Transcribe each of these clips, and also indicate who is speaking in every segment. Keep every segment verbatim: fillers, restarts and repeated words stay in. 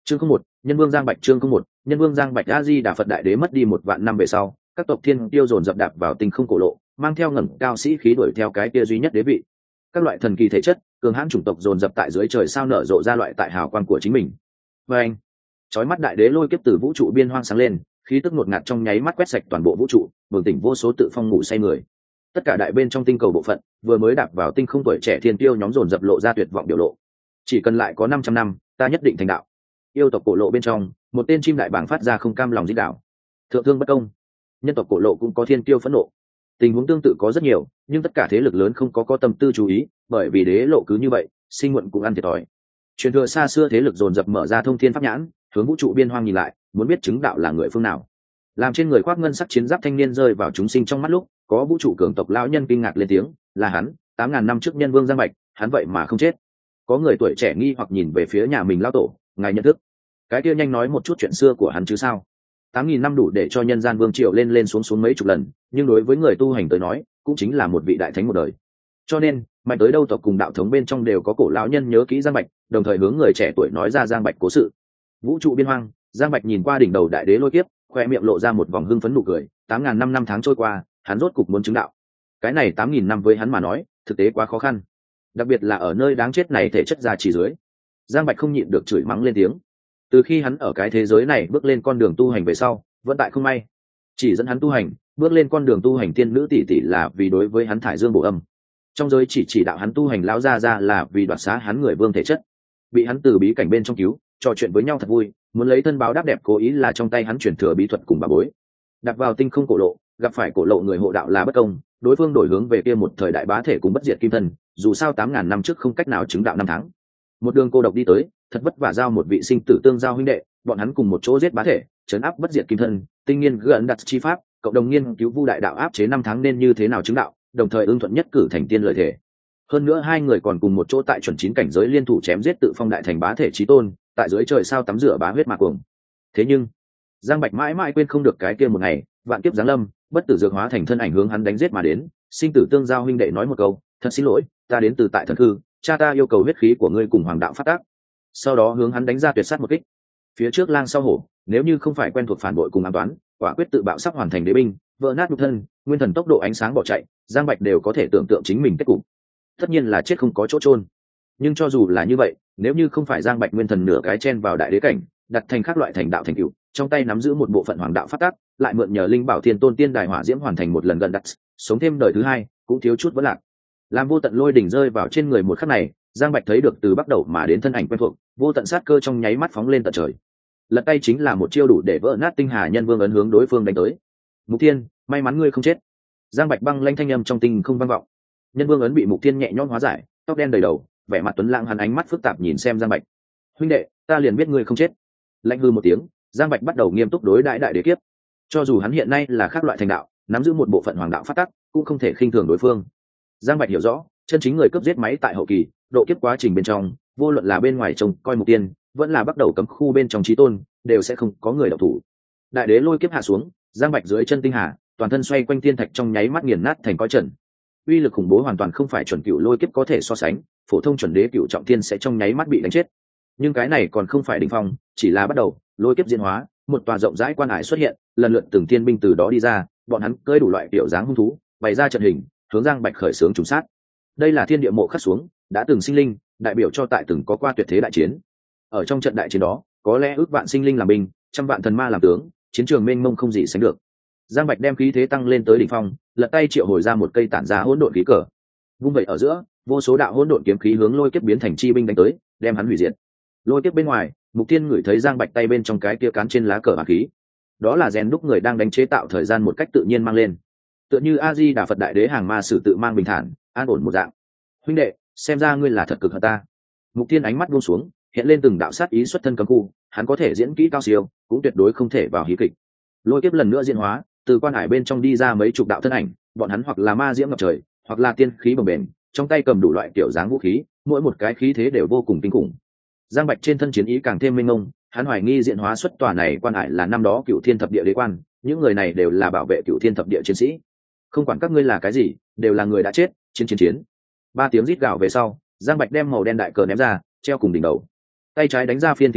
Speaker 1: Chương không một, nhân vương Giang Bạch. Chương không một, nhân vương Giang Bạch. A Di Đà Phật Đại Đế mất đi một vạn năm về sau, các tộc thiên tiêu dồn dập đạp vào tinh không cổ lộ, mang theo ngẩng cao sĩ khí đuổi theo cái kia duy nhất đế vị. Các loại thần kỳ thể chất, cường hãn chủng tộc dồn dập tại dưới trời sao nở rộ ra loại tại hào quang của chính mình. Và anh, chói mắt đại đế lôi kiếp từ vũ trụ biên hoang sáng lên, khí tức ngột ngạt trong nháy mắt quét sạch toàn bộ vũ trụ, bừng tỉnh vô số tự phong ngủ say người. Tất cả đại bên trong tinh cầu bộ phận, vừa mới đạp vào tinh không tuổi trẻ thiên tiêu nhóm dồn dập lộ ra tuyệt vọng biểu lộ. Chỉ cần lại có năm trăm năm, ta nhất định thành đạo. Yêu tộc cổ lộ bên trong, một tên chim đại bàng phát ra không cam lòng dích đạo. Thượng thương bất công. Nhân tộc cổ lộ cũng có thiên tiêu phẫn nộ. Tình huống tương tự có rất nhiều, nhưng tất cả thế lực lớn không có có tâm tư chú ý, bởi vì đế lộ cứ như vậy, sinh muộn cũng ăn thiệt thòi. Truyền thừa xa xưa thế lực dồn dập mở ra thông thiên pháp nhãn, hướng vũ trụ biên hoang nhìn lại, muốn biết chứng đạo là người phương nào. Làm trên người khoác ngân sắc chiến giáp thanh niên rơi vào chúng sinh trong mắt lúc, có vũ trụ cường tộc lão nhân kinh ngạc lên tiếng, là hắn, tám ngàn năm trước nhân vương Giang Bạch, hắn vậy mà không chết. Có người tuổi trẻ nghi hoặc nhìn về phía nhà mình lão tổ, ngài nhận thức. Cái kia nhanh nói một chút chuyện xưa của hắn chứ sao? Tám nghìn năm đủ để cho nhân gian vương triều lên lên xuống xuống mấy chục lần, nhưng đối với người tu hành tới nói, cũng chính là một vị đại thánh một đời. Cho nên, mạnh tới đâu tộc cùng đạo thống bên trong đều có cổ lão nhân nhớ kỹ Giang Bạch, đồng thời hướng người trẻ tuổi nói ra Giang Bạch cố sự. Vũ trụ biên hoang, Giang Bạch nhìn qua đỉnh đầu đại đế lôi kiếp, khoe miệng lộ ra một vòng hưng phấn nụ cười. Tám ngàn năm năm tháng trôi qua, hắn rốt cục muốn chứng đạo. Cái này tám nghìn năm với hắn mà nói, thực tế quá khó khăn, đặc biệt là ở nơi đáng chết này thể chất ra chỉ dưới. Giang Bạch không nhịn được chửi mắng lên tiếng. Từ khi hắn ở cái thế giới này bước lên con đường tu hành về sau, vẫn tại không may, chỉ dẫn hắn tu hành, bước lên con đường tu hành tiên nữ tỷ tỷ là vì đối với hắn thải dương bổ âm, trong giới chỉ chỉ đạo hắn tu hành lão gia gia là vì đoạt xá hắn người vương thể chất, bị hắn từ bí cảnh bên trong cứu, trò chuyện với nhau thật vui, muốn lấy thân báo đáp đẹp cố ý là trong tay hắn chuyển thừa bí thuật cùng bà bối. Đặt vào tinh không cổ lộ, gặp phải cổ lộ người hộ đạo là bất công, đối phương đổi hướng về kia một thời đại bá thể cùng bất diệt kim thân, dù sao tám ngàn năm trước không cách nào chứng đạo năm tháng. Một đường cô độc đi tới, thật vất vả giao một vị sinh tử tương giao huynh đệ, bọn hắn cùng một chỗ giết bá thể, trấn áp bất diệt kim thân, tinh nghiên gần đặt chi pháp, cộng đồng nghiên cứu vu đại đạo áp chế năm tháng nên như thế nào chứng đạo, đồng thời ưng thuận nhất cử thành tiên lợi thể. Hơn nữa hai người còn cùng một chỗ tại chuẩn chín cảnh giới liên thủ chém giết tự phong đại thành bá thể chí tôn, tại dưới trời sao tắm rửa bá huyết mà cuồng. Thế nhưng, Giang Bạch mãi mãi quên không được cái kia một ngày, vạn kiếp giáng lâm, bất tử dược hóa thành thân ảnh hướng hắn đánh giết mà đến, sinh tử tương giao huynh đệ nói một câu, thật xin lỗi, ta đến từ tại thần hư, cha ta yêu cầu huyết khí của ngươi cùng hoàng đạo phát tác. Sau đó hướng hắn đánh ra tuyệt sát một kích. Phía trước lang sau hổ, nếu như không phải quen thuộc phản bội cùng ám toán, quả quyết tự bạo sắp hoàn thành đế binh, vỡ nát nhục thân, nguyên thần tốc độ ánh sáng bỏ chạy, Giang Bạch đều có thể tưởng tượng chính mình kết cục. Tất nhiên là chết không có chỗ chôn. Nhưng cho dù là như vậy, nếu như không phải Giang Bạch nguyên thần nửa cái chen vào đại đế cảnh, đặt thành các loại thành đạo thành cửu, trong tay nắm giữ một bộ phận hoàng đạo phát tác, lại mượn nhờ linh bảo thiên tôn tiên đài hỏa diễm hoàn thành một lần gần đặt, sống thêm đời thứ hai, cũng thiếu chút vẫn lạc. Làm vô tận lôi đỉnh rơi vào trên người một khắc này, Giang Bạch thấy được từ bắt đầu mà đến thân ảnh quen thuộc, vô tận sát cơ trong nháy mắt phóng lên tận trời. Lật tay chính là một chiêu đủ để vỡ nát tinh hà nhân vương ấn hướng đối phương đánh tới. Mục Thiên, may mắn ngươi không chết. Giang Bạch băng lanh thanh âm trong tinh không vang vọng. Nhân vương ấn bị Mục Thiên nhẹ nhõm hóa giải, tóc đen đầy đầu, vẻ mặt tuấn lãng, hắn ánh mắt phức tạp nhìn xem Giang Bạch. Huynh đệ, ta liền biết ngươi không chết. Lạnh hư một tiếng, Giang Bạch bắt đầu nghiêm túc đối đãi đại đế kiếp. Cho dù hắn hiện nay là khác loại thành đạo, nắm giữ một bộ phận hoàng đạo phát tắc, cũng không thể khinh thường đối phương. Giang Bạch hiểu rõ, chân chính người cướp giết máy tại hậu kỳ, độ kiếp quá trình bên trong, vô luận là bên ngoài trông coi Mục Tiên, vẫn là bắt đầu cấm khu bên trong chí tôn, đều sẽ không có người động thủ. Đại đế lôi kiếp hạ xuống, Giang Bạch dưới chân tinh hà, toàn thân xoay quanh thiên thạch trong nháy mắt nghiền nát thành cõi trần. Uy lực khủng bố hoàn toàn không phải chuẩn cựu lôi kiếp có thể so sánh, phổ thông chuẩn đế cựu trọng thiên sẽ trong nháy mắt bị đánh chết. Nhưng cái này còn không phải đỉnh phong, chỉ là bắt đầu, lôi kiếp diễn hóa, một tòa rộng rãi quan hải xuất hiện, lần lượt từng thiên binh từ đó đi ra, bọn hắn cưỡi đủ loại kiểu dáng hung thú, bày ra trận hình, hướng Giang Bạch khởi xướng trùng sát. Đây là thiên địa mộ khắc xuống, đã từng sinh linh, đại biểu cho tại từng có qua tuyệt thế đại chiến. Ở trong trận đại chiến đó, có lẽ ước vạn sinh linh làm binh, trăm vạn thần ma làm tướng, chiến trường mênh mông không gì sánh được. Giang Bạch đem khí thế tăng lên tới đỉnh phong, lật tay triệu hồi ra một cây tản ra hỗn độn khí cờ, vung vậy ở giữa, vô số đạo hỗn độn kiếm khí hướng lôi kiếp biến thành chi binh đánh tới, đem hắn hủy diệt. Lôi kiếp bên ngoài, Mục Tiên ngửi thấy Giang Bạch tay bên trong cái kia cán trên lá cờ hàn khí, đó là rèn đúc người đang đánh chế tạo thời gian một cách tự nhiên mang lên, tựa như A Di Đà Phật đại đế hàng ma sử tự mang bình thản, an ổn một dạng. Huynh đệ, xem ra ngươi là thật cực hận ta. Mục Tiên ánh mắt buông xuống, hiện lên từng đạo sát ý xuất thân cấm khu, hắn có thể diễn kỹ cao siêu, cũng tuyệt đối không thể vào hí kịch. Lôi kiếp lần nữa diễn hóa, từ quan hải bên trong đi ra mấy chục đạo thân ảnh, bọn hắn hoặc là ma diễm ngập trời, hoặc là tiên khí bồng bềnh, trong tay cầm đủ loại kiểu dáng vũ khí, mỗi một cái khí thế đều vô cùng kinh khủng. Giang Bạch trên thân chiến ý càng thêm mênh mông, hắn hoài nghi diễn hóa xuất tòa này quan hải là năm đó Cựu Thiên Thập Địa đế quan, những người này đều là bảo vệ Cựu Thiên Thập Địa chiến sĩ. Không quản các ngươi là cái gì, đều là người đã chết, chiến chiến chiến. Ba tiếng rít gào về sau, Giang Bạch đem màu đen đại cờ ném ra, treo cùng đỉnh đầu. Tay trái đánh ra phiên thiên ấn,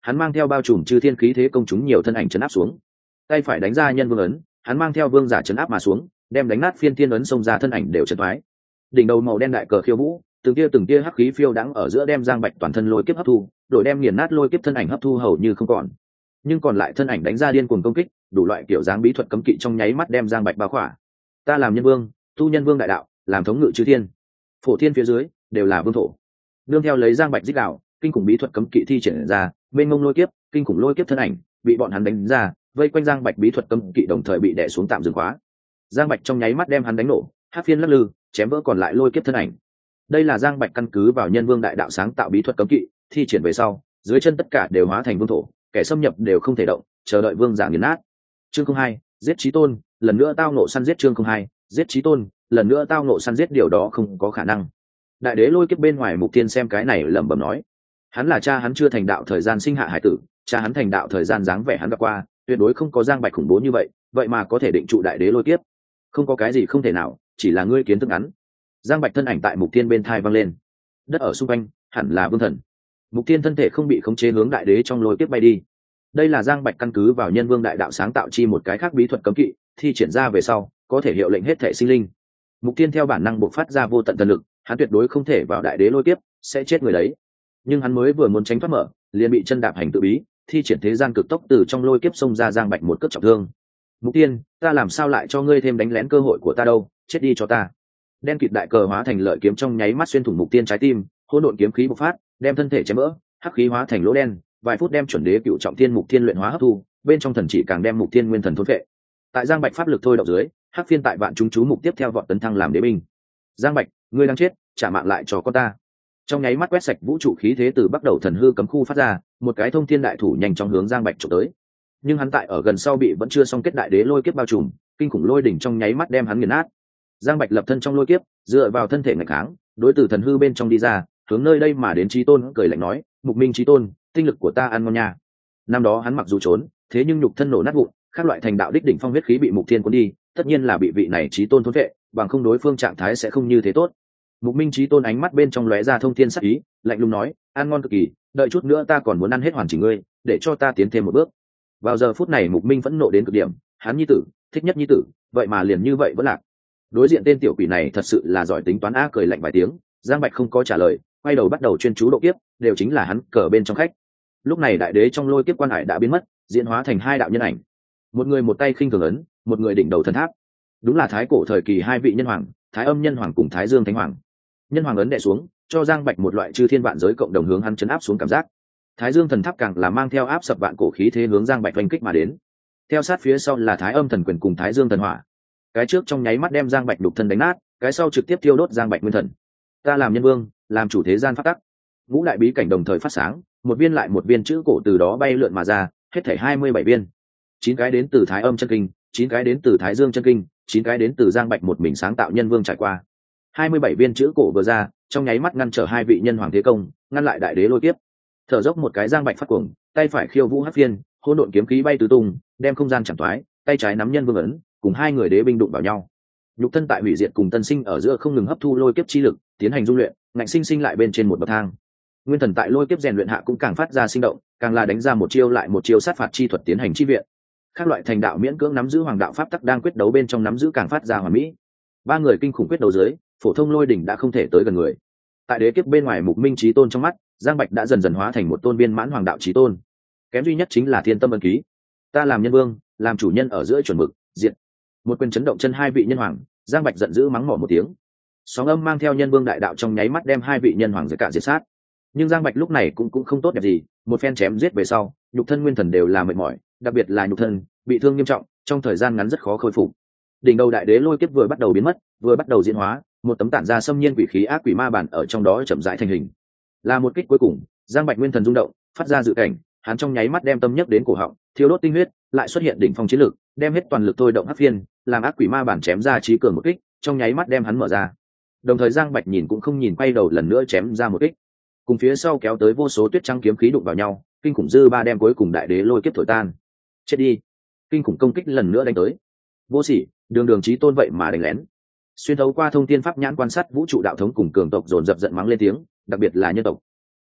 Speaker 1: hắn mang theo bao trùm chư thiên khí thế công chúng nhiều thân ảnh chấn áp xuống. Tay phải đánh ra nhân vương ấn, hắn mang theo vương giả chấn áp mà xuống, đem đánh nát phiên thiên ấn xông ra thân ảnh đều chấn thoái. Đỉnh đầu màu đen đại cờ khiêu vũ, từng tia từng tia hắc khí phiêu đãng ở giữa đem Giang Bạch toàn thân lôi kiếp hấp thu, đổi đem nghiền nát lôi kiếp thân ảnh hấp thu hầu như không còn. Nhưng còn lại thân ảnh đánh ra điên cuồng công kích, đủ loại kiểu dáng bí thuật cấm kỵ trong nháy mắt đem Giang Bạch bao khỏa. Ta làm nhân vương, tu nhân vương đại đạo, làm thống ngự chư thiên. Phổ thiên phía dưới đều là vương thổ. Nương theo lấy Giang Bạch dích đạo, kinh khủng bí thuật cấm kỵ thi triển ra, bên ngông lôi kiếp, kinh khủng lôi kiếp thân ảnh bị bọn hắn đánh ra, vây quanh Giang Bạch bí thuật cấm kỵ đồng thời bị đè xuống tạm dừng khóa. Giang Bạch trong nháy mắt đem hắn đánh nổ, hắc phiên lắc lư, chém vỡ còn lại lôi kiếp thân ảnh. Đây là Giang Bạch căn cứ vào nhân vương đại đạo sáng tạo bí thuật cấm kỵ, thi triển về sau, dưới chân tất cả đều hóa thành vương thổ, kẻ xâm nhập đều không thể động, chờ đợi vương giả nghiền nát. Chương không hai, giết chí tôn, lần nữa tao nộ săn giết. Chương không hai, giết chí tôn, lần nữa tao nộ săn giết. Điều đó không có khả năng. Đại đế lôi kiếp bên ngoài Mục Tiên xem cái này lẩm bẩm nói, hắn là cha hắn chưa thành đạo thời gian sinh hạ hải tử, cha hắn thành đạo thời gian dáng vẻ hắn gặp qua, tuyệt đối không có Giang Bạch khủng bố như vậy, vậy mà có thể định trụ đại đế lôi kiếp. Không có cái gì không thể nào, chỉ là ngươi kiến thức ngắn. Giang Bạch thân ảnh tại Mục Tiên bên thai vang lên, đất ở xung quanh hẳn là vương thần. Mục Tiên thân thể không bị khống chế hướng đại đế trong lôi kiếp bay đi. Đây là Giang Bạch căn cứ vào nhân vương đại đạo sáng tạo chi một cái khác bí thuật cấm kỵ, thi triển ra về sau có thể hiệu lệnh hết thể sinh linh. Mục Tiên theo bản năng bộc phát ra vô tận thần lực, hắn tuyệt đối không thể vào đại đế lôi kiếp, sẽ chết người đấy. Nhưng hắn mới vừa muốn tránh thoát mở, liền bị chân đạp hành tự bí, thi triển thế gian cực tốc từ trong lôi kiếp xông ra Giang Bạch một cước trọng thương. Mục Tiên, ta làm sao lại cho ngươi thêm đánh lén cơ hội của ta đâu, chết đi cho ta. Đen kịt đại cờ hóa thành lợi kiếm trong nháy mắt xuyên thủng Mục Tiên trái tim, hỗn độn kiếm khí bộc phát, đem thân thể chém vỡ, hắc khí hóa thành lỗ đen, vài phút đem chuẩn đế cựu trọng thiên Mục Tiên luyện hóa hấp thu, bên trong thần chỉ càng đem Mục Tiên nguyên thần thôn phệ. Tại Giang Bạch pháp lực thôi động dưới, hắc phiên tại vạn chúng chú mục tiếp theo vọt tấn thăng làm đế binh. Giang Bạch, ngươi đang chết, trả mạng lại cho con ta. Trong nháy mắt quét sạch vũ trụ khí thế từ bắt đầu thần hư cấm khu phát ra, một cái thông thiên đại thủ nhanh chóng hướng Giang Bạch chụp tới. Nhưng hắn tại ở gần sau bị vẫn chưa xong kết đại đế lôi kiếp bao trùm, kinh khủng lôi đỉnh trong nháy mắt đem hắn nghiền nát. Giang Bạch lập thân trong lôi kiếp, dựa vào thân thể nghịch kháng, đối từ thần hư bên trong đi ra, hướng nơi đây mà đến chí tôn cười lạnh nói, Mục Minh chí tôn, tinh lực của ta ăn ngon nha. Năm đó hắn mặc dù trốn, thế nhưng nhục thân nổ nát vụn, các loại thành đạo đích đỉnh phong huyết khí bị Mục Thiên cuốn đi, tất nhiên là bị vị này chí tôn thôn vệ, bằng không đối phương trạng thái sẽ không như thế tốt. Mục Minh chí tôn ánh mắt bên trong lóe ra thông thiên sắc ý, lạnh lùng nói, ăn ngon cực kỳ, đợi chút nữa ta còn muốn ăn hết hoàn chỉnh ngươi, để cho ta tiến thêm một bước. Vào giờ phút này Mục Minh phẫn nộ đến cực điểm, hắn nhi tử, thích nhất nhi tử, vậy mà liền như vậy vẫn lạc. Đối diện tên tiểu quỷ này thật sự là giỏi tính toán, a cười lạnh vài tiếng, Giang Bạch không có trả lời, quay đầu bắt đầu chuyên chú độ kiếp, đều chính là hắn cờ bên trong khách. Lúc này đại đế trong lôi kiếp quan hải đã biến mất, diễn hóa thành hai đạo nhân ảnh, một người một tay khinh thường ấn, một người đỉnh đầu thần tháp. Đúng là thái cổ thời kỳ hai vị nhân hoàng, Thái Âm nhân hoàng cùng Thái Dương thánh hoàng. Nhân hoàng ấn đè xuống, cho Giang Bạch một loại chư thiên vạn giới cộng đồng hướng hắn chấn áp xuống cảm giác. Thái Dương thần tháp càng là mang theo áp sập vạn cổ khí thế hướng Giang Bạch oanh kích mà đến. Theo sát phía sau là Thái Âm thần quyền cùng Thái Dương thần hỏa. Cái trước trong nháy mắt đem Giang Bạch đục thân đánh nát, cái sau trực tiếp tiêu đốt Giang Bạch nguyên thần. Ta làm nhân vương, làm chủ thế gian pháp tắc. Ngũ đại bí cảnh đồng thời phát sáng, một viên lại một viên chữ cổ từ đó bay lượn mà ra, hết thảy hai mươi bảy viên. Chín cái đến từ Thái Âm chân kinh, chín cái đến từ Thái Dương chân kinh, chín cái đến từ Giang Bạch một mình sáng tạo nhân vương trải qua. hai mươi bảy viên chữ cổ vừa ra, trong nháy mắt ngăn trở hai vị nhân hoàng thế công, ngăn lại đại đế lôi kiếp. Thở dốc một cái Giang Bạch phát cuồng, tay phải khiêu vũ hắc phiên, hỗn độn kiếm khí bay tứ tung, đem không gian chặn toái, tay trái nắm nhân vương ấn, cùng hai người đế binh đụng vào nhau. Nhục thân tại hủy diệt cùng tân sinh ở giữa không ngừng hấp thu lôi kiếp chi lực, tiến hành dung luyện, ngạnh sinh sinh lại bên trên một bậc thang. Nguyên thần tại lôi kiếp rèn luyện hạ cũng càng phát ra sinh động, càng là đánh ra một chiêu lại một chiêu sát phạt chi thuật tiến hành chi viện. Các loại thành đạo miễn cưỡng nắm giữ hoàng đạo pháp tắc đang quyết đấu bên trong nắm giữ càng phát ra hoàn mỹ. Ba người kinh khủng quyết đấu dưới, phổ thông lôi đỉnh đã không thể tới gần người. Tại đế kiếp bên ngoài Mục Minh chí tôn trong mắt, Giang Bạch đã dần dần hóa thành một tôn viên mãn hoàng đạo chí tôn. Kém duy nhất chính là thiên tâm ân ký. Ta làm nhân vương, làm chủ nhân ở giữa chuẩn mực, diệt. Một quyền chấn động chân hai vị nhân hoàng, Giang Bạch giận dữ mắng mỏ một tiếng. Sóng âm mang theo nhân vương đại đạo trong nháy mắt đem hai vị nhân hoàng giết cả diệt sát. Nhưng Giang Bạch lúc này cũng cũng không tốt đẹp gì, một phen chém giết về sau, nhục thân nguyên thần đều là mệt mỏi, đặc biệt là nhục thân bị thương nghiêm trọng, trong thời gian ngắn rất khó khôi phục. Đỉnh đầu đại đế lôi kiếp vừa bắt đầu biến mất, vừa bắt đầu diễn hóa, một tấm tản ra xâm nhiên quỷ khí ác quỷ ma bản ở trong đó chậm rãi thành hình. Là một kích cuối cùng, Giang Bạch nguyên thần rung động, phát ra dự cảnh, hắn trong nháy mắt đem tâm nhấc đến cổ họng, thiêu đốt tinh huyết, lại xuất hiện đỉnh phong chiến lực, đem hết toàn lực thôi động hắc phiên, làm ác quỷ ma bản chém ra trí cường một kích, trong nháy mắt đem hắn mở ra. Đồng thời Giang Bạch nhìn cũng không nhìn quay đầu lần nữa chém ra một kích. Cùng phía sau kéo tới vô số tuyết trắng kiếm khí đụng vào nhau, kinh khủng dư ba đem cuối cùng đại đế lôi kiếp thổi tan. Chết đi. Kinh khủng công kích lần nữa đánh tới. Vô sỉ, đường đường chí tôn vậy mà đánh lén. Xuyên thấu qua thông thiên pháp nhãn quan sát vũ trụ đạo thống cùng cường tộc dồn dập giận mắng lên tiếng, đặc biệt là nhân tộc.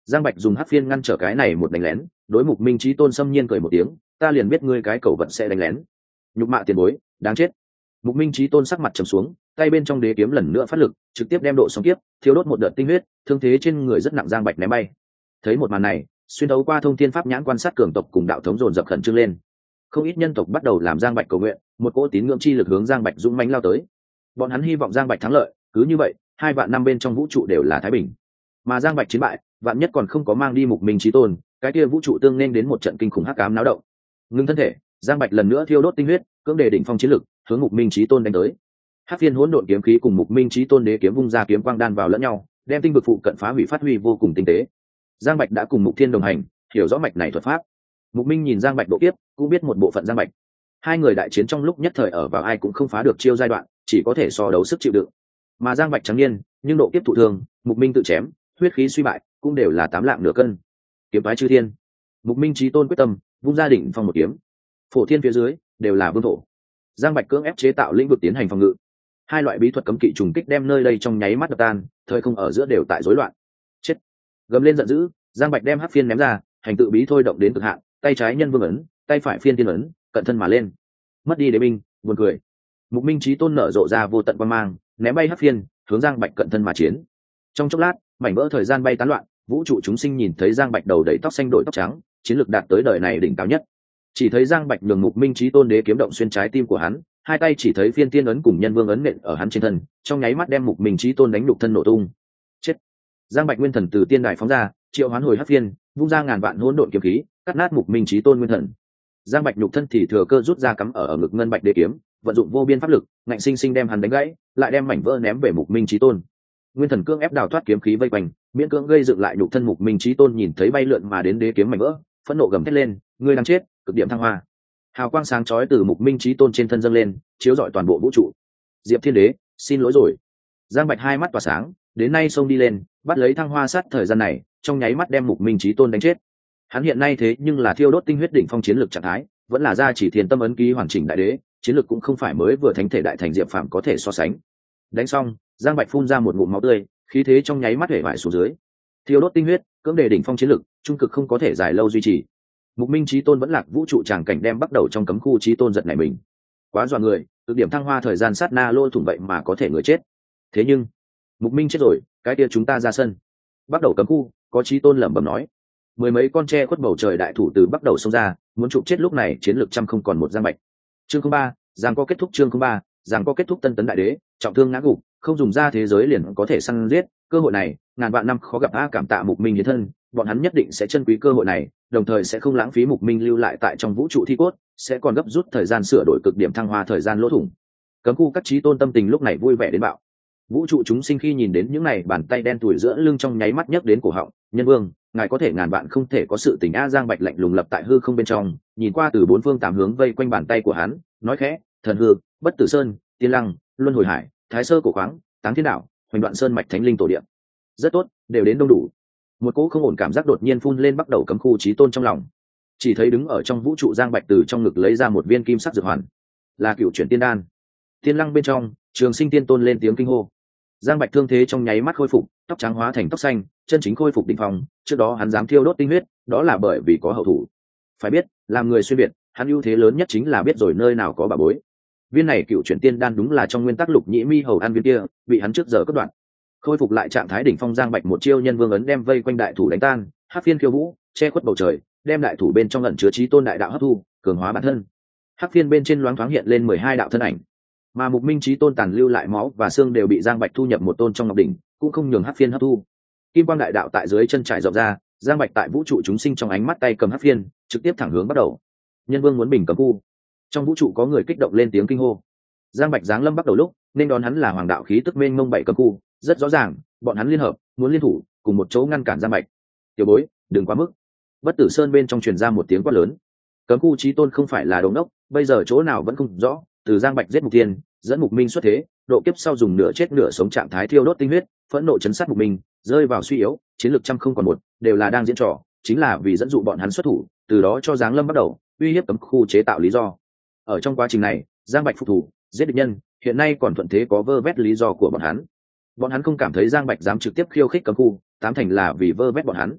Speaker 1: Giang Bạch dùng hắc phiên ngăn trở cái này một đánh lén, đối Mục Minh Chí Tôn xâm nhiên cười một tiếng, ta liền biết ngươi cái cẩu vật sẽ đánh lén. Nhục mạ tiền bối, đáng chết. Mục Minh Chí Tôn sắc mặt trầm xuống, tay bên trong đế kiếm lần nữa phát lực, trực tiếp đem độ sóng kiếp, thiếu đốt một đợt tinh huyết, thương thế trên người rất nặng. Giang Bạch ném bay. Thấy một màn này, xuyên đấu qua thông thiên pháp nhãn quan sát cường tộc cùng đạo thống dồn dập khẩn trương lên. Không ít nhân tộc bắt đầu làm Giang Bạch cầu nguyện, một cỗ tín ngưỡng chi lực hướng Giang Bạch dũng mãnh lao tới. Bọn hắn hy vọng Giang Bạch thắng lợi, cứ như vậy, hai vạn năm bên trong vũ trụ đều là thái bình. Mà Giang Bạch chiến bại, vạn nhất còn không có mang đi Mục Minh Chí Tôn, cái kia vũ trụ tương nên đến một trận kinh khủng hắc ám náo động. Ngưng thân thể, Giang Bạch lần nữa thiêu đốt tinh huyết, cưỡng đề đỉnh phong chiến lực, hướng Mục Minh Chí Tôn đánh tới. Hắc phiên hỗn độn kiếm khí cùng Mục Minh Chí Tôn đế kiếm vung ra kiếm quang đan vào lẫn nhau, đem tinh vực phụ cận phá hủy phát huy vô cùng tinh tế. Giang Bạch đã cùng Mục Thiên đồng hành, hiểu rõ mạch này thuật pháp. Mục Minh nhìn Giang Bạch độ kiếp, cũng biết một bộ phận Giang Bạch. Hai người đại chiến trong lúc nhất thời ở vào ai cũng không phá được chiêu giai đoạn, chỉ có thể so đấu sức chịu đựng. Mà Giang Bạch trắng niên, nhưng độ kiếp thụ thương, Mục Minh tự chém, huyết khí suy bại, cũng đều là tám lạng nửa cân. Kiếm phái chư thiên, Mục Minh Chí Tôn quyết tâm, vung ra đỉnh phong một kiếm. Phổ thiên phía dưới đều là vương thổ. Giang Bạch cưỡng ép chế tạo lĩnh vực tiến hành phòng ngự. Hai loại bí thuật cấm kỵ trùng kích đem nơi đây trong nháy mắt đập tan, thời không ở giữa đều tại rối loạn. Chết! Gầm lên giận dữ, Giang Bạch đem hắc phiên ném ra, hành tự bí thôi động đến cực hạn, tay trái nhân vương ấn, tay phải phiên tiên ấn, cận thân mà lên. Mất đi đế binh, buồn cười. Mục Minh Chí Tôn nở rộ ra vô tận quang mang, ném bay hắc phiên, hướng Giang Bạch cận thân mà chiến. Trong chốc lát, mảnh vỡ thời gian bay tán loạn, vũ trụ chúng sinh nhìn thấy Giang Bạch đầu đầy tóc xanh đổi tóc trắng, chiến lược đạt tới đời này đỉnh cao nhất. Chỉ thấy Giang Bạch nhường Mục Minh Chí Tôn đế kiếm động xuyên trái tim của hắn, hai tay chỉ thấy phiên tiên ấn cùng nhân vương ấn nện ở hắn trên thân, trong nháy mắt đem Mục Minh Chí Tôn đánh đục thân nổ tung. Chết! Giang Bạch nguyên thần từ tiên đài phóng ra, triệu hoán hồi hắc phiên, vung ra ngàn vạn hỗn độn kiếm khí, cắt nát Mục Minh Chí Tôn nguyên thần. Giang Bạch nhục thân thì thừa cơ rút ra cắm ở ở ngực ngân bạch đế kiếm, vận dụng vô biên pháp lực, ngạnh sinh sinh đem hắn đánh gãy, lại đem mảnh vỡ ném về Mục Minh Chí Tôn. Nguyên thần cương ép đào thoát kiếm khí vây quanh, miễn cưỡng gây dựng lại nhục thân. Mục Minh Chí Tôn nhìn thấy bay lượn mà đến đế kiếm mảnh vỡ, phẫn nộ gầm thét lên, ngươi đang chết, cực điểm thăng hoa. Hào quang sáng chói từ Mục Minh Chí Tôn trên thân dâng lên, chiếu rọi toàn bộ vũ trụ. Diệp Thiên Đế, xin lỗi rồi. Giang Bạch hai mắt tỏa sáng, đến nay xông đi lên, bắt lấy thăng hoa sát thời gian này, trong nháy mắt đem Mục Minh Chí Tôn đánh chết. Hắn hiện nay thế nhưng là thiêu đốt tinh huyết đỉnh phong chiến lực trạng thái, vẫn là gia chỉ thiên tâm ấn ký hoàn chỉnh đại đế, chiến lực cũng không phải mới vừa thánh thể đại thành Diệp Phàm có thể so sánh. Đánh xong, Giang Bạch phun ra một ngụm máu tươi, khí thế trong nháy mắt hể vải xuống dưới. Thiêu đốt tinh huyết, cưỡng đề đỉnh phong chiến lực, trung cực không có thể dài lâu duy trì. Mục Minh Chí Tôn vẫn lạc vũ trụ tràng cảnh đem bắt đầu trong cấm khu Chí Tôn giật nảy mình. Quá dọa người, cực điểm thăng hoa thời gian sát na lôi thủng vậy mà có thể người chết. Thế nhưng, Mục Minh chết rồi, cái kia chúng ta ra sân. Bắt đầu cấm khu, có Chí Tôn lẩm bẩm nói. Mười mấy con tre khuất bầu trời đại thủ từ bắt đầu xông ra, muốn chụp chết lúc này chiến lược trăm không còn một Giang Bạch. Chương không ba, giằng có kết thúc. Chương không ba, giằng có kết thúc. Tân tấn đại đế, trọng thương ngã gục, không dùng ra thế giới liền có thể săn giết, cơ hội này, ngàn vạn năm khó gặp. A cảm tạ Mục Minh hiến thân, bọn hắn nhất định sẽ trân quý cơ hội này, đồng thời sẽ không lãng phí Mục Minh lưu lại tại trong vũ trụ thi cốt, sẽ còn gấp rút thời gian sửa đổi cực điểm thăng hoa thời gian lỗ thủng. Cấm khu các Chí Tôn tâm tình lúc này vui vẻ đến bạo. Vũ trụ chúng sinh khi nhìn đến những này bàn tay đen tủi giữa lưng trong nháy mắt nhấc đến cổ họng, nhân vương, ngài có thể ngàn vạn không thể có sự tình. A Giang Bạch lạnh lùng lập tại hư không bên trong, nhìn qua từ bốn phương tám hướng vây quanh bàn tay của hắn, nói khẽ, thần hư, bất tử sơn, tiên lăng, luân hồi hải, thái sơ cổ khoáng, táng thiên đạo, hoành đoạn sơn mạch thánh linh tổ địa. Rất tốt, đều đến đông đủ. Một cỗ không ổn cảm giác đột nhiên phun lên bắt đầu cấm khu Chí Tôn trong lòng. Chỉ thấy đứng ở trong vũ trụ Giang Bạch từ trong ngực lấy ra một viên kim sắc dược hoàn, là cựu chuyển tiên đan. Tiên lăng bên trong, Trường Sinh Tiên Tôn lên tiếng kinh hô. Giang Bạch thương thế trong nháy mắt khôi phục, tóc trắng hóa thành tóc xanh, chân chính khôi phục đỉnh phong. Trước đó hắn dám thiêu đốt tinh huyết, đó là bởi vì có hậu thủ. Phải biết, làm người xuyên biệt, hắn ưu thế lớn nhất chính là biết rồi nơi nào có bà bối. Viên này cựu chuyển tiên đan đúng là trong nguyên tắc Lục Nhĩ Mi hầu ăn viên kia, bị hắn trước giờ cắt đoạn. Khôi phục lại trạng thái đỉnh phong Giang Bạch một chiêu nhân vương ấn đem vây quanh đại thủ đánh tan, hắc phiên khiêu vũ, che khuất bầu trời, đem đại thủ bên trong ẩn chứa Chí Tôn đại đạo hấp thu, cường hóa bản thân. Hắc phiên bên trên loáng thoáng hiện lên mười hai đạo thân ảnh, mà Mục Minh Chí Tôn tàn lưu lại máu và xương đều bị Giang Bạch thu nhập một tôn trong ngọc đỉnh, cũng không nhường hắc phiên hấp thu. Kim quang đại đạo tại dưới chân trải rộng ra, Giang Bạch tại vũ trụ chúng sinh trong ánh mắt tay cầm hắc phiên, trực tiếp thẳng hướng bắt đầu. Nhân vương muốn bình cấm khu. Trong vũ trụ có người kích động lên tiếng kinh hô. Giang Bạch giáng lâm bắt đầu lúc, nên đón hắn là hoàng đạo khí tức mênh mông bảy cấm khu, rất rõ ràng, bọn hắn liên hợp, muốn liên thủ, cùng một chỗ ngăn cản Giang Bạch. Tiểu bối, đừng quá mức. Bất Tử Sơn bên trong truyền ra một tiếng quát lớn. Cấm khu Chí Tôn không phải là đồ ngốc, bây giờ chỗ nào vẫn không rõ, từ Giang Bạch giết Mục Thiên, dẫn Mục Minh xuất thế, độ kiếp sau dùng nửa chết nửa sống trạng thái thiêu đốt tinh huyết, phẫn nộ chấn sát Mục Minh, rơi vào suy yếu, chiến lược trăm không còn một, đều là đang diễn trò, chính là vì dẫn dụ bọn hắn xuất thủ, từ đó cho giáng lâm bắt đầu, uy hiếp cấm khu chế tạo lý do. Ở trong quá trình này, Giang Bạch phục thủ, giết địch nhân, hiện nay còn thuận thế có vơ vét lý do của bọn hắn. Bọn hắn không cảm thấy Giang Bạch dám trực tiếp khiêu khích cấm khu, tám thành là vì vơ vét bọn hắn.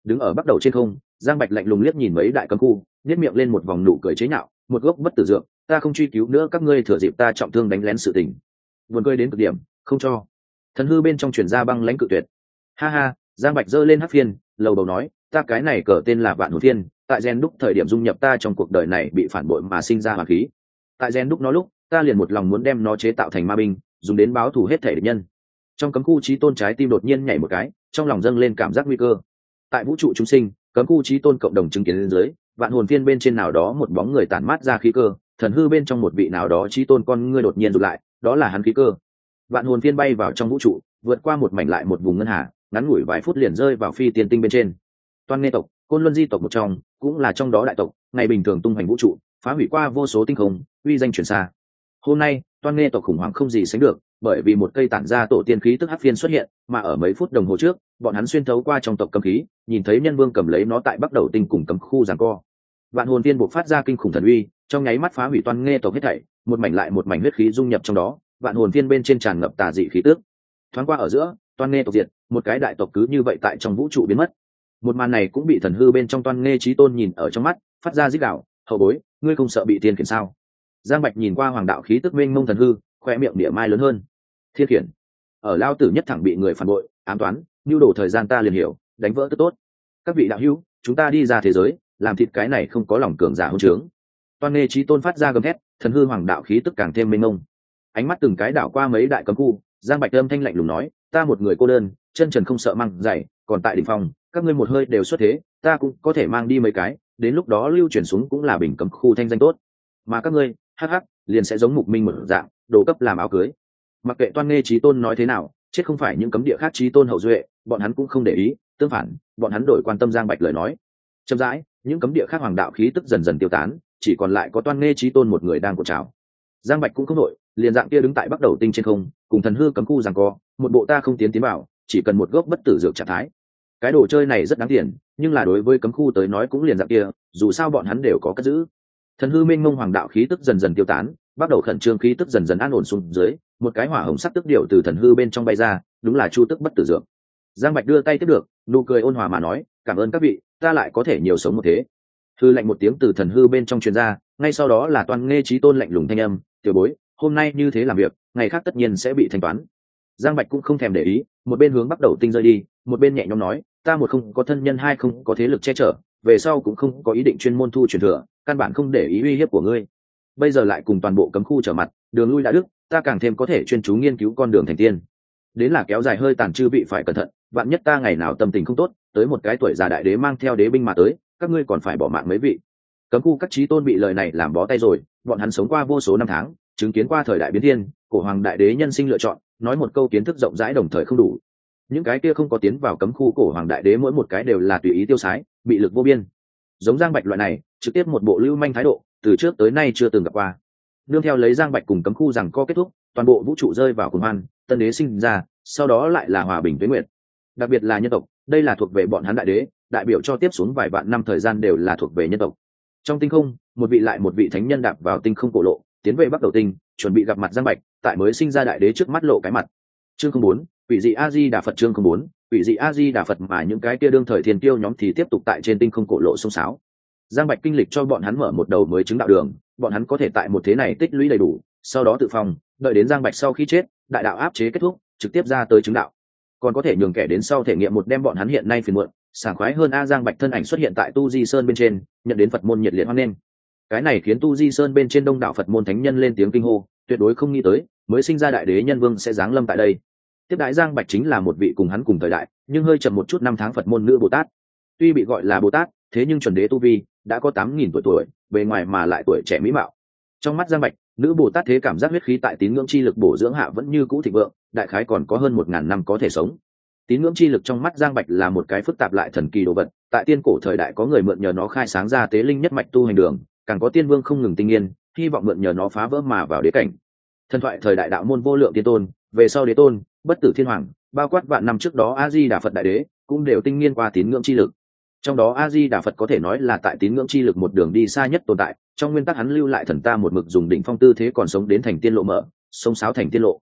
Speaker 1: đứng ở bắt đầu trên không, Giang Bạch lạnh lùng liếc nhìn mấy đại cấm khu, nhếch miệng lên một vòng nụ cười chế nhạo, một gốc bất tử dược, ta không truy cứu nữa các ngươi thừa dịp ta trọng thương đánh lén sự tình. Buồn cười đến cực điểm, không cho. Thần hư bên trong truyền ra băng lãnh cự tuyệt. Ha ha, Giang Bạch giơ lên hắc phiên, lầu đầu nói, ta cái này cờ tên là Vạn Hồn Phiên, tại gen đúc thời điểm dung nhập ta trong cuộc đời này bị phản bội mà sinh ra hỏa khí. Tại gen đúc nó lúc, ta liền một lòng muốn đem nó chế tạo thành ma binh, dùng đến báo thù hết thể địch nhân. Trong cấm khu chí tôn trái tim đột nhiên nhảy một cái, trong lòng dâng lên cảm giác nguy cơ. Tại vũ trụ chúng sinh, cấm khu chí tôn cộng đồng chứng kiến lên dưới, Vạn Hồn Phiên bên trên nào đó một bóng người tản mát ra khí cơ, thần hư bên trong một vị nào đó chí tôn con ngươi đột nhiên rụt lại, đó là hắn khí cơ. Vạn Hồn Phiên bay vào trong vũ trụ, vượt qua một mảnh lại một vùng ngân hà, ngắn ngủi vài phút liền rơi vào phi tiên tinh bên trên. Toan Nghê tộc, Côn Luân di tộc một trong, cũng là trong đó đại tộc, ngày bình thường tung hoành vũ trụ, phá hủy qua vô số tinh không, uy danh truyền xa. Hôm nay, Toan Nghê tộc khủng hoảng không gì sánh được, bởi vì một cây tản ra tổ tiên khí tức hắc phiên xuất hiện, mà ở mấy phút đồng hồ trước, bọn hắn xuyên thấu qua trong tộc cấm khí, nhìn thấy nhân vương cầm lấy nó tại bắt đầu tinh cùng cấm khu giằng co. Vạn Hồn Phiên bộc phát ra kinh khủng thần uy, trong nháy mắt phá hủy Toan Nghê tộc hết thảy, một mảnh lại một mảnh huyết khí dung nhập trong đó, Vạn Hồn Phiên bên trên tràn ngập tà dị khí tức. Thoáng qua ở giữa, Toan Nghê tộc diệt, một cái đại tộc cứ như vậy tại trong vũ trụ biến mất. Một màn này cũng bị thần hư bên trong Toan Nghê chí tôn nhìn ở trong mắt, phát ra rít gào, hậu bối, ngươi không sợ bị tiên khiển sao? Giang Bạch nhìn qua hoàng đạo khí tức mênh mông thần hư, khoe miệng địa mai lớn hơn. Thiên khiển, ở lao tử nhất thẳng bị người phản bội, ám toán, nhu đồ thời gian ta liền hiểu, đánh vỡ tức tốt. Các vị đạo hữu, chúng ta đi ra thế giới, làm thịt cái này không có lòng cường giả hôn trướng. Toan Nghê chí tôn phát ra gầm thét, thần hư hoàng đạo khí tức càng thêm mênh mông. Ánh mắt từng cái đảo qua mấy đại cấm khu, Giang Bạch âm thanh lạnh lùng nói, ta một người cô đơn, chân trần không sợ măng dày, còn tại đỉnh phong, các ngươi một hơi đều xuất thế, ta cũng có thể mang đi mấy cái, đến lúc đó lưu chuyển xuống cũng là bình cấm khu thanh danh tốt. Mà các ngươi, hắc hắc, liền sẽ giống Mục Minh một dạng, đồ cấp làm áo cưới. Mặc kệ Toan Nghê chí tôn nói thế nào, chết không phải những cấm địa khác chí tôn hậu duệ, bọn hắn cũng không để ý, tương phản, bọn hắn đổi quan tâm Giang Bạch lời nói. Chậm rãi, những cấm địa khác hoàng đạo khí tức dần dần tiêu tán, chỉ còn lại có Toan Nghê chí tôn một người đang cuộn trào. Giang Bạch cũng không nổi, liền dạng kia đứng tại bắt đầu tinh trên không, cùng thần hư cấm khu giằng co, một bộ ta không tiến tiến vào, chỉ cần một gốc bất tử dược trạng thái. Cái đồ chơi này rất đáng tiền, nhưng là đối với cấm khu tới nói cũng liền dạng kia, dù sao bọn hắn đều có cất giữ. Thần hư minh ngông hoàng đạo khí tức dần dần tiêu tán, bắt đầu khẩn trương khí tức dần dần an ổn xuống dưới, một cái hỏa hồng sắc tức điệu từ thần hư bên trong bay ra, đúng là chu tức bất tử dược. Giang Bạch đưa tay tiếp được, nụ cười ôn hòa mà nói, cảm ơn các vị, ta lại có thể nhiều sống một thế. Hư lạnh một tiếng từ thần hư bên trong truyền ra, ngay sau đó là Toan Nghê chí tôn lạnh lùng thanh âm, tiểu bối, hôm nay như thế làm việc, ngày khác tất nhiên sẽ bị thanh toán. Giang Bạch cũng không thèm để ý, một bên hướng bắt đầu tinh rơi đi, một bên nhẹ nhõm nói, ta một không có thân nhân, hai không có thế lực che chở, về sau cũng không có ý định chuyên môn thu truyền thừa, căn bản không để ý uy hiếp của ngươi. Bây giờ lại cùng toàn bộ cấm khu trở mặt, đường lui đã đứt, ta càng thêm có thể chuyên chú nghiên cứu con đường thành tiên. Đến là kéo dài hơi tàn chư vị phải cẩn thận, vạn nhất ta ngày nào tâm tình không tốt, tới một cái tuổi già đại đế mang theo đế binh mà tới, các ngươi còn phải bỏ mạng mấy vị. Cấm khu các chí tôn bị lời này làm bó tay rồi, bọn hắn sống qua vô số năm tháng, chứng kiến qua thời đại biến thiên, cổ hoàng đại đế nhân sinh lựa chọn, nói một câu kiến thức rộng rãi đồng thời không đủ. Những cái kia không có tiến vào cấm khu cổ hoàng đại đế mỗi một cái đều là tùy ý tiêu sái, bị lực vô biên. Giống Giang Bạch loại này, trực tiếp một bộ lưu manh thái độ, từ trước tới nay chưa từng gặp qua. Nương theo lấy Giang Bạch cùng cấm khu rằng co kết thúc, toàn bộ vũ trụ rơi vào cuồng hoan, tân đế sinh ra, sau đó lại là hòa bình tuế nguyệt. Đặc biệt là nhân tộc, đây là thuộc về bọn hắn đại đế, đại biểu cho tiếp xuống vài vạn năm thời gian đều là thuộc về nhân tộc. Trong tinh không, một vị lại một vị thánh nhân đạp vào tinh không cổ lộ, tiến về bắc đầu tinh, chuẩn bị gặp mặt Giang Bạch, tại mới sinh ra đại đế trước mắt lộ cái mặt. Chương không bốn, Quỷ dị A Di Đà Phật. Chương không bốn, Quỷ dị A Di Đà Phật. Mà những cái kia đương thời thiên tiêu nhóm thì tiếp tục tại trên tinh không cổ lộ xông xáo. Giang Bạch kinh lịch cho bọn hắn mở một đầu mới chứng đạo đường, bọn hắn có thể tại một thế này tích lũy đầy đủ, sau đó tự phòng, đợi đến Giang Bạch sau khi chết, đại đạo áp chế kết thúc, trực tiếp ra tới chứng đạo. Còn có thể nhường kẻ đến sau thể nghiệm một đem bọn hắn hiện nay phiền muộn, sảng khoái hơn. A Giang Bạch thân ảnh xuất hiện tại Tu Di Sơn bên trên, nhận đến Phật môn nhiệt liệt hoan nghênh. Cái này khiến Tu Di Sơn bên trên đông đảo Phật môn thánh nhân lên tiếng kinh hô, tuyệt đối không nghĩ tới, mới sinh ra đại đế nhân vương sẽ giáng lâm tại đây. Tiếp đãi Giang Bạch chính là một vị cùng hắn cùng thời đại, nhưng hơi chậm một chút năm tháng Phật môn nữ Bồ Tát. Tuy bị gọi là Bồ Tát, thế nhưng chuẩn đế tu vi đã có tám nghìn tuổi tuổi, bề ngoài mà lại tuổi trẻ mỹ mạo. Trong mắt Giang Bạch, nữ Bồ Tát thế cảm giác huyết khí tại tín ngưỡng chi lực bổ dưỡng hạ vẫn như cũ thịnh vượng, đại khái còn có hơn một ngàn năm có thể sống. Tín ngưỡng chi lực trong mắt Giang Bạch là một cái phức tạp lại thần kỳ đồ vật, tại tiên cổ thời đại có người mượn nhờ nó khai sáng ra tế linh nhất mạch tu hành đường, càng có tiên vương không ngừng tinh nghiên, hy vọng mượn nhờ nó phá vỡ mà vào đế cảnh. Thần thoại thời đại đạo môn vô lượng tiên tôn, về sau đế tôn, bất tử thiên hoàng, bao quát vạn năm trước đó A Di Đà Phật đại đế, cũng đều tinh nghiên qua tín ngưỡng chi lực. Trong đó A Di Đà Phật có thể nói là tại tín ngưỡng chi lực một đường đi xa nhất tồn tại, trong nguyên tắc hắn lưu lại thần ta một mực dùng đỉnh phong tư thế còn sống đến thành tiên lộ mở, sống sáo thành tiên lộ.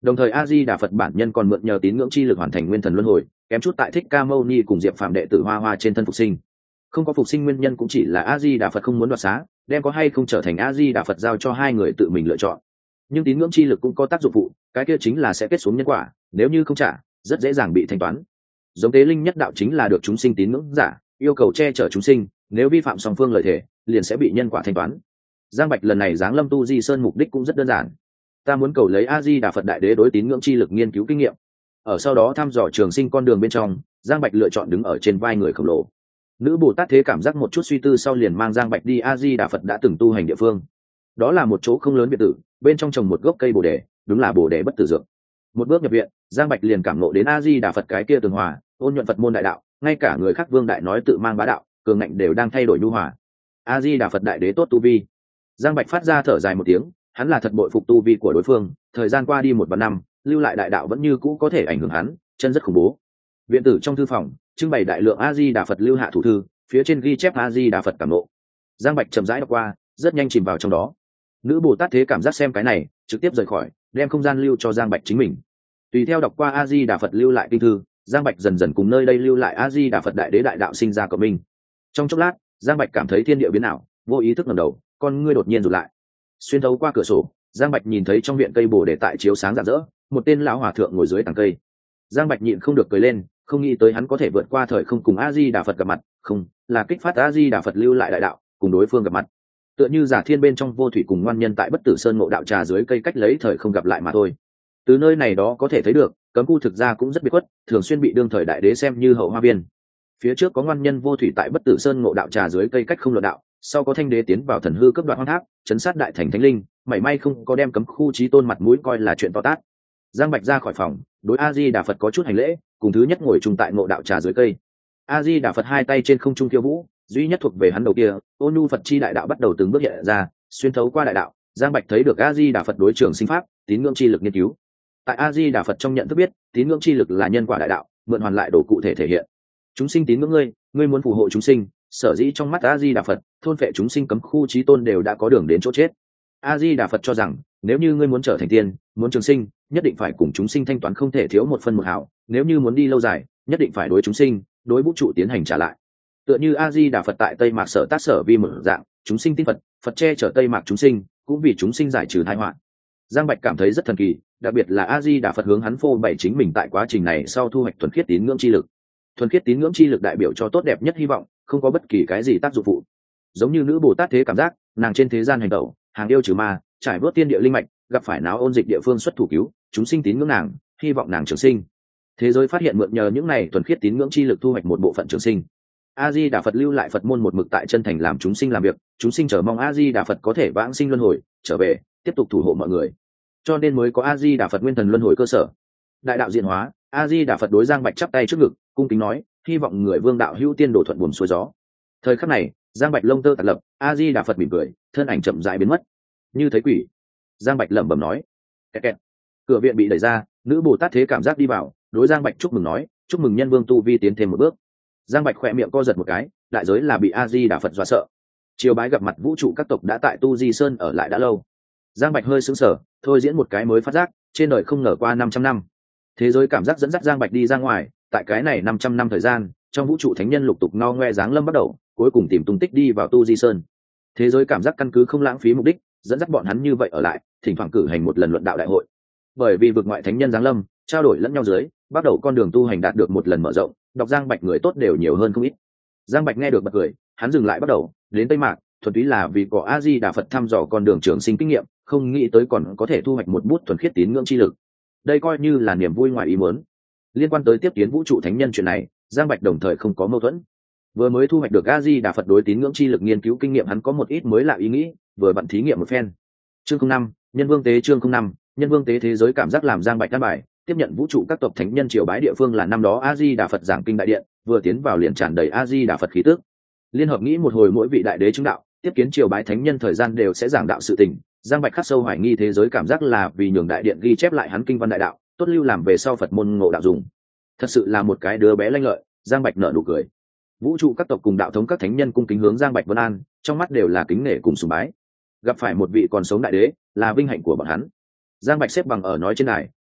Speaker 1: Đồng thời a di đà phật bản nhân còn mượn nhờ tín ngưỡng chi lực hoàn thành nguyên thần luân hồi, kém chút tại Thích Ca Mâu Ni cùng Diệp Phàm đệ tử Hoa Hoa trên thân phục sinh. Không có phục sinh nguyên nhân cũng chỉ là a di đà phật không muốn đoạt xá, đem có hay không trở thành a di đà phật giao cho hai người tự mình lựa chọn. Nhưng tín ngưỡng chi lực cũng có tác dụng phụ, cái kia chính là sẽ kết xuống nhân quả, nếu như không trả rất dễ dàng bị thanh toán. Giống tế linh nhất đạo chính là được chúng sinh tín ngưỡng giả yêu cầu che chở chúng sinh, nếu vi phạm song phương lời thề liền sẽ bị nhân quả thanh toán. Giang Bạch lần này giáng lâm Tu Di Sơn mục đích cũng rất đơn giản, ta muốn cầu lấy a di đà phật đại đế đối tín ngưỡng chi lực nghiên cứu kinh nghiệm. Ở sau đó thăm dò trường sinh con đường bên trong, Giang Bạch lựa chọn đứng ở trên vai người khổng lồ. Nữ Bồ Tát Thế cảm giác một chút suy tư sau liền mang Giang Bạch đi a di đà phật đã từng tu hành địa phương. Đó là một chỗ không lớn biệt tử, bên trong trồng một gốc cây bồ đề, đúng là bồ đề bất tử dược. Một bước nhập viện, Giang Bạch liền cảm ngộ đến a di đà phật cái kia tường hòa ôn nhuận Phật môn đại đạo, ngay cả người khác vương đại nói tự mang bá đạo cường ngạnh đều đang thay đổi nhu hòa. A di đà phật đại đế tốt tu vi. Giang Bạch phát ra thở dài một tiếng, hắn là thật bội phục tu vi của đối phương, thời gian qua đi một vạn năm lưu lại đại đạo vẫn như cũ có thể ảnh hưởng hắn, chân rất khủng bố. Viện tử trong thư phòng trưng bày đại lượng a di đà phật lưu hạ thủ thư, phía trên ghi chép a di đà phật cảm ngộ. Giang Bạch chậm rãi đọc qua, rất nhanh chìm vào trong đó. Nữ Bồ Tát Thế cảm giác xem cái này trực tiếp rời khỏi, đem không gian lưu cho Giang Bạch chính mình. Tùy theo đọc qua a di đà phật lưu lại kinh thư, Giang Bạch dần dần cùng nơi đây lưu lại a di đà phật đại đế đại đạo sinh ra cộng minh. Trong chốc lát Giang Bạch cảm thấy thiên địa biến ảo, vô ý thức ngẩng đầu, con ngươi đột nhiên rụt lại. Xuyên thấu qua cửa sổ, Giang Bạch nhìn thấy trong viện cây bồ đề tại chiếu sáng rạng rỡ, một tên lão hòa thượng ngồi dưới tàng cây. Giang Bạch nhịn không được cười lên, không nghĩ tới hắn có thể vượt qua thời không cùng a di đà phật gặp mặt, không là kích phát a di đà phật lưu lại đại đạo cùng đối phương gặp mặt. Tựa như giả thiên bên trong vô thủy cùng ngoan nhân tại bất tử sơn ngộ đạo trà dưới cây cách lấy thời không gặp lại mà thôi. Từ nơi này đó có thể thấy được, cấm khu thực ra cũng rất biệt khuất, thường xuyên bị đương thời đại đế xem như hậu hoa viên. Phía trước có ngoan nhân vô thủy tại bất tử sơn ngộ đạo trà dưới cây cách không luận đạo, sau có thanh đế tiến vào thần hư cấp đoạn hoang thác, chấn sát đại thành thánh linh, mảy may không có đem cấm khu chí tôn mặt mũi coi là chuyện to tát. Giang Bạch ra khỏi phòng, đối a di đà phật có chút hành lễ, cùng thứ nhất ngồi chung tại ngộ đạo trà dưới cây. A di đà phật hai tay trên không trung khiêu vũ, duy nhất thuộc về hắn đầu kia ôn nhu phật chi đại đạo bắt đầu từng bước hiện ra, xuyên thấu qua đại đạo, Giang Bạch thấy được a di đà phật đối trường sinh pháp tín ngưỡng chi lực nghiên cứu. Tại a di đà phật trong nhận thức biết, tín ngưỡng chi lực là nhân quả đại đạo, mượn hoàn lại đồ cụ thể thể hiện. Chúng sinh tín ngưỡng ngươi, ngươi muốn phù hộ chúng sinh, sở dĩ trong mắt a di đà phật thôn phệ chúng sinh cấm khu chí tôn đều đã có đường đến chỗ chết. A di đà phật cho rằng nếu như ngươi muốn trở thành tiên, muốn trường sinh, nhất định phải cùng chúng sinh thanh toán không thể thiếu một phân một hào, nếu như muốn đi lâu dài, nhất định phải đối chúng sinh, đối vũ trụ tiến hành trả lại. Tựa như a di đà phật tại Tây Mạc sở tác sở vi một dạng, chúng sinh tin Phật, Phật che chở Tây Mạc chúng sinh, cũng vì chúng sinh giải trừ tai họa. Giang Bạch cảm thấy rất thần kỳ, đặc biệt là a di đà phật hướng hắn phô bày chính mình tại quá trình này sau thu hoạch thuần khiết tín ngưỡng chi lực. Thuần khiết tín ngưỡng chi lực đại biểu cho tốt đẹp nhất hy vọng, không có bất kỳ cái gì tác dụng phụ. Giống như nữ Bồ Tát Thế cảm giác, nàng trên thế gian hành tẩu, hàng yêu trừ ma, trải vớt tiên địa linh mạch, gặp phải náo ôn dịch địa phương xuất thủ cứu, chúng sinh tín ngưỡng nàng, hy vọng nàng trường sinh. Thế giới phát hiện mượn nhờ những này thuần khiết tín ngưỡng chi lực thu hoạch một bộ phận trường sinh. A Di Đà Phật lưu lại Phật môn một mực tại chân thành làm chúng sinh làm việc, chúng sinh chờ mong A Di Đà Phật có thể vãng sinh luân hồi, trở về, tiếp tục thủ hộ mọi người. Cho nên mới có A Di Đà Phật nguyên thần luân hồi cơ sở. Đại đạo diện hóa, A Di Đà Phật đối Giang Bạch chắp tay trước ngực, cung kính nói, hy vọng người vương đạo hữu tiên đổ thuận buồm xuôi gió. Thời khắc này, Giang Bạch lông tơ tạt lập, A Di Đà Phật mỉm cười, thân ảnh chậm rãi biến mất. Như thấy quỷ. Giang Bạch lẩm bẩm nói. Kẹt kẹt. Cửa viện bị đẩy ra, nữ Bồ Tát Thế cảm giác đi vào, đối Giang Bạch chúc mừng nói, chúc mừng nhân vương tu vi tiến thêm một bước. Giang Bạch khỏe miệng co giật một cái, đại giới là bị A Di Đà Phật dọa sợ. Chiều bái gặp mặt vũ trụ các tộc đã tại Tu Di Sơn ở lại đã lâu. Giang Bạch hơi sững sờ, thôi diễn một cái mới phát giác, trên đời không ngờ qua năm trăm năm. Thế giới cảm giác dẫn dắt Giang Bạch đi ra ngoài, tại cái này năm trăm năm thời gian, trong vũ trụ thánh nhân lục tục ngao ngoe giáng lâm bắt đầu, cuối cùng tìm tung tích đi vào Tu Di Sơn. Thế giới cảm giác căn cứ không lãng phí mục đích, dẫn dắt bọn hắn như vậy ở lại, thỉnh thoảng cử hành một lần luận đạo đại hội. Bởi vì vực ngoại thánh nhân giáng lâm, trao đổi lẫn nhau dưới, bắt đầu con đường tu hành đạt được một lần mở rộng, đọc Giang Bạch người tốt đều nhiều hơn không ít. Giang Bạch nghe được bật cười, hắn dừng lại bắt đầu, đến Tây Mạc, thuần túy là vì có A Di Đà Phật thăm dò con đường trường sinh kinh nghiệm, không nghĩ tới còn có thể thu hoạch một bút thuần khiết tín ngưỡng chi lực. Đây coi như là niềm vui ngoài ý muốn. Liên quan tới tiếp kiến vũ trụ thánh nhân chuyện này, Giang Bạch đồng thời không có mâu thuẫn. Vừa mới thu hoạch được A Di Đà Phật đối tín ngưỡng chi lực nghiên cứu kinh nghiệm, hắn có một ít mới lạ ý nghĩ, vừa bận thí nghiệm một phen. Chương không năm, nhân vương tế chương không năm, nhân vương tế thế giới cảm giác làm Giang Bạch đáp bài, tiếp nhận vũ trụ các tộc thánh nhân triều bái địa phương là năm đó A Di Đà Phật giảng kinh đại điện, vừa tiến vào liền tràn đầy A Di Đà Phật khí tức. Liên hợp nghĩ một hồi mỗi vị đại đế chứng đạo, tiếp kiến triều bái thánh nhân thời gian đều sẽ giảng đạo sự tình. Giang Bạch khắc sâu hoài nghi thế giới cảm giác là vì nhường đại điện ghi chép lại hắn kinh văn đại đạo, tốt lưu làm về sau Phật môn ngộ đạo dùng. Thật sự là một cái đứa bé lanh lợi. Giang Bạch nở nụ cười. Vũ trụ các tộc cùng đạo thống các thánh nhân cung kính hướng Giang Bạch vân an, trong mắt đều là kính nể cùng sùng bái. Gặp phải một vị còn sống đại đế là vinh hạnh của bọn hắn. Giang Bạch xếp bằng ở nói trên đài,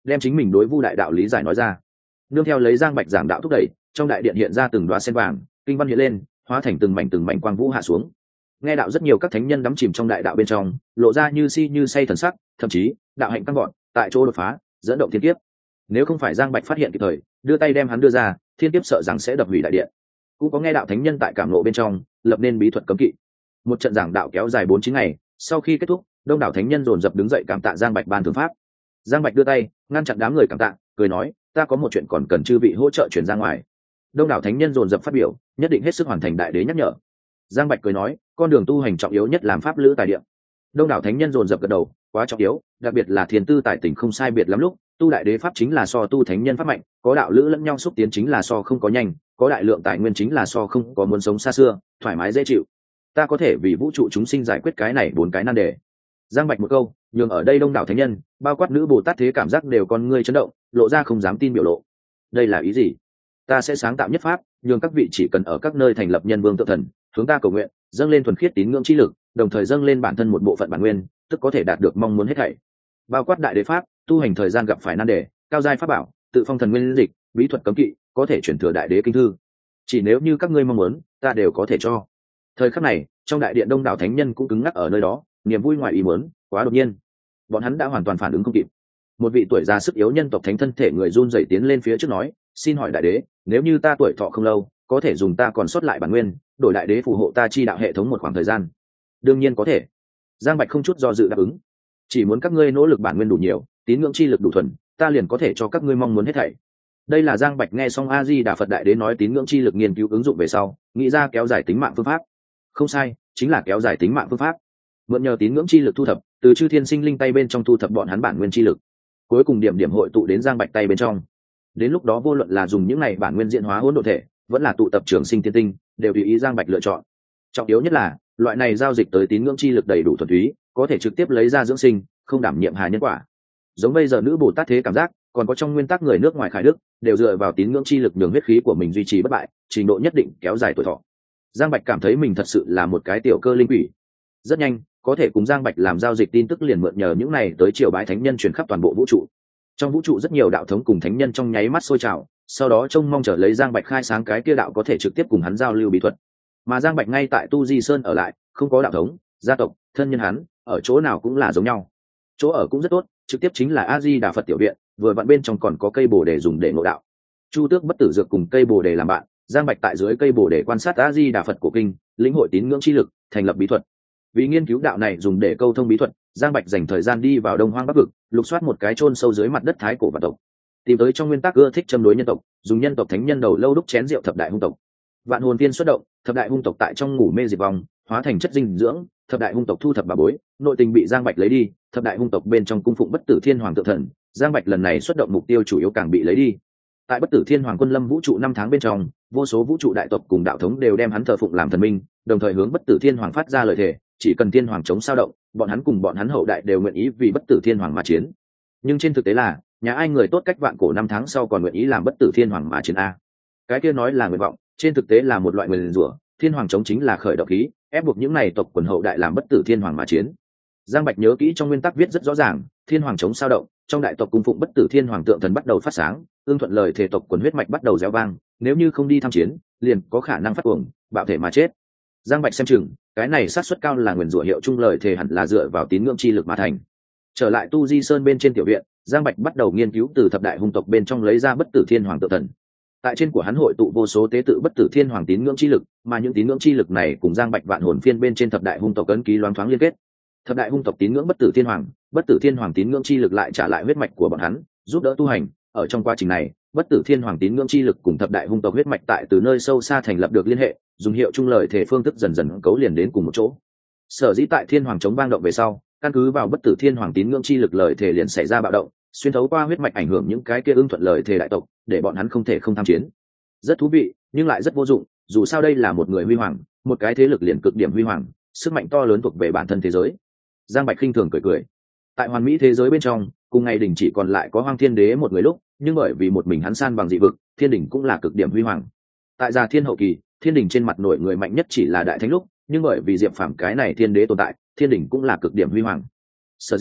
Speaker 1: đem chính mình đối Vu đại đạo lý giải nói ra. Nương theo lấy Giang Bạch giảng đạo thúc đẩy, trong đại điện hiện ra từng đoá sen vàng, kinh văn hiện lên, hóa thành từng mảnh từng mảnh quang vũ hạ xuống. Nghe đạo rất nhiều các thánh nhân đắm chìm trong đại đạo bên trong, lộ ra như si như say thần sắc, thậm chí đạo hạnh tăng vọt, tại chỗ đột phá, dẫn động thiên kiếp. Nếu không phải Giang Bạch phát hiện kịp thời, đưa tay đem hắn đưa ra, thiên kiếp sợ rằng sẽ đập hủy đại điện. Cũng có nghe đạo thánh nhân tại cảm ngộ bên trong, lập nên bí thuật cấm kỵ. Một trận giảng đạo kéo dài bốn chín ngày, sau khi kết thúc, đông đảo thánh nhân dồn dập đứng dậy cảm tạ Giang Bạch ban thượng pháp. Giang Bạch đưa tay ngăn chặn đám người cảm tạ, cười nói, ta có một chuyện còn cần chư vị hỗ trợ chuyển ra ngoài. Đông đảo thánh nhân dồn dập phát biểu, nhất định hết sức hoàn thành đại đế nhắc nhở. Giang Bạch cười nói, con đường tu hành trọng yếu nhất làm pháp lữ tài địa. Đông đảo thánh nhân dồn dập gật đầu, quá trọng yếu, đặc biệt là thiền tư tài tình không sai biệt lắm lúc, tu đại đế pháp chính là so tu thánh nhân pháp mạnh, có đạo lữ lẫn nhau xúc tiến chính là so không có nhanh, có đại lượng tài nguyên chính là so không có muốn sống xa xưa, thoải mái dễ chịu. Ta có thể vì vũ trụ chúng sinh giải quyết cái này bốn cái nan đề. Giang Bạch một câu, nhường ở đây đông đảo thánh nhân, bao quát nữ Bồ Tát thế cảm giác đều con ngươi chấn động, lộ ra không dám tin biểu lộ. Đây là ý gì? Ta sẽ sáng tạo nhất pháp, nhường các vị chỉ cần ở các nơi thành lập nhân vương tự thần, hướng ta cầu nguyện, dâng lên thuần khiết tín ngưỡng chi lực, đồng thời dâng lên bản thân một bộ phận bản nguyên, tức có thể đạt được mong muốn hết thảy. Bao quát đại đế pháp, tu hành thời gian gặp phải nan đề, cao giai pháp bảo, tự phong thần nguyên dịch, bí thuật cấm kỵ, có thể chuyển thừa đại đế kinh thư. Chỉ nếu như các ngươi mong muốn, ta đều có thể cho. Thời khắc này, trong đại điện đông đảo thánh nhân cũng cứng ngắc ở nơi đó, niềm vui ngoài ý muốn, quá đột nhiên. Bọn hắn đã hoàn toàn phản ứng không kịp. Một vị tuổi già sức yếu nhân tộc thánh thân thể người run rẩy tiến lên phía trước nói, xin hỏi đại đế, nếu như ta tuổi thọ không lâu, có thể dùng ta còn sót lại bản nguyên, đổi đại đế phù hộ ta chi đạo hệ thống một khoảng thời gian? Đương nhiên có thể. Giang Bạch không chút do dự đáp ứng. Chỉ muốn các ngươi nỗ lực bản nguyên đủ nhiều, tín ngưỡng chi lực đủ thuần, ta liền có thể cho các ngươi mong muốn hết thảy. Đây là Giang Bạch nghe xong A Di Đà Phật đại đế nói tín ngưỡng chi lực nghiên cứu ứng dụng về sau, nghĩ ra kéo dài tính mạng phương pháp. Không sai, chính là kéo dài tính mạng phương pháp. Mượn nhờ tín ngưỡng chi lực thu thập, từ chư thiên sinh linh tay bên trong thu thập bọn hắn bản nguyên chi lực, cuối cùng điểm điểm hội tụ đến Giang Bạch tay bên trong. Đến lúc đó vô luận là dùng những này bản nguyên diễn hóa hỗn độn thể, vẫn là tụ tập trường sinh tiên tinh, đều tùy ý Giang Bạch lựa chọn. Trọng yếu nhất là, loại này giao dịch tới tín ngưỡng chi lực đầy đủ thuần túy, có thể trực tiếp lấy ra dưỡng sinh, không đảm nhiệm hà nhân quả. Giống bây giờ nữ Bồ Tát thế cảm giác, còn có trong nguyên tắc người nước ngoài khải đức, đều dựa vào tín ngưỡng chi lực nhường huyết khí của mình duy trì bất bại, trình độ nhất định kéo dài tuổi thọ. Giang Bạch cảm thấy mình thật sự là một cái tiểu cơ linh quỷ. Rất nhanh, có thể cùng Giang Bạch làm giao dịch tin tức liền mượn nhờ những này tới triều bái thánh nhân truyền khắp toàn bộ vũ trụ. Trong vũ trụ rất nhiều đạo thống cùng thánh nhân trong nháy mắt sôi trào, sau đó trông mong chờ lấy Giang Bạch khai sáng cái kia đạo có thể trực tiếp cùng hắn giao lưu bí thuật. Mà Giang Bạch ngay tại Tu Di Sơn ở lại, không có đạo thống, gia tộc, thân nhân hắn, ở chỗ nào cũng là giống nhau. Chỗ ở cũng rất tốt, trực tiếp chính là A Di Đà Phật tiểu viện, vừa vặn bên trong còn có cây bồ đề dùng để ngộ đạo. Chu Tước bất tử dược cùng cây bồ đề làm bạn, Giang Bạch tại dưới cây bồ đề quan sát A Di Đà Phật cổ kinh, lĩnh hội tín ngưỡng chi lực, thành lập bí thuật. Vì nghiên cứu đạo này dùng để câu thông bí thuật, Giang Bạch dành thời gian đi vào Đông Hoang Bắc vực, lục soát một cái chôn sâu dưới mặt đất thái cổ vạn tộc, tìm tới trong nguyên tắc ưa thích châm đối nhân tộc, dùng nhân tộc thánh nhân đầu lâu đúc chén rượu thập đại hung tộc. Vạn hồn tiên xuất động, thập đại hung tộc tại trong ngủ mê diệt vong, hóa thành chất dinh dưỡng, thập đại hung tộc thu thập bà bối, nội tình bị Giang Bạch lấy đi, thập đại hung tộc bên trong cung phụng bất tử thiên hoàng tự thần, Giang Bạch lần này xuất động mục tiêu chủ yếu càng bị lấy đi. Tại bất tử thiên hoàng quân lâm vũ trụ năm tháng bên trong, vô số vũ trụ đại tộc cùng đạo thống đều đem hắn thờ phụng làm thần minh, đồng thời hướng bất tử thiên hoàng phát ra lời thề, chỉ cần thiên hoàng chống sao động, bọn hắn cùng bọn hắn hậu đại đều nguyện ý vì bất tử thiên hoàng mà chiến. Nhưng trên thực tế là, nhà ai người tốt cách vạn cổ năm tháng sau còn nguyện ý làm bất tử thiên hoàng mà chiến a? Cái kia nói là nguyện vọng, trên thực tế là một loại nguyền rủa. Thiên hoàng chống chính là khởi động khí, ép buộc những này tộc quần hậu đại làm bất tử thiên hoàng mà chiến. Giang Bạch nhớ kỹ trong nguyên tắc viết rất rõ ràng, thiên hoàng chống sao động, trong đại tộc cung phụng bất tử thiên hoàng tượng thần bắt đầu phát sáng, ương thuận lời thể tộc quần huyết mạch bắt đầu réo vang, nếu như không đi tham chiến, liền có khả năng phát cuồng, bạo thể mà chết. Giang Bạch xem chừng, cái này sát suất cao là nguyền rủa hiệu chung lời thể hẳn là dựa vào tín ngưỡng chi lực mà thành. Trở lại Tu Di Sơn bên trên tiểu viện, Giang Bạch bắt đầu nghiên cứu từ thập đại hung tộc bên trong lấy ra bất tử thiên hoàng tượng thần. Tại trên của hắn hội tụ vô số tế tự bất tử thiên hoàng tín ngưỡng chi lực, mà những tín ngưỡng chi lực này cùng Giang Bạch vạn hồn phiên bên trên thập đại hung tộc ấn ký loáng thoáng liên kết. Thập đại hung tộc tín ngưỡng bất tử thiên hoàng, bất tử thiên hoàng tín ngưỡng chi lực lại trả lại huyết mạch của bọn hắn, giúp đỡ tu hành. Ở trong quá trình này, bất tử thiên hoàng tín ngưỡng chi lực cùng thập đại hung tộc huyết mạch tại từ nơi sâu xa thành lập được liên hệ, dùng hiệu chung lời thể phương thức dần dần cấu liền đến cùng một chỗ. Sở dĩ tại thiên hoàng chống vang động về sau, căn cứ vào bất tử thiên hoàng tín ngưỡng chi lực lời thể liền xảy ra bạo động, xuyên thấu qua huyết mạch ảnh hưởng những cái kia ưng thuận lời thể đại tộc, để bọn hắn không thể không tham chiến. Rất thú vị, nhưng lại rất vô dụng, dù sao đây là một người huy hoàng, một cái thế lực liền cực điểm huy hoàng, sức mạnh to lớn thuộc về bản thân thế giới. Giang Bạch khinh thường cười cười. Tại hoàn mỹ thế giới bên trong, cùng ngày đỉnh chỉ còn lại có Hoang Thiên Đế một người lúc, nhưng bởi vì một mình hắn san bằng dị vực, thiên đỉnh cũng là cực điểm huy hoàng. Tại Già Thiên hậu kỳ, thiên đỉnh trên mặt nổi người mạnh nhất chỉ là đại thánh lúc, nhưng bởi vì Diệp Phàm cái này thiên đế tồn tại, thiên đỉnh cũng là cực điểm huy hoàng. Sở dĩ,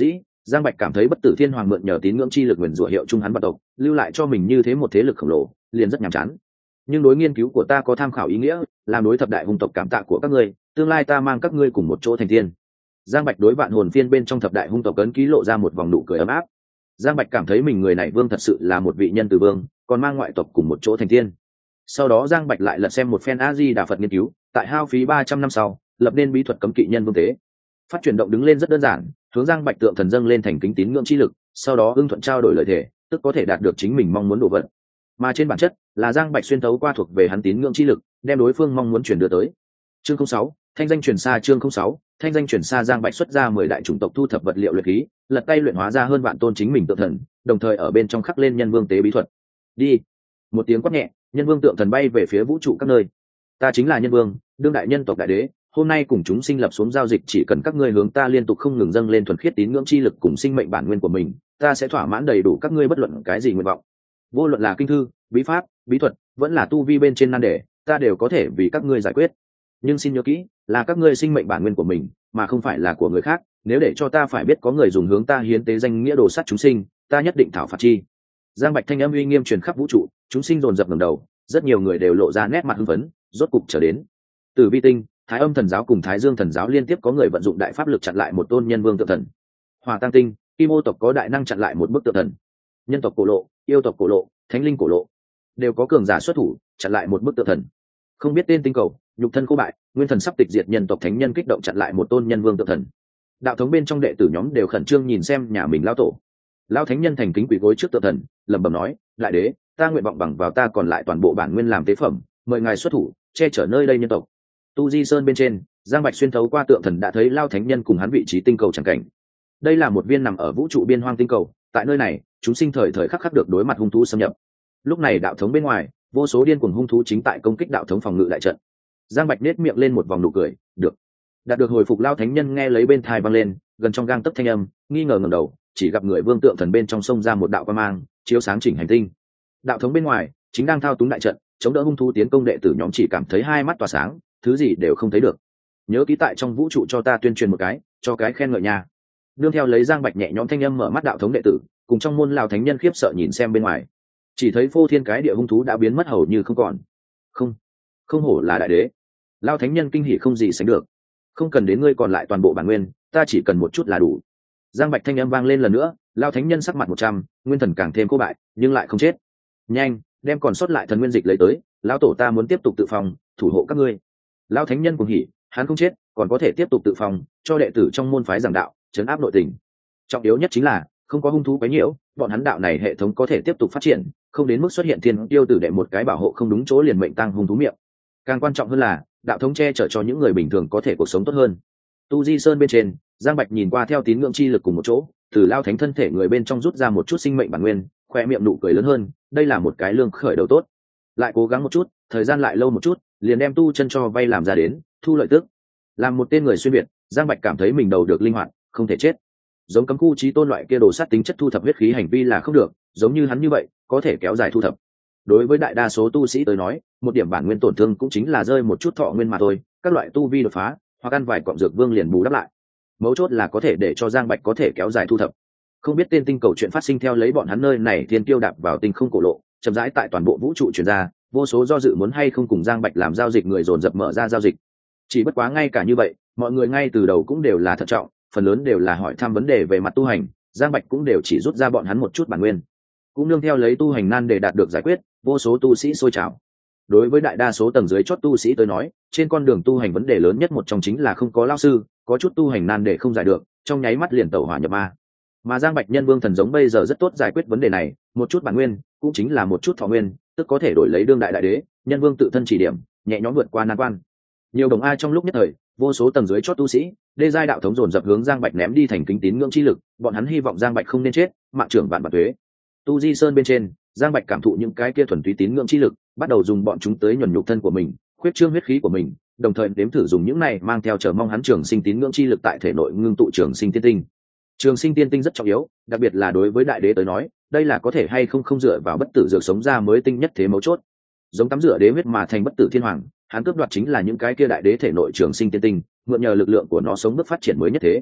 Speaker 1: Giang Bạch cảm thấy bất tử thiên hoàng mượn nhờ tín ngưỡng chi lực nguyền rủa hiệu chung hắn vạn tộc, lưu lại cho mình như thế một thế lực khổng lồ, liền rất nhàm chán. Nhưng đối nghiên cứu của ta có tham khảo ý nghĩa, làm đối thập đại hung tộc cảm tạ của các ngươi, tương lai ta mang các ngươi cùng một chỗ thành tiên. Giang Bạch đối vạn hồn phiên bên trong thập đại hung tộc ấn ký lộ ra một vòng nụ cười ấm áp. Giang Bạch cảm thấy mình người này vương thật sự là một vị nhân từ vương, còn mang ngoại tộc cùng một chỗ thành tiên. Sau đó Giang Bạch lại lật xem một phen A Di Đà Phật nghiên cứu, tại hao phí ba trăm năm sau, lập nên bí thuật cấm kỵ nhân vương tế. Phát chuyển động đứng lên rất đơn giản, hướng Giang Bạch tượng thần dâng lên thành kính tín ngưỡng chi lực, sau đó ưng thuận trao đổi lời thể, tức có thể đạt được chính mình mong muốn đồ vật. Mà trên bản chất là Giang Bạch xuyên thấu qua thuộc về hắn tín ngưỡng chi lực, đem đối phương mong muốn chuyển đưa tới. Chương không sáu, thanh danh truyền xa. Chương không sáu, thanh danh truyền xa. Giang Bạch xuất ra mười đại chủng tộc thu thập vật liệu luyện khí, lật tay luyện hóa ra hơn vạn tôn chính mình tượng thần, đồng thời ở bên trong khắc lên nhân vương tế bí thuật. Đi. Một tiếng quát nhẹ, nhân vương tượng thần bay về phía vũ trụ các nơi. Ta chính là nhân vương, đương đại nhân tộc đại đế, hôm nay cùng chúng sinh lập xuống giao dịch, chỉ cần các ngươi hướng ta liên tục không ngừng dâng lên thuần khiết tín ngưỡng chi lực cùng sinh mệnh bản nguyên của mình, ta sẽ thỏa mãn đầy đủ các ngươi bất luận cái gì nguyện vọng. Vô luận là kinh thư, bí pháp, bí thuật, vẫn là tu vi bên trên nan đề, ta đều có thể vì các ngươi giải quyết. Nhưng xin nhớ kỹ, là các ngươi sinh mệnh bản nguyên của mình, mà không phải là của người khác. Nếu để cho ta phải biết có người dùng hướng ta hiến tế danh nghĩa đồ sát chúng sinh, ta nhất định thảo phạt chi. Giang Bạch thanh âm uy nghiêm truyền khắp vũ trụ, chúng sinh dồn dập ngẩng đầu, rất nhiều người đều lộ ra nét mặt hưng phấn, rốt cục trở đến. Từ Vi Tinh, Thái Âm Thần giáo cùng Thái Dương Thần giáo liên tiếp có người vận dụng đại pháp lực chặn lại một tôn nhân vương tượng thần. Hỏa Tăng Tinh, Kim Ô tộc có đại năng chặn lại một bức tượng thần. Nhân tộc cổ lộ, yêu tộc cổ lộ, thánh linh cổ lộ đều có cường giả xuất thủ chặn lại một bức tượng thần. Không biết tên tinh cầu, nhục thân khô bại, nguyên thần sắp tịch diệt nhân tộc thánh nhân kích động chặn lại một tôn nhân vương tượng thần. Đạo thống bên trong đệ tử nhóm đều khẩn trương nhìn xem nhà mình lao tổ. Lao thánh nhân thành kính quỳ gối trước tượng thần, lẩm bẩm nói: đại đế, ta nguyện vọng bằng vào ta còn lại toàn bộ bản nguyên làm tế phẩm, mời ngài xuất thủ che chở nơi đây nhân tộc. Tu Di Sơn bên trên, Giang Bạch xuyên thấu qua tượng thần đã thấy Lao thánh nhân cùng hắn vị trí tinh cầu chẳng cảnh. Đây là một viên nằm ở vũ trụ biên hoang tinh cầu, tại nơi này chúng sinh thời thời khắc khắc được đối mặt hung thú xâm nhập. Lúc này đạo thống bên ngoài, vô số điên cuồng hung thú chính tại công kích đạo thống phòng ngự đại trận. Giang Bạch nết miệng lên một vòng nụ cười, được. Đạt được hồi phục Lao thánh nhân nghe lấy bên tai vang lên, gần trong gang tấc thanh âm, nghi ngờ ngẩng đầu, chỉ gặp người vương tượng thần bên trong sông ra một đạo quang mang, chiếu sáng chỉnh hành tinh. Đạo thống bên ngoài chính đang thao túng đại trận, chống đỡ hung thú tiến công, đệ tử nhóm chỉ cảm thấy hai mắt tỏa sáng, thứ gì đều không thấy được. Nhớ ký tại trong vũ trụ cho ta tuyên truyền một cái, cho cái khen ngợi nha. Nương theo lấy Giang Bạch nhẹ nhõm thanh âm mở mắt, đạo thống đệ tử cùng trong môn Lão thánh nhân khiếp sợ nhìn xem bên ngoài, chỉ thấy phô thiên cái địa hung thú đã biến mất hầu như không còn. Không, không hổ là đại đế. Lão thánh nhân kinh hỉ không gì sánh được. Không cần đến ngươi còn lại toàn bộ bản nguyên, ta chỉ cần một chút là đủ. Giang Bạch thanh âm vang lên lần nữa, Lão thánh nhân sắc mặt một trăm, nguyên thần càng thêm cô bại, nhưng lại không chết. Nhanh, đem còn sót lại thần nguyên dịch lấy tới, lão tổ ta muốn tiếp tục tự phòng, thủ hộ các ngươi. Lão thánh nhân cuồng hỉ, hắn không chết, còn có thể tiếp tục tự phòng, cho đệ tử trong môn phái giảng đạo, trấn áp nội tình. Trọng yếu nhất chính là không có hung thú quấy nhiễu, bọn hắn đạo này hệ thống có thể tiếp tục phát triển, không đến mức xuất hiện thiên tiêu tử đệ một cái bảo hộ không đúng chỗ liền mệnh tăng hung thú miệng. Càng quan trọng hơn là đạo thống che chở cho những người bình thường có thể cuộc sống tốt hơn. Tu Di Sơn bên trên, Giang Bạch nhìn qua theo tín ngưỡng chi lực cùng một chỗ, từ Lao thánh thân thể người bên trong rút ra một chút sinh mệnh bản nguyên, khoe miệng nụ cười lớn hơn, đây là một cái lương khởi đầu tốt. Lại cố gắng một chút, thời gian lại lâu một chút, liền đem tu chân cho vay làm ra đến, thu lợi tức. Làm một tên người xuyên việt, Giang Bạch cảm thấy mình đầu được linh hoạt, không thể chết. Giống cấm khu chí tôn loại kia đồ sát tính chất thu thập huyết khí hành vi là không được, giống như hắn như vậy có thể kéo dài thu thập. Đối với đại đa số tu sĩ tới nói, một điểm bản nguyên tổn thương cũng chính là rơi một chút thọ nguyên mà thôi, các loại tu vi đột phá hoặc ăn vài cọng dược vương liền bù đắp lại. Mấu chốt là có thể để cho Giang Bạch có thể kéo dài thu thập. Không biết tên tinh cầu chuyện phát sinh theo lấy bọn hắn nơi này thiên tiêu đạp vào tinh không cổ lộ, chậm rãi tại toàn bộ vũ trụ truyền ra, vô số do dự muốn hay không cùng Giang Bạch làm giao dịch người dồn dập mở ra giao dịch. Chỉ bất quá ngay cả như vậy, mọi người ngay từ đầu cũng đều là thận trọng, phần lớn đều là hỏi thăm vấn đề về mặt tu hành, Giang Bạch cũng đều chỉ rút ra bọn hắn một chút bản nguyên. Cũng nương theo lấy tu hành nan để đạt được giải quyết, vô số tu sĩ sôi trào. Đối với đại đa số tầng dưới chót tu sĩ tới nói, trên con đường tu hành vấn đề lớn nhất một trong chính là không có lão sư, có chút tu hành nan để không giải được, trong nháy mắt liền tẩu hỏa nhập ma. Mà Giang Bạch nhân vương thần giống bây giờ rất tốt giải quyết vấn đề này, một chút bản nguyên, cũng chính là một chút thọ nguyên, tức có thể đổi lấy đương đại đại đế, nhân vương tự thân chỉ điểm, nhẹ nhõm vượt qua nan quan. Nhiều đồng ai trong lúc nhất thời, vô số tầng dưới chót tu sĩ, đê giai đạo thống dồn dập hướng Giang Bạch ném đi thành kính tín ngưỡng chi lực, bọn hắn hy vọng Giang Bạch không nên chết, mạng trưởng vạn bạc tuế. Tu Di Sơn bên trên, Giang Bạch cảm thụ những cái kia thuần túy tín ngưỡng chi lực, bắt đầu dùng bọn chúng tới nhuần nhục thân của mình, khuyết trương huyết khí của mình, đồng thời đếm thử dùng những này mang theo chờ mong hắn trường sinh tín ngưỡng chi lực tại thể nội ngưng tụ trường sinh tiên tinh. Trường sinh tiên tinh rất trọng yếu, đặc biệt là đối với đại đế tới nói, đây là có thể hay không không dựa vào bất tử dược sống ra mới tinh nhất thế mấu chốt. Giống tắm rửa đế huyết mà thành bất tử thiên hoàng, hắn cướp đoạt chính là những cái kia đại đế thể nội trường sinh tiên tinh, mượn nhờ lực lượng của nó sống bước phát triển mới nhất thế.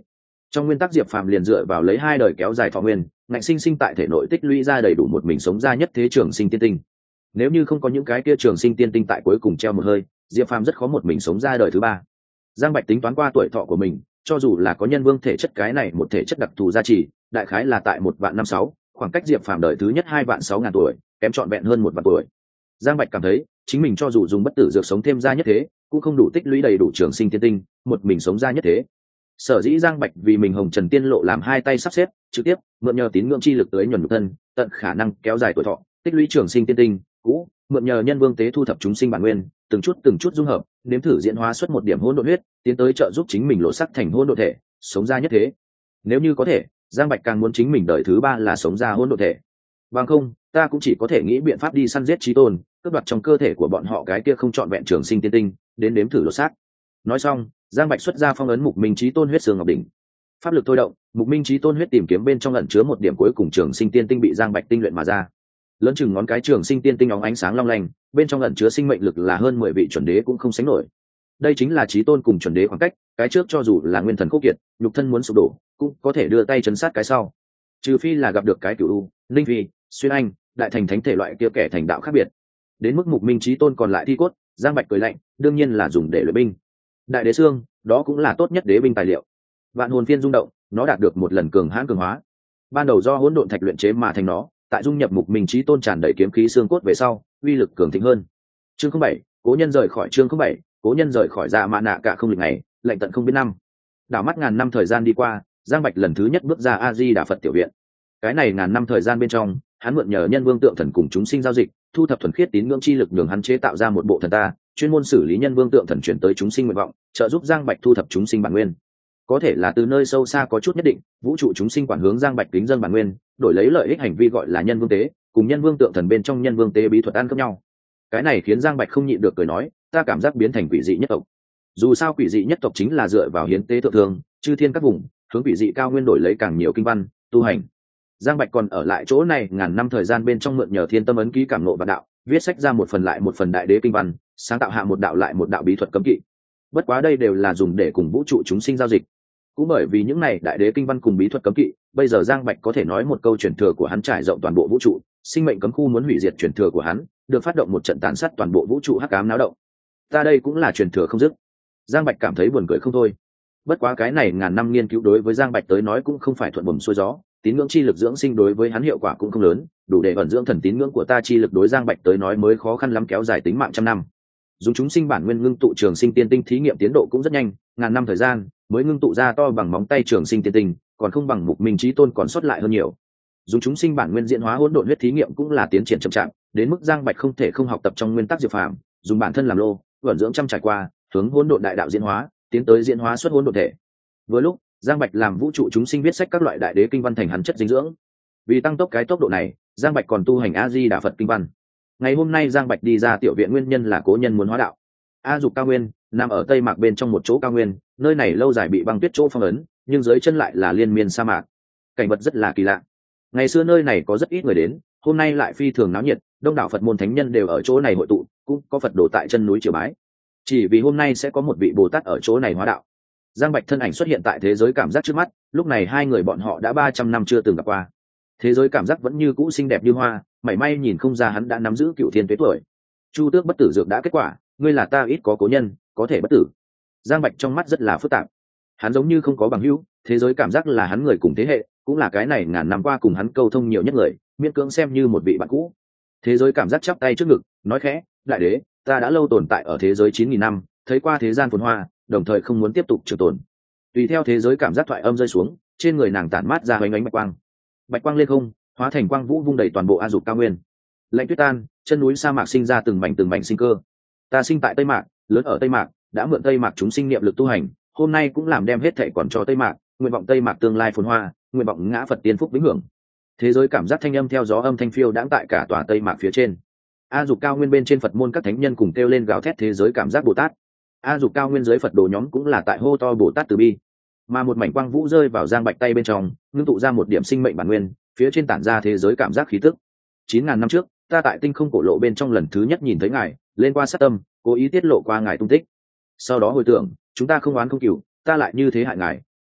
Speaker 1: Trong nguyên tắc Diệp Phàm liền dựa vào lấy hai đời kéo dài thọ nguyên, ngạnh sinh sinh tại thể nội tích lũy ra đầy đủ một mình sống ra nhất thế trường sinh tiên tinh. Nếu như không có những cái kia trường sinh tiên tinh tại cuối cùng treo một hơi, Diệp Phàm rất khó một mình sống ra đời thứ ba. Giang Bạch tính toán qua tuổi thọ của mình, cho dù là có nhân vương thể chất cái này một thể chất đặc thù gia trì, đại khái là tại một vạn năm sáu, khoảng cách Diệp Phàm đời thứ nhất hai vạn sáu ngàn tuổi, kém trọn vẹn hơn một vạn tuổi. Giang Bạch cảm thấy chính mình cho dù dùng bất tử dược sống thêm ra nhất thế, cũng không đủ tích lũy đầy đủ trường sinh tiên tinh, một mình sống ra nhất thế. Sở dĩ Giang Bạch vì mình hồng trần tiên lộ làm hai tay sắp xếp, trực tiếp mượn nhờ tín ngưỡng chi lực tới nhuần nhục thân, tận khả năng kéo dài tuổi thọ, tích lũy trường sinh tiên tinh, cũ, mượn nhờ nhân vương tế thu thập chúng sinh bản nguyên, từng chút từng chút dung hợp, nếm thử diễn hóa xuất một điểm hỗn độn huyết, tiến tới trợ giúp chính mình lộ sắc thành hỗn độn thể, sống ra nhất thế. Nếu như có thể, Giang Bạch càng muốn chính mình đời thứ ba là sống ra hỗn độn thể. Bằng không, ta cũng chỉ có thể nghĩ biện pháp đi săn giết chí tôn, cướp đoạt trong cơ thể của bọn họ cái kia không trọn vẹn trường sinh tiên tinh, đến nếm thử lộ sắc. Nói xong, Giang Bạch xuất ra phong ấn Mục Minh Chí Tôn huyết xương ngọc đỉnh. Pháp lực thôi động, Mục Minh Chí Tôn huyết tìm kiếm bên trong ẩn chứa một điểm cuối cùng trường sinh tiên tinh bị Giang Bạch tinh luyện mà ra. Lớn chừng ngón cái trường sinh tiên tinh óng ánh sáng long lanh, bên trong ẩn chứa sinh mệnh lực là hơn mười vị chuẩn đế cũng không sánh nổi. Đây chính là Chí Tôn cùng chuẩn đế khoảng cách, cái trước cho dù là nguyên thần khô kiệt, nhục thân muốn sụp đổ, cũng có thể đưa tay chấn sát cái sau. Trừ phi là gặp được cái Cửu U, Linh Phi, Xuyên Anh, đại thành thánh thể loại kia kẻ thành đạo khác biệt. Đến mức Mục Minh Chí Tôn còn lại thi cốt, Giang Bạch cười lạnh, đương nhiên là dùng để luyện binh. Đại đế xương, đó cũng là tốt nhất đế binh tài liệu. Vạn hồn phiên rung động, nó đạt được một lần cường hãn cường hóa. Ban đầu do hỗn độn thạch luyện chế mà thành nó, tại dung nhập Mục Minh Chí Tôn tràn đầy kiếm khí xương cốt về sau, uy lực cường thịnh hơn. Chương không bảy, cố nhân rời khỏi chương không bảy, cố nhân rời khỏi Dạ Mã Nạ cả không lịch ngày, lệnh tận không biết năm. Đảo mắt ngàn năm thời gian đi qua, Giang Bạch lần thứ nhất bước ra A Di Đà Phật tiểu viện. Cái này ngàn năm thời gian bên trong, hắn mượn nhờ nhân vương tượng thần cùng chúng sinh giao dịch, thu thập thuần khiết tín ngưỡng chi lực nhường hắn chế tạo ra một bộ thần ta, chuyên môn xử lý nhân vương tượng thần chuyển tới chúng sinh nguyện vọng, trợ giúp Giang Bạch thu thập chúng sinh bản nguyên. Có thể là từ nơi sâu xa có chút nhất định, vũ trụ chúng sinh quản hướng Giang Bạch kính dân bản nguyên, đổi lấy lợi ích hành vi gọi là nhân vương tế, cùng nhân vương tượng thần bên trong nhân vương tế bí thuật ăn cướp nhau. Cái này khiến Giang Bạch không nhịn được cười nói, ta cảm giác biến thành quỷ dị nhất tộc. Dù sao quỷ dị nhất tộc chính là dựa vào hiến tế thượng thường, chư thiên các vùng, hướng quỷ dị cao nguyên đổi lấy càng nhiều kinh văn, tu hành. Giang Bạch còn ở lại chỗ này ngàn năm thời gian bên trong mượn nhờ thiên tâm ấn ký cảm ngộ và đạo, viết sách ra một phần lại một phần đại đế kinh văn, sáng tạo hạ một đạo lại một đạo bí thuật cấm kỵ. Bất quá đây đều là dùng để cùng vũ trụ chúng sinh giao dịch. Cũng bởi vì những này đại đế kinh văn cùng bí thuật cấm kỵ, bây giờ Giang Bạch có thể nói một câu truyền thừa của hắn trải rộng toàn bộ vũ trụ, sinh mệnh cấm khu muốn hủy diệt truyền thừa của hắn, được phát động một trận tàn sát toàn bộ vũ trụ hắc ám náo động. Ta đây cũng là truyền thừa không dứt. Giang Bạch cảm thấy buồn cười không thôi. Bất quá cái này ngàn năm nghiên cứu đối với Giang Bạch tới nói cũng không phải thuận buồm xuôi gió, tín ngưỡng chi lực dưỡng sinh đối với hắn hiệu quả cũng không lớn, đủ để ẩn dưỡng thần tín ngưỡng của ta chi lực đối Giang Bạch tới nói mới khó khăn lắm kéo dài tính mạng trăm năm. Dùng chúng sinh bản nguyên ngưng tụ trường sinh tiên tinh thí nghiệm tiến độ cũng rất nhanh, ngàn năm thời gian mới ngưng tụ ra to bằng móng tay trường sinh tiên tinh, còn không bằng Mục Minh Chí Tôn còn sót lại hơn nhiều. Dùng chúng sinh bản nguyên diễn hóa hỗn độn huyết thí nghiệm cũng là tiến triển chậm chạp, đến mức Giang Bạch không thể không học tập trong nguyên tắc Diệp Phàm, dùng bản thân làm lô, ẩn dưỡng trăm trải qua, hướng hỗn độn đại đạo diễn hóa, tiến tới diễn hóa xuất hỗn độn thể. Vừa lúc, Giang Bạch làm vũ trụ chúng sinh viết sách các loại đại đế kinh văn thành hắn chất dinh dưỡng. Vì tăng tốc cái tốc độ này, Giang Bạch còn tu hành A Di Đà Phật kinh văn. Ngày hôm nay Giang Bạch đi ra tiểu viện nguyên nhân là cố nhân muốn hóa đạo. A Dục cao nguyên nằm ở tây mạc bên trong một chỗ cao nguyên, nơi này lâu dài bị băng tuyết chỗ phong ấn, nhưng dưới chân lại là liên miên sa mạc. Cảnh vật rất là kỳ lạ. Ngày xưa nơi này có rất ít người đến, hôm nay lại phi thường náo nhiệt, đông đảo Phật môn thánh nhân đều ở chỗ này hội tụ, cũng có Phật đồ tại chân núi triều bái. Chỉ vì hôm nay sẽ có một vị Bồ Tát ở chỗ này hóa đạo. Giang Bạch thân ảnh xuất hiện tại thế giới cảm giác trước mắt, lúc này hai người bọn họ đã ba trăm năm chưa từng gặp qua. Thế giới cảm giác vẫn như cũ xinh đẹp như hoa, mảy may nhìn không ra hắn đã nắm giữ cựu thiên tuế tuổi. Chu tước bất tử dược đã kết quả, ngươi là ta ít có cố nhân, có thể bất tử. Giang Bạch trong mắt rất là phức tạp. Hắn giống như không có bằng hữu, thế giới cảm giác là hắn người cùng thế hệ, cũng là cái này ngàn năm qua cùng hắn câu thông nhiều nhất người, miễn cưỡng xem như một vị bạn cũ. Thế giới cảm giác chắp tay trước ngực, nói khẽ, đại đế, ta đã lâu tồn tại ở thế giới chín nghìn năm, thấy qua thế gian phồn hoa, đồng thời không muốn tiếp tục trường tồn. Tùy theo thế giới cảm giác thoại âm rơi xuống, trên người nàng tản mát ra hoành ánh bạch quang. Bạch quang lên không, hóa thành quang vũ vung đầy toàn bộ A Dục cao nguyên. Lạnh tuyết tan, chân núi sa mạc sinh ra từng mảnh từng mảnh sinh cơ. Ta sinh tại Tây Mạc, lớn ở Tây Mạc, đã mượn Tây Mạc chúng sinh niệm lực tu hành, hôm nay cũng làm đem hết thệ còn cho Tây Mạc, nguyện vọng Tây Mạc tương lai phồn hoa, nguyện vọng ngã Phật tiên phúc vĩnh hưởng. Thế giới cảm giác thanh âm theo gió âm thanh phiêu đãng tại cả tòa Tây Mạc phía trên. A Dục cao nguyên bên trên Phật môn các thánh nhân cùng kêu lên gào thét thế giới cảm giác Bồ Tát. A Dục cao nguyên dưới Phật đồ nhóm cũng là tại hô to Bồ Tát từ bi. Mà một mảnh quang vũ rơi vào Giang Bạch tay bên trong, ngưng tụ ra một điểm sinh mệnh bản nguyên, phía trên tản ra thế giới cảm giác khí tức. chín ngàn năm trước, ta tại tinh không cổ lộ bên trong lần thứ nhất nhìn thấy ngài, lên qua sát tâm, cố ý tiết lộ qua ngài tung tích. Sau đó hồi tưởng, chúng ta không oán không cừu, ta lại như thế hại ngài,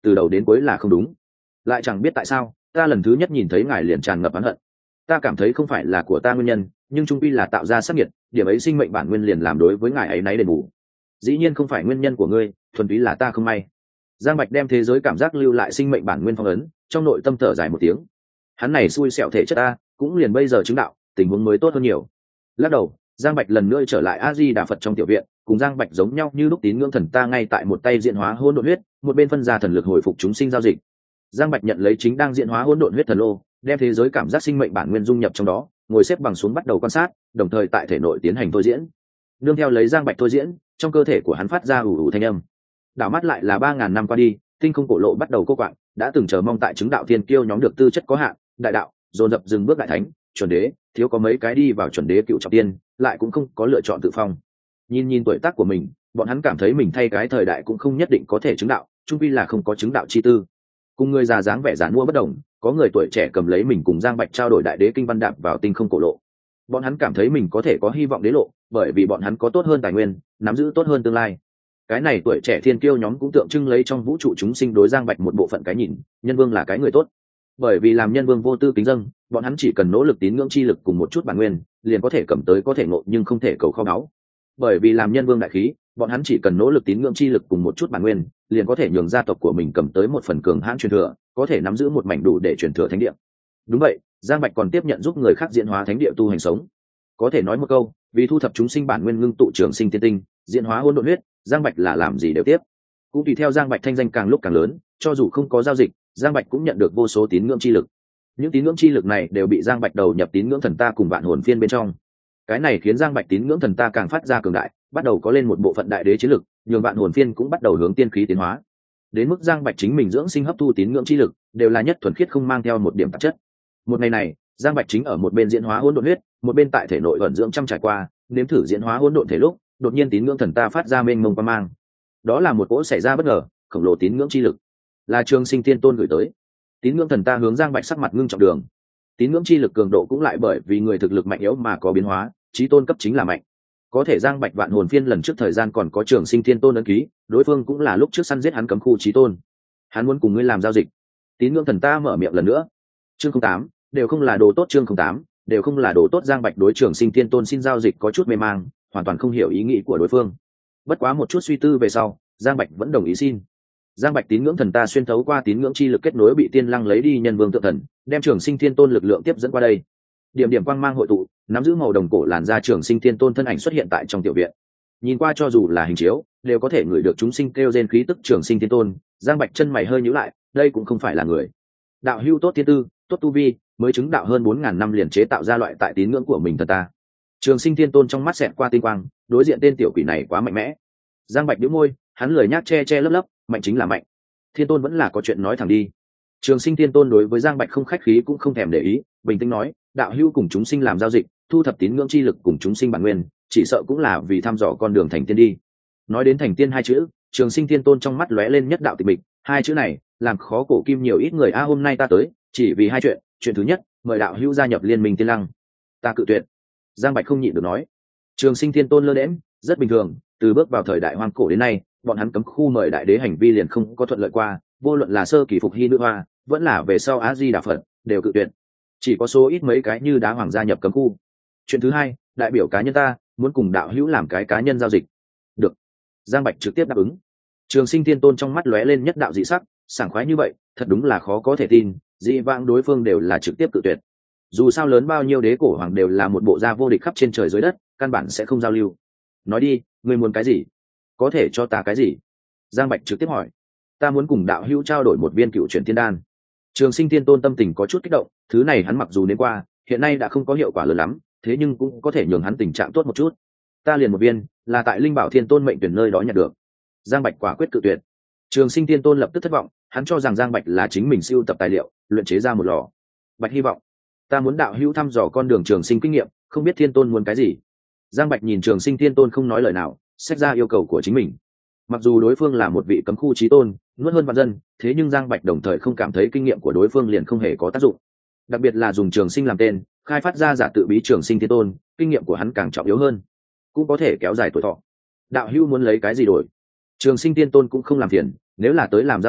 Speaker 1: từ đầu đến cuối là không đúng. Lại chẳng biết tại sao ta lần thứ nhất nhìn thấy ngài liền tràn ngập oán hận. Ta cảm thấy không phải là của ta nguyên nhân, nhưng trung quy là tạo ra sát nhiệt, điểm ấy sinh mệnh bản nguyên liền làm đối với ngài ấy náy đền bù. Dĩ nhiên không phải nguyên nhân của ngươi, thuần túy là ta không may. Giang Bạch đem thế giới cảm giác lưu lại sinh mệnh bản nguyên phong ấn, trong nội tâm thở dài một tiếng. Hắn này xui xẻo thể chất ta, cũng liền bây giờ chứng đạo, tình huống mới tốt hơn nhiều. Lắc đầu, Giang Bạch lần nữa trở lại A Di Đà Phật trong tiểu viện, cùng Giang Bạch giống nhau như lúc tín ngưỡng thần ta ngay tại một tay diễn hóa hỗn độn huyết, một bên phân ra thần lực hồi phục chúng sinh giao dịch. Giang Bạch nhận lấy chính đang diễn hóa hỗn độn huyết thần lô, đem thế giới cảm giác sinh mệnh bản nguyên dung nhập trong đó, ngồi xếp bằng xuống bắt đầu quan sát, đồng thời tại thể nội tiến hành thôi diễn. Nương theo lấy Giang Bạch thôi diễn, trong cơ thể của hắn phát ra ù ù thanh âm. Đảo mắt lại là ba ngàn năm qua đi, tinh không cổ lộ bắt đầu cô quạng, đã từng chờ mong tại chứng đạo thiên kiêu nhóm được tư chất có hạn, đại đạo, dồn dập dừng bước đại thánh, chuẩn đế, thiếu có mấy cái đi vào chuẩn đế cựu trọng tiên, lại cũng không có lựa chọn tự phong. Nhìn nhìn tuổi tác của mình, bọn hắn cảm thấy mình thay cái thời đại cũng không nhất định có thể chứng đạo, chung quy là không có chứng đạo chi tư. Cùng người già dáng vẻ giản mua bất đồng, có người tuổi trẻ cầm lấy mình cùng Giang Bạch trao đổi đại đế kinh văn đạp vào tinh không cổ lộ. Bọn hắn cảm thấy mình có thể có hy vọng đế lộ, bởi vì bọn hắn có tốt hơn tài nguyên, nắm giữ tốt hơn tương lai. Cái này tuổi trẻ thiên kiêu nhóm cũng tượng trưng lấy trong vũ trụ chúng sinh đối Giang Bạch một bộ phận cái nhìn, nhân vương là cái người tốt. Bởi vì làm nhân vương vô tư kính dâng, bọn hắn chỉ cần nỗ lực tín ngưỡng chi lực cùng một chút bản nguyên, liền có thể cầm tới có thể ngộ nhưng không thể cầu kho báu. Bởi vì làm nhân vương đại khí, bọn hắn chỉ cần nỗ lực tín ngưỡng chi lực cùng một chút bản nguyên, liền có thể nhường gia tộc của mình cầm tới một phần cường hãn truyền thừa, có thể nắm giữ một mảnh đủ để truyền thừa thánh địa. Đúng vậy, Giang Bạch còn tiếp nhận giúp người khác diễn hóa thánh địa tu hành sống. Có thể nói một câu, vì thu thập chúng sinh bản nguyên ngưng tụ trường sinh tiên tinh, diễn hóa hỗn độn huyết, Giang Bạch là làm gì đều tiếp. Cũng tùy theo Giang Bạch thanh danh càng lúc càng lớn, cho dù không có giao dịch, Giang Bạch cũng nhận được vô số tín ngưỡng chi lực. Những tín ngưỡng chi lực này đều bị Giang Bạch đầu nhập tín ngưỡng thần ta cùng vạn hồn phiên bên trong. Cái này khiến Giang Bạch tín ngưỡng thần ta càng phát ra cường đại, bắt đầu có lên một bộ phận đại đế chiến lực, nhường vạn hồn phiên cũng bắt đầu hướng tiên khí tiến hóa. Đến mức Giang Bạch chính mình dưỡng sinh hấp thu tín ngưỡng chi lực, đều là nhất thuần khiết không mang theo một điểm tạp chất. Một ngày này, Giang Bạch chính ở một bên diễn hóa hỗn độn huyết, một bên tại thể nội vận dưỡng trăm trải qua, nếm thử diễn hóa hỗn độn thể lúc, đột nhiên tín ngưỡng thần ta phát ra mênh mông quang mang. Đó là một cỗ xảy ra bất ngờ, khổng lồ tín ngưỡng chi lực, là Trường Sinh Tiên Tôn gửi tới. Tín ngưỡng thần ta hướng Giang Bạch sắc mặt ngưng trọng đường. Tín ngưỡng chi lực cường độ cũng lại bởi vì người thực lực mạnh yếu mà có biến hóa, chí tôn cấp chính là mạnh. Có thể Giang Bạch vạn hồn phiên lần trước thời gian còn có Trường Sinh Tiên Tôn ấn ký, đối phương cũng là lúc trước săn giết hắn cấm khu chí tôn. Hắn muốn cùng ngươi làm giao dịch. Tín ngưỡng thần ta mở miệng lần nữa. Chương không tám, đều không là đồ tốt chương không tám, đều không là đồ tốt Giang Bạch đối Trường Sinh Tiên Tôn xin giao dịch có chút mê mang, hoàn toàn không hiểu ý nghĩ của đối phương. Bất quá một chút suy tư về sau, Giang Bạch vẫn đồng ý xin. Giang Bạch tín ngưỡng thần ta xuyên thấu qua tín ngưỡng chi lực kết nối bị tiên lăng lấy đi nhân vương tự thần, đem Trường Sinh Thiên Tôn lực lượng tiếp dẫn qua đây. Điểm điểm quang mang hội tụ, nắm giữ màu đồng cổ làn da Trường Sinh Thiên Tôn thân ảnh xuất hiện tại trong tiểu viện. Nhìn qua cho dù là hình chiếu, đều có thể ngửi được chúng sinh kêu gen khí tức Trường Sinh Thiên Tôn. Giang Bạch chân mày hơi nhíu lại, đây cũng không phải là người. Đạo hưu tốt thiên tư, tốt tu vi, mới chứng đạo hơn bốn ngàn năm liền chế tạo ra loại tại tín ngưỡng của mình thần ta. Trường Sinh Thiên Tôn trong mắt xẹt qua tinh quang, đối diện tên tiểu quỷ này quá mạnh mẽ. Giang Bạch nhíu môi, hắn lười nhác che che lấp lấp, mạnh chính là mạnh. Thiên Tôn vẫn là có chuyện nói thẳng đi. Trường Sinh Thiên Tôn đối với Giang Bạch không khách khí cũng không thèm để ý, bình tĩnh nói, đạo hữu cùng chúng sinh làm giao dịch, thu thập tín ngưỡng chi lực cùng chúng sinh bản nguyên, chỉ sợ cũng là vì thăm dò con đường thành tiên đi. Nói đến thành tiên hai chữ, Trường Sinh Thiên Tôn trong mắt lóe lên nhất đạo tịch mịch, hai chữ này làm khó cổ kim nhiều ít người a à, hôm nay ta tới, chỉ vì hai chuyện, chuyện thứ nhất, mời đạo hữu gia nhập liên minh Tiên Lăng. Ta cự tuyệt. Giang Bạch không nhịn được nói. Trường Sinh Thiên Tôn lơ đễnh, rất bình thường, từ bước vào thời đại hoang cổ đến nay, bọn hắn cấm khu mời đại đế hành vi liền không có thuận lợi qua, vô luận là sơ kỳ phục hy nữ hoa, vẫn là về sau Á Di Đà Phật, đều cự tuyệt. Chỉ có số ít mấy cái như đá hoàng gia nhập cấm khu. Chuyện thứ hai, đại biểu cá nhân ta muốn cùng đạo hữu làm cái cá nhân giao dịch. Được. Giang Bạch trực tiếp đáp ứng. Trường Sinh Thiên Tôn trong mắt lóe lên nhất đạo dị sắc, sảng khoái như vậy, thật đúng là khó có thể tin, dị vãng đối phương đều là trực tiếp cự tuyệt. Dù sao lớn bao nhiêu đế cổ hoàng đều là một bộ da vô địch khắp trên trời dưới đất, căn bản sẽ không giao lưu. Nói đi, ngươi muốn cái gì? Có thể cho ta cái gì? Giang Bạch trực tiếp hỏi. Ta muốn cùng đạo hữu trao đổi một viên cựu chuyển tiên đan. Trường Sinh Thiên Tôn tâm tình có chút kích động, thứ này hắn mặc dù đến qua, hiện nay đã không có hiệu quả lớn lắm, thế nhưng cũng có thể nhường hắn tình trạng tốt một chút. Ta liền một viên, là tại Linh Bảo Thiên Tôn mệnh tuyển nơi đó nhận được. Giang Bạch quả quyết cự tuyệt. Trường Sinh Thiên Tôn lập tức thất vọng, hắn cho rằng Giang Bạch là chính mình siêu tập tài liệu, luyện chế ra một lò. Bạch hy vọng, ta muốn đạo hữu thăm dò con đường trường sinh kinh nghiệm, không biết Thiên Tôn muốn cái gì. Giang Bạch nhìn Trường Sinh Thiên Tôn không nói lời nào, xét ra yêu cầu của chính mình. Mặc dù đối phương là một vị cấm khu chí tôn, nuốt hơn vạn dân, thế nhưng Giang Bạch đồng thời không cảm thấy kinh nghiệm của đối phương liền không hề có tác dụng. Đặc biệt là dùng trường sinh làm tên, khai phát ra giả tự bí Trường Sinh Thiên Tôn, kinh nghiệm của hắn càng trọng yếu hơn, cũng có thể kéo dài tuổi thọ. Đạo hữu muốn lấy cái gì đổi? Trường Sinh Thiên Tôn cũng không làm phiền, nếu là tới làm giao dịch,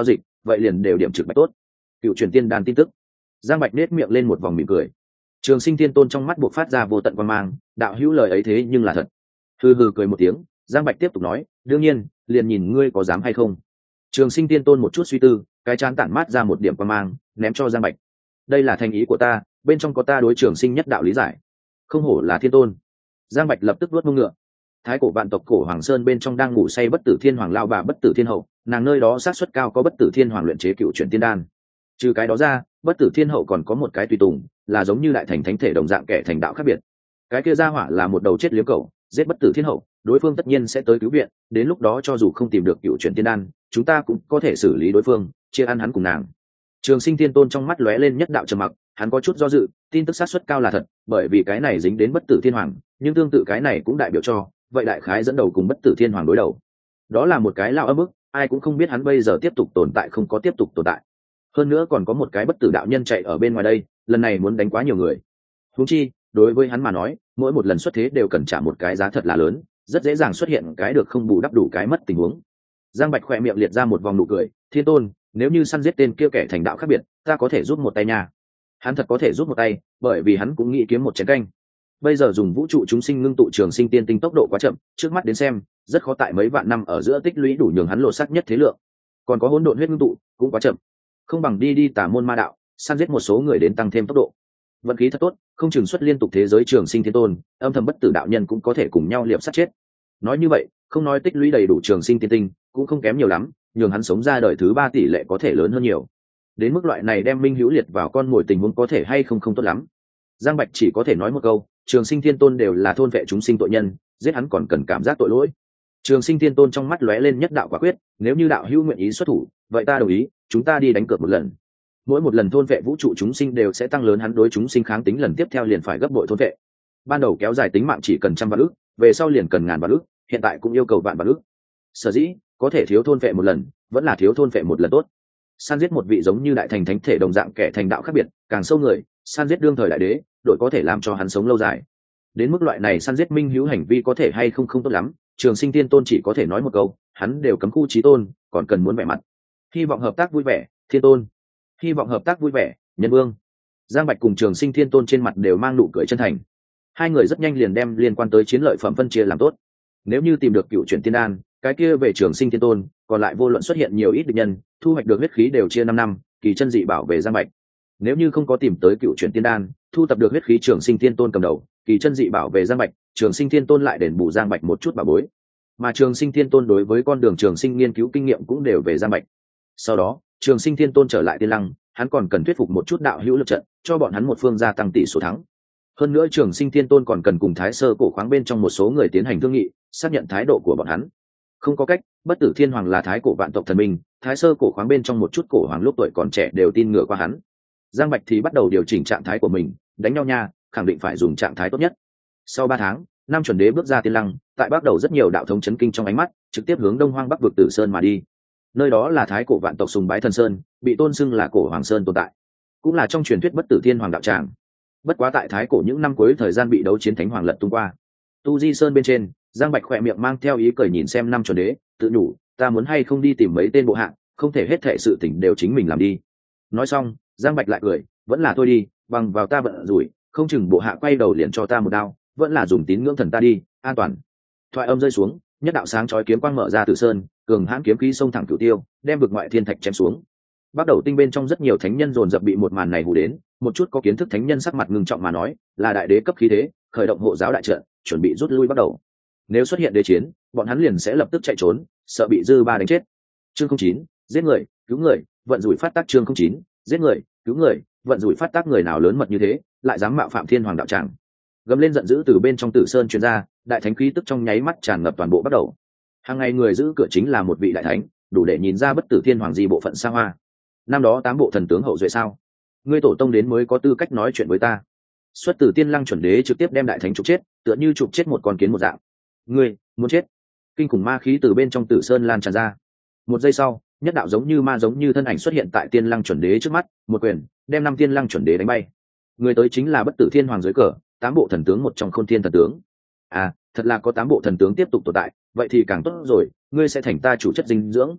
Speaker 1: vậy liền đều điểm trực bạch tốt. Cựu truyền tiên đan tin tức. Giang Bạch nết miệng lên một vòng mỉm cười. Trường Sinh Tiên Tôn trong mắt buộc phát ra vô tận quan mang, đạo hữu lời ấy thế nhưng là thật. Hừ hừ cười một tiếng, Giang Bạch tiếp tục nói, đương nhiên, liền nhìn ngươi có dám hay không. Trường Sinh Tiên Tôn một chút suy tư, cái chán tản mát ra một điểm quan mang, ném cho Giang Bạch. Đây là thành ý của ta, bên trong có ta đối Trường Sinh nhất đạo lý giải. Không hổ là thiên tôn. Giang Bạch lập tức vuốt mông ngựa. Thái cổ vạn tộc cổ Hoàng Sơn bên trong đang ngủ say bất tử thiên hoàng lao bà bất tử thiên hậu, nàng nơi đó sát suất cao có bất tử thiên hoàng luyện chế cựu chuyển tiên đan. Trừ cái đó ra, bất tử thiên hậu còn có một cái tùy tùng, là giống như đại thành thánh thể đồng dạng kẻ thành đạo khác biệt. Cái kia gia hỏa là một đầu chết liếm cầu, giết bất tử thiên hậu, đối phương tất nhiên sẽ tới cứu viện, đến lúc đó cho dù không tìm được cựu chuyển tiên đan, chúng ta cũng có thể xử lý đối phương, chia ăn hắn cùng nàng. Trường Sinh Tiên Tôn trong mắt lóe lên nhất đạo trầm mặc, hắn có chút do dự, tin tức sát suất cao là thật, bởi vì cái này dính đến bất tử thiên hoàng, nhưng tương tự cái này cũng đại biểu cho, vậy đại khái dẫn đầu cùng bất tử thiên hoàng đối đầu. Đó là một cái lao âm ức, ai cũng không biết hắn bây giờ tiếp tục tồn tại không có tiếp tục tồn tại. Hơn nữa còn có một cái bất tử đạo nhân chạy ở bên ngoài đây, lần này muốn đánh quá nhiều người. Huống chi, đối với hắn mà nói, mỗi một lần xuất thế đều cần trả một cái giá thật là lớn, rất dễ dàng xuất hiện cái được không bù đắp đủ cái mất tình huống. Giang Bạch khỏe miệng liệt ra một vòng nụ cười, thiên tôn, nếu như săn giết tên kia kẻ thành đạo khác biệt, ta có thể giúp một tay nha. Hắn thật có thể giúp một tay, bởi vì hắn cũng nghĩ kiếm một chén canh. Bây giờ dùng vũ trụ chúng sinh ngưng tụ trường sinh tiên tinh tốc độ quá chậm, trước mắt đến xem, rất khó tại mấy vạn năm ở giữa tích lũy đủ nhường hắn lộ sắc nhất thế lượng. Còn có hỗn độn huyết ngưng tụ, cũng quá chậm. Không bằng đi đi tà môn ma đạo, săn giết một số người đến tăng thêm tốc độ. Vận khí thật tốt, không chừng xuất liên tục thế giới trường sinh thiên tôn, âm thầm bất tử đạo nhân cũng có thể cùng nhau liệp sát chết. Nói như vậy, không nói tích lũy đầy đủ trường sinh tiên tinh, cũng không kém nhiều lắm, nhường hắn sống ra đời thứ ba tỷ lệ có thể lớn hơn nhiều. Đến mức loại này đem minh hữu liệt vào con mồi tình huống có thể hay không không tốt lắm. Giang Bạch chỉ có thể nói một câu, trường sinh thiên tôn đều là thôn vệ chúng sinh tội nhân, giết hắn còn cần cảm giác tội lỗi. Trường sinh thiên tôn trong mắt lóe lên nhất đạo quả quyết, nếu như đạo hữu nguyện ý xuất thủ, vậy ta đồng ý, chúng ta đi đánh cược một lần. Mỗi một lần thôn vệ vũ trụ chúng sinh đều sẽ tăng lớn hắn đối chúng sinh kháng tính, lần tiếp theo liền phải gấp bội thôn vệ. Ban đầu kéo dài tính mạng chỉ cần trăm vạn ức, về sau liền cần ngàn vạn ức, hiện tại cũng yêu cầu vạn vạn ức. Sở dĩ có thể thiếu thôn vệ một lần, vẫn là thiếu thôn vệ một lần tốt. San giết một vị giống như đại thành thánh thể đồng dạng kẻ thành đạo khác biệt, càng sâu người, san giết đương thời đại đế, đội có thể làm cho hắn sống lâu dài. Đến mức loại này săn giết minh hữu hành vi có thể hay không không tốt lắm, Trường Sinh Tiên Tôn chỉ có thể nói một câu, hắn đều cấm khu chí tôn, còn cần muốn vẻ mặt. Hy vọng hợp tác vui vẻ, Thiên Tôn. Hy vọng hợp tác vui vẻ, Nhân Vương. Giang Bạch cùng Trường Sinh Thiên Tôn trên mặt đều mang nụ cười chân thành. Hai người rất nhanh liền đem liên quan tới chiến lợi phẩm phân chia làm tốt. Nếu như tìm được cựu chuyển tiên đan, cái kia về Trường Sinh Thiên Tôn, còn lại vô luận xuất hiện nhiều ít địch nhân, thu hoạch được huyết khí đều chia năm năm, kỳ chân dị bảo về Giang Bạch. Nếu như không có tìm tới cựu chuyển tiên đan, thu tập được huyết khí Trường Sinh Thiên Tôn cầm đầu, kỳ chân dị bảo về Giang Bạch, Trường Sinh Thiên Tôn lại đền bù Giang Bạch một chút bảo bối. Mà Trường Sinh Thiên Tôn đối với con đường trường sinh nghiên cứu kinh nghiệm cũng đều về Giang Bạch. Sau đó, Trường Sinh Thiên Tôn trở lại Tiên Lăng, hắn còn cần thuyết phục một chút đạo hữu lực trận, cho bọn hắn một phương gia tăng tỷ số thắng. Hơn nữa Trường Sinh Thiên Tôn còn cần cùng Thái Sơ cổ khoáng bên trong một số người tiến hành thương nghị, xác nhận thái độ của bọn hắn. Không có cách, bất tử thiên hoàng là thái cổ vạn tộc thần minh, Thái Sơ cổ khoáng bên trong một chút cổ hoàng lúc tuổi còn trẻ đều tin ngựa qua hắn. Giang Bạch thì bắt đầu điều chỉnh trạng thái của mình, đánh nhau nha, khẳng định phải dùng trạng thái tốt nhất. Sau ba tháng, năm chuẩn đế bước ra Tiên Lăng, tại bắt đầu rất nhiều đạo thống chấn kinh trong ánh mắt, trực tiếp hướng đông hoang bắc vực Tử Sơn mà đi. Nơi đó là thái cổ vạn tộc sùng bái thần sơn, bị tôn xưng là cổ hoàng sơn tồn tại, cũng là trong truyền thuyết bất tử thiên hoàng đạo tràng. Bất quá tại thái cổ những năm cuối thời gian bị đấu chiến thánh hoàng lật tung qua. Tu Di Sơn bên trên, Giang Bạch khỏe miệng mang theo ý cười nhìn xem năm chuẩn đế, tự nhủ, ta muốn hay không đi tìm mấy tên bộ hạng, không thể hết thệ sự tình đều chính mình làm đi. Nói xong, Giang Bạch lại cười, vẫn là tôi đi, bằng vào ta bận rủi, không chừng bộ hạ quay đầu liền cho ta một đao, vẫn là dùng tín ngưỡng thần ta đi, an toàn. Thoại âm rơi xuống, nhất đạo sáng chói kiếm quang mở ra Tử Sơn, cường hãn kiếm khí xông thẳng cửu tiêu, đem vực ngoại thiên thạch chém xuống. Bắt đầu tinh bên trong rất nhiều thánh nhân dồn dập bị một màn này hù đến, một chút có kiến thức thánh nhân sắc mặt ngưng trọng mà nói, là đại đế cấp khí thế, khởi động hộ giáo đại trận, chuẩn bị rút lui bắt đầu. Nếu xuất hiện đế chiến, bọn hắn liền sẽ lập tức chạy trốn, sợ bị dư ba đánh chết. Chương không chín, giết người, cứu người, vận rủi phát tác. Chương không chín, giết người, cứu người, vận rủi phát tác. Người nào lớn mật như thế, lại dám mạo phạm thiên hoàng đạo tràng. Gầm lên giận dữ từ bên trong Tử Sơn truyền ra, đại thánh khí tức trong nháy mắt tràn ngập toàn bộ bắt đầu. Hàng ngày người giữ cửa chính là một vị đại thánh, đủ để nhìn ra bất tử thiên hoàng gì bộ phận xa hoa. Năm đó tám bộ thần tướng hậu duệ sao? Ngươi tổ tông đến mới có tư cách nói chuyện với ta. Xuất từ Tiên Lăng chuẩn đế trực tiếp đem đại thánh trục chết, tựa như trục chết một con kiến một dạng. Ngươi muốn chết? Kinh khủng ma khí từ bên trong Tử Sơn lan tràn ra. Một giây sau, nhất đạo giống như ma giống như thân ảnh xuất hiện tại Tiên Lăng chuẩn đế trước mắt, một quyền đem năm Tiên Lăng chuẩn đế đánh bay. Người tới chính là bất tử thiên hoàng dưới cờ, tám bộ thần tướng một trong Khôn Thiên thần tướng. À, thật là có tám bộ thần tướng tiếp tục tồn tại, vậy thì càng tốt rồi, ngươi sẽ thành ta chủ chất dinh dưỡng.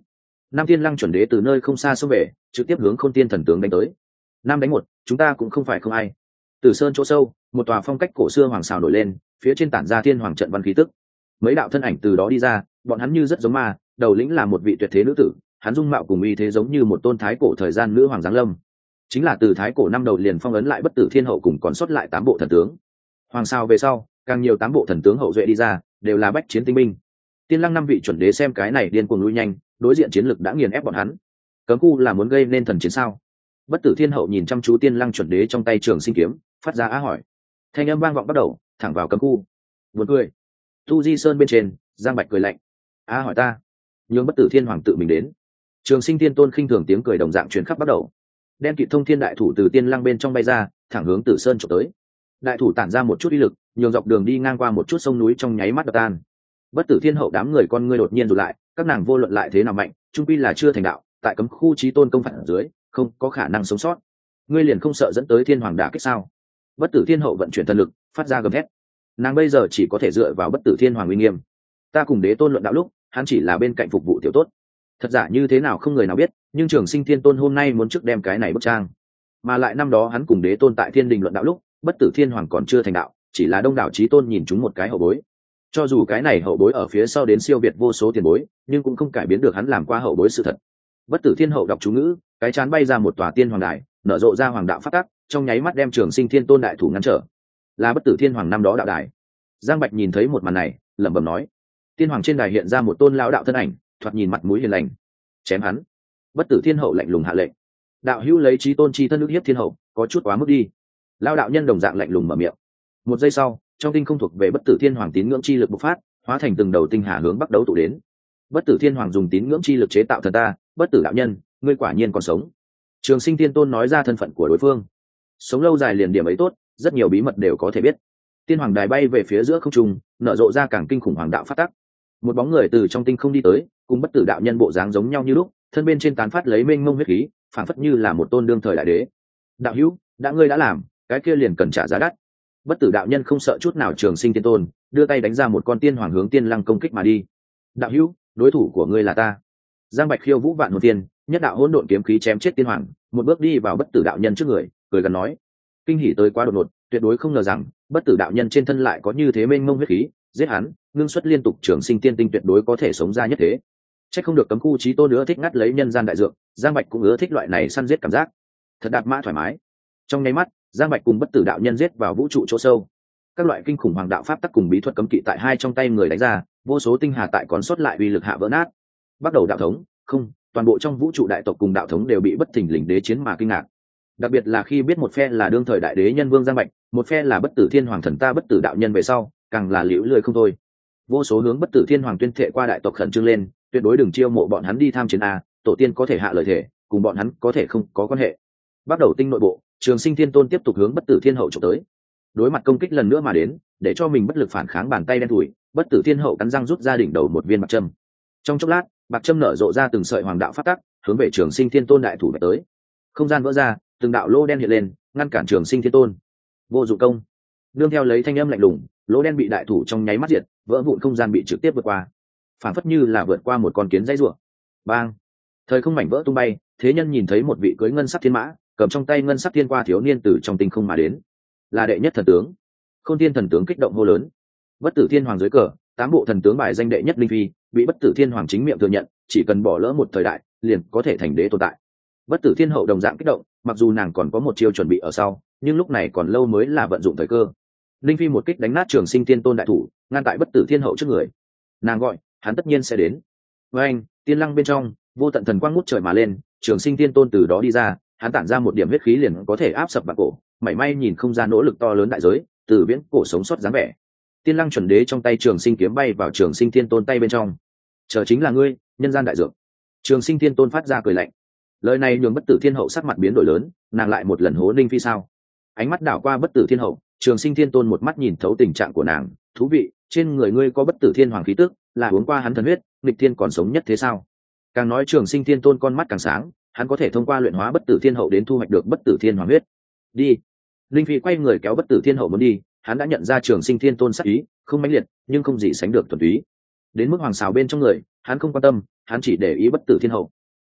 Speaker 1: Nam Thiên Lăng chuẩn đế từ nơi không xa xông về, trực tiếp hướng Khôn Tiên thần tướng đánh tới. Nam đánh một, chúng ta cũng không phải không ai. Từ sơn chỗ sâu, một tòa phong cách cổ xưa hoàng xào nổi lên, phía trên tản ra thiên hoàng trận văn khí tức. Mấy đạo thân ảnh từ đó đi ra, bọn hắn như rất giống ma, đầu lĩnh là một vị tuyệt thế nữ tử, hắn dung mạo cùng uy thế giống như một tôn thái cổ thời gian nữ hoàng giáng lâm. Chính là từ thái cổ năm đầu liền phong ấn lại bất tử thiên hậu cùng còn sót lại tám bộ thần tướng. Hoàng sao về sau, càng nhiều tám bộ thần tướng hậu duệ đi ra, đều là bách chiến tinh binh. Tiên Lăng năm vị chuẩn đế xem cái này điên cuồng lui nhanh, đối diện chiến lực đã nghiền ép bọn hắn. Cấm khu là muốn gây nên thần chiến sao? Bất tử thiên hậu nhìn chăm chú Tiên Lăng chuẩn đế trong tay trường sinh kiếm, phát ra á hỏi. Thanh âm vang vọng bắt đầu, thẳng vào cấm khu. Buồn cười. Tu Di Sơn bên trên, Giang Bạch cười lạnh. Á hỏi ta, nhưng bất tử thiên hoàng tự mình đến. Trường Sinh Tiên Tôn khinh thường tiếng cười đồng dạng truyền khắp bắt đầu. Đen kịt thông thiên đại thủ từ Tiên Lăng bên trong bay ra, thẳng hướng Tử Sơn chụp tới. Đại thủ tản ra một chút uy lực, nhường dọc đường đi ngang qua một chút sông núi trong nháy mắt đập tan. Bất tử thiên hậu đám người con ngươi đột nhiên rụt lại, các nàng vô luận lại thế nào mạnh, trung quy là chưa thành đạo, tại cấm khu chí tôn công phạt ở dưới, không có khả năng sống sót. Ngươi liền không sợ dẫn tới thiên hoàng đả kích sao? Bất tử thiên hậu vận chuyển thần lực, phát ra gầm thét. Nàng bây giờ chỉ có thể dựa vào bất tử thiên hoàng uy nghiêm. Ta cùng đế tôn luận đạo lúc, hắn chỉ là bên cạnh phục vụ tiểu tốt. Thật giả như thế nào không người nào biết, nhưng Trường Sinh Thiên Tôn hôm nay muốn trước đem cái này bức trang. Mà lại năm đó hắn cùng đế tôn tại thiên đình luận đạo lúc, bất tử thiên hoàng còn chưa thành đạo, chỉ là đông đảo chí tôn nhìn chúng một cái hậu bối. Cho dù cái này hậu bối ở phía sau đến siêu việt vô số tiền bối, nhưng cũng không cải biến được hắn làm qua hậu bối sự thật. Bất tử thiên hậu đọc chú ngữ, cái chán bay ra một tòa tiên hoàng đài, nở rộ ra hoàng đạo phát tắc, trong nháy mắt đem Trường Sinh Thiên Tôn đại thủ ngăn trở. Là bất tử thiên hoàng năm đó đạo đài. Giang Bạch nhìn thấy một màn này, lẩm bẩm nói: tiên hoàng trên đài hiện ra một tôn lão đạo thân ảnh, thoạt nhìn mặt mũi hiền lành. Chém hắn. Bất tử thiên hậu lạnh lùng hạ lệnh. Đạo hữu lấy chí tôn chi thân ức hiếp thiên hậu, có chút quá mức đi. Lão đạo nhân đồng dạng lạnh lùng mở miệng. Một giây sau, trong tinh không thuộc về bất tử thiên hoàng tín ngưỡng chi lực bộc phát, hóa thành từng đầu tinh hà hướng bắc đấu tụ đến. Bất tử thiên hoàng dùng tín ngưỡng chi lực chế tạo thần ta, bất tử đạo nhân, ngươi quả nhiên còn sống. Trường Sinh Tiên Tôn nói ra thân phận của đối phương. Sống lâu dài liền điểm ấy tốt, rất nhiều bí mật đều có thể biết. Tiên hoàng đài bay về phía giữa không trung, nở rộ ra càng kinh khủng hoàng đạo phát tắc. Một bóng người từ trong tinh không đi tới, cùng bất tử đạo nhân bộ dáng giống nhau như lúc, thân bên trên tán phát lấy mênh mông huyết khí, phảng phất như là một tôn đương thời đại đế. Đạo hữu, đã ngươi đã làm, cái kia liền cần trả giá đắt. Bất tử đạo nhân không sợ chút nào Trường Sinh Tiên Tôn, đưa tay đánh ra một con tiên hoàng hướng Tiên Lăng công kích mà đi. Đạo hữu, đối thủ của ngươi là ta. Giang Bạch khiêu vũ vạn hồn tiên, nhất đạo hỗn độn kiếm khí chém chết tiên hoàng, một bước đi vào bất tử đạo nhân trước người, cười gần nói: kinh hỉ tới quá đột ngột, tuyệt đối không ngờ rằng bất tử đạo nhân trên thân lại có như thế mênh mông huyết khí, giết hắn, ngưng xuất liên tục Trường Sinh tiên tinh tuyệt đối có thể sống ra nhất thế. Chắc không được cấm khu chí tôn nữa thích ngắt lấy nhân gian đại dược, Giang Bạch cũng ưa thích loại này săn giết cảm giác, thật đạp mã thoải mái. Trong nháy mắt, Giang Bạch cùng bất tử đạo nhân giết vào vũ trụ chỗ sâu. Các loại kinh khủng hoàng đạo pháp tắc cùng bí thuật cấm kỵ tại hai trong tay người đánh ra, vô số tinh hà tại còn sót lại uy lực hạ vỡ nát. Bắt đầu đạo thống, không, toàn bộ trong vũ trụ đại tộc cùng đạo thống đều bị bất thình lình đế chiến mà kinh ngạc. Đặc biệt là khi biết một phe là đương thời đại đế nhân vương Giang Bạch, một phe là bất tử thiên hoàng thần ta bất tử đạo nhân về sau, càng là liễu lười không thôi. Vô số hướng bất tử thiên hoàng tuyên thệ qua đại tộc khẩn trương lên, tuyệt đối đừng chiêu mộ bọn hắn đi tham chiến a, tổ tiên có thể hạ lời thể, cùng bọn hắn có thể không có quan hệ. Bắt đầu tinh nội bộ, Trường Sinh Thiên Tôn tiếp tục hướng bất tử thiên hậu chụp tới. Đối mặt công kích lần nữa mà đến, để cho mình bất lực phản kháng, bàn tay đen thủi, bất tử thiên hậu cắn răng rút ra đỉnh đầu một viên bạc châm. Trong chốc lát, bạc châm nở rộ ra từng sợi hoàng đạo phát tắc, hướng về Trường Sinh Thiên Tôn đại thủ về tới. Không gian vỡ ra, từng đạo lỗ đen hiện lên, ngăn cản Trường Sinh Thiên Tôn. Vô dụng công. Nương theo lấy thanh âm lạnh lùng, lỗ đen bị đại thủ trong nháy mắt diệt, vỡ vụn không gian bị trực tiếp vượt qua, phản phất như là vượt qua một con kiến dãy rủa. Bang! Thời không mảnh vỡ tung bay, thế nhân nhìn thấy một vị cưỡi ngân sắc thiên mã, cầm trong tay ngân sắc thiên qua thiếu niên từ trong tinh không mà đến, là đệ nhất thần tướng. Khôn Thiên thần tướng kích động hô lớn. Bất tử thiên hoàng dưới cờ, tám bộ thần tướng bài danh đệ nhất linh phi, bị bất tử thiên hoàng chính miệng thừa nhận, chỉ cần bỏ lỡ một thời đại, liền có thể thành đế tồn tại. Bất tử thiên hậu đồng dạng kích động, mặc dù nàng còn có một chiêu chuẩn bị ở sau, nhưng lúc này còn lâu mới là vận dụng thời cơ. Linh phi một kích đánh nát Trường Sinh Thiên Tôn đại thủ, ngăn tại bất tử thiên hậu trước người. Nàng gọi, hắn tất nhiên sẽ đến. Với anh, Tiên Lăng bên trong, vô tận thần quang ngút trời mà lên, Trường Sinh Thiên Tôn từ đó đi ra, hắn tản ra một điểm huyết khí liền có thể áp sập vạn cổ, mảy may nhìn không ra nỗ lực to lớn đại giới, từ viễn cổ sống sót dáng vẻ. Tiên Lăng chuẩn đế trong tay Trường Sinh kiếm bay vào Trường Sinh Thiên Tôn tay bên trong. Chờ chính là ngươi, nhân gian đại dược. Trường Sinh Thiên Tôn phát ra cười lạnh. Lời này nhường bất tử thiên hậu sắc mặt biến đổi lớn, nàng lại một lần hố Linh phi sao? Ánh mắt đảo qua bất tử thiên hậu, Trường Sinh Thiên Tôn một mắt nhìn thấu tình trạng của nàng, thú vị, trên người ngươi có bất tử thiên hoàng khí tức, là uống qua hắn thần huyết, nghịch thiên còn sống nhất thế sao? Càng nói Trường Sinh Thiên Tôn con mắt càng sáng, hắn có thể thông qua luyện hóa bất tử thiên hậu đến thu hoạch được bất tử thiên hoàng huyết. Đi. Linh phi quay người kéo bất tử thiên hậu muốn đi, hắn đã nhận ra Trường Sinh Thiên Tôn sắc ý, không mãnh liệt, nhưng không gì sánh được thuần túy. Đến mức hoàng xào bên trong người, hắn không quan tâm, hắn chỉ để ý bất tử thiên hậu,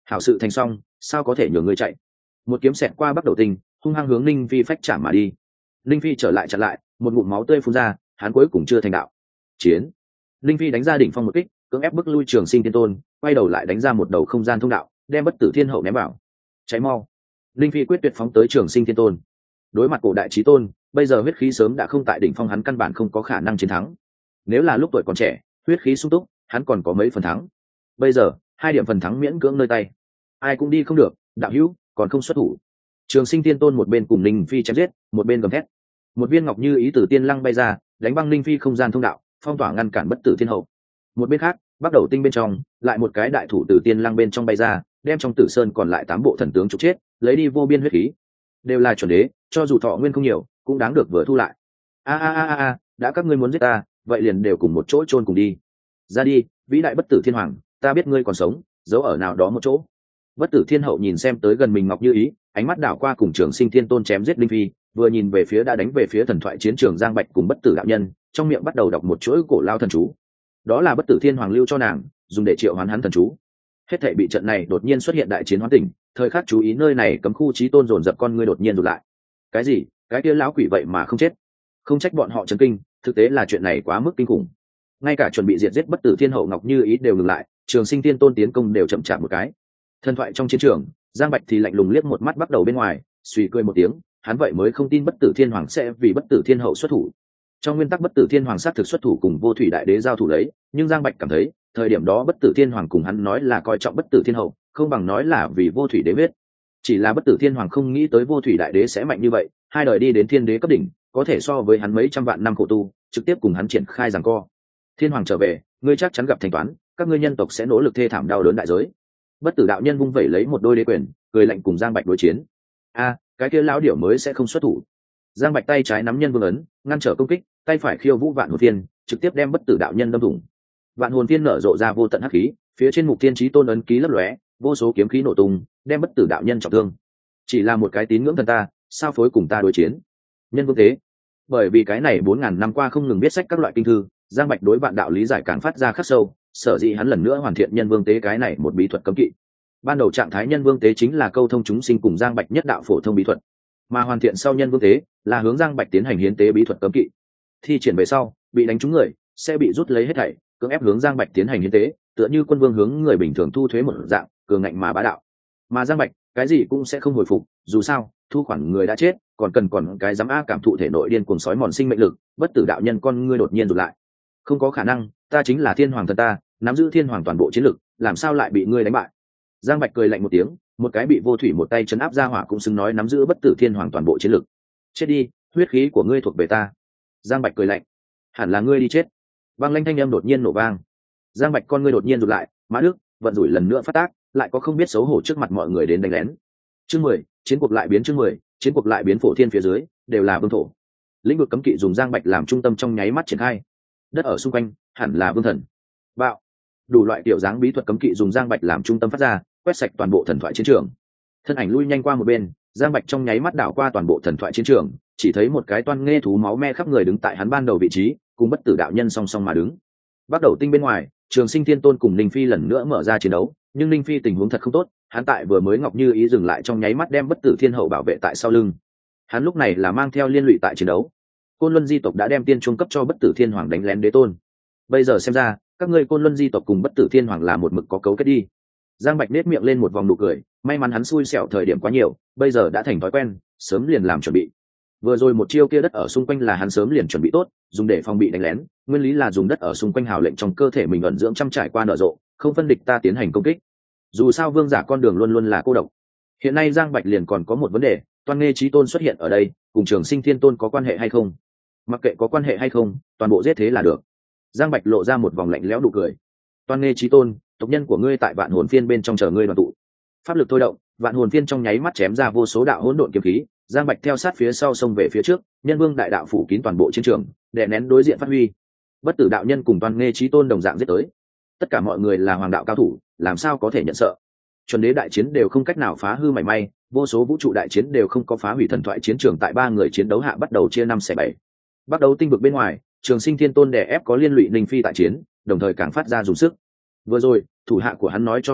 Speaker 1: hảo sự thành xong, sao có thể nhường ngươi chạy? Một kiếm xẹt qua bắt đầu tinh, hung hăng hướng Ninh Phi phách chạm mà đi. Ninh Phi trở lại chặn lại, một ngụm máu tươi phun ra, hắn cuối cùng chưa thành đạo. Chiến. Ninh Phi đánh ra đỉnh phong một kích, cưỡng ép bức lui Trường Sinh Thiên Tôn, quay đầu lại đánh ra một đầu không gian thông đạo, đem Bất Tử Thiên Hậu ném vào. Cháy mau. Ninh Phi quyết tuyệt phóng tới Trường Sinh Thiên Tôn. Đối mặt cổ đại chí tôn, bây giờ huyết khí sớm đã không tại đỉnh phong, hắn căn bản không có khả năng chiến thắng. Nếu là lúc tuổi còn trẻ, huyết khí sung túc, hắn còn có mấy phần thắng. Bây giờ, hai điểm phần thắng miễn cưỡng nơi tay, ai cũng đi không được. Đạo hữu còn không xuất thủ. Trường Sinh Thiên Tôn một bên cùng Ninh Phi chém giết, một bên gầm thét. Một viên ngọc như ý từ tiên lăng bay ra, đánh băng Ninh Phi không gian thông đạo, phong tỏa ngăn cản Bất Tử Thiên Hậu. Một bên khác, bắt đầu tinh bên trong, lại một cái đại thủ từ tiên lăng bên trong bay ra, đem trong Tử Sơn còn lại tám bộ thần tướng trục chết, lấy đi vô biên huyết khí. Đều là chuẩn đế, cho dù thọ nguyên không nhiều, cũng đáng được vừa thu lại. A a a a, đã các ngươi muốn giết ta, vậy liền đều cùng một chỗ chôn cùng đi. Ra đi, vĩ đại Bất Tử Thiên Hoàng, ta biết ngươi còn sống, giấu ở nào đó một chỗ. Bất Tử Thiên Hậu nhìn xem tới gần mình ngọc như ý, ánh mắt đảo qua cùng Trường Sinh Thiên Tôn chém giết Linh Phi, vừa nhìn về phía đã đánh về phía thần thoại chiến trường Giang Bạch cùng Bất Tử đạo nhân, trong miệng bắt đầu đọc một chuỗi cổ lao thần chú. Đó là Bất Tử Thiên Hoàng lưu cho nàng, dùng để triệu hoán hắn thần chú. Hết thảy bị trận này đột nhiên xuất hiện đại chiến hoán tỉnh, thời khắc chú ý nơi này cấm khu chí tôn dồn dập con ngươi đột nhiên rụt lại. Cái gì? Cái kia lão quỷ vậy mà không chết? Không trách bọn họ chấn kinh, thực tế là chuyện này quá mức kinh khủng. Ngay cả chuẩn bị diệt giết Bất Tử Thiên Hậu ngọc như ý đều ngừng lại, Trường Sinh Thiên Tôn tiến công đều chậm chạp một cái. Thần thoại trong chiến trường, Giang Bạch thì lạnh lùng liếc một mắt bắt đầu bên ngoài, suy cười một tiếng, hắn vậy mới không tin Bất Tử Thiên Hoàng sẽ vì Bất Tử Thiên Hậu xuất thủ. Trong nguyên tắc Bất Tử Thiên Hoàng sát thực xuất thủ cùng Vô Thủy Đại Đế giao thủ đấy, nhưng Giang Bạch cảm thấy, thời điểm đó Bất Tử Thiên Hoàng cùng hắn nói là coi trọng Bất Tử Thiên Hậu, không bằng nói là vì Vô Thủy Đế huyết. Chỉ là Bất Tử Thiên Hoàng không nghĩ tới Vô Thủy Đại Đế sẽ mạnh như vậy, hai đời đi đến Thiên Đế cấp đỉnh, có thể so với hắn mấy trăm vạn năm khổ tu, trực tiếp cùng hắn triển khai giằng co. Thiên Hoàng trở về, ngươi chắc chắn gặp thanh toán, các ngươi nhân tộc sẽ nỗ lực thê thảm đau đớn đại giới. Bất Tử đạo nhân vung vẩy lấy một đôi đế quyền, cười lạnh cùng Giang Bạch đối chiến. A, cái kia lão điểu mới sẽ không xuất thủ. Giang Bạch tay trái nắm nhân vương ấn, ngăn trở công kích, tay phải khiêu vũ vạn hồn phiên, trực tiếp đem Bất Tử đạo nhân đâm thủng. Vạn hồn phiên nở rộ ra vô tận hắc khí, phía trên mục tiên chí tôn ấn ký lấp lóe, vô số kiếm khí nổ tung, đem Bất Tử đạo nhân trọng thương. Chỉ là một cái tín ngưỡng thần ta, sao phối cùng ta đối chiến? Nhân vương thế. Bởi vì cái này bốn ngàn năm qua không ngừng viết sách các loại kinh thư, Giang Bạch đối vạn đạo lý giải càng phát ra khắc sâu, sở dĩ hắn lần nữa hoàn thiện nhân vương tế cái này một bí thuật cấm kỵ. Ban đầu trạng thái nhân vương tế chính là câu thông chúng sinh cùng Giang Bạch nhất đạo phổ thông bí thuật, mà hoàn thiện sau nhân vương tế là hướng Giang Bạch tiến hành hiến tế bí thuật cấm kỵ. Thi triển về sau, bị đánh trúng người sẽ bị rút lấy hết thảy, cưỡng ép hướng Giang Bạch tiến hành hiến tế, tựa như quân vương hướng người bình thường thu thuế một dạng, cường ngạnh mà bá đạo. Mà Giang Bạch, cái gì cũng sẽ không hồi phục, dù sao, thu khoản người đã chết, còn cần còn cái dám a cảm thụ thể nội điên cuồng sói mòn sinh mệnh lực. Bất Tử đạo nhân con ngươi đột nhiên rụt lại. Không có khả năng, ta chính là Thiên Hoàng thần ta, nắm giữ Thiên Hoàng toàn bộ chiến lực, làm sao lại bị ngươi đánh bại? Giang Bạch cười lạnh một tiếng, một cái bị Vô Thủy một tay chấn áp ra hỏa cũng xứng nói nắm giữ Bất Tử Thiên Hoàng toàn bộ chiến lực. Chết đi, huyết khí của ngươi thuộc về ta. Giang Bạch cười lạnh. Hẳn là ngươi đi chết. Băng lanh thanh âm đột nhiên nổ vang. Giang Bạch con ngươi đột nhiên rụt lại, mã đức, vận rủi lần nữa phát tác, lại có không biết xấu hổ trước mặt mọi người đến đánh lén. Chương mười, chiến cuộc lại biến chương mười, chiến cuộc lại biến phổ thiên phía dưới, đều là vương thổ. Lĩnh vực cấm kỵ dùng Giang Bạch làm trung tâm trong nháy mắt triển khai. Đất ở xung quanh, hẳn là vương thần. Bạo. Đủ loại tiểu dáng bí thuật cấm kỵ dùng Giang Bạch làm trung tâm phát ra, quét sạch toàn bộ thần thoại chiến trường. Thân ảnh lui nhanh qua một bên, Giang Bạch trong nháy mắt đảo qua toàn bộ thần thoại chiến trường, chỉ thấy một cái toan nghe thú máu me khắp người đứng tại hắn ban đầu vị trí, cùng Bất Tử đạo nhân song song mà đứng. Bắt đầu tinh bên ngoài, Trường Sinh Thiên Tôn cùng Ninh Phi lần nữa mở ra chiến đấu, nhưng Ninh Phi tình huống thật không tốt, hắn tại vừa mới ngọc như ý dừng lại trong nháy mắt đem Bất Tử Thiên Hậu bảo vệ tại sau lưng. Hắn lúc này là mang theo liên lụy tại chiến đấu. Côn Luân di tộc đã đem tiên trung cấp cho Bất Tử Thiên Hoàng đánh lén đế tôn. Bây giờ xem ra, các ngươi Côn Luân di tộc cùng Bất Tử Thiên Hoàng là một mực có cấu kết đi. Giang Bạch nét miệng lên một vòng nụ cười, may mắn hắn xui xẻo thời điểm quá nhiều, bây giờ đã thành thói quen, sớm liền làm chuẩn bị. Vừa rồi một chiêu kia đất ở xung quanh là hắn sớm liền chuẩn bị tốt, dùng để phòng bị đánh lén, nguyên lý là dùng đất ở xung quanh hào lệnh trong cơ thể mình ẩn dưỡng trăm trải qua nở rộ, không phân địch ta tiến hành công kích. Dù sao vương giả con đường luôn luôn là cô độc. Hiện nay Giang Bạch liền còn có một vấn đề, Toan Nghê Chí Tôn xuất hiện ở đây, cùng Trường Sinh Thiên Tôn có quan hệ hay không? Mặc kệ có quan hệ hay không, toàn bộ giết thế là được. Giang Bạch lộ ra một vòng lạnh lẽo nụ cười. Toan Nghê Chí Tôn, tộc nhân của ngươi tại Vạn Hồn Phiên bên trong chờ ngươi đoàn tụ. Pháp lực thôi động, Vạn Hồn Phiên trong nháy mắt chém ra vô số đạo hỗn độn kiếm khí, Giang Bạch theo sát phía sau xông về phía trước, Nhân Vương đại đạo phủ kín toàn bộ chiến trường, đè nén đối diện phát huy. Bất Tử đạo nhân cùng Toan Nghê Chí Tôn đồng dạng giết tới. Tất cả mọi người là hoàng đạo cao thủ, làm sao có thể nhận sợ? Chuẩn đế đại chiến đều không cách nào phá hư mảy may, vô số vũ trụ đại chiến đều không có phá hủy thần thoại chiến trường, tại ba người chiến đấu hạ bắt đầu chia năm xẻ bảy. Bắt đầu tinh vực bên ngoài, Trường Sinh Thiên Tôn đè ép có liên lụy Ninh Phi tại chiến, đồng thời càng phát ra dùng sức. Vừa rồi, thủ hạ của hắn nói cho hắn biết,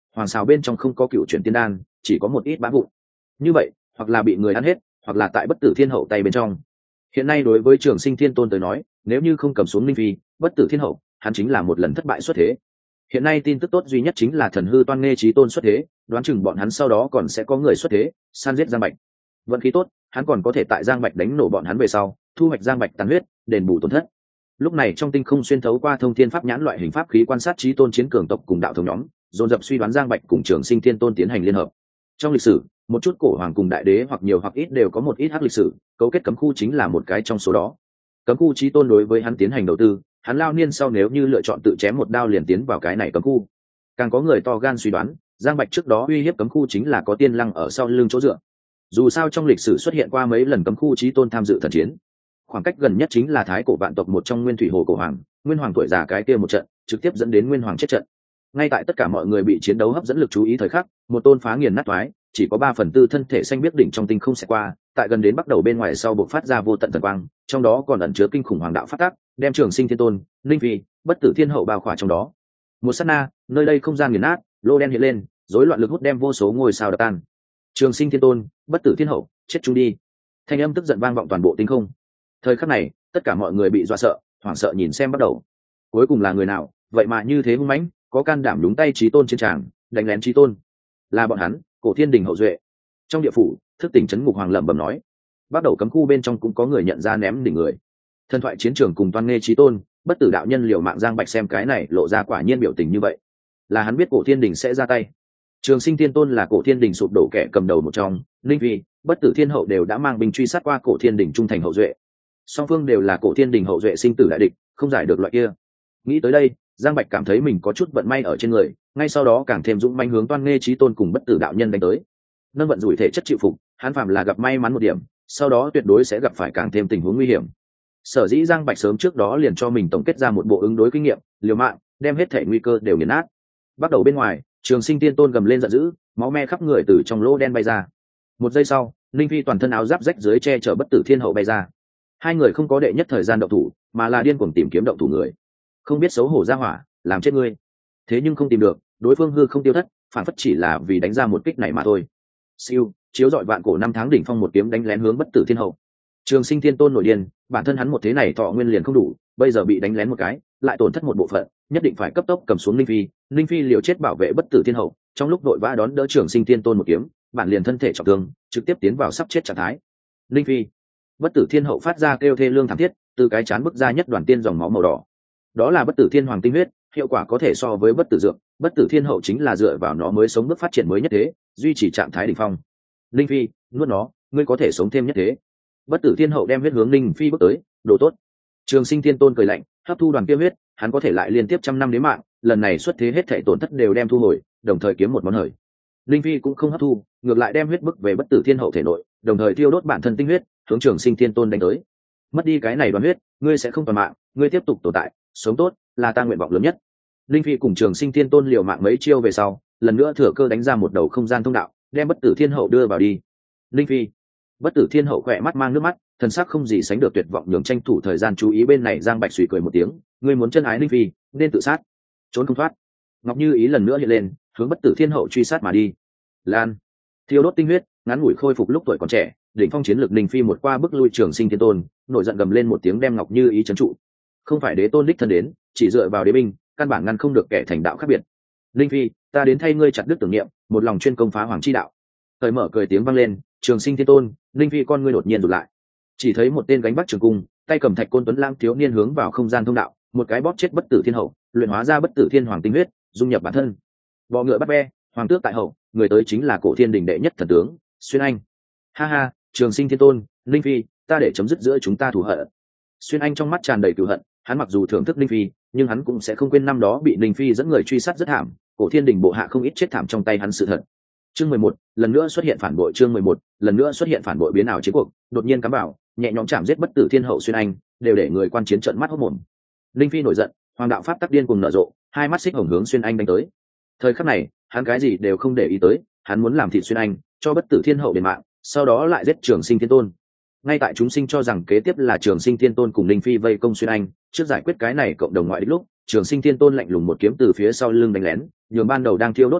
Speaker 1: hoàng xào bên trong không có cựu chuyển tiên đan, chỉ có một ít bã vụn. Như vậy hoặc là bị người ăn hết, hoặc là tại bất tử thiên hậu tay bên trong. Hiện nay đối với Trường Sinh Thiên Tôn tới nói, nếu như không cầm xuống linh phi, bất tử thiên hậu, hắn chính là một lần thất bại xuất thế. Hiện nay tin tức tốt duy nhất chính là thần hư toan nghe chí tôn xuất thế, đoán chừng bọn hắn sau đó còn sẽ có người xuất thế, san giết Giang Bạch. Vận khí tốt, hắn còn có thể tại Giang Bạch đánh nổ bọn hắn về sau, thu hoạch Giang Bạch tàn huyết, đền bù tổn thất. Lúc này trong tinh không xuyên thấu qua thông thiên pháp nhãn loại hình pháp khí quan sát chí tôn chiến cường tộc cùng đạo thống nhóm, dồn dập suy đoán Giang Bạch cùng Trường Sinh Thiên Tôn tiến hành liên hợp. Trong lịch sử, một chút cổ hoàng cùng đại đế hoặc nhiều hoặc ít đều có một ít hắc lịch sử, cấu kết cấm khu chính là một cái trong số đó. Cấm khu chí tôn đối với hắn tiến hành đầu tư, hắn lao niên sau nếu như lựa chọn tự chém một đao liền tiến vào cái này cấm khu. Càng có người to gan suy đoán, Giang Bạch trước đó uy hiếp cấm khu chính là có tiên lăng ở sau lưng chỗ dựa. Dù sao trong lịch sử xuất hiện qua mấy lần cấm khu chí tôn tham dự thần chiến, khoảng cách gần nhất chính là thái cổ vạn tộc một trong Nguyên Thủy Hồ cổ hoàng, Nguyên Hoàng tuổi già cái kia một trận, trực tiếp dẫn đến Nguyên Hoàng chết trận. Ngay tại tất cả mọi người bị chiến đấu hấp dẫn lực chú ý thời khắc, một tôn phá nghiền nát toái, chỉ có ba phần tư thân thể xanh biếc đỉnh trong tinh không sẽ qua, tại gần đến bắt đầu bên ngoài sau bộc phát ra vô tận thần quang, trong đó còn ẩn chứa kinh khủng hoàng đạo phát tác, đem Trường Sinh Thiên Tôn, linh phi, bất tử thiên hậu bao khỏa trong đó. Một sát na, nơi đây không gian nghiền nát, lô đen hiện lên, rối loạn lực hút đem vô số ngôi sao đập tan. Trường Sinh Thiên Tôn, bất tử thiên hậu, chết chung đi. Thanh âm tức giận vang vọng toàn bộ tinh không. Thời khắc này, tất cả mọi người bị dọa sợ, hoảng sợ nhìn xem bắt đầu. Cuối cùng là người nào, vậy mà như thế hung mãnh, có can đảm đúng tay chí tôn chiến tràng, đánh lén chí tôn. Là bọn hắn, Cổ Thiên Đình hậu duệ. Trong địa phủ, thức tỉnh trấn ngục hoàng lẩm bẩm nói, bắt đầu cấm khu bên trong cũng có người nhận ra ném đỉnh người. Thần thoại chiến trường cùng toan nghe chí tôn, bất tử đạo nhân liều mạng Giang Bạch xem cái này lộ ra quả nhiên biểu tình như vậy, là hắn biết Cổ Thiên Đình sẽ ra tay. Trường Sinh Thiên Tôn là Cổ Thiên Đình sụp đổ kẻ cầm đầu một trong, linh vi, bất tử thiên hậu đều đã mang binh truy sát qua Cổ Thiên Đình trung thành hậu duệ. Song phương đều là Cổ Thiên Đình hậu duệ sinh tử đại địch, không giải được loại kia. Nghĩ tới đây, Giang Bạch cảm thấy mình có chút vận may ở trên người, ngay sau đó càng thêm dũng mãnh hướng toan nghe chí tôn cùng bất tử đạo nhân đánh tới. Nâng vận rủi thể chất chịu phục, hắn phàm là gặp may mắn một điểm, sau đó tuyệt đối sẽ gặp phải càng thêm tình huống nguy hiểm. Sở dĩ Giang Bạch sớm trước đó liền cho mình tổng kết ra một bộ ứng đối kinh nghiệm, liều mạng, đem hết thể nguy cơ đều nghiền nát. Bắt đầu bên ngoài, Trường Sinh Tiên Tôn gầm lên giận dữ, máu me khắp người từ trong lỗ đen bay ra. Một giây sau, linh phi toàn thân áo giáp rách dưới che chở bất tử thiên hậu bay ra. Hai người không có đệ nhất thời gian động thủ, mà là điên cuồng tìm kiếm động thủ người. Không biết xấu hổ ra hỏa, làm chết ngươi. Thế nhưng không tìm được, đối phương hư không tiêu thất, phản phất chỉ là vì đánh ra một kích này mà thôi. Siêu, chiếu dọi vạn cổ năm tháng đỉnh phong một kiếm đánh lén hướng bất tử thiên hậu. Trường Sinh Thiên Tôn nổi điên, bản thân hắn một thế này thọ nguyên liền không đủ, bây giờ bị đánh lén một cái, lại tổn thất một bộ phận, nhất định phải cấp tốc cầm xuống linh phi. Linh phi liều chết bảo vệ bất tử thiên hậu, trong lúc đội vã đón đỡ Trường Sinh Thiên Tôn một kiếm, bản liền thân thể trọng thương, trực tiếp tiến vào sắp chết trạng thái. Linh phi, bất tử thiên hậu phát ra kêu thê lương thảm thiết, từ cái chán bức ra nhất đoàn tiên dòng máu màu đỏ. Đó là bất tử thiên hoàng tinh huyết, hiệu quả có thể so với bất tử dược, bất tử thiên hậu chính là dựa vào nó mới sống bước phát triển mới nhất thế, duy trì trạng thái đỉnh phong. Linh phi, nuốt nó, ngươi có thể sống thêm nhất thế. Bất tử thiên hậu đem huyết hướng Linh phi bước tới, đồ tốt. Trường Sinh Thiên Tôn cười lạnh, hấp thu đoàn kia huyết, hắn có thể lại liên tiếp trăm năm đến mạng, lần này xuất thế hết thảy tổn thất đều đem thu hồi, đồng thời kiếm một món hời. Linh phi cũng không hấp thu, ngược lại đem huyết bức về bất tử thiên hậu thể nội, đồng thời thiêu đốt bản thân tinh huyết, hướng Trường Sinh Thiên Tôn đánh tới. Mất đi cái này đoàn huyết, ngươi sẽ không toàn mạng, ngươi tiếp tục tồn tại, sống tốt là ta nguyện vọng lớn nhất. Linh phi cùng Trường Sinh Thiên Tôn liều mạng mấy chiêu về sau, lần nữa thừa cơ đánh ra một đầu không gian thông đạo, đem bất tử thiên hậu đưa vào đi. Linh phi, bất tử thiên hậu khỏe mắt mang nước mắt, thần sắc không gì sánh được tuyệt vọng, nhường tranh thủ thời gian chú ý bên này. Giang Bạch suy cười một tiếng, ngươi muốn chân ái Linh phi, nên tự sát, trốn không thoát. Ngọc Như Ý lần nữa hiện lên, hướng bất tử thiên hậu truy sát mà đi. Lan, thiêu đốt tinh huyết, ngắn ngủi khôi phục lúc tuổi còn trẻ, đỉnh phong chiến lực Linh phi một qua bước lui Trường Sinh Thiên Tôn, nổi giận gầm lên một tiếng đem Ngọc Như Ý trấn trụ. Không phải đế tôn đích thân đến, chỉ dựa vào đế binh, căn bản ngăn không được kẻ thành đạo khác biệt. Linh phi, ta đến thay ngươi chặt đứt tưởng niệm, một lòng chuyên công phá hoàng chi đạo. Thời mở cười tiếng vang lên, Trường Sinh Thiên Tôn, Linh phi con ngươi đột nhiên rụt lại, chỉ thấy một tên gánh vác trường cung, tay cầm thạch côn tuấn lãng thiếu niên hướng vào không gian thông đạo, một cái bóp chết bất tử thiên hậu, luyện hóa ra bất tử thiên hoàng tinh huyết, dung nhập bản thân. Bọ ngựa bắt ve, hoàng tước tại hậu, người tới chính là Cổ Thiên Đình đệ nhất thần tướng Xuyên Anh. Ha ha, Trường Sinh Thiên Tôn, Linh phi, ta để chấm dứt giữa chúng ta thù hận. Xuyên Anh trong mắt tràn đầy cừu hận, hắn mặc dù thưởng thức Linh phi, nhưng hắn cũng sẽ không quên năm đó bị Linh phi dẫn người truy sát rất thảm, Cổ Thiên Đình bộ hạ không ít chết thảm trong tay hắn sự thật. Chương mười một, lần nữa xuất hiện phản bội. Chương mười một, lần nữa xuất hiện phản bội biến ảo chiến cuộc, đột nhiên cắm bảo, nhẹ nhõm chạm giết bất tử thiên hậu Xuyên Anh, đều để người quan chiến trợn mắt hốt mồm. Linh phi nổi giận, hoàng đạo pháp tắc điên cùng nở rộ, hai mắt xích hồng hướng Xuyên Anh đánh tới. Thời khắc này, hắn cái gì đều không để ý tới, hắn muốn làm thịt Xuyên Anh, cho bất tử thiên hậu đền mạng, sau đó lại giết Trường Sinh Thiên Tôn. Ngay tại chúng sinh cho rằng kế tiếp là Trường Sinh Thiên Tôn cùng Linh phi vây công Xuyên Anh, trước giải quyết cái này cộng đồng ngoại địch lúc, Trường Sinh Thiên Tôn lạnh lùng một kiếm từ phía sau lưng đánh lén, nhường ban đầu đang thiêu đốt tinh huyết,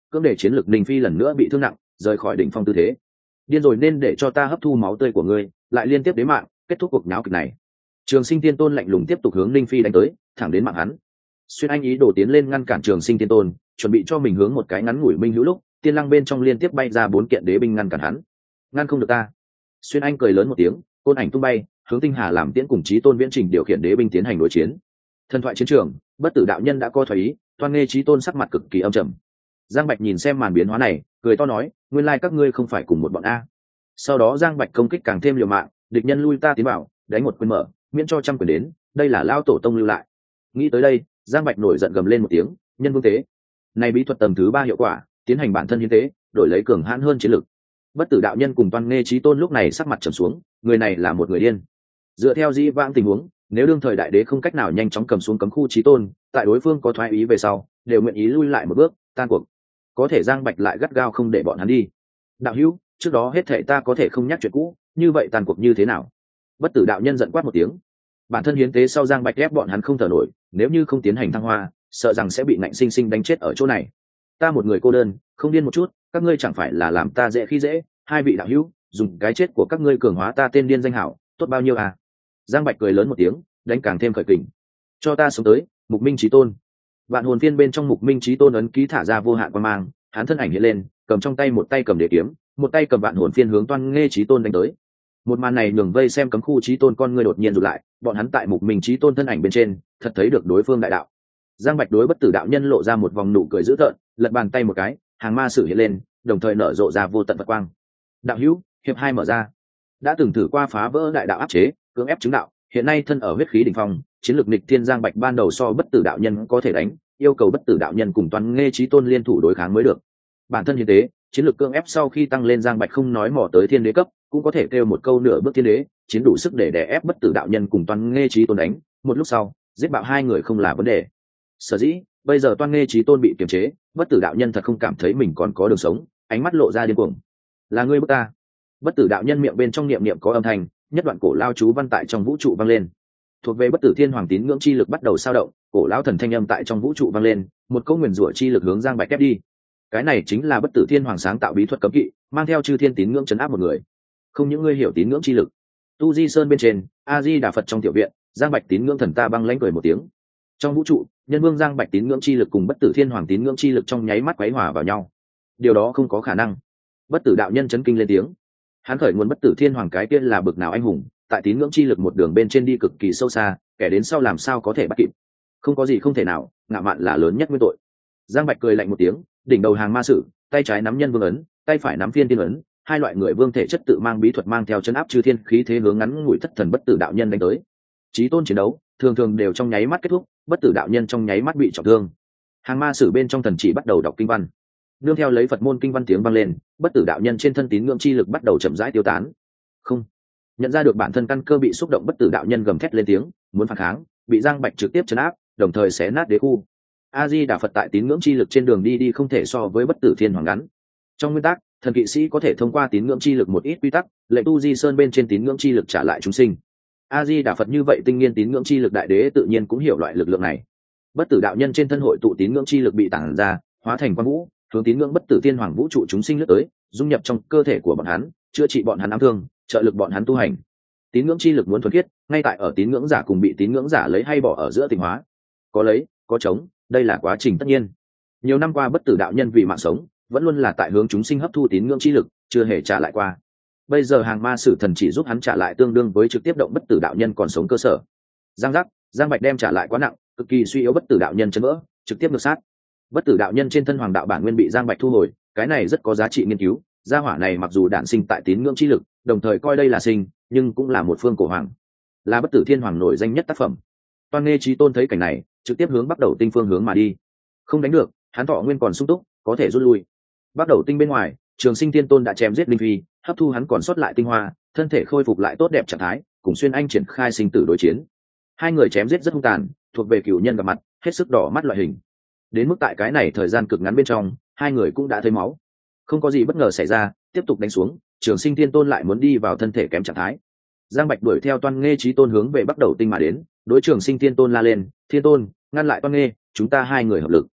Speaker 1: cưỡng để chiến lược ninh phi lần nữa bị thương nặng, rời khỏi đỉnh phong tư thế. Điên rồi, nên để cho ta hấp thu máu tươi của ngươi, lại liên tiếp đế mạng, kết thúc cuộc náo kịch này. Trường Sinh Tiên Tôn lạnh lùng tiếp tục hướng ninh phi đánh tới, thẳng đến mạng hắn. Xuyên Anh ý đồ tiến lên ngăn cản Trường Sinh Tiên Tôn, chuẩn bị cho mình hướng một cái ngắn ngủi minh hữu lúc, tiên lăng bên trong liên tiếp bay ra bốn kiện đế binh ngăn cản hắn. Ngăn không được ta. Xuyên Anh cười lớn một tiếng, côn ảnh tung bay, hướng Tinh Hà làm tiễn cùng Chí Tôn Viễn Trình điều khiển đế binh tiến hành đối chiến. Thần thoại chiến trường, bất tử đạo nhân đã coi thoái ý, Toan Nghê Chí Tôn sắc mặt cực kỳ âm trầm. Giang Bạch nhìn xem màn biến hóa này, cười to nói, nguyên lai các ngươi không phải cùng một bọn a. Sau đó Giang Bạch công kích càng thêm liều mạng, địch nhân lui ta tiến vào, đánh một quyền mở, miễn cho trăm quyền đến, đây là lao tổ tông lưu lại. Nghĩ tới đây, Giang Bạch nổi giận gầm lên một tiếng, nhân vương tế. Này bí thuật tầng thứ ba hiệu quả, tiến hành bản thân hiến tế, đổi lấy cường hãn hơn chiến lực. Bất tử đạo nhân cùng Toan Nghê Chí Tôn lúc này sắc mặt trầm xuống, người này là một người điên. Dựa theo di vãng tình huống, nếu đương thời đại đế không cách nào nhanh chóng cầm xuống cấm khu Chí Tôn, tại đối phương có thoái ý về sau, đều nguyện ý lui lại một bước, tan cuộc. Có thể Giang Bạch lại gắt gao không để bọn hắn đi. Đạo hữu, trước đó hết thảy ta có thể không nhắc chuyện cũ, như vậy tan cuộc như thế nào? Bất tử đạo nhân giận quát một tiếng. Bản thân hiến tế sau Giang Bạch ép bọn hắn không thở nổi, nếu như không tiến hành thăng hoa, sợ rằng sẽ bị nạnh sinh sinh đánh chết ở chỗ này. Ta một người cô đơn, không điên một chút, các ngươi chẳng phải là làm ta dễ khi dễ? Hai vị đạo hữu, dùng cái chết của các ngươi cường hóa ta tên điên danh hảo, tốt bao nhiêu à? Giang Bạch cười lớn một tiếng, đánh càng thêm khởi kình. Cho ta sống tới, Mục Minh Chí Tôn. Vạn hồn phiên bên trong Mục Minh Chí Tôn ấn ký thả ra vô hạn quang mang, hắn thân ảnh hiện lên, cầm trong tay một tay cầm đế kiếm, một tay cầm vạn hồn phiên hướng Toan Nghê Chí Tôn đánh tới. Một màn này nhường vây xem cấm khu Chí Tôn con ngươi đột nhiên rụt lại, bọn hắn tại Mục Minh Chí Tôn thân ảnh bên trên, thật thấy được đối phương đại đạo. Giang Bạch đối bất tử đạo nhân lộ ra một vòng nụ cười dữ tợn, lật bàn tay một cái, hàng ma sử hiện lên, đồng thời nở rộ ra vô tận vật quang. Đạo hữu, hiệp hai mở ra. Đã từng thử qua phá vỡ đại đạo áp chế, cưỡng ép chứng đạo, hiện nay thân ở huyết khí đỉnh phong, chiến lược nghịch thiên. Giang Bạch ban đầu so bất tử đạo nhân có thể đánh, yêu cầu bất tử đạo nhân cùng Toan Nghê Chí Tôn liên thủ đối kháng mới được. Bản thân hiến tế, chiến lược cưỡng ép sau khi tăng lên, Giang Bạch không nói mò tới thiên đế cấp, cũng có thể kêu một câu nửa bước thiên đế, chiến đủ sức để đè ép bất tử đạo nhân cùng Toan Nghê Chí Tôn đánh, một lúc sau, giết bạo hai người không là vấn đề. Sở dĩ, bây giờ Toan Nghê Chí Tôn bị kiềm chế, bất tử đạo nhân thật không cảm thấy mình còn có đường sống, ánh mắt lộ ra điên cuồng. Là ngươi bức ta. Bất tử đạo nhân miệng bên trong niệm niệm có âm thanh, nhất đoạn cổ lao chú văn tại trong vũ trụ vang lên. Thuộc về bất tử thiên hoàng tín ngưỡng chi lực bắt đầu sao động, cổ lão thần thanh âm tại trong vũ trụ vang lên, một câu nguyền rủa chi lực hướng Giang Bạch ép đi. Cái này chính là bất tử thiên hoàng sáng tạo bí thuật cấm kỵ, mang theo chư thiên tín ngưỡng chấn áp một người. Không những ngươi hiểu tín ngưỡng chi lực. Tu Di Sơn bên trên, A Di Đà Phật trong tiểu viện, Giang Bạch tín ngưỡng thần ta băng lãnh cười một tiếng. Trong vũ trụ, nhân vương Giang Bạch tín ngưỡng chi lực cùng bất tử thiên hoàng tín ngưỡng chi lực trong nháy mắt quấy hòa vào nhau. Điều đó không có khả năng. Bất tử đạo nhân chấn kinh lên tiếng. Hắn khởi nguồn bất tử thiên hoàng cái kia là bực nào anh hùng, tại tín ngưỡng chi lực một đường bên trên đi cực kỳ sâu xa, kẻ đến sau làm sao có thể bắt kịp. Không có gì không thể nào, ngạo mạn là lớn nhất nguyên tội. Giang Bạch cười lạnh một tiếng, đỉnh đầu hàng ma sử, tay trái nắm nhân vương ấn, tay phải nắm phiên tiên ấn, hai loại người vương thể chất tự mang bí thuật mang theo chân áp chư thiên khí thế hướng ngắn ngủi thất thần bất tử đạo nhân đánh tới. Chí tôn chiến đấu thường thường đều trong nháy mắt kết thúc, bất tử đạo nhân trong nháy mắt bị trọng thương. Hàng ma sử bên trong thần chỉ bắt đầu đọc kinh văn, nương theo lấy Phật môn kinh văn tiếng vang lên, bất tử đạo nhân trên thân tín ngưỡng chi lực bắt đầu chậm rãi tiêu tán. Không, nhận ra được bản thân căn cơ bị xúc động, bất tử đạo nhân gầm thét lên tiếng, muốn phản kháng, bị Giang Bạch trực tiếp chấn áp, đồng thời xé nát đế khu. A Di Đà Phật tại tín ngưỡng chi lực trên đường đi đi không thể so với bất tử thiên hoàng ngắn. Trong nguyên tắc, thần kỵ sĩ có thể thông qua tín ngưỡng chi lực một ít quy tắc, lệnh Tu Di Sơn bên trên tín ngưỡng chi lực trả lại chúng sinh. A Di Đà Phật như vậy tinh nghiên tín ngưỡng chi lực đại đế tự nhiên cũng hiểu loại lực lượng này. Bất tử đạo nhân trên thân hội tụ tín ngưỡng chi lực bị tản ra, hóa thành quang vũ, hướng tín ngưỡng bất tử thiên hoàng vũ trụ chúng sinh lướt tới, dung nhập trong cơ thể của bọn hắn, chữa trị bọn hắn ám thương, trợ lực bọn hắn tu hành. Tín ngưỡng chi lực muốn thuần khiết, ngay tại ở tín ngưỡng giả cùng bị tín ngưỡng giả lấy hay bỏ ở giữa tình hóa. Có lấy, có chống, đây là quá trình tất nhiên. Nhiều năm qua bất tử đạo nhân vì mạng sống, vẫn luôn là tại hướng chúng sinh hấp thu tín ngưỡng chi lực, chưa hề trả lại qua. Bây giờ hàng ma sử thần chỉ giúp hắn trả lại tương đương với trực tiếp động bất tử đạo nhân còn sống cơ sở. Giang giác, Giang Bạch đem trả lại quá nặng, cực kỳ suy yếu bất tử đạo nhân chấn vỡ, trực tiếp ngược sát. Bất tử đạo nhân trên thân hoàng đạo bản nguyên bị Giang Bạch thu hồi, cái này rất có giá trị nghiên cứu. Gia hỏa này mặc dù đản sinh tại tín ngưỡng chi lực, đồng thời coi đây là sinh, nhưng cũng là một phương cổ hoàng, là bất tử thiên hoàng nổi danh nhất tác phẩm. Toan Nghê Chí Tôn thấy cảnh này, trực tiếp hướng bắt đầu tinh phương hướng mà đi. Không đánh được, hắn thọ nguyên còn sung túc, có thể rút lui. Bắt đầu tinh bên ngoài, Trường Sinh Tiên Tôn đã chém giết linh phi, hấp thu hắn còn sót lại tinh hoa, thân thể khôi phục lại tốt đẹp trạng thái, cùng Xuyên Anh triển khai sinh tử đối chiến. Hai người chém giết rất hung tàn, thuộc về cửu nhân gặp mặt, hết sức đỏ mắt loại hình. Đến mức tại cái này thời gian cực ngắn bên trong, hai người cũng đã thấy máu. Không có gì bất ngờ xảy ra, tiếp tục đánh xuống, Trường Sinh Tiên Tôn lại muốn đi vào thân thể kém trạng thái. Giang Bạch đuổi theo Toan Nghê Chí Tôn hướng về bắt đầu tinh mà đến, đối Trường Sinh Tiên Tôn la lên, "Thiên Tôn, ngăn lại Toan Nghê, chúng ta hai người hợp lực."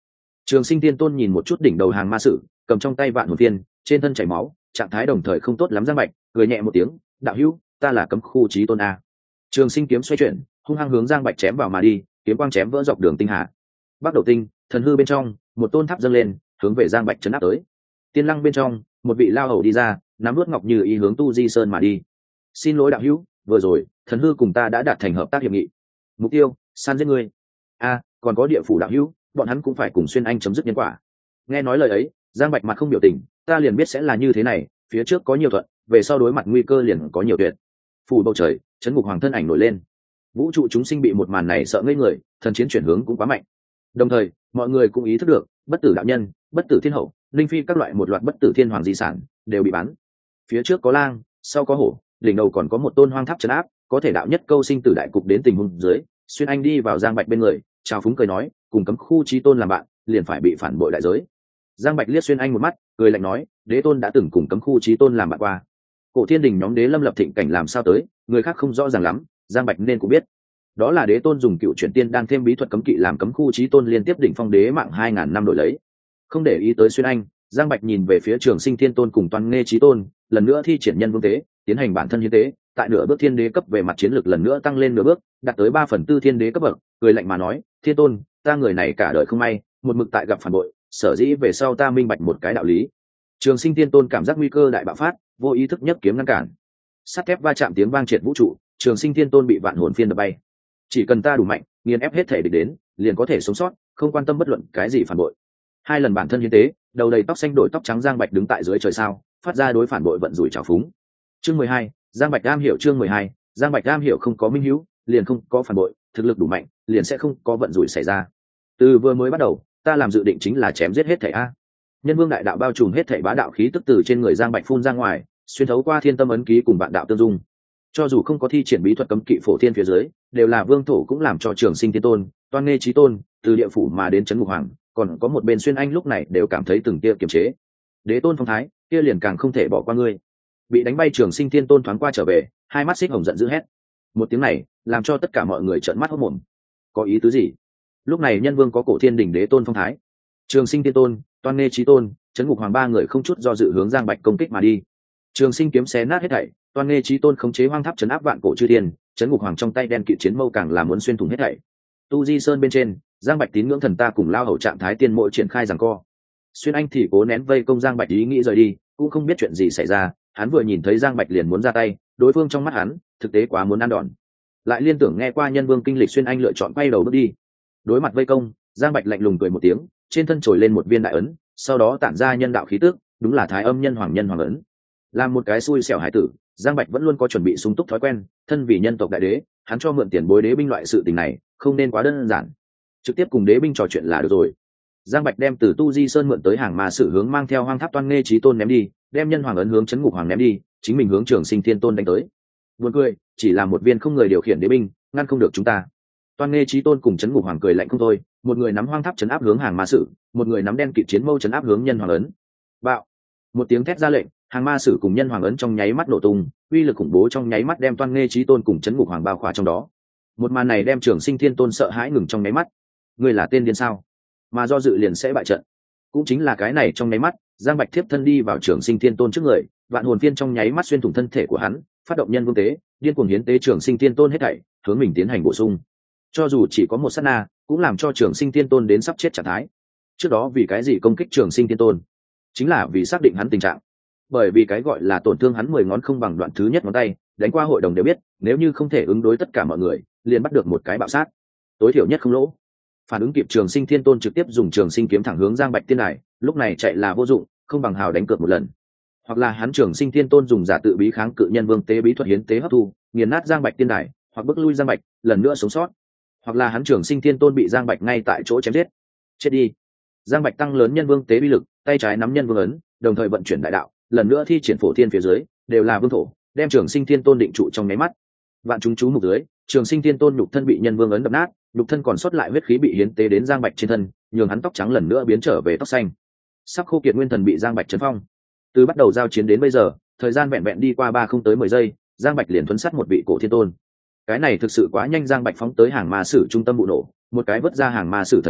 Speaker 1: Trường Sinh Tiên Tôn nhìn một chút đỉnh đầu hàng ma sử, cầm trong tay vạn hồn viên, trên thân chảy máu, trạng thái đồng thời không tốt lắm. Giang Bạch cười nhẹ một tiếng, đạo hữu, ta là Cấm Khu Chí Tôn a. Trường Sinh kiếm xoay chuyển, hung hăng hướng Giang Bạch chém vào mà đi, kiếm quang chém vỡ dọc đường tinh hà. Bắc Đầu Tinh, thần hư bên trong, một tôn tháp dâng lên, hướng về Giang Bạch chấn áp tới. Tiên Lăng bên trong, một vị lao hầu đi ra, nắm nuốt ngọc như ý hướng Tu Di Sơn mà đi. Xin lỗi đạo hữu, vừa rồi thần hư cùng ta đã đạt thành hợp tác hiệp nghị, mục tiêu san giết ngươi. A, còn có địa phủ đạo hữu, bọn hắn cũng phải cùng Xuyên Anh chấm dứt nhân quả. Nghe nói lời ấy, Giang Bạch mặt không biểu tình, ta liền biết sẽ là như thế này, phía trước có nhiều thuận, về sau đối mặt nguy cơ liền có nhiều tuyệt. Phủ bầu trời, chấn ngục hoàng thân ảnh nổi lên. Vũ trụ chúng sinh bị một màn này sợ ngây người, thần chiến chuyển hướng cũng quá mạnh. Đồng thời, mọi người cũng ý thức được, bất tử đạo nhân, bất tử thiên hậu, linh phi các loại một loạt bất tử thiên hoàng di sản đều bị bắn. Phía trước có lang, sau có hổ, đỉnh đầu còn có một tôn hoang tháp trấn áp, có thể đạo nhất câu sinh tử đại cục đến tình huống dưới. Xuyên Anh đi vào Giang Bạch bên người, chào phúng cười nói, cùng Cấm Khu Chí Tôn làm bạn, liền phải bị phản bội đại giới. Giang Bạch liếc Xuyên Anh một mắt, cười lạnh nói, đế tôn đã từng cùng Cấm Khu Chí Tôn làm bạn qua. Cổ Thiên Đình nhóm đế lâm lập thịnh cảnh làm sao tới, người khác không rõ ràng lắm, Giang Bạch nên cũng biết. Đó là đế tôn dùng cựu chuyển tiên đan thêm bí thuật cấm kỵ làm Cấm Khu Chí Tôn liên tiếp đỉnh phong đế mạng hai ngàn năm đổi lấy. Không để ý tới Xuyên Anh, Giang Bạch nhìn về phía Trường Sinh Thiên Tôn cùng Toan Nghê Chí Tôn, lần nữa thi triển nhân vương tế, tiến hành bản thân hiến tế, tại nửa bước thiên đế cấp về mặt chiến lược lần nữa tăng lên nửa bước, đạt tới ba phần tư thiên đế cấp bậc, cười lạnh mà nói, Thiên Tôn, ta người này cả đời không may, một mực tại gặp phản bội, sở dĩ về sau ta minh bạch một cái đạo lý. Trường Sinh Thiên Tôn cảm giác nguy cơ đại bạo phát, vô ý thức nhấc kiếm ngăn cản. Sắt thép va chạm tiếng vang triệt vũ trụ, Trường Sinh Thiên Tôn bị vạn hồn phiên đập bay. Chỉ cần ta đủ mạnh, nghiền ép hết thể địch đến, liền có thể sống sót, không quan tâm bất luận cái gì phản bội. Hai lần bản thân hiến tế, đầu đầy tóc xanh đổi tóc trắng Giang Bạch đứng tại dưới trời sao, phát ra đối phản bội vận rủi trào phúng. Chương mười hai, Giang Bạch am hiểu chương mười hai, Giang Bạch am hiểu không có minh hữu, liền không có phản bội, thực lực đủ mạnh, liền sẽ không có vận rủi xảy ra. Từ vừa mới bắt đầu, ta làm dự định chính là chém giết hết thảy a. Nhân vương đại đạo bao trùm hết thảy bá đạo khí tức từ trên người Giang Bạch phun ra ngoài, xuyên thấu qua thiên tâm ấn ký cùng bạn đạo tương dung. Cho dù không có thi triển bí thuật cấm kỵ phổ thiên phía dưới, đều là vương thổ cũng làm cho Trường Sinh Thiên Tôn, Toan Nghê Chí Tôn, từ địa phủ mà đến trấn ngục hoàng, còn có một bên Xuyên Anh lúc này đều cảm thấy từng tia kiềm chế. Đế tôn phong thái, kia liền càng không thể bỏ qua ngươi. Bị đánh bay Trường Sinh Thiên Tôn thoáng qua trở về, hai mắt xích hồng giận dữ hét. Một tiếng này, làm cho tất cả mọi người trợn mắt hốt mồm. Có ý tứ gì? Lúc này Nhân Vương có Cổ Thiên Đình Đế tôn phong thái, Trường Sinh Thiên Tôn, Toan Nghê Chí Tôn, trấn ngục hoàng ba người không chút do dự hướng Giang Bạch công kích mà đi. Trường Sinh kiếm xé nát hết thảy, Toan Nghê Chí Tôn khống chế hoang tháp trấn áp vạn cổ chư thiên, trấn ngục hoàng trong tay đen kỵ chiến mâu càng là muốn xuyên thủng hết thảy. Tu Di Sơn bên trên, Giang Bạch tín ngưỡng thần ta cùng lao hầu trạng thái tiên mộ triển khai giằng co. Xuyên Anh thì cố nén vây công Giang Bạch ý nghĩ rời đi, cũng không biết chuyện gì xảy ra, hắn vừa nhìn thấy Giang Bạch liền muốn ra tay, đối phương trong mắt hắn, thực tế quá muốn ăn đòn. Lại liên tưởng nghe qua Nhân Vương kinh lịch, Xuyên Anh lựa chọn quay đầu bước đi. Đối mặt vây công, Giang Bạch lạnh lùng cười một tiếng, trên thân trồi lên một viên đại ấn, sau đó tản ra nhân đạo khí tức, đúng là Thái Âm Nhân Hoàng Nhân Hoàng ấn. Làm một cái xui xẻo hải tử, Giang Bạch vẫn luôn có chuẩn bị sung túc thói quen, thân vì nhân tộc đại đế, hắn cho mượn tiền bối đế binh loại sự tình này, không nên quá đơn giản. Trực tiếp cùng đế binh trò chuyện là được rồi. Giang Bạch đem từ Tu Di Sơn mượn tới hàng ma sử hướng mang theo hoang tháp Toan Nghê Chí Tôn ném đi, đem nhân hoàng ấn hướng trấn ngục hoàng ném đi, chính mình hướng Trường Sinh Thiên Tôn đánh tới. Buồn cười, chỉ là một viên không người điều khiển đế binh, ngăn không được chúng ta. Toan Nghê Chí Tôn cùng trấn ngục hoàng cười lạnh không thôi, một người nắm hoang tháp trấn áp hướng hàng ma sử, một người nắm đen kịt chiến mâu trấn áp hướng nhân hoàng ấn. Bạo! Một tiếng thét ra lệnh, hàng ma sử cùng nhân hoàng ấn trong nháy mắt nổ tung, uy lực khủng bố trong nháy mắt đem Toan Nghê Chí Tôn cùng trấn ngục hoàng bao khỏa trong đó. Một màn này đem Trường Sinh Thiên Tôn sợ hãi ngừng trong nháy mắt. Ngươi là tên điên sao? Mà do dự liền sẽ bại trận. Cũng chính là cái này trong nháy mắt, Giang Bạch thiếp thân đi vào Trường Sinh Thiên Tôn trước người, vạn hồn phiên trong nháy mắt xuyên thủng thân thể của hắn, phát động nhân vương tế, điên cuồng hiến tế Trường Sinh Thiên Tôn hết thảy, hướng mình tiến hành bổ sung. Cho dù chỉ có một sát na, cũng làm cho Trường Sinh Thiên Tôn đến sắp chết trạng thái. Trước đó vì cái gì công kích Trường Sinh Thiên Tôn? Chính là vì xác định hắn tình trạng. Bởi vì cái gọi là tổn thương hắn mười ngón không bằng đoạn thứ nhất ngón tay, đánh qua hội đồng đều biết, nếu như không thể ứng đối tất cả mọi người, liền bắt được một cái bạo sát. Tối thiểu nhất không lỗ. Phản ứng kịp, Trường Sinh Thiên Tôn trực tiếp dùng Trường Sinh kiếm thẳng hướng Giang Bạch tiên đài, lúc này chạy là vô dụng, không bằng hào đánh cược một lần. Hoặc là hắn Trường Sinh Thiên Tôn dùng giả tự bí kháng cự nhân vương tế bí thuật hiến tế hấp thu, nghiền nát Giang Bạch tiên đài, hoặc bước lui Giang Bạch, lần nữa sống sót. Hoặc là hắn Trường Sinh Thiên Tôn bị Giang Bạch ngay tại chỗ chém giết. Chết đi. Giang Bạch tăng lớn nhân vương tế bí lực, tay trái nắm nhân vương ấn, đồng thời vận chuyển đại đạo, lần nữa thi triển phổ thiên phía dưới, đều là vương thổ, đem Trường Sinh Thiên Tôn định trụ trong nháy mắt. Vạn chúng chú mục dưới, Trường Sinh Thiên Tôn nhục thân bị nhân vương ấn đập nát, nhục thân còn sót lại huyết khí bị hiến tế đến Giang Bạch trên thân, nhường hắn tóc trắng lần nữa biến trở về tóc xanh. Sắp khô kiệt nguyên thần bị Giang Bạch chấn phong. Từ bắt đầu giao chiến đến bây giờ, thời gian vẹn vẹn đi qua ba không tới mười giây, Giang Bạch liền thuấn sát một vị cổ thiên tôn. Cái này thực sự quá nhanh, Giang Bạch phóng tới hàng ma sử trung tâm vụ nổ, một cái vứt ra hàng ma sử thần chỉ,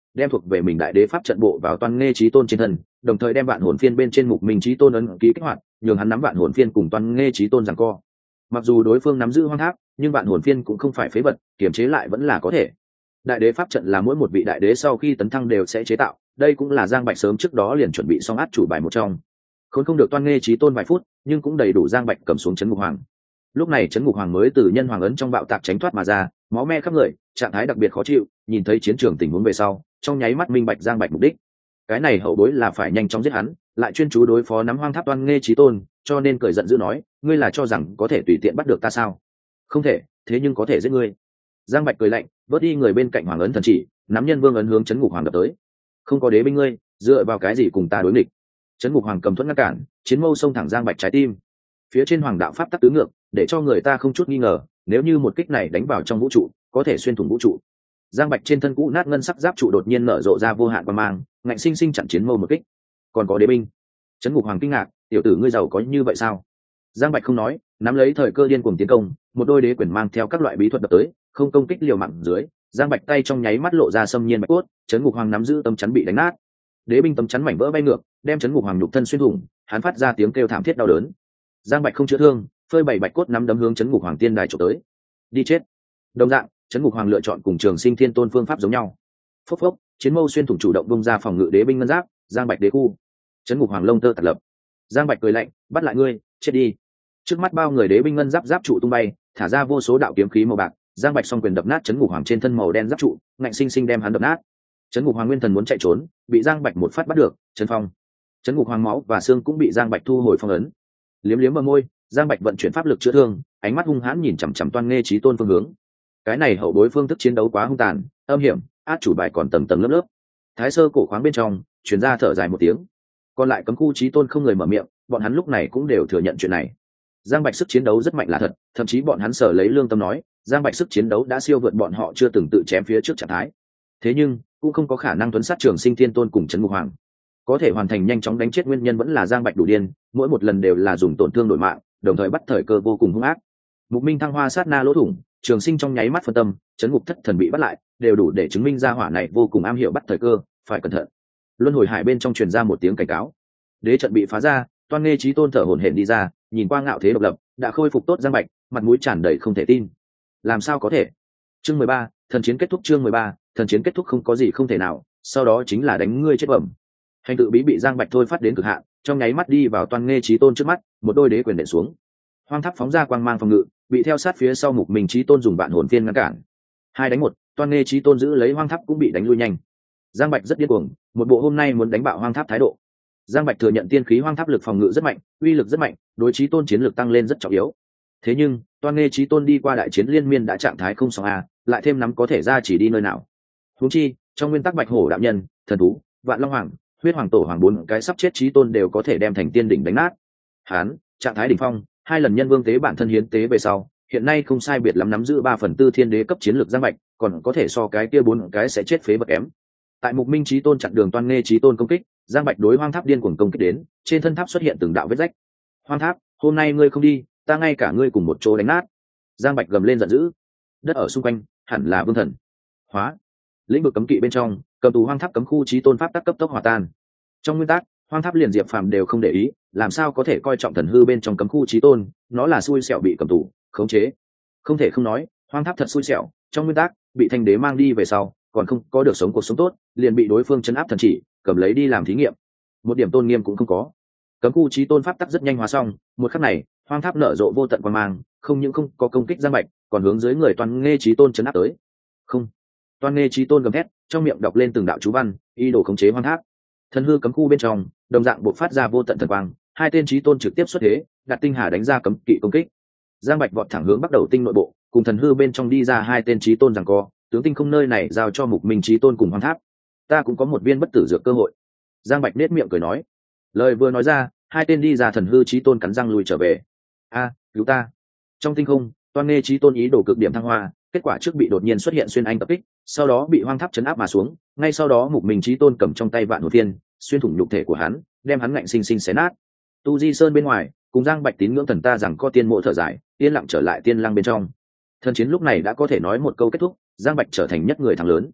Speaker 1: đem thuộc về mình đại đế pháp trận bộ vào Toan Nghê Chí Tôn trên thân, đồng thời đem vạn hồn phiên bên trên Mục Minh Chí Tôn ấn ký kích hoạt, nhường hắn nắm vạn hồn phiên cùng Toan Nghê Chí Tôn giằng co. Mặc dù đối phương nắm giữ hoang tháp, nhưng vạn hồn phiên cũng không phải phế vật, kiềm chế lại vẫn là có thể. Đại đế pháp trận là mỗi một vị đại đế sau khi tấn thăng đều sẽ chế tạo, đây cũng là Giang Bạch sớm trước đó liền chuẩn bị xong át chủ bài một trong. Khốn không được Toan Nghê Chí Tôn vài phút, nhưng cũng đầy đủ Giang Bạch cầm xuống Trấn Ngục Hoàng. Lúc này Trấn Ngục Hoàng mới từ nhân hoàng ấn trong bạo tạc tránh thoát mà ra, máu me khắp người, trạng thái đặc biệt khó chịu, nhìn thấy chiến trường tình huống về sau, trong nháy mắt minh bạch Giang Bạch mục đích. Cái này hậu bối là phải nhanh chóng giết hắn, lại chuyên chú đối phó nắm hoang tháp Toan Nghê Chí Tôn, cho nên cười giận dữ nói, ngươi là cho rằng có thể tùy tiện bắt được ta sao? Không thể, thế nhưng có thể giết ngươi. Giang Bạch cười lạnh, vớt đi người bên cạnh hoàng ấn thần chỉ, nắm nhân vương ấn hướng Trấn Ngục Hoàng đập tới. Không có đế binh ngươi, dựa vào cái gì cùng ta đối nghịch? Trấn Ngục Hoàng cầm thuẫn ngăn cản, chiến mâu xông thẳng Giang Bạch trái tim. Phía trên hoàng đạo pháp tắc tứ ngược, để cho người ta không chút nghi ngờ, nếu như một kích này đánh vào trong vũ trụ, có thể xuyên thủng vũ trụ. Giang Bạch trên thân cũ nát ngân sắc giáp trụ đột nhiên nở rộ ra vô hạn quang mang, ngạnh sinh sinh chặn chiến mâu một kích. Còn có đế binh. Trấn Ngục Hoàng kinh ngạc, tiểu tử ngươi giàu có như vậy sao? Giang Bạch không nói, nắm lấy thời cơ điên cuồng tiến công, một đôi đế quyền mang theo các loại bí thuật đập tới, không công kích liều mạng dưới, Giang Bạch tay trong nháy mắt lộ ra xâm nhiên bạch cốt, Trấn Ngục Hoàng nắm giữ tấm chắn bị đánh nát. Đế binh tấm chắn mảnh vỡ bay ngược, đem Trấn Ngục Hoàng nhục thân xuyên thủng, hắn phát ra tiếng kêu thảm thiết đau đớn. Giang Bạch không chữa thương, phơi bảy bạch cốt nắm đấm hướng Trấn Ngục Hoàng tiên đài chụp tới. Đi chết. Đồng dạng, Trấn Ngục Hoàng lựa chọn cùng Trường Sinh Thiên Tôn phương pháp giống nhau. Phốc phốc, chiến mâu xuyên thủng chủ động bung ra phòng ngự đế binh ngân giáp, Giang Bạch đế khu. Trấn Ngục Hoàng lông tơ tạt lập. Giang Bạch cười lạnh, bắt lại ngươi, chết đi. Trước mắt bao người đế binh ngân giáp giáp trụ tung bay, thả ra vô số đạo kiếm khí màu bạc, Giang Bạch song quyền đập nát Trấn Ngục Hoàng trên thân màu đen giáp trụ, ngạnh sinh sinh đem hắn đập nát. Trấn Ngục Hoàng nguyên thần muốn chạy trốn, bị Giang Bạch một phát bắt được, chấn phong. Trấn Ngục Hoàng máu và xương cũng bị Giang Bạch thu hồi phong ấn. Liếm liếm bờ môi, Giang Bạch vận chuyển pháp lực chữa thương, ánh mắt hung hãn nhìn chằm chằm Toan Nghê Chí Tôn phương hướng. Cái này hậu bối phương thức chiến đấu quá hung tàn, âm hiểm, át chủ bài còn tầng tầng lớp lớp. Thái sơ cổ khoáng bên trong, truyền ra thở dài một tiếng. Còn lại cấm khu Chí Tôn không người mở miệng, bọn hắn lúc này cũng đều thừa nhận chuyện này. Giang Bạch sức chiến đấu rất mạnh là thật, thậm chí bọn hắn sở lấy lương tâm nói, Giang Bạch sức chiến đấu đã siêu vượt bọn họ chưa từng tự chém phía trước trạng thái. Thế nhưng, cũng không có khả năng tuấn sát Trường Sinh Thiên Tôn cùng Trấn Ngục Hoàng. Có thể hoàn thành nhanh chóng đánh chết nguyên nhân vẫn là Giang Bạch đủ điên, mỗi một lần đều là dùng tổn thương đổi mạng, đồng thời bắt thời cơ vô cùng hung ác. Mục Minh thăng hoa sát na lỗ thủng, Trường Sinh trong nháy mắt phân tâm, Trấn Ngục thất thần bị bắt lại, đều đủ để chứng minh ra hỏa này vô cùng am hiểu bắt thời cơ, phải cẩn thận. Luân hồi hải bên trong truyền ra một tiếng cảnh cáo. Đế trận bị phá ra, Toan Nghê Chí Tôn thở hổn hển đi ra, nhìn qua ngạo thế độc lập, đã khôi phục tốt Giang Bạch, mặt mũi tràn đầy không thể tin. Làm sao có thể? Chương mười ba, thần chiến kết thúc. Chương mười ba, thần chiến kết thúc không có gì không thể nào, sau đó chính là đánh ngươi chết bẩm. Hành tự bí bị Giang Bạch thôi phát đến cực hạn, trong nháy mắt đi vào Toan Nghê Chí Tôn trước mắt, một đôi đế quyền đè xuống. Hoang tháp phóng ra quang mang phòng ngự, bị theo sát phía sau Mục Minh Chí Tôn dùng vạn hồn phiên ngăn cản. Hai đánh một, Toan Nghê Chí Tôn giữ lấy hoang tháp cũng bị đánh lui nhanh. Giang Bạch rất điên cuồng, một bộ hôm nay muốn đánh bạo hoang tháp thái độ. Giang Bạch thừa nhận tiên khí hoang tháp lực phòng ngự rất mạnh, uy lực rất mạnh, đối Chí Tôn chiến lực tăng lên rất trọng yếu. Thế nhưng, Toan Nghê Chí Tôn đi qua đại chiến liên miên đã trạng thái không xong a, lại thêm nắm có thể ra chỉ đi nơi nào. Huống chi, trong nguyên tắc Bạch Hổ đạo nhân, thần thú, Vạn Long Hoàng, Huyết Hoàng Tổ Hoàng bốn cái sắp chết Chí Tôn đều có thể đem thành tiên đỉnh đánh nát. Hán, trạng thái đỉnh phong, hai lần nhân vương tế bản thân hiến tế về sau, hiện nay không sai biệt lắm nắm giữ ba phần tư thiên đế cấp chiến lược Giang Bạch, còn có thể so cái kia bốn cái sẽ chết phế vật kém. Tại Mục Minh Chí Tôn chặn đường Toan Nghê Chí Tôn công kích, Giang Bạch đối hoang tháp điên cuồng công kích đến, trên thân tháp xuất hiện từng đạo vết rách. Hoang tháp, hôm nay ngươi không đi, ta ngay cả ngươi cùng một chỗ đánh nát. Giang Bạch gầm lên giận dữ. Đất ở xung quanh hẳn là vương thần hóa. Lĩnh vực cấm kỵ bên trong, cầm tù hoang tháp cấm khu Chí Tôn pháp tắc cấp tốc hòa tan. Trong nguyên tắc, hoang tháp liền Diệp Phàm đều không để ý, làm sao có thể coi trọng thần hư bên trong cấm khu Chí Tôn, nó là xui xẻo bị cầm tù, khống chế. Không thể không nói, hoang tháp thật xui xẻo, trong nguyên tắc, bị thanh đế mang đi về sau, còn không có được sống cuộc sống tốt, liền bị đối phương chấn áp thần chỉ, cầm lấy đi làm thí nghiệm, một điểm tôn nghiêm cũng không có. Cấm khu Chí Tôn pháp tắc rất nhanh hóa xong, một khắc này, hoang tháp nở rộ vô tận quang mang, không những không có công kích Giang Bạch, còn hướng dưới người Toan Nghê Chí Tôn chấn áp tới. Không. Toan Nghê Chí Tôn gầm thét, trong miệng đọc lên từng đạo chú văn, ý đồ khống chế hoang tháp. Thần hư cấm khu bên trong, đồng dạng bộc phát ra vô tận thần quang, hai tên Chí Tôn trực tiếp xuất thế, đặt tinh hà đánh ra cấm kỵ công kích. Giang Bạch vọt thẳng hướng bắt đầu tinh nội bộ, cùng thần hư bên trong đi ra hai tên Chí Tôn giằng co, tướng tinh không nơi này giao cho Mục Minh Chí Tôn cùng hoang tháp. Ta cũng có một viên bất tử dược cơ hội. Giang Bạch nét miệng cười nói. Lời vừa nói ra, hai tên đi ra thần hư Chí Tôn cắn răng lùi trở về. A, cứu ta! Trong tinh không, Toan Nghê Chí Tôn ý đồ cực điểm thăng hoa, kết quả trước bị đột nhiên xuất hiện xuyên anh tập kích, sau đó bị hoang tháp chấn áp mà xuống, ngay sau đó Mục Minh Chí Tôn cầm trong tay vạn hồn phiên, xuyên thủng nhục thể của hắn, đem hắn ngạnh sinh sinh xé nát. Tu Di Sơn bên ngoài, cùng Giang Bạch tín ngưỡng thần ta rằng có tiên mộ thở dài, yên lặng trở lại tiên lăng bên trong. Thần chiến lúc này đã có thể nói một câu kết thúc, Giang Bạch trở thành nhất người thắng lớn.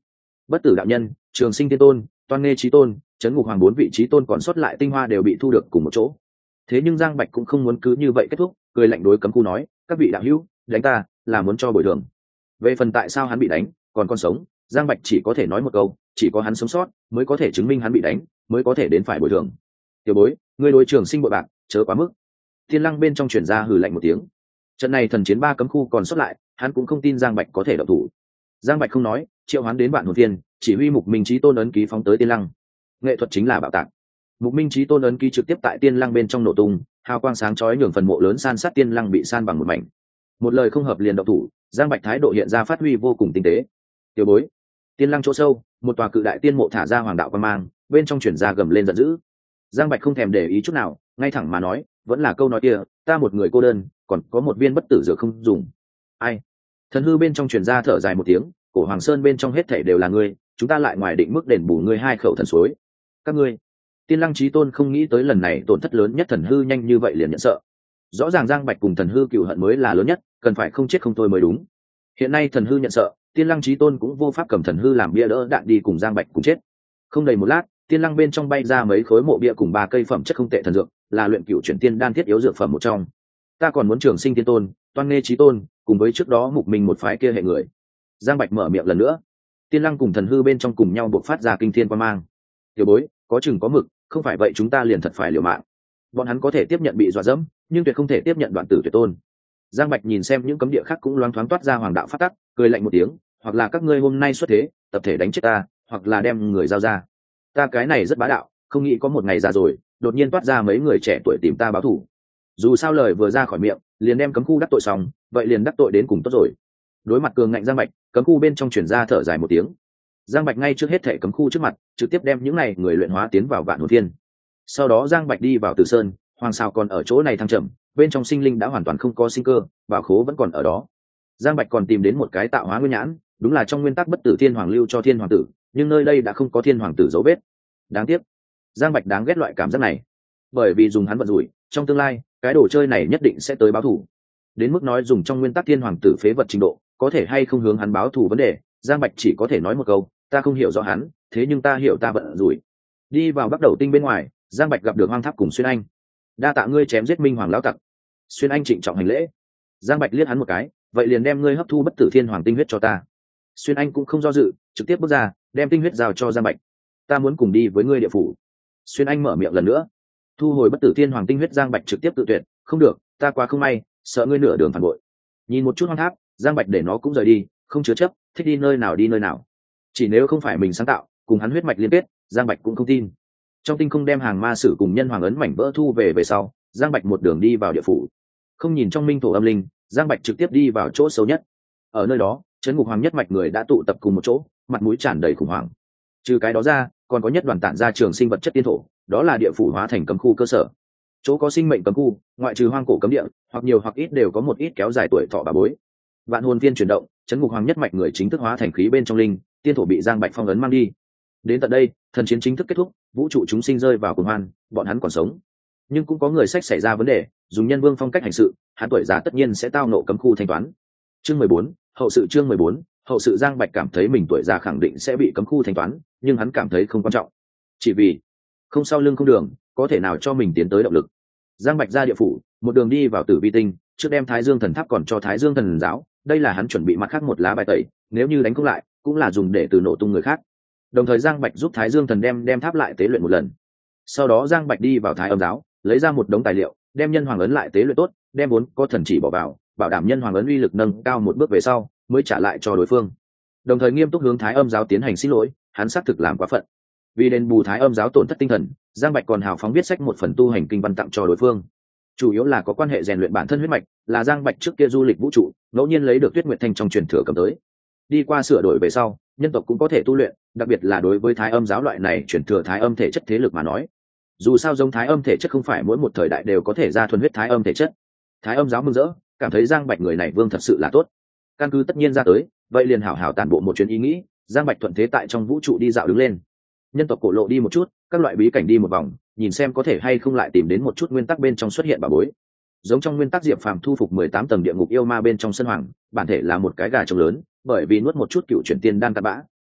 Speaker 1: Bất tử đạo nhân, Trường Sinh Tiên Tôn, Toan Nghê Chí Tôn, Trấn Ngục Hoàng bốn vị chí tôn còn sót lại tinh hoa đều bị thu được cùng một chỗ. Thế nhưng Giang Bạch cũng không muốn cứ như vậy kết thúc, cười lạnh đối cấm khu nói, các vị đạo hữu, đánh ta là muốn cho bồi thường. Về phần tại sao hắn bị đánh, còn con sống, Giang Bạch chỉ có thể nói một câu, chỉ có hắn sống sót mới có thể chứng minh hắn bị đánh, mới có thể đến phải bồi thường. Tiểu bối, ngươi đối Trường Sinh bội bạc, chớ quá mức. Thiên Lăng bên trong truyền ra hừ lạnh một tiếng. Trận này thần chiến ba cấm khu còn sót lại, hắn cũng không tin Giang Bạch có thể động thủ. Giang Bạch không nói, triệu hoán đến Vạn Hồn Thiên, chỉ huy Mục Minh Chí Tôn ấn ký phóng tới Tiên Lăng. Nghệ thuật chính là bạo tạc. Mục Minh Chí Tôn ấn ký trực tiếp tại Tiên Lăng bên trong nổ tung, hào quang sáng chói nhường phần mộ lớn san sát Tiên Lăng bị san bằng một mảnh. Một lời không hợp liền động thủ, Giang Bạch thái độ hiện ra phát huy vô cùng tinh tế. Tiểu bối, Tiên Lăng chỗ sâu, một tòa cự đại tiên mộ thả ra hoàng đạo quang mang, bên trong chuyển ra gầm lên giận dữ. Giang Bạch không thèm để ý chút nào, ngay thẳng mà nói, vẫn là câu nói kia, ta một người cô đơn, còn có một viên bất tử dược không dùng. Ai? Thần hư bên trong truyền ra thở dài một tiếng, cổ Hoàng Sơn bên trong hết thảy đều là ngươi, chúng ta lại ngoài định mức đền bù ngươi hai khẩu thần suối. Các ngươi. Tiên Lăng Chí Tôn không nghĩ tới lần này tổn thất lớn nhất thần hư nhanh như vậy liền nhận sợ. Rõ ràng Giang Bạch cùng thần hư cừu hận mới là lớn nhất, cần phải không chết không thôi mới đúng. Hiện nay thần hư nhận sợ, Tiên Lăng Chí Tôn cũng vô pháp cầm thần hư làm bia đỡ đạn đi cùng Giang Bạch cùng chết. Không đầy một lát, Tiên Lăng bên trong bay ra mấy khối mộ bia cùng ba cây phẩm chất không tệ thần dược, là luyện cửu chuyển tiên đan thiết yếu dược phẩm một trong. Ta còn muốn Trường Sinh Tiên Tôn, Toan Nghê Chí Tôn, cùng với trước đó Mục Minh một phái kia hệ người. Giang Bạch mở miệng lần nữa. Tiên Lăng cùng thần hư bên trong cùng nhau bộc phát ra kinh thiên quang mang. Tiểu bối, có chừng có mực, không phải vậy chúng ta liền thật phải liều mạng. Bọn hắn có thể tiếp nhận bị dọa dẫm, nhưng tuyệt không thể tiếp nhận đoạn tử tuyệt tôn. Giang Bạch nhìn xem những cấm địa khác cũng loáng thoáng toát ra hoàng đạo phát tắc, cười lạnh một tiếng, hoặc là các ngươi hôm nay xuất thế, tập thể đánh chết ta, hoặc là đem người giao ra. Ta cái này rất bá đạo, không nghĩ có một ngày già rồi, đột nhiên toát ra mấy người trẻ tuổi tìm ta báo thù. Dù sao lời vừa ra khỏi miệng, liền đem cấm khu đắc tội xong, vậy liền đắc tội đến cùng tốt rồi. Đối mặt cường ngạnh Giang Bạch, cấm khu bên trong truyền ra thở dài một tiếng. Giang Bạch ngay trước hết thể cấm khu trước mặt, trực tiếp đem những này người luyện hóa tiến vào Vạn Hồn Thiên. Sau đó Giang Bạch đi vào Tử Sơn, Hoàng Sao còn ở chỗ này thăng trầm, bên trong sinh linh đã hoàn toàn không có sinh cơ, bảo khố vẫn còn ở đó. Giang Bạch còn tìm đến một cái tạo hóa nguyên nhãn, đúng là trong nguyên tắc bất tử thiên hoàng lưu cho thiên hoàng tử, nhưng nơi đây đã không có thiên hoàng tử dấu vết. Đáng tiếc, Giang Bạch đáng ghét loại cảm giác này, bởi vì dùng hắn vận rủi, trong tương lai, cái đồ chơi này nhất định sẽ tới báo thù. Đến mức nói dùng trong nguyên tắc thiên hoàng tử phế vật trình độ, có thể hay không hướng hắn báo thù vấn đề, Giang Bạch chỉ có thể nói một câu, ta không hiểu rõ hắn, thế nhưng ta hiểu ta vận rủi. Đi vào Bắc Đầu Tinh bên ngoài, Giang Bạch gặp được Hoang Tháp cùng Xuyên Anh. Đa tạ ngươi chém giết Minh Hoàng lão tặc. Xuyên Anh trịnh trọng hành lễ. Giang Bạch liếc hắn một cái, vậy liền đem ngươi hấp thu bất tử thiên hoàng tinh huyết cho ta. Xuyên Anh cũng không do dự, trực tiếp bước ra, đem tinh huyết giao cho Giang Bạch. Ta muốn cùng đi với ngươi địa phủ. Xuyên Anh mở miệng lần nữa. Thu hồi bất tử thiên hoàng tinh huyết, Giang Bạch trực tiếp tự tuyệt, không được, ta quá không may, sợ ngươi nửa đường phản bội. Nhìn một chút Hoang Tháp, Giang Bạch để nó cũng rời đi, không chứa chấp, thích đi nơi nào đi nơi nào. Chỉ nếu không phải mình sáng tạo, cùng hắn huyết mạch liên kết, Giang Bạch cũng không tin. Trong tinh không đem hàng ma sử cùng nhân hoàng ấn mảnh vỡ thu về về sau, Giang Bạch một đường đi vào địa phủ. Không nhìn trong minh thổ âm linh, Giang Bạch trực tiếp đi vào chỗ xấu nhất. Ở nơi đó, Trấn Ngục Hoàng nhất mạch người đã tụ tập cùng một chỗ, mặt mũi tràn đầy khủng hoảng. Trừ cái đó ra, còn có nhất đoàn tản ra trường sinh vật chất tiên thổ, đó là địa phủ hóa thành cấm khu cơ sở. Chỗ có sinh mệnh cấm khu, ngoại trừ hoang cổ cấm địa, hoặc nhiều hoặc ít đều có một ít kéo dài tuổi thọ bà bối. Vạn hồn viên chuyển động, Trấn Ngục Hoàng nhất mạch người chính thức hóa thành khí bên trong linh, tiên thổ bị Giang Bạch phong ấn mang đi. Đến tận đây, thần chiến chính thức kết thúc, vũ trụ chúng sinh rơi vào cuồng hoan, bọn hắn còn sống. Nhưng cũng có người sách xảy ra vấn đề, dùng nhân vương phong cách hành sự, hắn tuổi già tất nhiên sẽ tao nộ cấm khu thanh toán. Chương mười bốn, hậu sự chương mười bốn, hậu sự Giang Bạch cảm thấy mình tuổi già khẳng định sẽ bị cấm khu thanh toán, nhưng hắn cảm thấy không quan trọng. Chỉ vì không sau lưng không đường, có thể nào cho mình tiến tới động lực. Giang Bạch ra địa phủ, một đường đi vào Tử Vi Tinh, trước đem Thái Dương Thần Tháp còn cho Thái Dương Thần giáo, đây là hắn chuẩn bị mặt khác một lá bài tẩy, nếu như đánh không lại, cũng là dùng để từ nổ tung người khác. Đồng thời Giang Bạch giúp Thái Dương Thần đem đem tháp lại tế luyện một lần. Sau đó Giang Bạch đi vào Thái Âm giáo, lấy ra một đống tài liệu, đem nhân hoàng ấn lại tế luyện tốt, đem vốn có thần chỉ bỏ vào, bảo đảm nhân hoàng ấn uy lực nâng cao một bước về sau, mới trả lại cho đối phương. Đồng thời nghiêm túc hướng Thái Âm giáo tiến hành xin lỗi, hắn xác thực làm quá phận. Vì đền bù Thái Âm giáo tổn thất tinh thần, Giang Bạch còn hào phóng viết sách một phần tu hành kinh văn tặng cho đối phương. Chủ yếu là có quan hệ rèn luyện bản thân huyết mạch, là Giang Bạch trước kia du lịch vũ trụ, ngẫu nhiên lấy được Tuyết Nguyệt Thanh trong truyền thừa cầm tới. Đi qua sửa đổi về sau, nhân tộc cũng có thể tu luyện, đặc biệt là đối với Thái Âm giáo loại này truyền thừa Thái Âm thể chất thế lực mà nói. Dù sao giống Thái Âm thể chất không phải mỗi một thời đại đều có thể ra thuần huyết Thái Âm thể chất. Thái Âm giáo mừng rỡ, cảm thấy Giang Bạch người này vương thật sự là tốt. Căn cứ tất nhiên ra tới, vậy liền hảo hảo tản bộ một chuyến ý nghĩ, Giang Bạch thuận thế tại trong vũ trụ đi dạo đứng lên. Nhân tộc cổ lộ đi một chút, các loại bí cảnh đi một vòng, nhìn xem có thể hay không lại tìm đến một chút nguyên tắc bên trong xuất hiện bà bối. Giống trong nguyên tắc Diệp Phàm thu phục mười tám tầng địa ngục yêu ma bên trong sân hoàng, bản thể là một cái gà trống lớn, bởi vì nuốt một chút cựu chuyển tiên đan tạt bã,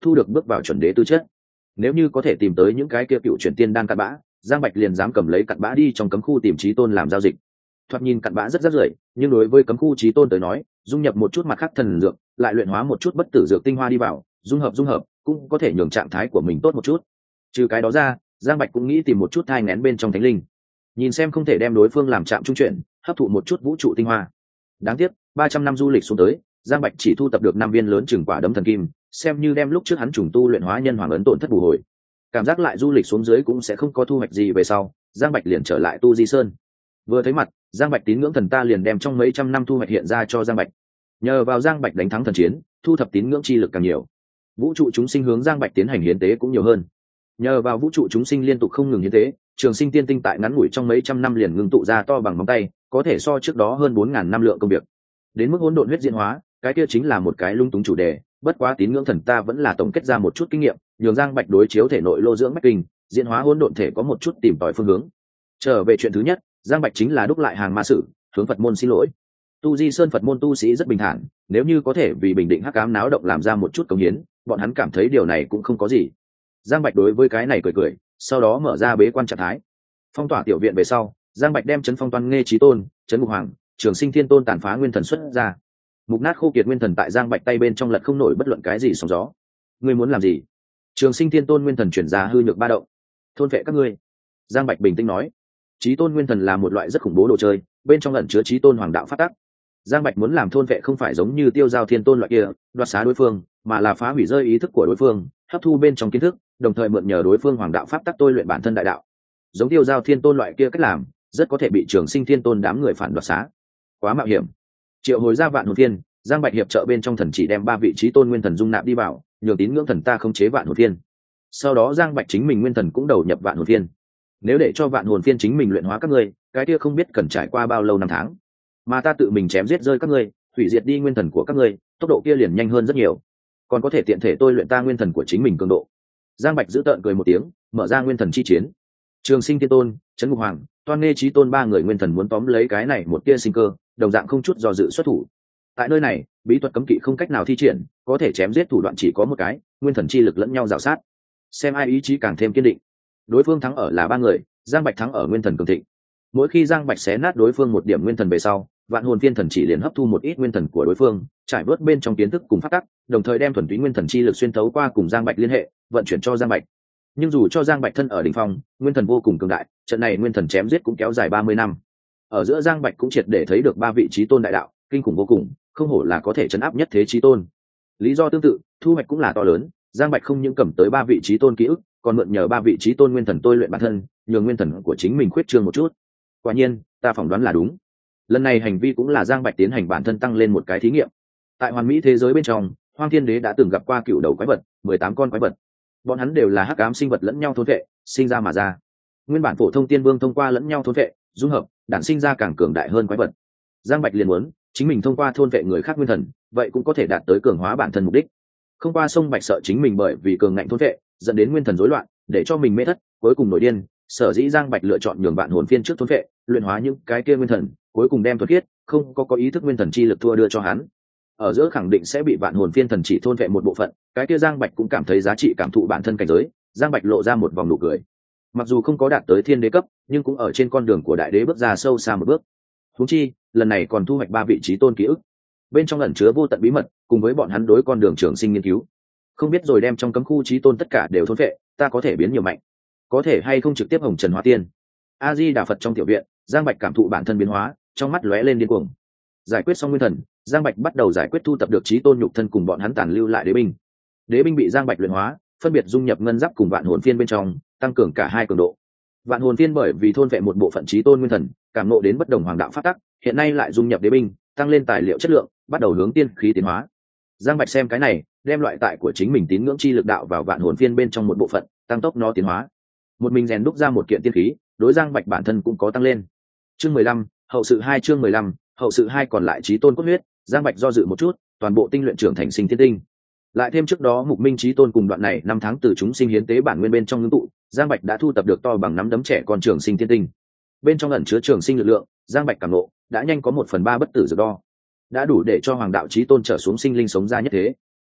Speaker 1: thu được bước vào chuẩn đế tư chất. Nếu như có thể tìm tới những cái kia cựu chuyển tiên đan cặn bã, Giang Bạch liền dám cầm lấy cặn bã đi trong cấm khu tìm chí tôn làm giao dịch. Thoạt nhìn cặn bã rất rất rưởi, nhưng đối với cấm khu chí tôn tới nói, dung nhập một chút mặt khác thần dược, lại luyện hóa một chút bất tử dược tinh hoa đi vào, dung hợp dung hợp, cũng có thể nhường trạng thái của mình tốt một chút. Trừ cái đó ra, Giang Bạch cũng nghĩ tìm một chút thai nghén bên trong thánh linh, nhìn xem không thể đem đối phương làm chạm trung chuyển, hấp thụ một chút vũ trụ tinh hoa. Đáng tiếc, ba trăm năm du lịch xuống tới, Giang Bạch chỉ thu tập được năm viên lớn chừng quả đấm thần kim, xem như đem lúc trước hắn trùng tu luyện hóa nhân hoàng ấn tổn thất bù hồi. Cảm giác lại du lịch xuống dưới cũng sẽ không có thu hoạch gì về sau, Giang Bạch liền trở lại Tu Di Sơn. Vừa thấy mặt, Giang Bạch tín ngưỡng thần ta liền đem trong mấy trăm năm thu hoạch hiện ra cho Giang Bạch. Nhờ vào Giang Bạch đánh thắng thần chiến, thu thập tín ngưỡng chi lực càng nhiều, vũ trụ chúng sinh hướng Giang Bạch tiến hành hiến tế cũng nhiều hơn. Nhờ vào vũ trụ chúng sinh liên tục không ngừng hiến tế, Trường Sinh Tiên Tinh tại ngắn ngủi trong mấy trăm năm liền ngưng tụ ra to bằng móng tay, có thể so trước đó hơn bốn ngàn năm lượng công việc. Đến mức hỗn độn huyết diễn hóa, cái kia chính là một cái lung túng chủ đề, bất quá tín ngưỡng thần ta vẫn là tổng kết ra một chút kinh nghiệm, nhường Giang Bạch đối chiếu thể nội lô dưỡng bách kinh, diễn hóa hỗn độn thể có một chút tìm tòi phương hướng. Trở về chuyện thứ nhất, Giang Bạch chính là đúc lại hàng ma sử, hướng Phật môn xin lỗi. Tu Di Sơn Phật môn tu sĩ rất bình thản, nếu như có thể vì bình định hắc ám náo động làm ra một chút cống hiến, bọn hắn cảm thấy điều này cũng không có gì. Giang Bạch đối với cái này cười cười, sau đó mở ra bế quan trạng thái. Phong tỏa tiểu viện về sau, Giang Bạch đem chấn phong toan nghe chí tôn, chấn ngục hoàng, trường sinh thiên tôn tàn phá nguyên thần xuất ra. Mục nát khô kiệt nguyên thần tại Giang Bạch tay bên trong lật không nổi bất luận cái gì sóng gió. Ngươi muốn làm gì? Trường sinh thiên tôn nguyên thần chuyển ra hư nhược ba động. Thôn vệ các ngươi. Giang Bạch bình tĩnh nói. Chí tôn nguyên thần là một loại rất khủng bố đồ chơi, bên trong ẩn chứa chí tôn hoàng đạo phát tắc. Giang Bạch muốn làm thôn vệ không phải giống như tiêu giao thiên tôn loại kia, đoạt xá đối phương, mà là phá hủy rơi ý thức của đối phương, hấp thu bên trong kiến thức, đồng thời mượn nhờ đối phương hoàng đạo pháp tắc tôi luyện bản thân đại đạo. Giống tiêu giao thiên tôn loại kia cách làm, rất có thể bị trường sinh thiên tôn đám người phản đoạt xá. Quá mạo hiểm. Triệu hồi ra vạn hồn thiên, Giang Bạch hiệp trợ bên trong thần chỉ đem ba vị trí tôn nguyên thần dung nạp đi vào, nhường tín ngưỡng thần ta không chế vạn hồn thiên. Sau đó Giang Bạch chính mình nguyên thần cũng đầu nhập vạn hồn thiên. Nếu để cho vạn hồn thiên chính mình luyện hóa các ngươi, cái kia không biết cần trải qua bao lâu năm tháng, mà ta tự mình chém giết rơi các ngươi, hủy diệt đi nguyên thần của các ngươi, tốc độ kia liền nhanh hơn rất nhiều, còn có thể tiện thể tôi luyện ta nguyên thần của chính mình cường độ. Giang Bạch giữ tợn cười một tiếng, mở ra nguyên thần chi chiến. Trường Sinh Thiên Tôn, Trấn Ngục Hoàng, Toan Nghê Chí Tôn ba người nguyên thần muốn tóm lấy cái này một tia sinh cơ, đồng dạng không chút do dự xuất thủ. Tại nơi này, bí thuật cấm kỵ không cách nào thi triển, có thể chém giết thủ đoạn chỉ có một cái, nguyên thần chi lực lẫn nhau rào sát. Xem ai ý chí càng thêm kiên định. Đối phương thắng ở là ba người, Giang Bạch thắng ở nguyên thần cường thịnh. Mỗi khi Giang Bạch xé nát đối phương một điểm nguyên thần về sau, vạn hồn phiên thần chỉ liền hấp thu một ít nguyên thần của đối phương, trải bớt bên trong kiến thức cùng phát tắc, đồng thời đem thuần túy nguyên thần chi lực xuyên thấu qua cùng Giang Bạch liên hệ, vận chuyển cho Giang Bạch. Nhưng dù cho Giang Bạch thân ở đỉnh phong, nguyên thần vô cùng cường đại, trận này nguyên thần chém giết cũng kéo dài ba mươi năm. Ở giữa Giang Bạch cũng triệt để thấy được ba vị chí tôn đại đạo, kinh khủng vô cùng, không hổ là có thể trấn áp nhất thế chí tôn. Lý do tương tự, thu hoạch cũng là to lớn, Giang Bạch không những cầm tới ba vị chí tôn ký ức, còn mượn nhờ ba vị chí tôn nguyên thần tôi luyện bản thân, nhường nguyên thần của chính mình khuyết trương một chút. Quả nhiên, ta phỏng đoán là đúng. Lần này hành vi cũng là Giang Bạch tiến hành bản thân tăng lên một cái thí nghiệm. Tại hoàn mỹ thế giới bên trong, Hoang Thiên Đế đã từng gặp qua cựu đầu quái vật, mười tám con quái vật. Bọn hắn đều là hắc ám sinh vật lẫn nhau thôn vệ, sinh ra mà ra. Nguyên bản phổ thông tiên vương thông qua lẫn nhau thôn vệ, dung hợp, đản sinh ra càng cường đại hơn quái vật. Giang Bạch liền muốn, chính mình thông qua thôn vệ người khác nguyên thần, vậy cũng có thể đạt tới cường hóa bản thân mục đích. Không qua sông Bạch sợ chính mình bởi vì cường ngạnh thôn vệ, dẫn đến nguyên thần rối loạn, để cho mình mê thất, cuối cùng nổi điên. Sở dĩ Giang Bạch lựa chọn nhường bạn hồn phiên trước thôn vệ, luyện hóa những cái kia nguyên thần, cuối cùng đem thuật khiết, không có có ý thức nguyên thần chi lực thua đưa cho hắn. Ở giữa khẳng định sẽ bị vạn hồn phiên thần chỉ thôn vệ một bộ phận, cái kia Giang Bạch cũng cảm thấy giá trị cảm thụ bản thân cảnh giới. Giang Bạch lộ ra một vòng nụ cười. Mặc dù không có đạt tới thiên đế cấp, nhưng cũng ở trên con đường của đại đế bước ra sâu xa một bước. Huống chi, lần này còn thu hoạch ba vị trí tôn ký ức, bên trong ẩn chứa vô tận bí mật, cùng với bọn hắn đối con đường trường sinh nghiên cứu. Không biết rồi đem trong cấm khu trí tôn tất cả đều thôn vệ, ta có thể biến nhiều mạnh, có thể hay không trực tiếp hồng trần hóa tiên. A Di Đà Phật trong tiểu viện, Giang Bạch cảm thụ bản thân biến hóa, trong mắt lóe lên điên cuồng. Giải quyết xong nguyên thần, Giang Bạch bắt đầu giải quyết thu tập được trí tôn nhục thân cùng bọn hắn tàn lưu lại đế binh. Đế binh bị Giang Bạch luyện hóa, phân biệt dung nhập ngân giáp cùng vạn hồn phiên bên trong, tăng cường cả hai cường độ. Vạn hồn phiên bởi vì thôn vệ một bộ phận trí tôn nguyên thần, cảm ngộ đến bất đồng hoàng đạo pháp tắc, hiện nay lại dung nhập đế binh, tăng lên tài liệu chất lượng, bắt đầu hướng tiên khí tiến hóa. Giang Bạch xem cái này, đem loại tại của chính mình tín ngưỡng chi lực đạo vào vạn hồn phiên bên trong một bộ phận, tăng tốc nó tiến hóa. Một mình rèn đúc ra một kiện tiên khí, đối Giang Bạch bản thân cũng có tăng lên. Chương mười lăm, hậu sự hai chương mười lăm, hậu sự hai còn lại trí tôn cốt huyết, Giang Bạch do dự một chút, toàn bộ tinh luyện trưởng thành sinh thiên tinh. Lại thêm trước đó Mục Minh trí tôn cùng đoạn này năm tháng từ chúng sinh hiến tế bản nguyên bên trong ngưng tụ, Giang Bạch đã thu tập được to bằng nắm đấm trẻ con trường sinh thiên tinh. Bên trong ẩn chứa trường sinh lực lượng, Giang Bạch cảm ngộ, đã nhanh có một phần ba bất tử dược đo, đã đủ để cho hoàng đạo trí tôn trở xuống sinh linh sống ra nhất thế.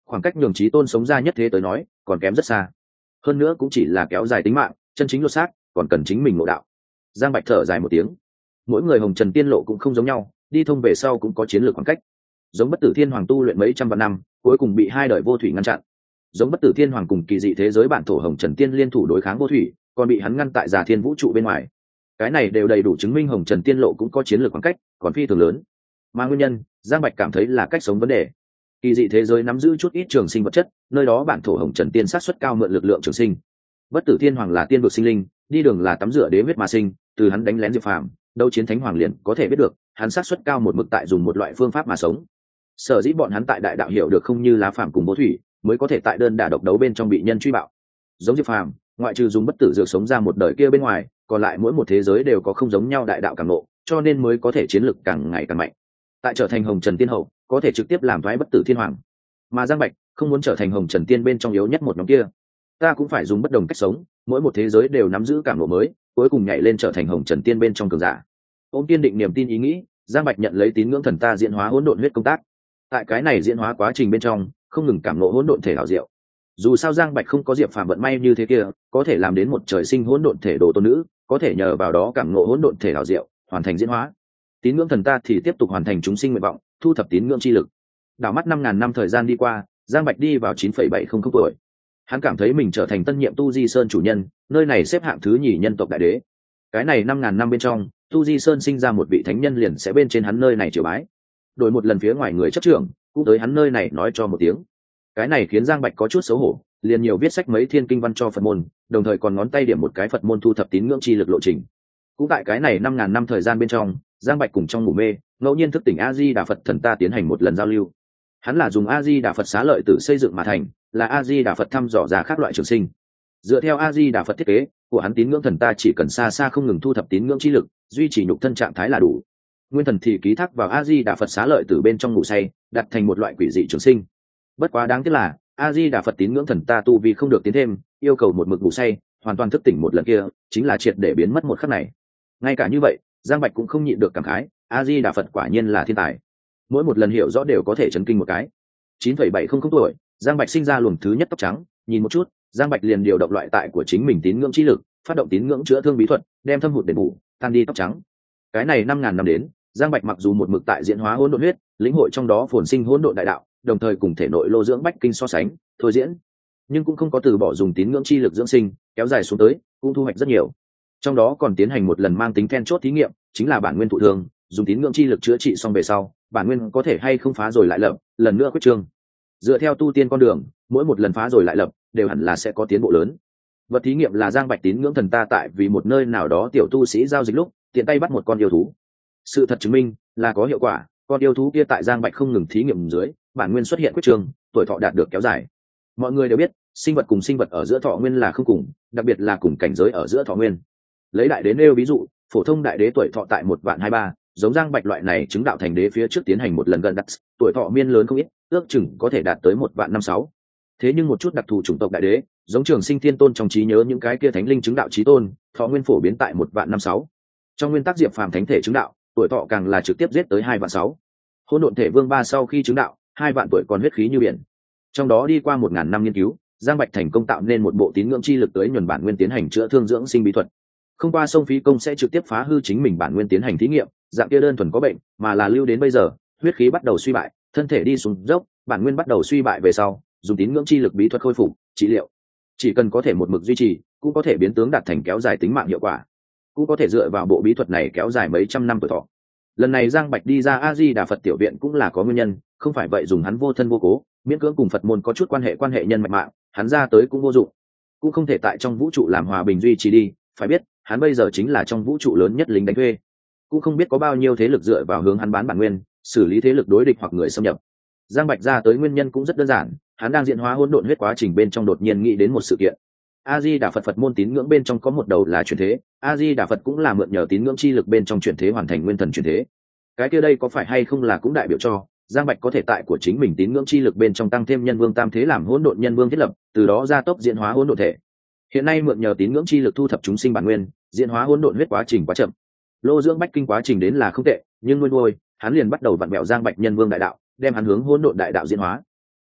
Speaker 1: khoảng cách nhường trí tôn sống ra nhất thế tới nói còn kém rất xa, hơn nữa cũng chỉ là kéo dài tính mạng, chân chính lột xác còn cần chính mình ngộ đạo. Giang Bạch thở dài một tiếng. Mỗi người hồng trần tiên lộ cũng không giống nhau, đi thông về sau cũng có chiến lược khoảng cách. Giống bất tử thiên hoàng tu luyện mấy trăm vạn năm, cuối cùng bị hai đời vô thủy ngăn chặn. Giống bất tử thiên hoàng cùng kỳ dị thế giới bản thổ hồng trần tiên liên thủ đối kháng vô thủy, còn bị hắn ngăn tại già thiên vũ trụ bên ngoài. Cái này đều đầy đủ chứng minh hồng trần tiên lộ cũng có chiến lược khoảng cách còn phi thường lớn. Mà nguyên nhân, Giang Bạch cảm thấy là cách sống vấn đề. Kỳ dị thế giới nắm giữ chút ít trường sinh vật chất, nơi đó bản thổ hồng trần tiên sát xuất cao mượn lực lượng trường sinh. Bất tử thiên hoàng là tiên vực sinh linh, đi đường là tắm rửa đế huyết mà sinh, từ hắn đánh lén diệp phàm, đấu chiến thánh hoàng liền có thể biết được hắn sát xuất cao một mực tại dùng một loại phương pháp mà sống. Sở dĩ bọn hắn tại đại đạo hiểu được không như lá phàm cùng bố thủy, mới có thể tại đơn đả độc đấu bên trong bị nhân truy bạo. Giống diệp phàm, ngoại trừ dùng bất tử dược sống ra một đời kia bên ngoài, còn lại mỗi một thế giới đều có không giống nhau đại đạo cảm ngộ, cho nên mới có thể chiến lực càng ngày càng mạnh. Tại trở thành hồng trần tiên hậu, có thể trực tiếp làm thoái bất tử thiên hoàng. Mà Giang Bạch không muốn trở thành hồng trần tiên bên trong yếu nhất một nhóm kia. Ta cũng phải dùng bất đồng cách sống, mỗi một thế giới đều nắm giữ cảm ngộ mới, cuối cùng nhảy lên trở thành hồng trần tiên bên trong cường giả. Ôm kiên định niềm tin ý nghĩ, Giang Bạch nhận lấy tín ngưỡng thần ta diễn hóa hỗn độn huyết công tác. Tại cái này diễn hóa quá trình bên trong, không ngừng cảm ngộ hỗn độn thể ảo diệu. Dù sao Giang Bạch không có diệp phàm vận may như thế kia, có thể làm đến một trời sinh hỗn độn thể đồ tôn nữ, có thể nhờ vào đó cảm ngộ hỗn độn thể ảo diệu, hoàn thành diễn hóa. Tín ngưỡng thần ta thì tiếp tục hoàn thành chúng sinh nguyện vọng, thu thập tín ngưỡng chi lực. Đảo mắt năm ngàn năm thời gian đi qua, Giang Bạch đi vào chín phẩy bảy không không tuổi. Hắn cảm thấy mình trở thành tân nhiệm Tu Di Sơn chủ nhân, nơi này xếp hạng thứ nhì nhân tộc đại đế. Cái này năm ngàn năm bên trong, Tu Di Sơn sinh ra một vị thánh nhân liền sẽ bên trên hắn nơi này triều bái. Đổi một lần phía ngoài người chấp trưởng, cũng tới hắn nơi này nói cho một tiếng. Cái này khiến Giang Bạch có chút xấu hổ, liền nhiều viết sách mấy thiên kinh văn cho Phật môn, đồng thời còn ngón tay điểm một cái Phật môn thu thập tín ngưỡng chi lực lộ trình. Cũng tại cái này năm ngàn năm thời gian bên trong, Giang Bạch cùng trong ngủ mê, ngẫu nhiên thức tỉnh A Di Đà Phật thần ta tiến hành một lần giao lưu. Hắn là dùng A Di Đà Phật xá lợi tử xây dựng mà thành, là A Di Đà Phật thăm dò ra các loại trường sinh. Dựa theo A Di Đà Phật thiết kế của hắn, tín ngưỡng thần ta chỉ cần xa xa không ngừng thu thập tín ngưỡng chi lực, duy trì nhục thân trạng thái là đủ. Nguyên thần thì ký thác vào A Di Đà Phật xá lợi tử bên trong ngủ say, đặt thành một loại quỷ dị trường sinh. Bất quá đáng tiếc là A Di Đà Phật tín ngưỡng thần ta tu vì không được tiến thêm, yêu cầu một mực ngủ say, hoàn toàn thức tỉnh một lần kia, chính là triệt để biến mất một khắc này. Ngay cả như vậy, Giang Bạch cũng không nhịn được cảm khái, A Di Đà Phật quả nhiên là thiên tài. Mỗi một lần hiểu rõ đều có thể chấn kinh một cái. chín phẩy bảy không không tuổi, Giang Bạch sinh ra luồng thứ nhất tóc trắng, nhìn một chút, Giang Bạch liền điều động loại tại của chính mình tín ngưỡng chi lực, phát động tín ngưỡng chữa thương bí thuật, đem thâm hụt đền bù, tan đi tóc trắng. Cái này năm ngàn năm đến, Giang Bạch mặc dù một mực tại diễn hóa hỗn độn huyết, lĩnh hội trong đó phồn sinh hỗn độn đại đạo, đồng thời cùng thể nội lô dưỡng bách kinh so sánh, thôi diễn, nhưng cũng không có từ bỏ dùng tín ngưỡng chi lực dưỡng sinh, kéo dài xuống tới, cũng thu hoạch rất nhiều. Trong đó còn tiến hành một lần mang tính then chốt thí nghiệm, chính là bản nguyên thụ thương, dùng tín ngưỡng chi lực chữa trị xong về sau, bản nguyên có thể hay không phá rồi lại lập, lần nữa quyết trương. Dựa theo tu tiên con đường, mỗi một lần phá rồi lại lập, đều hẳn là sẽ có tiến bộ lớn. Vật thí nghiệm là Giang Bạch tín ngưỡng thần ta tại vì một nơi nào đó tiểu tu sĩ giao dịch lúc, tiện tay bắt một con yêu thú. Sự thật chứng minh là có hiệu quả, con yêu thú kia tại Giang Bạch không ngừng thí nghiệm dưới, bản nguyên xuất hiện quyết trương, tuổi thọ đạt được kéo dài. Mọi người đều biết, sinh vật cùng sinh vật ở giữa thọ nguyên là không cùng, đặc biệt là cùng cảnh giới ở giữa thọ nguyên. Lấy đại đế nêu ví dụ, phổ thông đại đế tuổi thọ tại một vạn hai ba, giống Giang Bạch loại này chứng đạo thành đế phía trước tiến hành một lần gần đắc, tuổi thọ miên lớn không ít, ước chừng có thể đạt tới một vạn năm sáu. Thế nhưng một chút đặc thù chủng tộc đại đế, giống Trường Sinh Thiên Tôn trong trí nhớ những cái kia thánh linh chứng đạo chí tôn, thọ nguyên phổ biến tại một vạn năm sáu. Trong nguyên tắc Diệp Phàm thánh thể chứng đạo, tuổi thọ càng là trực tiếp giết tới hai vạn sáu. Hỗn độn thể vương ba sau khi chứng đạo, hai vạn tuổi còn huyết khí như biển. Trong đó đi qua một ngàn năm nghiên cứu, Giang Bạch thành công tạo nên một bộ tín ngưỡng chi lực tới nhuần bản nguyên tiến hành chữa thương dưỡng sinh bí thuật. Không qua sông phí công sẽ trực tiếp phá hư chính mình bản nguyên tiến hành thí nghiệm, dạng kia đơn thuần có bệnh, mà là lưu đến bây giờ, huyết khí bắt đầu suy bại, thân thể đi xuống dốc, bản nguyên bắt đầu suy bại về sau, dùng tín ngưỡng chi lực bí thuật khôi phục, trị liệu. Chỉ cần có thể một mực duy trì, cũng có thể biến tướng đạt thành kéo dài tính mạng hiệu quả. Cũng có thể dựa vào bộ bí thuật này kéo dài mấy trăm năm tuổi thọ. Lần này Giang Bạch đi ra A Di Đà Phật tiểu viện cũng là có nguyên nhân, không phải vậy dùng hắn vô thân vô cố, miễn cưỡng cùng Phật môn có chút quan hệ quan hệ nhân mạch mạng, hắn ra tới cũng vô dụng, cũng không thể tại trong vũ trụ làm hòa bình duy trì đi, phải biết, hắn bây giờ chính là trong vũ trụ lớn nhất lính đánh thuê, cũng không biết có bao nhiêu thế lực dựa vào hướng hắn bán bản nguyên, xử lý thế lực đối địch hoặc người xâm nhập. Giang Bạch ra tới nguyên nhân cũng rất đơn giản, hắn đang diễn hóa hỗn độn huyết quá trình bên trong đột nhiên nghĩ đến một sự kiện. A Di Đà Phật Phật môn tín ngưỡng bên trong có một đầu là chuyển thế, A Di Đà Phật cũng là mượn nhờ tín ngưỡng chi lực bên trong chuyển thế hoàn thành nguyên thần chuyển thế. Cái kia đây có phải hay không là cũng đại biểu cho Giang Bạch có thể tại của chính mình tín ngưỡng chi lực bên trong tăng thêm nhân vương tam thế làm hỗn độn nhân vương thiết lập, từ đó gia tốc diễn hóa hỗn độn thể. Hiện nay mượn nhờ tín ngưỡng chi lực thu thập chúng sinh bản nguyên, diễn hóa hỗn độn huyết quá trình quá chậm. Lô dưỡng bách kinh quá trình đến là không tệ, nhưng nuôi nuôi, hắn liền bắt đầu vặn mẹo Giang Bạch nhân vương đại đạo, đem hắn hướng hỗn độn đại đạo diễn hóa.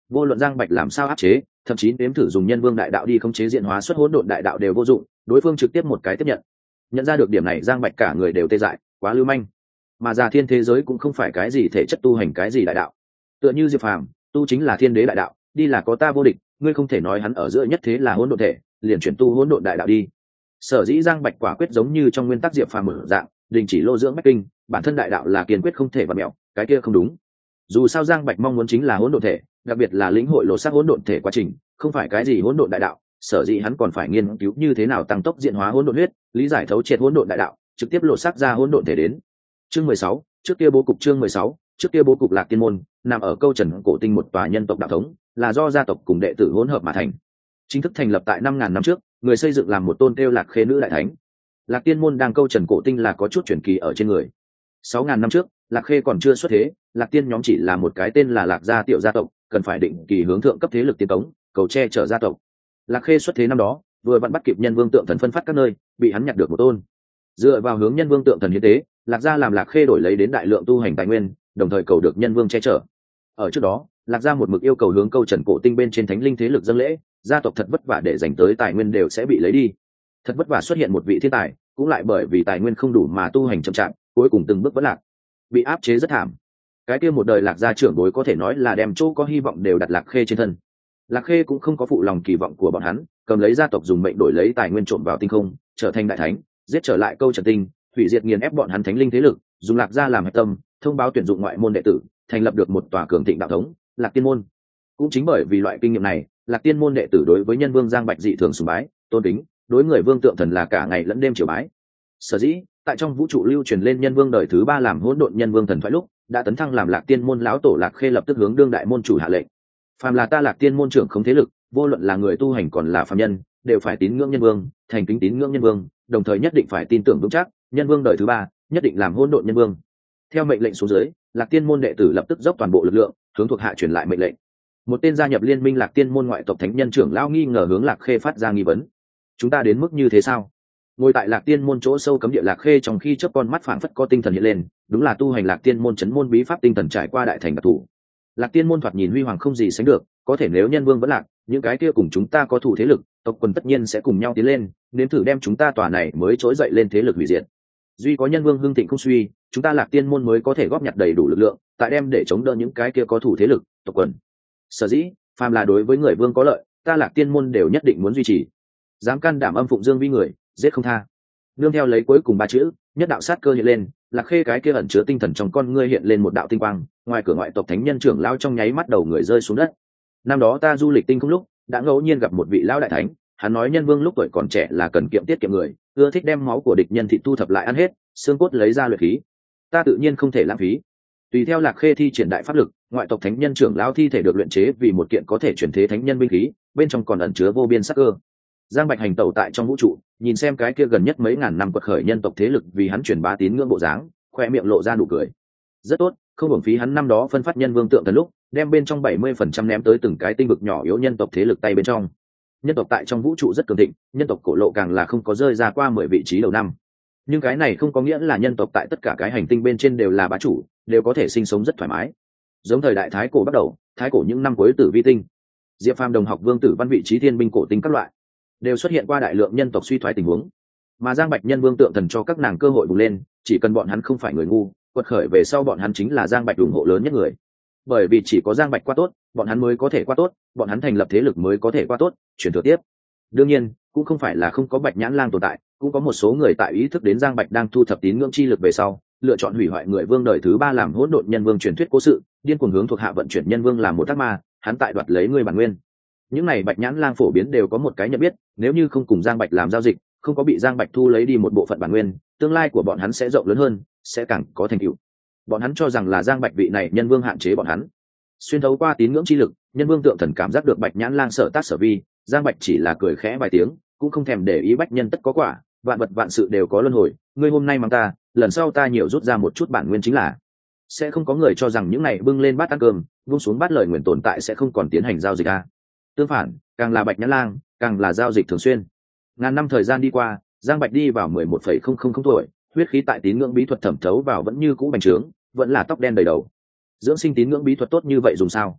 Speaker 1: vô luận Giang Bạch làm sao áp chế, thậm chí nếm thử dùng nhân vương đại đạo đi khống chế diện hóa xuất hỗn độn đại đạo đều vô dụng, đối phương trực tiếp một cái tiếp nhận. Nhận ra được điểm này, Giang Bạch cả người đều tê dại, quá lưu manh. Mà già thiên thế giới cũng không phải cái gì thể chất tu hành cái gì đại đạo, tựa như Diệp Phàm tu chính là thiên đế đại đạo, đi là có ta vô địch, ngươi không thể nói hắn ở giữa nhất thế là hỗn độn thể, liền chuyển tu hỗn độn đại đạo đi. Sở dĩ Giang Bạch quả quyết giống như trong nguyên tắc Diệp Phàm mở dạng, đình chỉ lô dưỡng bách kinh, bản thân đại đạo là kiên quyết không thể vặn mẹo, cái kia không đúng. Dù sao Giang Bạch mong muốn chính là hỗn độn thể, đặc biệt là lĩnh hội lộ sắc hỗn độn thể quá trình, không phải cái gì hỗn độn đại đạo, sở dĩ hắn còn phải nghiên cứu như thế nào tăng tốc diện hóa hỗn độn huyết, lý giải thấu triệt hỗn độn đại đạo, trực tiếp lộ sắc ra hỗn độn thể đến. Chương mười sáu, trước kia bố cục chương mười sáu, trước kia bố cục Lạc Tiên môn, nằm ở câu Trần cổ tinh một tòa nhân tộc đạo thống, là do gia tộc cùng đệ tử hỗn hợp mà thành. Chính thức thành lập tại năm ngàn năm trước, người xây dựng làm một tôn kêu Lạc Khê nữ đại thánh. Lạc Tiên môn đang câu Trần cổ tinh là có chút truyền kỳ ở trên người. Sáu ngàn năm trước, Lạc Khê còn chưa xuất thế, Lạc Tiên nhóm chỉ là một cái tên là Lạc gia tiểu gia tộc, cần phải định kỳ hướng thượng cấp thế lực tiến cống, cầu che chở gia tộc. Lạc Khê xuất thế năm đó, vừa vặn bắt kịp nhân vương tượng thần phân phát các nơi, bị hắn nhặt được một tôn. Dựa vào hướng nhân vương tượng thần hiến tế, Lạc gia làm Lạc Khê đổi lấy đến đại lượng tu hành tài nguyên, đồng thời cầu được nhân vương che chở. Ở trước đó, Lạc gia một mực yêu cầu hướng câu Trần cổ tinh bên trên thánh linh thế lực dâng lễ, gia tộc thật vất vả để dành tới tài nguyên đều sẽ bị lấy đi. Thật vất vả xuất hiện một vị thiên tài, cũng lại bởi vì tài nguyên không đủ mà tu hành chậm chạp, cuối cùng từng bước vẫn lạc, bị áp chế rất thảm. Cái kia một đời Lạc gia trưởng bối có thể nói là đem chỗ có hy vọng đều đặt Lạc Khê trên thân. Lạc Khê cũng không có phụ lòng kỳ vọng của bọn hắn, cầm lấy gia tộc dùng mệnh đổi lấy tài nguyên trộm vào tinh không, trở thành đại thánh, giết trở lại câu Trần tinh, hủy diệt nghiền ép bọn hắn thánh linh thế lực, dùng Lạc gia làm hạch tâm, thông báo tuyển dụng ngoại môn đệ tử, thành lập được một tòa cường thịnh đạo thống, Lạc Tiên môn. Cũng chính bởi vì loại kinh nghiệm này, Lạc Tiên môn đệ tử đối với nhân vương Giang Bạch dị thường sùng bái, tôn kính, đối người vương tượng thần là cả ngày lẫn đêm triều bái. Sở dĩ, tại trong vũ trụ lưu truyền lên nhân vương đời thứ ba làm hỗn độn nhân vương thần thoại lúc, đã tấn thăng làm Lạc Tiên môn lão tổ Lạc Khê lập tức hướng đương đại môn chủ hạ lệnh. Phàm là ta Lạc Tiên môn trưởng không thế lực, vô luận là người tu hành còn là phàm nhân, đều phải tín ngưỡng nhân vương, thành kính tín ngưỡng nhân vương, đồng thời nhất định phải tin tưởng vững chắc, nhân vương đời thứ ba nhất định làm hỗn độn nhân vương. Theo mệnh lệnh xuống dưới, Lạc Tiên môn đệ tử lập tức dốc toàn bộ lực lượng, hướng thuộc hạ truyền lại mệnh lệnh. Một tên gia nhập liên minh Lạc Tiên môn ngoại tộc thánh nhân trưởng lão nghi ngờ hướng Lạc Khê phát ra nghi vấn. Chúng ta đến mức như thế sao? Ngồi tại Lạc Tiên môn chỗ sâu cấm địa Lạc Khê trong khi chớp con mắt phảng phất có tinh thần hiện lên, đúng là tu hành Lạc Tiên môn chấn môn bí pháp tinh thần trải qua đại thành đặc thủ. Lạc Tiên môn thoạt nhìn huy hoàng không gì sánh được, có thể nếu nhân vương vẫn lạc, những cái kia cùng chúng ta có thủ thế lực, tộc quần tất nhiên sẽ cùng nhau tiến lên, nếm thử đem chúng ta tòa này mới trỗi dậy lên thế lực hủy diệt. Duy có nhân vương hưng thịnh không suy, chúng ta Lạc Tiên môn mới có thể góp nhặt đầy đủ lực lượng, tại đem để chống đỡ những cái kia có thủ thế lực, tộc quần. Sở dĩ, phàm là đối với người vương có lợi, ta Lạc Tiên môn đều nhất định muốn duy trì. Dám can đảm âm phụng dương vi người, giết không tha. Nương theo lấy cuối cùng ba chữ, nhất đạo sát cơ hiện lên, Lạc Khê cái kia ẩn chứa tinh thần trong con ngươi hiện lên một đạo tinh quang, ngoài cửa ngoại tộc thánh nhân trưởng lao trong nháy mắt đầu người rơi xuống đất. Năm đó ta du lịch tinh không lúc, đã ngẫu nhiên gặp một vị lão đại thánh, hắn nói nhân vương lúc tuổi còn trẻ là cần kiệm tiết kiệm người, ưa thích đem máu của địch nhân thị thu thập lại ăn hết, xương cốt lấy ra luyện khí. Ta tự nhiên không thể lãng phí. Tùy theo Lạc Khê thi triển đại pháp lực, ngoại tộc thánh nhân trưởng lao thi thể được luyện chế vì một kiện có thể chuyển thế thánh nhân binh khí, bên trong còn ẩn chứa vô biên sắc cơ. Giang Bạch hành tẩu tại trong vũ trụ, nhìn xem cái kia gần nhất mấy ngàn năm quật khởi nhân tộc thế lực vì hắn truyền bá tín ngưỡng bộ dáng, khoe miệng lộ ra nụ cười. Rất tốt, không hưởng phí hắn năm đó phân phát nhân vương tượng thần lúc, đem bên trong bảy mươi phần trăm ném tới từng cái tinh vực nhỏ yếu nhân tộc thế lực tay bên trong. Nhân tộc tại trong vũ trụ rất cường thịnh, nhân tộc cổ lộ càng là không có rơi ra qua mười vị trí đầu năm. Nhưng cái này không có nghĩa là nhân tộc tại tất cả cái hành tinh bên trên đều là bá chủ, đều có thể sinh sống rất thoải mái. Giống thời đại thái cổ bắt đầu, thái cổ những năm cuối tử vi tinh, Diệp Phàm đồng học vương tử văn vị trí thiên binh cổ tinh các loại, đều xuất hiện qua đại lượng nhân tộc suy thoái tình huống. Mà Giang Bạch nhân vương tượng thần cho các nàng cơ hội bùng lên, chỉ cần bọn hắn không phải người ngu, quật khởi về sau bọn hắn chính là Giang Bạch ủng hộ lớn nhất người. Bởi vì chỉ có Giang Bạch qua tốt, bọn hắn mới có thể qua tốt, bọn hắn thành lập thế lực mới có thể qua tốt, chuyển thừa tiếp. Đương nhiên, cũng không phải là không có Bạch Nhãn Lang tồn tại, cũng có một số người tại ý thức đến Giang Bạch đang thu thập tín ngưỡng chi lực về sau, lựa chọn hủy hoại người vương đời thứ ba làm hỗn độn nhân vương truyền thuyết cố sự, điên cuồng hướng thuộc hạ vận chuyển nhân vương làm một ác ma, hắn tại đoạt lấy người bản nguyên. Những này Bạch Nhãn Lang phổ biến đều có một cái nhận biết, nếu như không cùng Giang Bạch làm giao dịch, không có bị Giang Bạch thu lấy đi một bộ phận bản nguyên, tương lai của bọn hắn sẽ rộng lớn hơn, sẽ càng có thành tựu. Bọn hắn cho rằng là Giang Bạch vị này nhân vương hạn chế bọn hắn. Xuyên thấu qua tín ngưỡng chi lực, nhân vương tượng thần cảm giác được Bạch Nhãn Lang sở tác sở vi, Giang Bạch chỉ là cười khẽ vài tiếng, cũng không thèm để ý bách nhân tất có quả, vạn vật vạn sự đều có luân hồi, ngươi hôm nay mang ta, lần sau ta nhiều rút ra một chút bản nguyên chính là. Sẽ không có người cho rằng những này bưng lên bát ăn cơm, buông xuống bát lời nguyền tồn tại sẽ không còn tiến hành giao dịch a. Tương phản, càng là Bạch Nhãn Lang, càng là giao dịch thường xuyên. Ngàn năm thời gian đi qua, Giang Bạch đi vào mười một phẩy không không không tuổi, huyết khí tại tín ngưỡng bí thuật thẩm thấu vào vẫn như cũ bành trướng, vẫn là tóc đen đầy đầu. Dưỡng sinh tín ngưỡng bí thuật tốt như vậy dùng sao?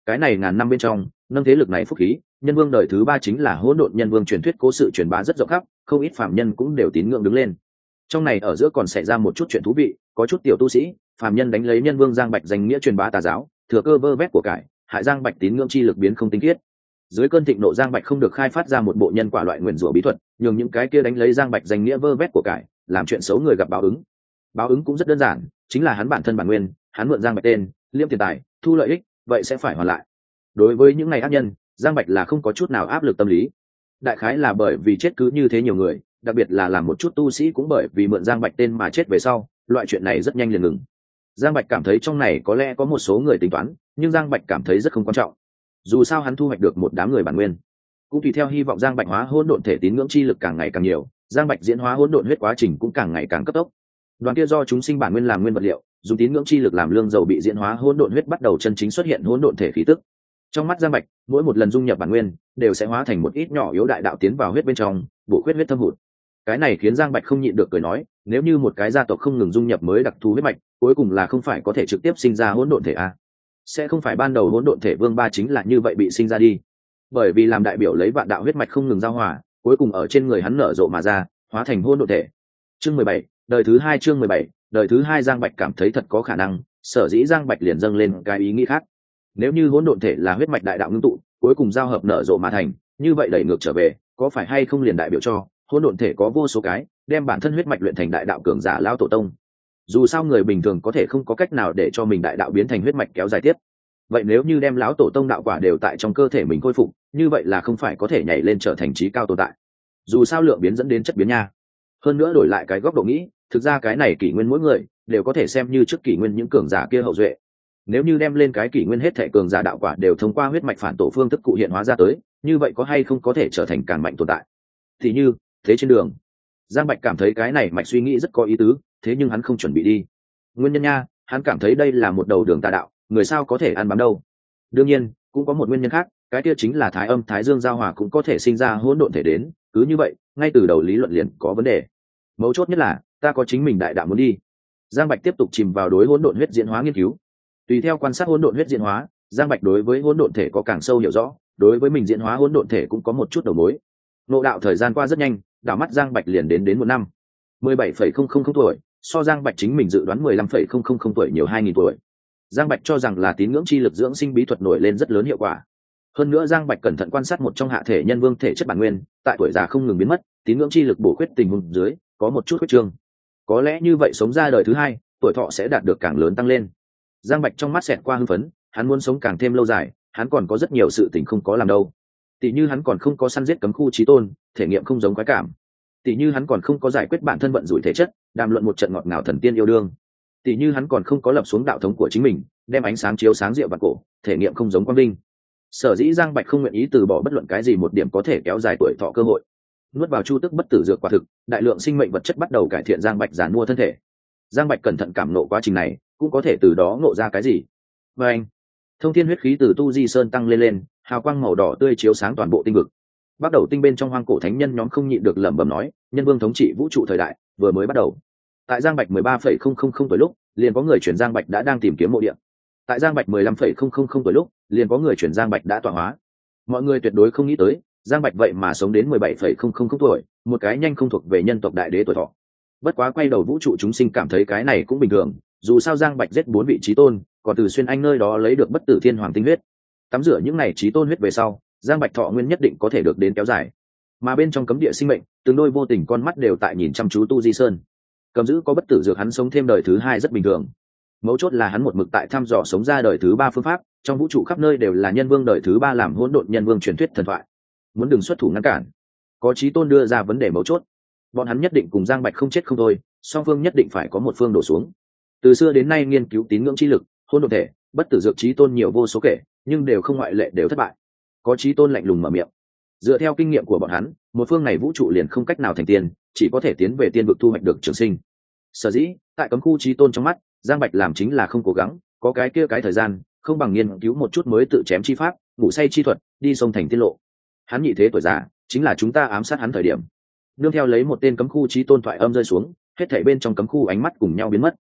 Speaker 1: cái này ngàn năm bên trong nâng thế lực này phúc khí, nhân vương đời thứ ba chính là hỗn độn nhân vương truyền thuyết cố sự truyền bá rất rộng khắp, không ít phàm nhân cũng đều tín ngưỡng đứng lên. Trong này ở giữa còn xảy ra một chút chuyện thú vị, có chút tiểu tu sĩ phàm nhân đánh lấy nhân vương Giang Bạch danh nghĩa truyền bá tà giáo, thừa cơ vơ vét của cải, hại Giang Bạch tín ngưỡng chi lực biến không tinh khiết. Dưới cơn thịnh nộ Giang Bạch không được khai phát ra một bộ nhân quả loại nguyền rủa bí thuật, nhường những cái kia đánh lấy Giang Bạch danh nghĩa vơ vét của cải, làm chuyện xấu người gặp báo ứng. Báo ứng cũng rất đơn giản, chính là hắn bản thân bản nguyên, hắn mượn Giang Bạch tên, liêm tiền tài, thu lợi ích, vậy sẽ phải hoàn lại. Đối với những này ác nhân, Giang Bạch là không có chút nào áp lực tâm lý. Đại khái là bởi vì chết cứ như thế nhiều người, đặc biệt là làm một chút tu sĩ cũng bởi vì mượn Giang Bạch tên mà chết về sau, loại chuyện này rất nhanh liền ngừng. Giang Bạch cảm thấy trong này có lẽ có một số người tính toán, nhưng Giang Bạch cảm thấy rất không quan trọng. Dù sao hắn thu hoạch được một đám người bản nguyên, cũng tùy theo hy vọng Giang Bạch hóa hỗn độn thể tín ngưỡng chi lực càng ngày càng nhiều, Giang Bạch diễn hóa hỗn độn huyết quá trình cũng càng ngày càng cấp tốc. Đoàn kia do chúng sinh bản nguyên làm nguyên vật liệu, dùng tín ngưỡng chi lực làm lương dầu bị diễn hóa hỗn độn huyết bắt đầu chân chính xuất hiện hỗn độn thể khí tức. Trong mắt Giang Bạch, mỗi một lần dung nhập bản nguyên, đều sẽ hóa thành một ít nhỏ yếu đại đạo tiến vào huyết bên trong, bổ khuyết huyết thâm hụt. Cái này khiến Giang Bạch không nhịn được cười nói, nếu như một cái gia tộc không ngừng dung nhập mới đặc thù huyết mạch, cuối cùng là không phải có thể trực tiếp sinh ra hỗn độn thể a? Sẽ không phải ban đầu hỗn độn thể vương ba chính là như vậy bị sinh ra đi. Bởi vì làm đại biểu lấy vạn đạo huyết mạch không ngừng giao hòa, cuối cùng ở trên người hắn nở rộ mà ra, hóa thành hỗn độn thể. Chương mười bảy, đời thứ hai chương mười bảy, đời thứ hai Giang Bạch cảm thấy thật có khả năng, sở dĩ Giang Bạch liền dâng lên cái ý nghĩ khác. Nếu như hỗn độn thể là huyết mạch đại đạo ngưng tụ, cuối cùng giao hợp nở rộ mà thành, như vậy đẩy ngược trở về, có phải hay không liền đại biểu cho hỗn độn thể có vô số cái, đem bản thân huyết mạch luyện thành đại đạo cường giả lao tổ tông. Dù sao người bình thường có thể không có cách nào để cho mình đại đạo biến thành huyết mạch kéo dài tiếp. Vậy nếu như đem lão tổ tông đạo quả đều tại trong cơ thể mình khôi phục, như vậy là không phải có thể nhảy lên trở thành trí cao tồn tại. Dù sao lượng biến dẫn đến chất biến nha. Hơn nữa đổi lại cái góc độ nghĩ, thực ra cái này kỷ nguyên mỗi người đều có thể xem như trước kỷ nguyên những cường giả kia hậu duệ. Nếu như đem lên cái kỷ nguyên hết thể cường giả đạo quả đều thông qua huyết mạch phản tổ phương thức cụ hiện hóa ra tới, như vậy có hay không có thể trở thành càng mạnh tồn tại. Thì như thế trên đường, Giang Bạch cảm thấy cái này mạch suy nghĩ rất có ý tứ, thế nhưng hắn không chuẩn bị đi. Nguyên nhân nha, hắn cảm thấy đây là một đầu đường tà đạo, người sao có thể ăn bám đâu. Đương nhiên cũng có một nguyên nhân khác, cái kia chính là thái âm thái dương giao hòa cũng có thể sinh ra hỗn độn thể đến, cứ như vậy ngay từ đầu lý luận liền có vấn đề. Mấu chốt nhất là ta có chính mình đại đạo muốn đi. Giang Bạch tiếp tục chìm vào đối hỗn độn huyết diễn hóa nghiên cứu. Tùy theo quan sát hỗn độn huyết diễn hóa, Giang Bạch đối với hỗn độn thể có càng sâu hiểu rõ, đối với mình diễn hóa hỗn độn thể cũng có một chút đầu mối. Ngộ đạo thời gian qua rất nhanh, đảo mắt Giang Bạch liền đến đến một năm, mười bảy phẩy không không không tuổi, so Giang Bạch chính mình dự đoán mười lăm phẩy không không không tuổi nhiều hai nghìn tuổi. Giang Bạch cho rằng là tín ngưỡng chi lực dưỡng sinh bí thuật nổi lên rất lớn hiệu quả. Hơn nữa Giang Bạch cẩn thận quan sát một trong hạ thể nhân vương thể chất bản nguyên, tại tuổi già không ngừng biến mất, tín ngưỡng chi lực bổ khuyết tình huống dưới, có một chút khuyết trương. Có lẽ như vậy sống ra đời thứ hai, tuổi thọ sẽ đạt được càng lớn tăng lên. Giang Bạch trong mắt xẹt qua hưng phấn, hắn muốn sống càng thêm lâu dài, hắn còn có rất nhiều sự tình không có làm đâu. Tỷ như hắn còn không có săn giết cấm khu chí tôn, thể nghiệm không giống quái cảm. Tỷ như hắn còn không có giải quyết bản thân vận rủi thể chất, đàm luận một trận ngọt ngào thần tiên yêu đương. Tỷ như hắn còn không có lập xuống đạo thống của chính mình, đem ánh sáng chiếu sáng rượu và cổ, thể nghiệm không giống quang linh. Sở dĩ Giang Bạch không nguyện ý từ bỏ bất luận cái gì một điểm có thể kéo dài tuổi thọ cơ hội. Nuốt vào chu tức bất tử dược quả thực, đại lượng sinh mệnh vật chất bắt đầu cải thiện Giang Bạch giàn mua thân thể. Giang Bạch cẩn thận cảm nộ quá trình này, cũng có thể từ đó ngộ ra cái gì. Và anh, thông thiên huyết khí từ tu di sơn tăng lên lên, hào quang màu đỏ tươi chiếu sáng toàn bộ tinh vực. Bắt đầu tinh bên trong hoang cổ thánh nhân nhóm không nhịn được lẩm bẩm nói, nhân vương thống trị vũ trụ thời đại vừa mới bắt đầu. Tại Giang Bạch mười ba phẩy không không không tuổi lúc, liền có người chuyển Giang Bạch đã đang tìm kiếm mộ địa. Tại Giang Bạch mười lăm phẩy không không không tuổi lúc, liền có người chuyển Giang Bạch đã tọa hóa. Mọi người tuyệt đối không nghĩ tới, Giang Bạch vậy mà sống đến mười bảy phẩy không không không tuổi, một cái nhanh không thuộc về nhân tộc đại đế tuổi thọ. Bất quá quay đầu vũ trụ chúng sinh cảm thấy cái này cũng bình thường, dù sao Giang Bạch giết bốn vị chí tôn, còn từ xuyên anh nơi đó lấy được bất tử thiên hoàng tinh huyết. Tắm rửa những này chí tôn huyết về sau, Giang Bạch thọ nguyên nhất định có thể được đến kéo dài. Mà bên trong cấm địa sinh mệnh, từng đôi vô tình con mắt đều tại nhìn chăm chú tu di sơn. Cầm giữ có bất tử dược hắn sống thêm đời thứ hai rất bình thường. Mấu chốt là hắn một mực tại thăm dò sống ra đời thứ ba phương pháp, trong vũ trụ khắp nơi đều là nhân vương đời thứ ba làm hỗn độn nhân vương truyền thuyết thần thoại. Muốn đừng xuất thủ ngăn cản. Có chí tôn đưa ra vấn đề mấu chốt, bọn hắn nhất định cùng Giang Bạch không chết không thôi, song phương nhất định phải có một phương đổ xuống. Từ xưa đến nay nghiên cứu tín ngưỡng chi lực, hỗn độn thể, bất tử dược chí tôn nhiều vô số kể, nhưng đều không ngoại lệ đều thất bại. Có chí tôn lạnh lùng mở miệng, dựa theo kinh nghiệm của bọn hắn, một phương này vũ trụ liền không cách nào thành tiên, chỉ có thể tiến về tiên vực thu hoạch được trường sinh. Sở dĩ tại cấm khu chí tôn trong mắt, Giang Bạch làm chính là không cố gắng, có cái kia cái thời gian, không bằng nghiên cứu một chút mới tự chém chi pháp, ngủ say chi thuật, đi sông thành tiên lộ. Hắn nhị thế tuổi già, chính là chúng ta ám sát hắn thời điểm. Nương theo lấy một tên cấm khu chí tôn thoại âm rơi xuống, hết thảy bên trong cấm khu ánh mắt cùng nhau biến mất.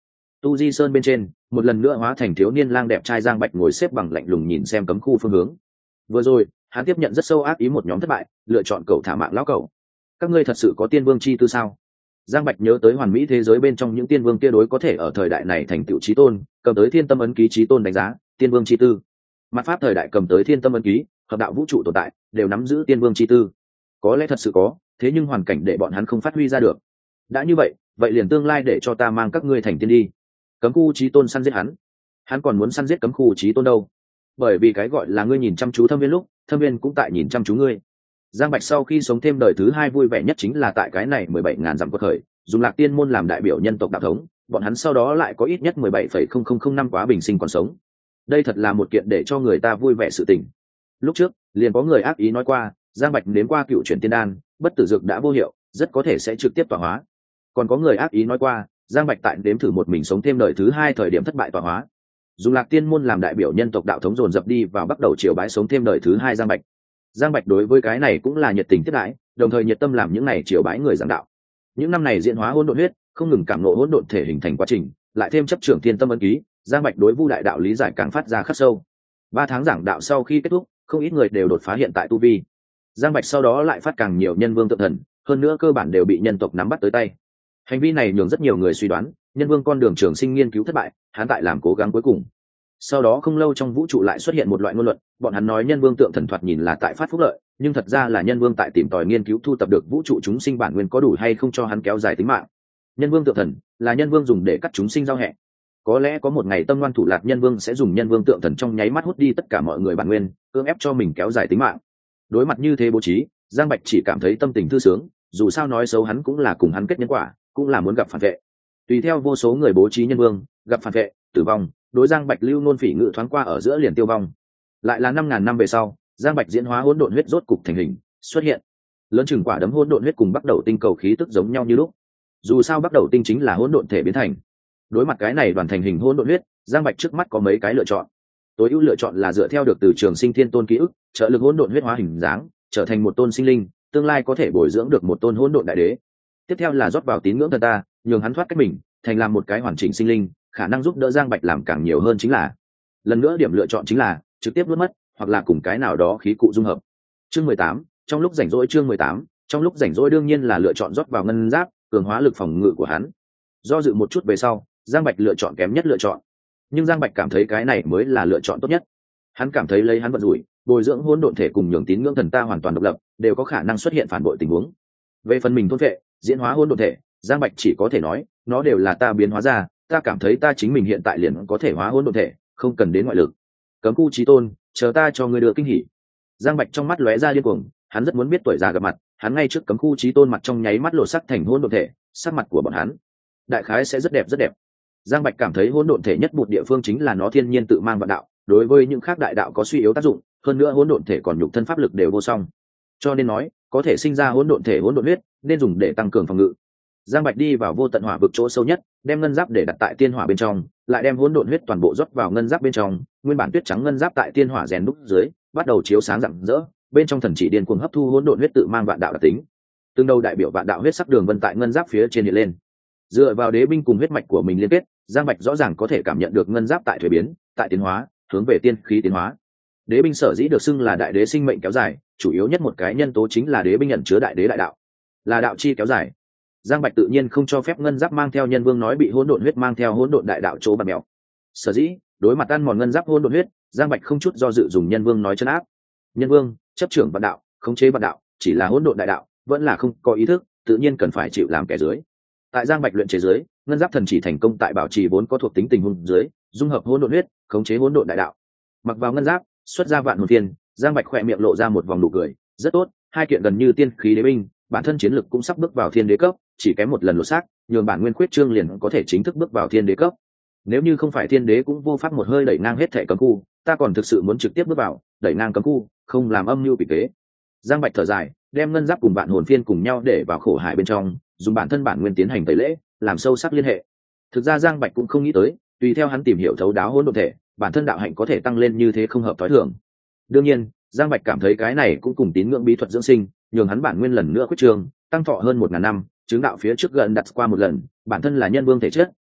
Speaker 1: Tu Di Sơn bên trên, một lần nữa hóa thành thiếu niên lang đẹp trai Giang Bạch ngồi xếp bằng lạnh lùng nhìn xem cấm khu phương hướng. Vừa rồi, hắn tiếp nhận rất sâu ác ý một nhóm thất bại, lựa chọn cậu thả mạng lão cậu. Các ngươi thật sự có tiên vương chi tư sao? Giang Bạch nhớ tới hoàn mỹ thế giới bên trong những tiên vương kia đối có thể ở thời đại này thành tựu chí tôn, cầm tới thiên tâm ấn ký chí tôn đánh giá, tiên vương chi tư. Mặt pháp thời đại cầm tới thiên tâm ấn ký, hợp đạo vũ trụ tồn tại, đều nắm giữ tiên vương chi tư. Có lẽ thật sự có, thế nhưng hoàn cảnh để bọn hắn không phát huy ra được. Đã như vậy, vậy liền tương lai để cho ta mang các ngươi thành tiên đi. Cấm khu chí tôn săn giết hắn. Hắn còn muốn săn giết cấm khu chí tôn đâu? Bởi vì cái gọi là ngươi nhìn chăm chú thâm viên lúc, thâm viên cũng tại nhìn chăm chú ngươi. Giang Bạch sau khi sống thêm đời thứ hai vui vẻ nhất chính là tại cái này mười bảy ngàn dặm quật khởi, dùng Lạc Tiên môn làm đại biểu nhân tộc đạo thống, bọn hắn sau đó lại có ít nhất mười bảy phẩy không không không năm quá bình sinh còn sống. Đây thật là một kiện để cho người ta vui vẻ sự tình. Lúc trước, liền có người ác ý nói qua, Giang Bạch nếm qua cựu chuyển tiên đan, bất tử dược đã vô hiệu, rất có thể sẽ trực tiếp tọa hóa. Còn có người ác ý nói qua, Giang Bạch tại đếm thử một mình sống thêm đời thứ hai thời điểm thất bại tọa hóa. Dùng Lạc Tiên môn làm đại biểu nhân tộc đạo thống dồn dập đi vào bắt đầu triều bái sống thêm đời thứ hai Giang Bạch. Giang Bạch đối với cái này cũng là nhiệt tình tiếp đãi, đồng thời nhiệt tâm làm những này triều bái người giảng đạo. Những năm này diễn hóa hỗn độn huyết, không ngừng cảm ngộ hỗn độn thể hình thành quá trình, lại thêm chấp trưởng thiên tâm ấn ký, Giang Bạch đối Vu đại đạo lý giải càng phát ra khắc sâu. Ba tháng giảng đạo sau khi kết thúc, không ít người đều đột phá hiện tại tu vi. Giang Bạch sau đó lại phát càng nhiều nhân vương tượng thần, hơn nữa cơ bản đều bị nhân tộc nắm bắt tới tay. Hành vi này nhường rất nhiều người suy đoán, nhân vương con đường trường sinh nghiên cứu thất bại, hắn tại làm cố gắng cuối cùng. Sau đó không lâu trong vũ trụ lại xuất hiện một loại ngôn luận, bọn hắn nói nhân vương tượng thần thoạt nhìn là tại phát phúc lợi, nhưng thật ra là nhân vương tại tìm tòi nghiên cứu thu tập được vũ trụ chúng sinh bản nguyên có đủ hay không cho hắn kéo dài tính mạng. Nhân vương tượng thần là nhân vương dùng để cắt chúng sinh giao hẹ. Có lẽ có một ngày tâm ngoan thủ lạc nhân vương sẽ dùng nhân vương tượng thần trong nháy mắt hút đi tất cả mọi người bản nguyên, cưỡng ép cho mình kéo dài tính mạng. Đối mặt như thế bố trí, Giang Bạch chỉ cảm thấy tâm tình thư sướng, dù sao nói xấu hắn cũng là cùng hắn kết nhân quả, cũng là muốn gặp phản vệ. Tùy theo vô số người bố trí nhân vương, gặp phản vệ, tử vong, đối Giang Bạch lưu nôn phỉ ngự thoáng qua ở giữa liền tiêu vong. Lại là năm ngàn năm về sau, Giang Bạch diễn hóa hỗn độn huyết rốt cục thành hình, xuất hiện. Lớn chừng quả đấm hỗn độn huyết cùng bắt đầu tinh cầu khí tức giống nhau như lúc. Dù sao bắt đầu tinh chính là hỗn độn thể biến thành. Đối mặt cái này đoàn thành hình hỗn độn huyết, Giang Bạch trước mắt có mấy cái lựa chọn. Tối ưu lựa chọn là dựa theo được từ Trường Sinh Thiên Tôn ký ức, trợ lực hỗn độn huyết hóa hình dáng, trở thành một tôn sinh linh, tương lai có thể bồi dưỡng được một tôn hỗn độn đại đế. Tiếp theo là rót vào tín ngưỡng thần ta, nhường hắn thoát cách mình, thành làm một cái hoàn chỉnh sinh linh, khả năng giúp đỡ Giang Bạch làm càng nhiều hơn chính là. Lần nữa điểm lựa chọn chính là trực tiếp nuốt mất, hoặc là cùng cái nào đó khí cụ dung hợp. Chương mười tám, trong lúc rảnh rỗi chương mười tám, trong lúc rảnh rỗi đương nhiên là lựa chọn rót vào ngân giáp, cường hóa lực phòng ngự của hắn. Do dự một chút về sau, Giang Bạch lựa chọn kém nhất lựa chọn. Nhưng Giang Bạch cảm thấy cái này mới là lựa chọn tốt nhất. Hắn cảm thấy lấy hắn vận rủi, bồi dưỡng hỗn độn thể cùng nhường tín ngưỡng thần ta hoàn toàn độc lập, đều có khả năng xuất hiện phản bội tình huống. Về phần mình thôn vệ, diễn hóa hỗn độn thể, Giang Bạch chỉ có thể nói, nó đều là ta biến hóa ra, ta cảm thấy ta chính mình hiện tại liền có thể hóa hỗn độn thể, không cần đến ngoại lực. Cấm khu chí tôn, chờ ta cho ngươi đưa kinh hỉ. Giang Bạch trong mắt lóe ra điên cuồng, hắn rất muốn biết tuổi già gặp mặt, hắn ngay trước cấm khu chí tôn mặt trong nháy mắt lộ sắc thành hỗn độn thể, sắc mặt của bọn hắn, đại khái sẽ rất đẹp rất đẹp. Giang Bạch cảm thấy hỗn độn thể nhất một địa phương chính là nó thiên nhiên tự mang vạn đạo, đối với những khác đại đạo có suy yếu tác dụng, hơn nữa hỗn độn thể còn nhục thân pháp lực đều vô song. Cho nên nói, có thể sinh ra hỗn độn thể hỗn độn huyết, nên dùng để tăng cường phòng ngự. Giang Bạch đi vào vô tận hỏa vực chỗ sâu nhất, đem ngân giáp để đặt tại tiên hỏa bên trong, lại đem hỗn độn huyết toàn bộ rót vào ngân giáp bên trong, nguyên bản tuyết trắng ngân giáp tại tiên hỏa rèn đúc dưới, bắt đầu chiếu sáng rạng rỡ, bên trong thần chỉ điên cuồng hấp thu hỗn độn huyết tự mang vạn đạo đặc tính. Từng đầu đại biểu vạn đạo huyết sắc đường vân tại ngân giáp phía trên hiện lên. Dựa vào đế binh cùng huyết mạch của mình liên kết, Giang Bạch rõ ràng có thể cảm nhận được ngân giáp tại thuế biến, tại tiến hóa, hướng về tiên khí tiến hóa. Đế binh sở dĩ được xưng là đại đế sinh mệnh kéo dài, chủ yếu nhất một cái nhân tố chính là đế binh nhận chứa đại đế đại đạo, là đạo chi kéo dài. Giang Bạch tự nhiên không cho phép ngân giáp mang theo nhân vương nói bị hỗn độn huyết mang theo hỗn độn đại đạo chỗ bạt mèo. Sở dĩ, đối mặt ăn mòn ngân giáp hỗn độn huyết, Giang Bạch không chút do dự dùng nhân vương nói trấn áp. Nhân vương, chấp trưởng vạn đạo, khống chế vạn đạo, chỉ là hỗn độn đại đạo, vẫn là không có ý thức, tự nhiên cần phải chịu làm kẻ dưới. Tại Giang Bạch luyện chế dưới, ngân giáp thần chỉ thành công tại bảo trì vốn có thuộc tính tình huống dưới, dung hợp hỗn độn huyết, khống chế hỗn độn đại đạo. Mặc vào ngân giáp, xuất ra vạn hồn phiên, Giang Bạch khỏe miệng lộ ra một vòng nụ cười, rất tốt, hai kiện gần như tiên khí đế binh, bản thân chiến lực cũng sắp bước vào thiên đế cấp, chỉ kém một lần lột xác, nhường bản nguyên khuyết trương liền có thể chính thức bước vào thiên đế cấp. Nếu như không phải thiên đế cũng vô pháp một hơi đẩy ngang hết thảy cấm khu, ta còn thực sự muốn trực tiếp bước vào, đẩy ngang cấm khu, không làm âm mưu quỷ kế. Giang Bạch thở dài, đem ngân giáp cùng vạn hồn phiên cùng nhau để vào khổ hải bên trong, dùng bản thân bản nguyên tiến hành tẩy lễ, làm sâu sắc liên hệ. Thực ra Giang Bạch cũng không nghĩ tới, tùy theo hắn tìm hiểu thấu đáo hỗn độn thể, bản thân đạo hạnh có thể tăng lên như thế không hợp thói thường. Đương nhiên, Giang Bạch cảm thấy cái này cũng cùng tín ngưỡng bí thuật dưỡng sinh, nhường hắn bản nguyên lần nữa khuyết trường, tăng thọ hơn một ngàn năm, chứng đạo phía trước gần đặt qua một lần, bản thân là nhân vương thể chất,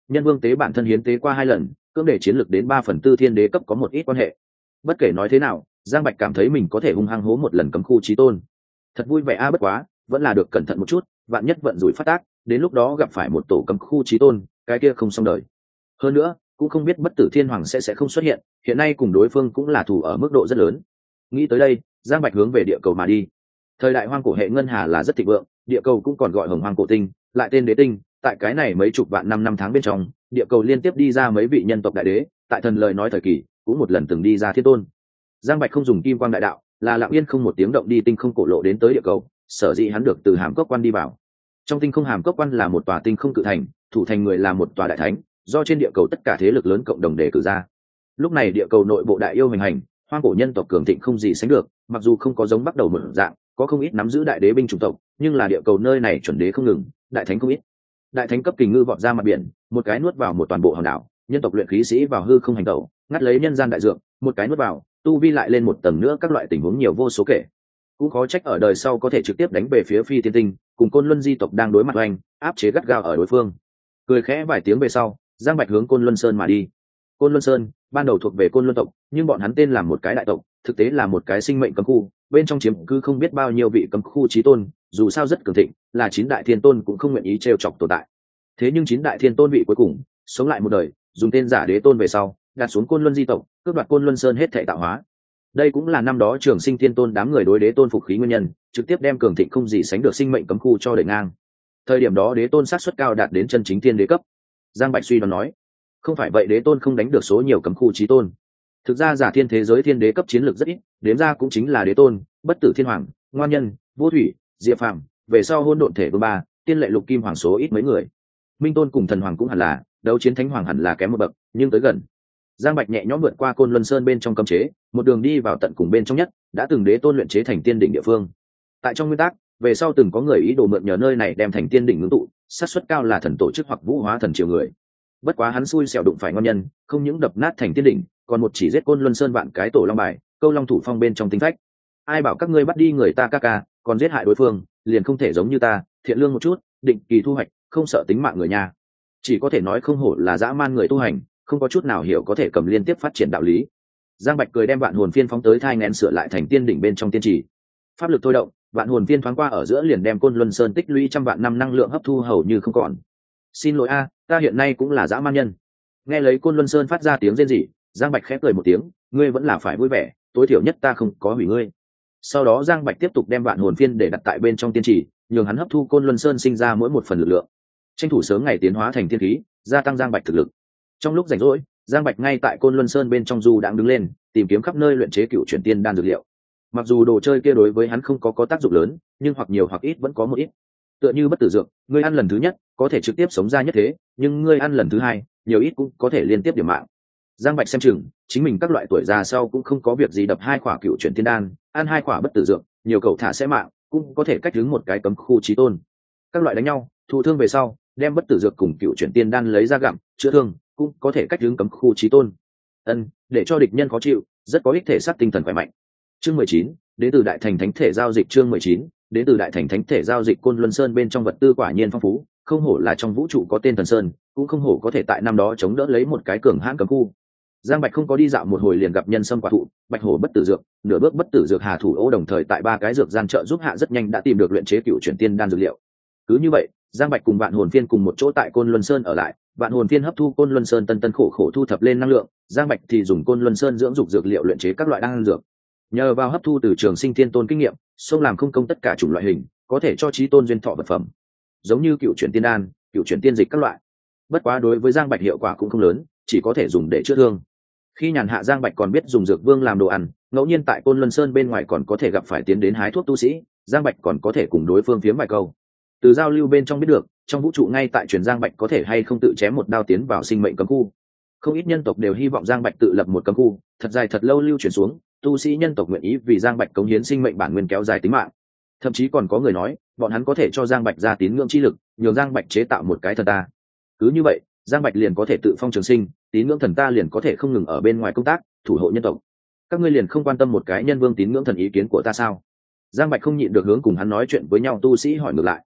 Speaker 1: Nhân vương tế bản thân hiến tế qua hai lần, cưỡng để chiến lược đến ba phần tư thiên đế cấp có một ít quan hệ. Bất kể nói thế nào, Giang Bạch cảm thấy mình có thể hung hăng hố một lần cấm khu chí tôn. Thật vui vẻ a, bất quá vẫn là được cẩn thận một chút, vạn nhất vận rủi phát tác, đến lúc đó gặp phải một tổ cấm khu chí tôn, cái kia không xong đời. Hơn nữa cũng không biết bất tử thiên hoàng sẽ sẽ không xuất hiện, hiện nay cùng đối phương cũng là thù ở mức độ rất lớn. Nghĩ tới đây, Giang Bạch hướng về địa cầu mà đi. Thời đại hoang cổ hệ ngân hà là rất thịnh vượng, địa cầu cũng còn gọi hồng hoang cổ tinh, lại tên đế tinh. Tại cái này mấy chục vạn năm năm tháng bên trong, địa cầu liên tiếp đi ra mấy vị nhân tộc đại đế, tại thần lời nói thời kỳ cũng một lần từng đi ra thiên tôn. Giang Bạch không dùng kim quang đại đạo, là lặng yên không một tiếng động đi tinh không cổ lộ đến tới địa cầu, sở dĩ hắn được từ hàm cốc quan đi vào. Trong tinh không hàm cốc quan là một tòa tinh không cự thành, thủ thành người là một tòa đại thánh, do trên địa cầu tất cả thế lực lớn cộng đồng đề cử ra. Lúc này địa cầu nội bộ đại yêu hành hành, hoang cổ nhân tộc cường thịnh không gì sánh được, mặc dù không có giống bắt đầu một dạng, có không ít nắm giữ đại đế binh chủng tộc, nhưng là địa cầu nơi này chuẩn đế không ngừng, đại thánh không ít. Đại thánh cấp kình ngư vọt ra mặt biển, một cái nuốt vào một toàn bộ hòn đảo, nhân tộc luyện khí sĩ vào hư không hành tẩu, ngắt lấy nhân gian đại dược, một cái nuốt vào, tu vi lại lên một tầng nữa, các loại tình huống nhiều vô số kể. Cũng khó trách ở đời sau có thể trực tiếp đánh về phía phi tiên tinh, cùng côn luân di tộc đang đối mặt oanh, áp chế gắt gao ở đối phương. Cười khẽ vài tiếng về sau, Giang Bạch hướng côn luân sơn mà đi. Côn luân sơn ban đầu thuộc về côn luân tộc, nhưng bọn hắn tên là một cái đại tộc, thực tế là một cái sinh mệnh cấm khu, bên trong chiếm cứ không biết bao nhiêu vị cấm khu chí tôn, dù sao rất cường thịnh, là chín đại thiên tôn cũng không nguyện ý trêu chọc tồn tại. Thế nhưng chín đại thiên tôn vị cuối cùng sống lại một đời, dùng tên giả đế tôn về sau, đặt xuống côn luân di tộc, cướp đoạt côn luân sơn hết thảy tạo hóa. Đây cũng là năm đó Trường Sinh Thiên Tôn đám người đối đế tôn phục khí nguyên nhân, trực tiếp đem cường thịnh không gì sánh được sinh mệnh cấm khu cho đẩy ngang. Thời điểm đó đế tôn sát suất cao đạt đến chân chính thiên đế cấp. Giang Bạch suy đoán nói, không phải vậy đế tôn không đánh được số nhiều cấm khu chí tôn. Thực ra giả thiên thế giới thiên đế cấp chiến lược rất ít, đếm ra cũng chính là đế tôn, bất tử thiên hoàng, ngoan nhân, vô thủy, diệp phàm, về sau hôn độn thể vương ba, tiên lệ lục kim hoàng số ít mấy người. Minh tôn cùng thần hoàng cũng hẳn là, đấu chiến thánh hoàng hẳn là kém một bậc, nhưng tới gần. Giang Bạch nhẹ nhõm vượt qua côn luân sơn bên trong cấm chế, một đường đi vào tận cùng bên trong nhất, đã từng đế tôn luyện chế thành tiên đỉnh địa phương. Tại trong nguyên tắc, về sau từng có người ý đồ mượn nhờ nơi này đem thành tiên đỉnh ngưng tụ, xác suất cao là thần tổ chức hoặc vũ hóa thần triều người. Bất quá hắn xui xẻo đụng phải ngon nhân, không những đập nát thành tiên đỉnh, còn một chỉ giết côn luân sơn vạn cái tổ long bài, câu long thủ phong bên trong tinh phách. Ai bảo các ngươi bắt đi người ta ca ca, còn giết hại đối phương, liền không thể giống như ta, thiện lương một chút, định kỳ thu hoạch, không sợ tính mạng người nhà. Chỉ có thể nói không hổ là dã man người tu hành, không có chút nào hiểu có thể cầm liên tiếp phát triển đạo lý. Giang Bạch cười đem vạn hồn phiên phóng tới thai nghén sửa lại thành tiên đỉnh bên trong tiên trì. Pháp lực thôi động, vạn hồn phiên thoáng qua ở giữa liền đem côn luân sơn tích lũy trăm vạn năm năng lượng hấp thu hầu như không còn. Xin lỗi a, ta hiện nay cũng là dã man nhân. Nghe lấy côn luân sơn phát ra tiếng rên rỉ, Giang Bạch khẽ cười một tiếng, ngươi vẫn là phải vui vẻ, tối thiểu nhất ta không có hủy ngươi. Sau đó Giang Bạch tiếp tục đem vạn hồn phiên để đặt tại bên trong tiên trì, nhường hắn hấp thu côn luân sơn sinh ra mỗi một phần lực lượng, tranh thủ sớm ngày tiến hóa thành tiên khí, gia tăng Giang Bạch thực lực. Trong lúc rảnh rỗi, Giang Bạch ngay tại côn luân sơn bên trong du đang đứng lên, tìm kiếm khắp nơi luyện chế cựu chuyển tiên đan dược liệu. Mặc dù đồ chơi kia đối với hắn không có có tác dụng lớn, nhưng hoặc nhiều hoặc ít vẫn có một ít. Tựa như bất tử dược, ngươi ăn lần thứ nhất có thể trực tiếp sống ra nhất thế, nhưng ngươi ăn lần thứ hai, nhiều ít cũng có thể liên tiếp điểm mạng. Giang Bạch xem chừng, chính mình các loại tuổi già sau cũng không có việc gì đập hai quả cựu chuyển tiên đan, ăn hai quả bất tử dược, nhiều cậu thả sẽ mạng, cũng có thể cách đứng một cái cấm khu chí tôn. Các loại đánh nhau, thụ thương về sau, đem bất tử dược cùng cựu chuyển tiên đan lấy ra gặm, chữa thương, cũng có thể cách đứng cấm khu chí tôn. Ân, để cho địch nhân khó chịu, rất có ích thể xác tinh thần khỏe mạnh. Chương mười chín, đến từ đại thành thánh thể giao dịch. Chương mười chín, đến từ đại thành thánh thể giao dịch. Côn Luân Sơn bên trong vật tư quả nhiên phong phú, không hổ là trong vũ trụ có tên thần sơn, cũng không hổ có thể tại năm đó chống đỡ lấy một cái cường hãn cấm khu. Giang Bạch không có đi dạo một hồi liền gặp nhân sâm quả thụ, bạch hổ bất tử dược, nửa bước bất tử dược hà thủ ô, đồng thời tại ba cái dược gian trợ giúp hạ rất nhanh đã tìm được luyện chế cựu chuyển tiên đan dược liệu. Cứ như vậy, Giang Bạch cùng Vạn Hồn Phiên cùng một chỗ tại Côn Luân Sơn ở lại, Vạn Hồn Phiên hấp thu Côn Luân Sơn tân tân khổ khổ thu thập lên năng lượng, Giang Bạch thì dùng Côn Luân Sơn dưỡng dục dược liệu luyện chế các loại đan dược. Nhờ vào hấp thu từ Trường Sinh Thiên Tôn kinh nghiệm, xông làm không công tất cả chủng loại hình, có thể cho chí tôn duyên thọ vật phẩm, giống như cựu chuyển tiên đan, cựu chuyển tiên dịch các loại. Bất quá đối với Giang Bạch hiệu quả cũng không lớn, chỉ có thể dùng để chữa thương. Khi nhàn hạ, Giang Bạch còn biết dùng dược vương làm đồ ăn, ngẫu nhiên tại Côn Luân Sơn bên ngoài còn có thể gặp phải tiến đến hái thuốc tu sĩ, Giang Bạch còn có thể cùng đối phương phiếm vài câu. Từ giao lưu bên trong biết được, trong vũ trụ ngay tại truyền Giang Bạch có thể hay không tự chém một đao tiến vào sinh mệnh cấm khu. Không ít nhân tộc đều hy vọng Giang Bạch tự lập một cấm khu, thật dài thật lâu lưu truyền xuống, tu sĩ nhân tộc nguyện ý vì Giang Bạch cống hiến sinh mệnh bản nguyên kéo dài tính mạng. Thậm chí còn có người nói, bọn hắn có thể cho Giang Bạch ra tín ngưỡng chi lực, nhường Giang Bạch chế tạo một cái thần ta. Cứ như vậy, Giang Bạch liền có thể tự phong trường sinh, tín ngưỡng thần ta liền có thể không ngừng ở bên ngoài công tác, thủ hộ nhân tộc. Các ngươi liền không quan tâm một cái nhân vương tín ngưỡng thần ý kiến của ta sao? Giang Bạch không nhịn được hướng cùng hắn nói chuyện với nhau tu sĩ hỏi ngược lại.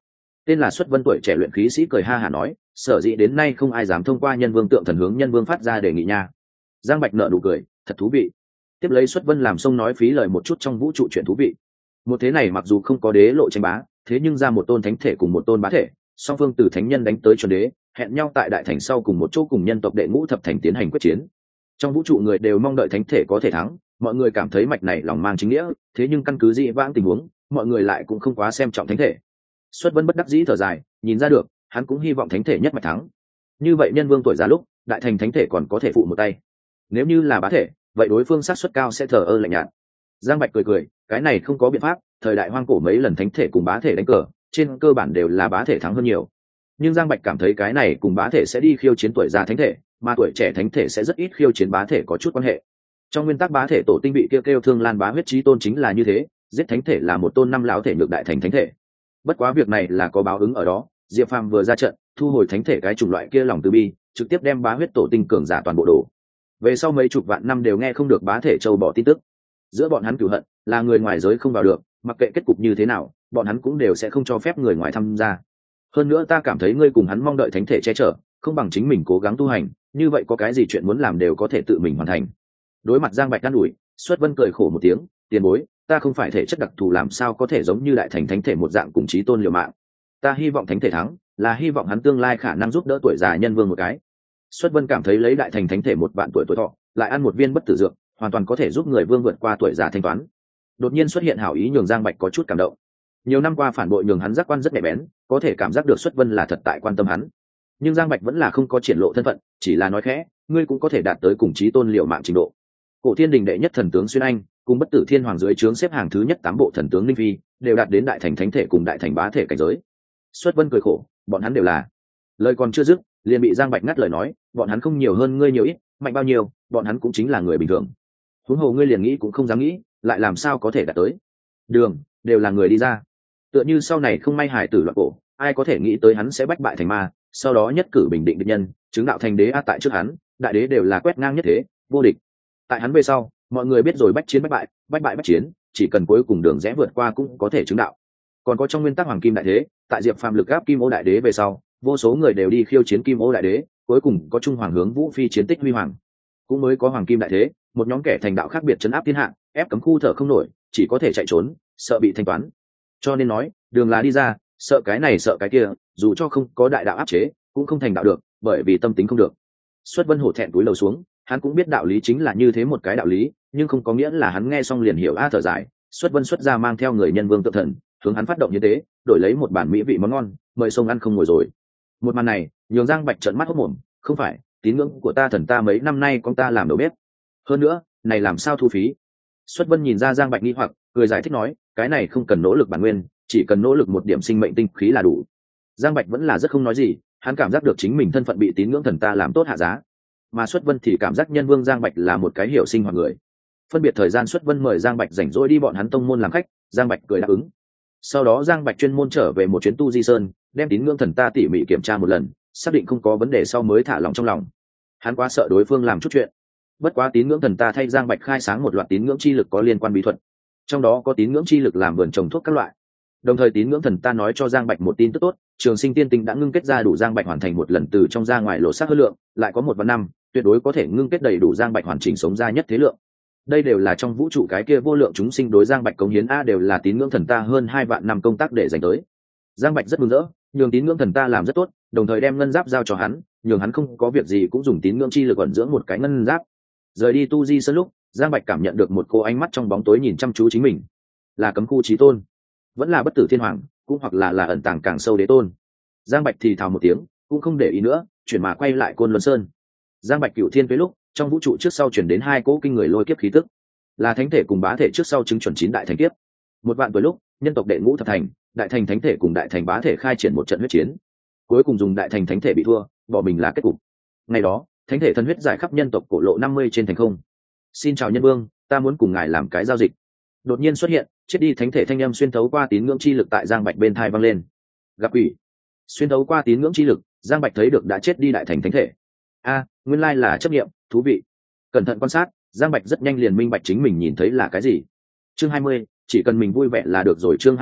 Speaker 1: tên là Xuất Vân tuổi trẻ luyện khí sĩ cười ha hả nói, sở dĩ đến nay không ai dám thông qua nhân vương tượng thần hướng nhân vương phát ra đề nghị nha. Giang Bạch nở nụ cười, thật thú vị. Tiếp lấy Xuất Vân làm sông nói phí lời một chút trong vũ trụ chuyện thú vị. Một thế này mặc dù không có đế lộ tranh bá, thế nhưng ra một tôn thánh thể cùng một tôn bá thể, song phương từ thánh nhân đánh tới chuẩn đế, hẹn nhau tại đại thành sau cùng một chỗ cùng nhân tộc đệ ngũ thập thành tiến hành quyết chiến. Trong vũ trụ người đều mong đợi thánh thể có thể thắng, mọi người cảm thấy mạch này lòng mang chính nghĩa, thế nhưng căn cứ dị vãng tình huống, mọi người lại cũng không quá xem trọng thánh thể. Xuất Vân bất đắc dĩ thở dài, nhìn ra được, hắn cũng hy vọng thánh thể nhất mạch thắng. Như vậy nhân vương tuổi già lúc, đại thành thánh thể còn có thể phụ một tay. Nếu như là bá thể, vậy đối phương sát suất cao sẽ thờ ơ lạnh nhạt. Giang Bạch cười cười, cái này không có biện pháp, thời đại hoang cổ mấy lần thánh thể cùng bá thể đánh cờ, trên cơ bản đều là bá thể thắng hơn nhiều. Nhưng Giang Bạch cảm thấy cái này cùng bá thể sẽ đi khiêu chiến tuổi già thánh thể, mà tuổi trẻ thánh thể sẽ rất ít khiêu chiến bá thể có chút quan hệ. Trong nguyên tắc bá thể tổ tinh bị kêu kêu thương lan bá huyết chí tôn chính là như thế, giết thánh thể là một tôn năm lão thể nhược đại thành thánh thể. Bất quá việc này là có báo ứng ở đó, Diệp Phàm vừa ra trận, thu hồi thánh thể cái chủng loại kia lòng từ bi, trực tiếp đem bá huyết tổ tinh cường giả toàn bộ đổ. Về sau mấy chục vạn năm đều nghe không được bá thể châu bỏ tin tức. Giữa bọn hắn cửu hận, là người ngoài giới không vào được, mặc kệ kết cục như thế nào, bọn hắn cũng đều sẽ không cho phép người ngoài tham gia. Hơn nữa ta cảm thấy ngươi cùng hắn mong đợi thánh thể che chở, không bằng chính mình cố gắng tu hành, như vậy có cái gì chuyện muốn làm đều có thể tự mình hoàn thành. Đối mặt Giang Bạch đan ủi, Xuất Vân cười khổ một tiếng, tiền bối, ta không phải thể chất đặc thù làm sao có thể giống như đại thành thánh thể một dạng cùng chí tôn liều mạng. Ta hy vọng thánh thể thắng, là hy vọng hắn tương lai khả năng giúp đỡ tuổi già nhân vương một cái. Xuất Vân cảm thấy lấy đại thành thánh thể một vạn tuổi tuổi thọ, lại ăn một viên bất tử dược, hoàn toàn có thể giúp người vương vượt qua tuổi già thanh toán. Đột nhiên xuất hiện hảo ý nhường Giang Bạch có chút cảm động. Nhiều năm qua phản bội nhường hắn giác quan rất nhạy bén, có thể cảm giác được Xuất Vân là thật tại quan tâm hắn. Nhưng Giang Bạch vẫn là không có triển lộ thân phận, chỉ là nói khẽ, ngươi cũng có thể đạt tới cùng chí tôn liều mạng trình độ. Cổ Thiên Đình đệ nhất thần tướng Xuyên Anh, cùng Bất Tử Thiên Hoàng dưới trướng xếp hàng thứ nhất tám bộ thần tướng Linh Phi, đều đạt đến đại thành thánh thể cùng đại thành bá thể cảnh giới. Xuất Vân cười khổ, bọn hắn đều là. Lời còn chưa dứt, liền bị Giang Bạch ngắt lời nói, bọn hắn không nhiều hơn ngươi nhiều ít, mạnh bao nhiêu, bọn hắn cũng chính là người bình thường. Huống hồ ngươi liền nghĩ cũng không dám nghĩ, lại làm sao có thể đạt tới. Đường, đều là người đi ra. Tựa như sau này không may hải tử loạn cổ, ai có thể nghĩ tới hắn sẽ bách bại thành ma, sau đó nhất cử bình định địch nhân, chứng đạo thành đế a tại trước hắn, đại đế đều là quét ngang nhất thế, vô địch. Tại hắn về sau, mọi người biết rồi bách chiến bách bại, bách bại bách chiến, chỉ cần cuối cùng đường rẽ vượt qua cũng có thể chứng đạo. Còn có trong nguyên tắc hoàng kim đại thế, tại Diệp Phàm lực áp kim ô đại đế về sau, vô số người đều đi khiêu chiến kim ô đại đế, cuối cùng có trung hoàng hướng vũ phi chiến tích huy hoàng, cũng mới có hoàng kim đại thế, một nhóm kẻ thành đạo khác biệt chấn áp thiên hạ, ép cấm khu thở không nổi, chỉ có thể chạy trốn, sợ bị thanh toán. Cho nên nói, đường là đi ra, sợ cái này sợ cái kia, dù cho không có đại đạo áp chế, cũng không thành đạo được, bởi vì tâm tính không được. Xuất Vân hổ thẹn túi lầu xuống, hắn cũng biết đạo lý chính là như thế một cái đạo lý, nhưng không có nghĩa là hắn nghe xong liền hiểu a thở dài. Xuất Vân xuất ra mang theo người nhân vương tự thần, hướng hắn phát động như thế, đổi lấy một bản mỹ vị món ngon, mời sông ăn không ngồi rồi. Một màn này, nhường Giang Bạch trợn mắt hốt mồm, không phải, tín ngưỡng của ta thần ta mấy năm nay con ta làm đầu bếp. Hơn nữa, này làm sao thu phí? Xuất Vân nhìn ra Giang Bạch nghi hoặc, cười giải thích nói, cái này không cần nỗ lực bản nguyên, chỉ cần nỗ lực một điểm sinh mệnh tinh khí là đủ. Giang Bạch vẫn là rất không nói gì, hắn cảm giác được chính mình thân phận bị tín ngưỡng thần ta làm tốt hạ giá, mà Xuất Vân thì cảm giác nhân vương Giang Bạch là một cái hiểu sinh hoạt người. Phân biệt thời gian Xuất Vân mời Giang Bạch rảnh rỗi đi bọn hắn tông môn làm khách, Giang Bạch cười đáp ứng. Sau đó Giang Bạch chuyên môn trở về một chuyến tu di sơn, đem tín ngưỡng thần ta tỉ mỉ kiểm tra một lần, xác định không có vấn đề sau mới thả lòng trong lòng. Hắn quá sợ đối phương làm chút chuyện. Bất quá tín ngưỡng thần ta thay Giang Bạch khai sáng một loạt tín ngưỡng chi lực có liên quan bí thuật, trong đó có tín ngưỡng chi lực làm vườn trồng thuốc các loại. Đồng thời tín ngưỡng thần ta nói cho Giang Bạch một tin tức tốt, Trường Sinh Tiên Tinh đã ngưng kết ra đủ Giang Bạch hoàn thành một lần từ trong ra ngoài lộ sát hơi lượng, lại có một vạn năm, tuyệt đối có thể ngưng kết đầy đủ Giang Bạch hoàn chỉnh sống ra nhất thế lượng. Đây đều là trong vũ trụ cái kia vô lượng chúng sinh đối Giang Bạch cống hiến a, đều là tín ngưỡng thần ta hơn hai vạn năm công tác để dành tới. Giang Bạch rất mừng rỡ, nhường tín ngưỡng thần ta làm rất tốt, đồng thời đem ngân giáp giao cho hắn, nhường hắn không có việc gì cũng dùng tín ngưỡng chi lực ẩn dưỡng một cái ngân giáp. Rời đi tu di sơn lúc, Giang Bạch cảm nhận được một cô ánh mắt trong bóng tối nhìn chăm chú chính mình. Là cấm khu chí tôn, vẫn là bất tử thiên hoàng, cũng hoặc là là ẩn tàng càng sâu đế tôn. Giang Bạch thì thào một tiếng, cũng không để ý nữa, chuyển mà quay lại Côn Luân Sơn. Giang Bạch cửu thiên tuế lúc, trong vũ trụ trước sau chuyển đến hai cỗ kinh người lôi kiếp khí tức, là thánh thể cùng bá thể trước sau chứng chuẩn chín đại thành kiếp. Một vạn tuổi lúc, nhân tộc đệ ngũ thập thành, đại thành thánh thể cùng đại thành bá thể khai triển một trận huyết chiến, cuối cùng dùng đại thành thánh thể bị thua, bỏ mình là kết cục. Ngày đó, thánh thể thân huyết giải khắp nhân tộc cổ lộ năm mươi trên thành không. Xin chào nhân vương, ta muốn cùng ngài làm cái giao dịch. Đột nhiên xuất hiện, chết đi thánh thể thanh âm xuyên thấu qua tín ngưỡng chi lực tại Giang Bạch bên thai vang lên. Gặp quỷ. Xuyên thấu qua tín ngưỡng chi lực, Giang Bạch thấy được đã chết đi đại thành thánh thể. A, nguyên lai là chấp niệm, thú vị. Cẩn thận quan sát, Giang Bạch rất nhanh liền minh bạch chính mình nhìn thấy là cái gì. Chương hai mươi, chỉ cần mình vui vẻ là được rồi. Chương hai mươi,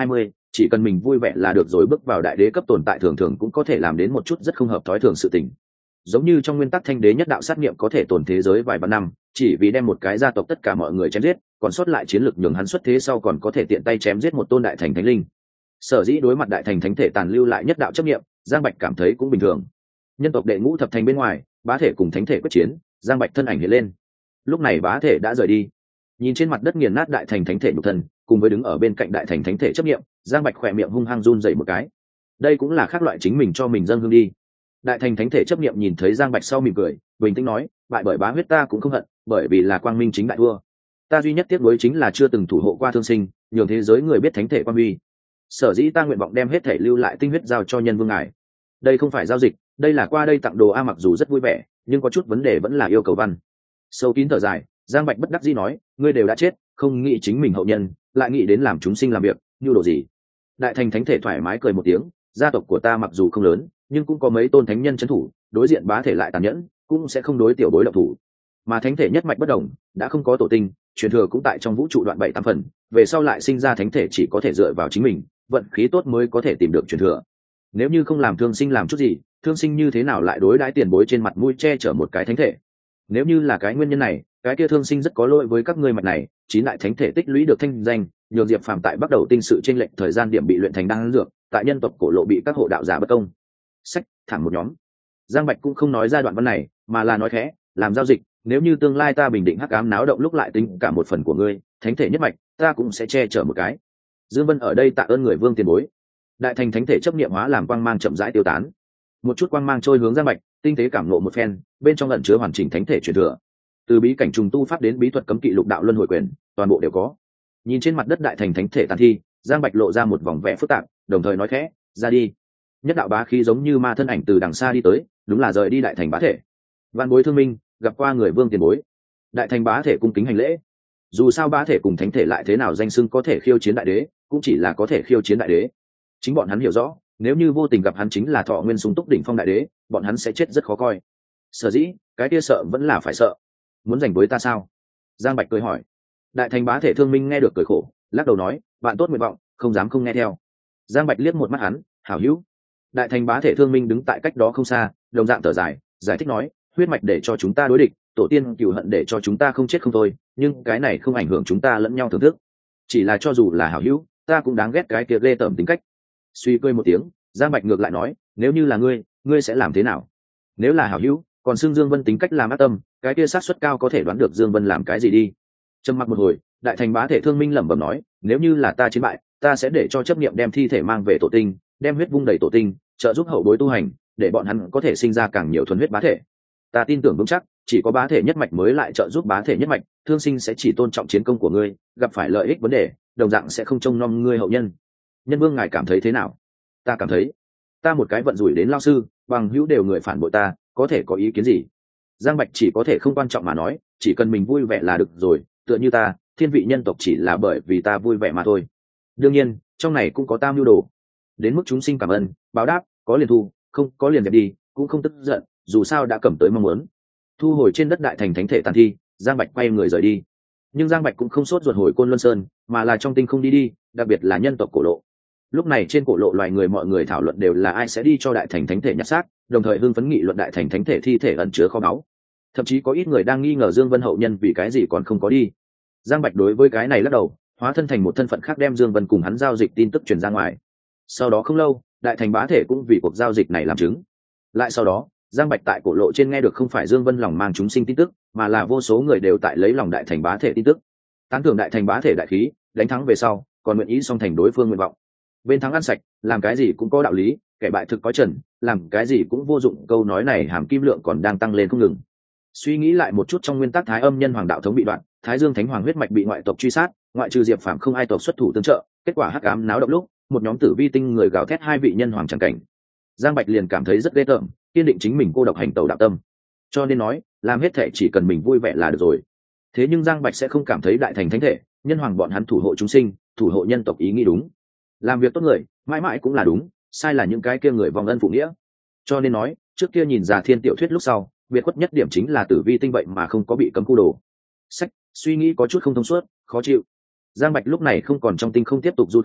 Speaker 1: chỉ cần mình vui vẻ là được rồi. Bước vào đại đế cấp tồn tại thường thường cũng có thể làm đến một chút rất không hợp thói thường sự tình, giống như trong nguyên tắc thanh đế nhất đạo sát nghiệm có thể tồn thế giới vài vạn năm, chỉ vì đem một cái gia tộc tất cả mọi người chém giết, còn sót lại chiến lực nhường hắn xuất thế sau còn có thể tiện tay chém giết một tôn đại thành thánh linh. Sở dĩ đối mặt đại thành thánh thể tàn lưu lại nhất đạo chấp nghiệm, Giang Bạch cảm thấy cũng bình thường. Nhân tộc đệ ngũ thập thành bên ngoài, bá thể cùng thánh thể quyết chiến, Giang Bạch thân ảnh hiện lên. Lúc này bá thể đã rời đi, nhìn trên mặt đất nghiền nát đại thành thánh thể nhục thân, cùng với đứng ở bên cạnh đại thành thánh thể chấp nghiệm, Giang Bạch khỏe miệng hung hăng run dậy một cái. Đây cũng là khác loại chính mình cho mình dâng hương đi. Đại thành thánh thể chấp nghiệm nhìn thấy Giang Bạch sau mỉm cười, bình tĩnh nói, bại bởi bá huyết ta cũng không hận, bởi vì là quang minh chính đại thua. Ta duy nhất tiếc nuối chính là chưa từng thủ hộ qua thương sinh, nhường thế giới người biết thánh thể quan huy. Sở dĩ ta nguyện vọng đem hết thể lưu lại tinh huyết giao cho nhân vương ngài. Đây không phải giao dịch, đây là qua đây tặng đồ a. Mặc dù rất vui vẻ, nhưng có chút vấn đề vẫn là yêu cầu văn. Sâu kín thở dài, Giang Bạch bất đắc dĩ nói, ngươi đều đã chết, không nghĩ chính mình hậu nhân, lại nghĩ đến làm chúng sinh làm việc, như đồ gì? Đại thành thánh thể thoải mái cười một tiếng, gia tộc của ta mặc dù không lớn, nhưng cũng có mấy tôn thánh nhân trấn thủ, đối diện bá thể lại tàn nhẫn, cũng sẽ không đối tiểu bối động thủ. Mà thánh thể nhất mạch bất đồng, đã không có tổ tinh, truyền thừa cũng tại trong vũ trụ đoạn bảy tám phần, về sau lại sinh ra thánh thể chỉ có thể dựa vào chính mình, vận khí tốt mới có thể tìm được truyền thừa. Nếu như không làm thương sinh làm chút gì, thương sinh như thế nào lại đối đãi tiền bối trên mặt mũi che chở một cái thánh thể? Nếu như là cái nguyên nhân này, cái kia thương sinh rất có lỗi với các ngươi mạch này. Chín đại thánh thể tích lũy được thanh danh, nhường Diệp Phàm tại bắt đầu tinh sự trên lệnh thời gian điểm bị luyện thành đan dược, tại nhân tộc cổ lộ bị các hộ đạo giả bất công. Sách thẳng một nhóm. Giang Bạch cũng không nói ra đoạn văn này, mà là nói khẽ, làm giao dịch, nếu như tương lai ta bình định hắc ám náo động lúc lại tính cả một phần của ngươi, thánh thể nhất mạch, ta cũng sẽ che chở một cái. Dương Vân ở đây tạ ơn người vương tiền bối. Đại thành thánh thể chấp niệm hóa làm quang mang chậm rãi tiêu tán, một chút quang mang trôi hướng Giang Bạch, tinh tế cảm ngộ một phen, bên trong ẩn chứa hoàn chỉnh thánh thể truyền thừa, từ bí cảnh trùng tu pháp đến bí thuật cấm kỵ lục đạo luân hồi quyền, toàn bộ đều có. Nhìn trên mặt đất đại thành thánh thể tàn thi, Giang Bạch lộ ra một vòng vẻ phức tạp, đồng thời nói khẽ, ra đi. Nhất đạo bá khí giống như ma thân ảnh từ đằng xa đi tới, đúng là rời đi đại thành bá thể. Vạn bối thương minh, gặp qua người vương tiền bối. Đại thành bá thể cung kính hành lễ. Dù sao bá thể cùng thánh thể lại thế nào danh xưng có thể khiêu chiến đại đế, cũng chỉ là có thể khiêu chiến đại đế. Chính bọn hắn hiểu rõ, nếu như vô tình gặp hắn chính là thọ nguyên sung túc đỉnh phong đại đế, bọn hắn sẽ chết rất khó coi. Sở dĩ, cái kia sợ vẫn là phải sợ. Muốn giành với ta sao? Giang Bạch cười hỏi. Đại thành bá thể thương minh nghe được cười khổ, lắc đầu nói, bạn tốt nguyện vọng, không dám không nghe theo. Giang Bạch liếc một mắt hắn, hảo hữu. Đại thành bá thể thương minh đứng tại cách đó không xa, đồng dạng thở dài, giải thích nói, huyết mạch để cho chúng ta đối địch, tổ tiên cừu hận để cho chúng ta không chết không thôi, nhưng cái này không ảnh hưởng chúng ta lẫn nhau thưởng thức. Chỉ là cho dù là hảo hữu, ta cũng đáng ghét cái kia ghê tởm tính cách. Suy cười một tiếng, Giang Bạch ngược lại nói, nếu như là ngươi, ngươi sẽ làm thế nào? Nếu là hảo hữu, còn xưng Dương Vân tính cách làm ác tâm, cái kia xác suất cao có thể đoán được Dương Vân làm cái gì đi. Trầm mặc một hồi, đại thành bá thể thương minh lẩm bẩm nói, nếu như là ta chiến bại, ta sẽ để cho chấp niệm đem thi thể mang về tổ tinh, đem huyết vung đầy tổ tinh, trợ giúp hậu bối tu hành, để bọn hắn có thể sinh ra càng nhiều thuần huyết bá thể. Ta tin tưởng vững chắc, chỉ có bá thể nhất mạch mới lại trợ giúp bá thể nhất mạch, thương sinh sẽ chỉ tôn trọng chiến công của ngươi, gặp phải lợi ích vấn đề, đồng dạng sẽ không trông nom ngươi hậu nhân. Nhân vương ngài cảm thấy thế nào? Ta cảm thấy, ta một cái vận rủi đến lao sư, bằng hữu đều người phản bội ta, có thể có ý kiến gì? Giang Bạch chỉ có thể không quan trọng mà nói, chỉ cần mình vui vẻ là được rồi, tựa như ta, thiên vị nhân tộc chỉ là bởi vì ta vui vẻ mà thôi. Đương nhiên, trong này cũng có tam nhu đồ. Đến mức chúng sinh cảm ơn, báo đáp, có liền thu, không có liền dẹp đi, cũng không tức giận, dù sao đã cầm tới mong muốn. Thu hồi trên đất đại thành thánh thể tàn thi, Giang Bạch quay người rời đi. Nhưng Giang Bạch cũng không sốt ruột hồi Côn Luân Sơn, mà là trong tinh không đi đi, đặc biệt là nhân tộc cổ lộ. Lúc này trên cổ lộ loài người mọi người thảo luận đều là ai sẽ đi cho đại thành thánh thể nhặt xác, đồng thời hưng phấn nghị luận đại thành thánh thể thi thể ẩn chứa kho báu. Thậm chí có ít người đang nghi ngờ Dương Vân hậu nhân vì cái gì còn không có đi. Giang Bạch đối với cái này lắc đầu, hóa thân thành một thân phận khác đem Dương Vân cùng hắn giao dịch tin tức truyền ra ngoài. Sau đó không lâu, đại thành bá thể cũng vì cuộc giao dịch này làm chứng. Lại sau đó, Giang Bạch tại cổ lộ trên nghe được không phải Dương Vân lòng mang chúng sinh tin tức, mà là vô số người đều tại lấy lòng đại thành bá thể tin tức. Tán thưởng đại thành bá thể đại khí, đánh thắng về sau, còn nguyện ý song thành đối phương nguyện vọng. Bên thắng ăn sạch, làm cái gì cũng có đạo lý, kẻ bại thực có trần, làm cái gì cũng vô dụng, câu nói này hàm kim lượng còn đang tăng lên không ngừng. Suy nghĩ lại một chút trong nguyên tắc Thái Âm Nhân Hoàng đạo thống bị đoạn, Thái Dương Thánh Hoàng huyết mạch bị ngoại tộc truy sát, ngoại trừ Diệp Phàm không ai tộc xuất thủ tương trợ, kết quả hắc ám náo động lúc, một nhóm tử vi tinh người gào thét hai vị nhân hoàng chẳng cảnh. Giang Bạch liền cảm thấy rất ghê tởm, kiên định chính mình cô độc hành tẩu đạo tâm. Cho nên nói, làm hết thể chỉ cần mình vui vẻ là được rồi. Thế nhưng Giang Bạch sẽ không cảm thấy đại thành thánh thể, nhân hoàng bọn hắn thủ hộ chúng sinh, thủ hộ nhân tộc ý nghĩ đúng. Làm việc tốt người, mãi mãi cũng là đúng, sai là những cái kia người vòng ân phụ nghĩa. Cho nên nói, trước kia nhìn Già Thiên tiểu thuyết lúc sau, biệt khuất nhất điểm chính là tử vi tinh vậy mà không có bị cấm khu đồ. Sách, suy nghĩ có chút không thông suốt, khó chịu. Giang Bạch lúc này không còn trong tinh không tiếp tục du tẩu,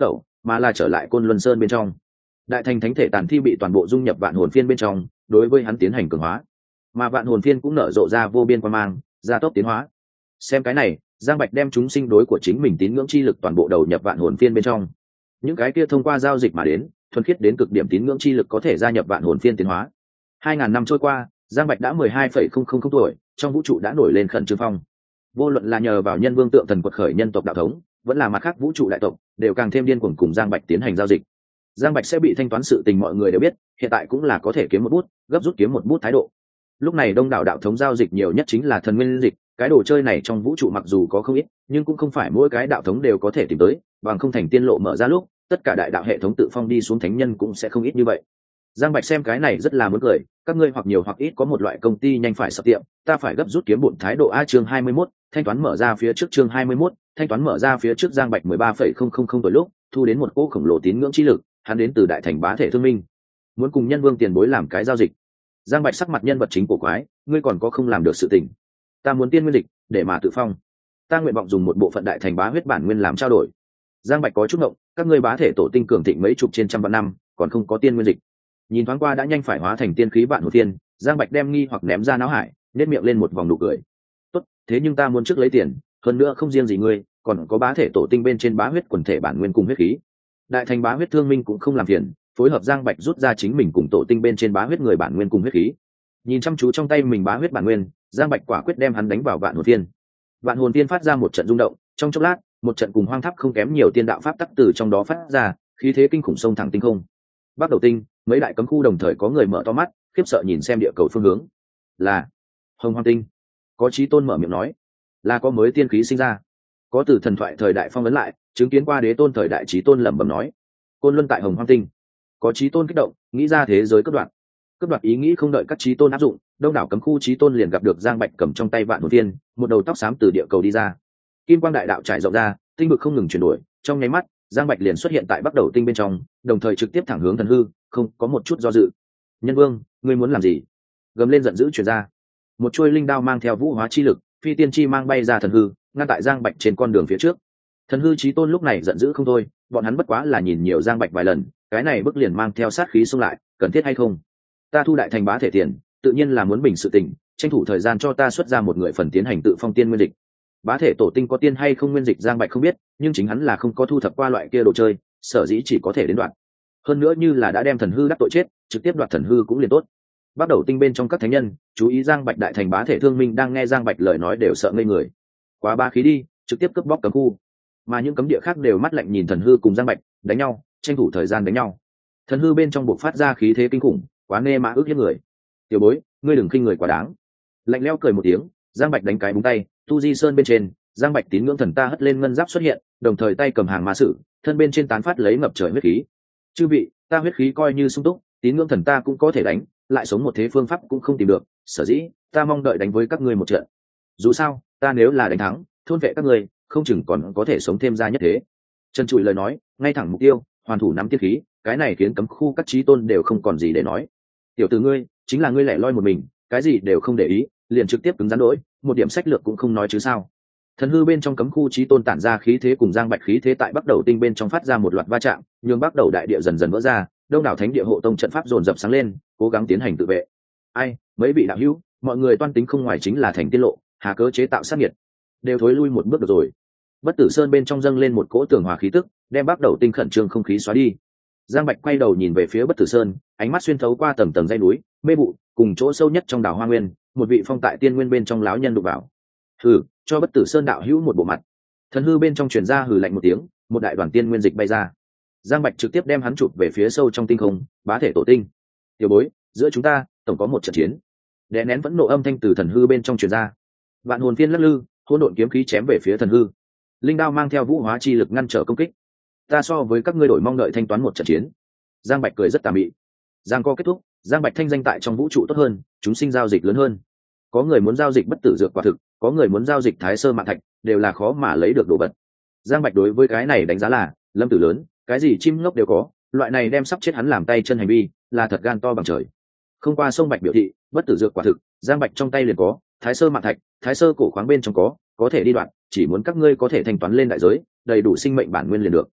Speaker 1: mà là trở lại Côn Luân Sơn bên trong. Đại thành thánh thể tàn thi bị toàn bộ dung nhập vạn hồn phiên bên trong, đối với hắn tiến hành cường hóa, mà vạn hồn phiên cũng nở rộ ra vô biên quang mang, gia tốc tiến hóa. Xem cái này, Giang Bạch đem chúng sinh đối của chính mình tín ngưỡng chi lực toàn bộ đầu nhập vạn hồn phiên bên trong. Những cái kia thông qua giao dịch mà đến, thuần khiết đến cực điểm tín ngưỡng chi lực có thể gia nhập vạn hồn phiên tiến hóa. Hai ngàn năm trôi qua, Giang Bạch đã mười hai phẩy không không không tuổi, trong vũ trụ đã nổi lên khẩn trương phong. Vô luận là nhờ vào nhân vương tượng thần quật khởi nhân tộc đạo thống, vẫn là mặt khác vũ trụ đại tộc, đều càng thêm điên cuồng cùng Giang Bạch tiến hành giao dịch. Giang Bạch sẽ bị thanh toán sự tình mọi người đều biết, hiện tại cũng là có thể kiếm một bút, gấp rút kiếm một bút thái độ. Lúc này đông đảo đạo thống giao dịch nhiều nhất chính là thần nguyên dịch, cái đồ chơi này trong vũ trụ mặc dù có không ít, nhưng cũng không phải mỗi cái đạo thống đều có thể tìm tới, bằng không thành tiên lộ mở ra lúc, tất cả đại đạo hệ thống tự phong đi xuống thánh nhân cũng sẽ không ít như vậy. Giang Bạch xem cái này rất là muốn cười, các ngươi hoặc nhiều hoặc ít có một loại công ty nhanh phải sập tiệm, ta phải gấp rút kiếm bộn thái độ. A chương hai mươi mốt, thanh toán mở ra phía trước. Chương hai mươi mốt, thanh toán mở ra phía trước. Giang Bạch mười ba phẩy không không không tuổi lúc, thu đến một cỗ khổng lồ tín ngưỡng chi lực, hắn đến từ đại thành bá thể thương minh, muốn cùng nhân vương tiền bối làm cái giao dịch. Giang Bạch sắc mặt nhân vật chính của quái, ngươi còn có không làm được sự tình? Ta muốn tiên nguyên dịch để mà tự phong, ta nguyện vọng dùng một bộ phận đại thành bá huyết bản nguyên làm trao đổi. Giang Bạch có chút ngộng, các ngươi bá thể tổ tinh cường thịnh mấy chục trên trăm vạn năm, còn không có tiên nguyên dịch. Nhìn thoáng qua đã nhanh phải hóa thành tiên khí vạn hồn thiên, Giang Bạch đem nghi hoặc ném ra não hải, nét miệng lên một vòng nụ cười. Tốt, thế nhưng ta muốn trước lấy tiền, hơn nữa không riêng gì ngươi, còn có bá thể tổ tinh bên trên bá huyết quần thể bản nguyên cùng huyết khí. Đại thành bá huyết thương minh cũng không làm phiền, phối hợp Giang Bạch rút ra chính mình cùng tổ tinh bên trên bá huyết người bản nguyên cùng huyết khí. Nhìn chăm chú trong tay mình bá huyết bản nguyên, Giang Bạch quả quyết đem hắn đánh vào vạn hồn thiên. Vạn hồn thiên phát ra một trận rung động, trong chốc lát, một trận cùng hoang tháp không kém nhiều tiên đạo pháp tắc từ trong đó phát ra, khí thế kinh khủng sông thẳng tinh không. Bắc đầu tinh, mấy đại cấm khu đồng thời có người mở to mắt, khiếp sợ nhìn xem địa cầu phương hướng. Là Hồng Hoang tinh. Có chí tôn mở miệng nói, là có mới tiên khí sinh ra. Có từ thần thoại thời đại phong ấn lại, chứng kiến qua đế tôn thời đại chí tôn lẩm bẩm nói, Côn Luân tại Hồng Hoang tinh. Có chí tôn kích động, nghĩ ra thế giới cấp đoạn. Cấp đoạt ý nghĩ không đợi các chí tôn áp dụng, đông đảo cấm khu chí tôn liền gặp được Giang Bạch cầm trong tay vạn hồn thiên, một đầu tóc xám từ địa cầu đi ra. Kim quang đại đạo trải rộng ra, tinh vực không ngừng chuyển đổi, trong nháy mắt, Giang Bạch liền xuất hiện tại Bắc đầu tinh bên trong, đồng thời trực tiếp thẳng hướng thần hư, không có một chút do dự. Nhân vương, ngươi muốn làm gì? Gầm lên giận dữ truyền ra. Một chuôi linh đao mang theo vũ hóa chi lực, phi tiên chi mang bay ra thần hư, ngăn tại Giang Bạch trên con đường phía trước. Thần hư chí tôn lúc này giận dữ không thôi, bọn hắn bất quá là nhìn nhiều Giang Bạch vài lần, cái này bức liền mang theo sát khí xông lại, cần thiết hay không? Ta thu đại thành bá thể tiền, tự nhiên là muốn bình sự tình, tranh thủ thời gian cho ta xuất ra một người phần tiến hành tự phong tiên nguyên dịch. Bá thể tổ tinh có tiên hay không nguyên dịch Giang Bạch không biết, nhưng chính hắn là không có thu thập qua loại kia đồ chơi, sở dĩ chỉ có thể đến đoạn. Hơn nữa như là đã đem thần hư đắc tội chết, trực tiếp đoạt thần hư cũng liền tốt. Bắt đầu tinh bên trong các thánh nhân, chú ý Giang Bạch đại thành bá thể thương minh đang nghe Giang Bạch lời nói đều sợ ngây người. Quá ba khí đi, trực tiếp cướp bóc cấm khu. Mà những cấm địa khác đều mắt lạnh nhìn thần hư cùng Giang Bạch đánh nhau, tranh thủ thời gian đánh nhau. Thần hư bên trong buộc phát ra khí thế kinh khủng, quá nê mã ước hiếp người. Tiểu bối, ngươi đừng khinh người quá đáng. Lạnh lẽo cười một tiếng, Giang Bạch đánh cái búng tay, tu di sơn bên trên, Giang Bạch tín ngưỡng thần ta hất lên ngân giáp xuất hiện, đồng thời tay cầm hàng ma sử, thân bên trên tán phát lấy ngập trời huyết khí. Chư vị, ta huyết khí coi như sung túc, tín ngưỡng thần ta cũng có thể đánh, lại sống một thế phương pháp cũng không tìm được, sở dĩ ta mong đợi đánh với các ngươi một trận. Dù sao, ta nếu là đánh thắng, thôn vệ các ngươi, không chừng còn có thể sống thêm ra nhất thế. Trần Trụi lời nói, ngay thẳng mục tiêu, hoàn thủ nắm tiên khí, cái này khiến cấm khu các chí tôn đều không còn gì để nói. Tiểu tử ngươi, chính là ngươi lẻ loi một mình, cái gì đều không để ý, liền trực tiếp cứng rắn đỗi, một điểm sách lược cũng không nói chứ sao? Thần hư bên trong cấm khu chí tôn tản ra khí thế cùng Giang Bạch khí thế tại Bắc đầu tinh bên trong phát ra một loạt va chạm, nhưng Bắc đầu đại địa dần dần vỡ ra, đông đảo thánh địa hộ tông trận pháp dồn dập sáng lên, cố gắng tiến hành tự vệ. Ai, mấy vị đạo hữu, mọi người toan tính không ngoài chính là thành tiên lộ, hà cớ chế tạo sát nhiệt, đều thối lui một bước được rồi. Bất Tử Sơn bên trong dâng lên một cỗ tường hòa khí tức, đem Bắc đầu tinh khẩn trương không khí xóa đi. Giang Bạch quay đầu nhìn về phía Bất Tử Sơn, ánh mắt xuyên thấu qua tầng tầng dãy núi, mê vụ, cùng chỗ sâu nhất trong đảo Hoa Nguyên, một vị phong tại tiên nguyên bên trong lão nhân đụng vào. Hừ, cho Bất Tử Sơn đạo hữu một bộ mặt. Thần hư bên trong truyền ra hừ lạnh một tiếng, một đại đoàn tiên nguyên dịch bay ra. Giang Bạch trực tiếp đem hắn chụp về phía sâu trong tinh không, bá thể tổ tinh. Tiểu bối, giữa chúng ta tổng có một trận chiến. Đè nén vẫn nộ âm thanh từ thần hư bên trong truyền ra. Vạn hồn phiên lắc lư, hỗn độn kiếm khí chém về phía thần hư. Linh đao mang theo vũ hóa chi lực ngăn trở công kích. Ta so với các ngươi đổi mong đợi thanh toán một trận chiến. Giang Bạch cười rất tà mị. Giang co kết thúc, Giang Bạch thanh danh tại trong vũ trụ tốt hơn, chúng sinh giao dịch lớn hơn. Có người muốn giao dịch bất tử dược quả thực, có người muốn giao dịch thái sơ mạng thạch, đều là khó mà lấy được đồ vật. Giang Bạch đối với cái này đánh giá là lâm tử lớn, cái gì chim ngốc đều có, loại này đem sắp chết hắn làm tay chân hành vi, là thật gan to bằng trời. Không qua sông Bạch biểu thị, bất tử dược quả thực, Giang Bạch trong tay liền có, thái sơ mạng thạch, thái sơ cổ khoáng bên trong có, có thể đi đoạn, chỉ muốn các ngươi có thể thanh toán lên đại giới, đầy đủ sinh mệnh bản nguyên liền được.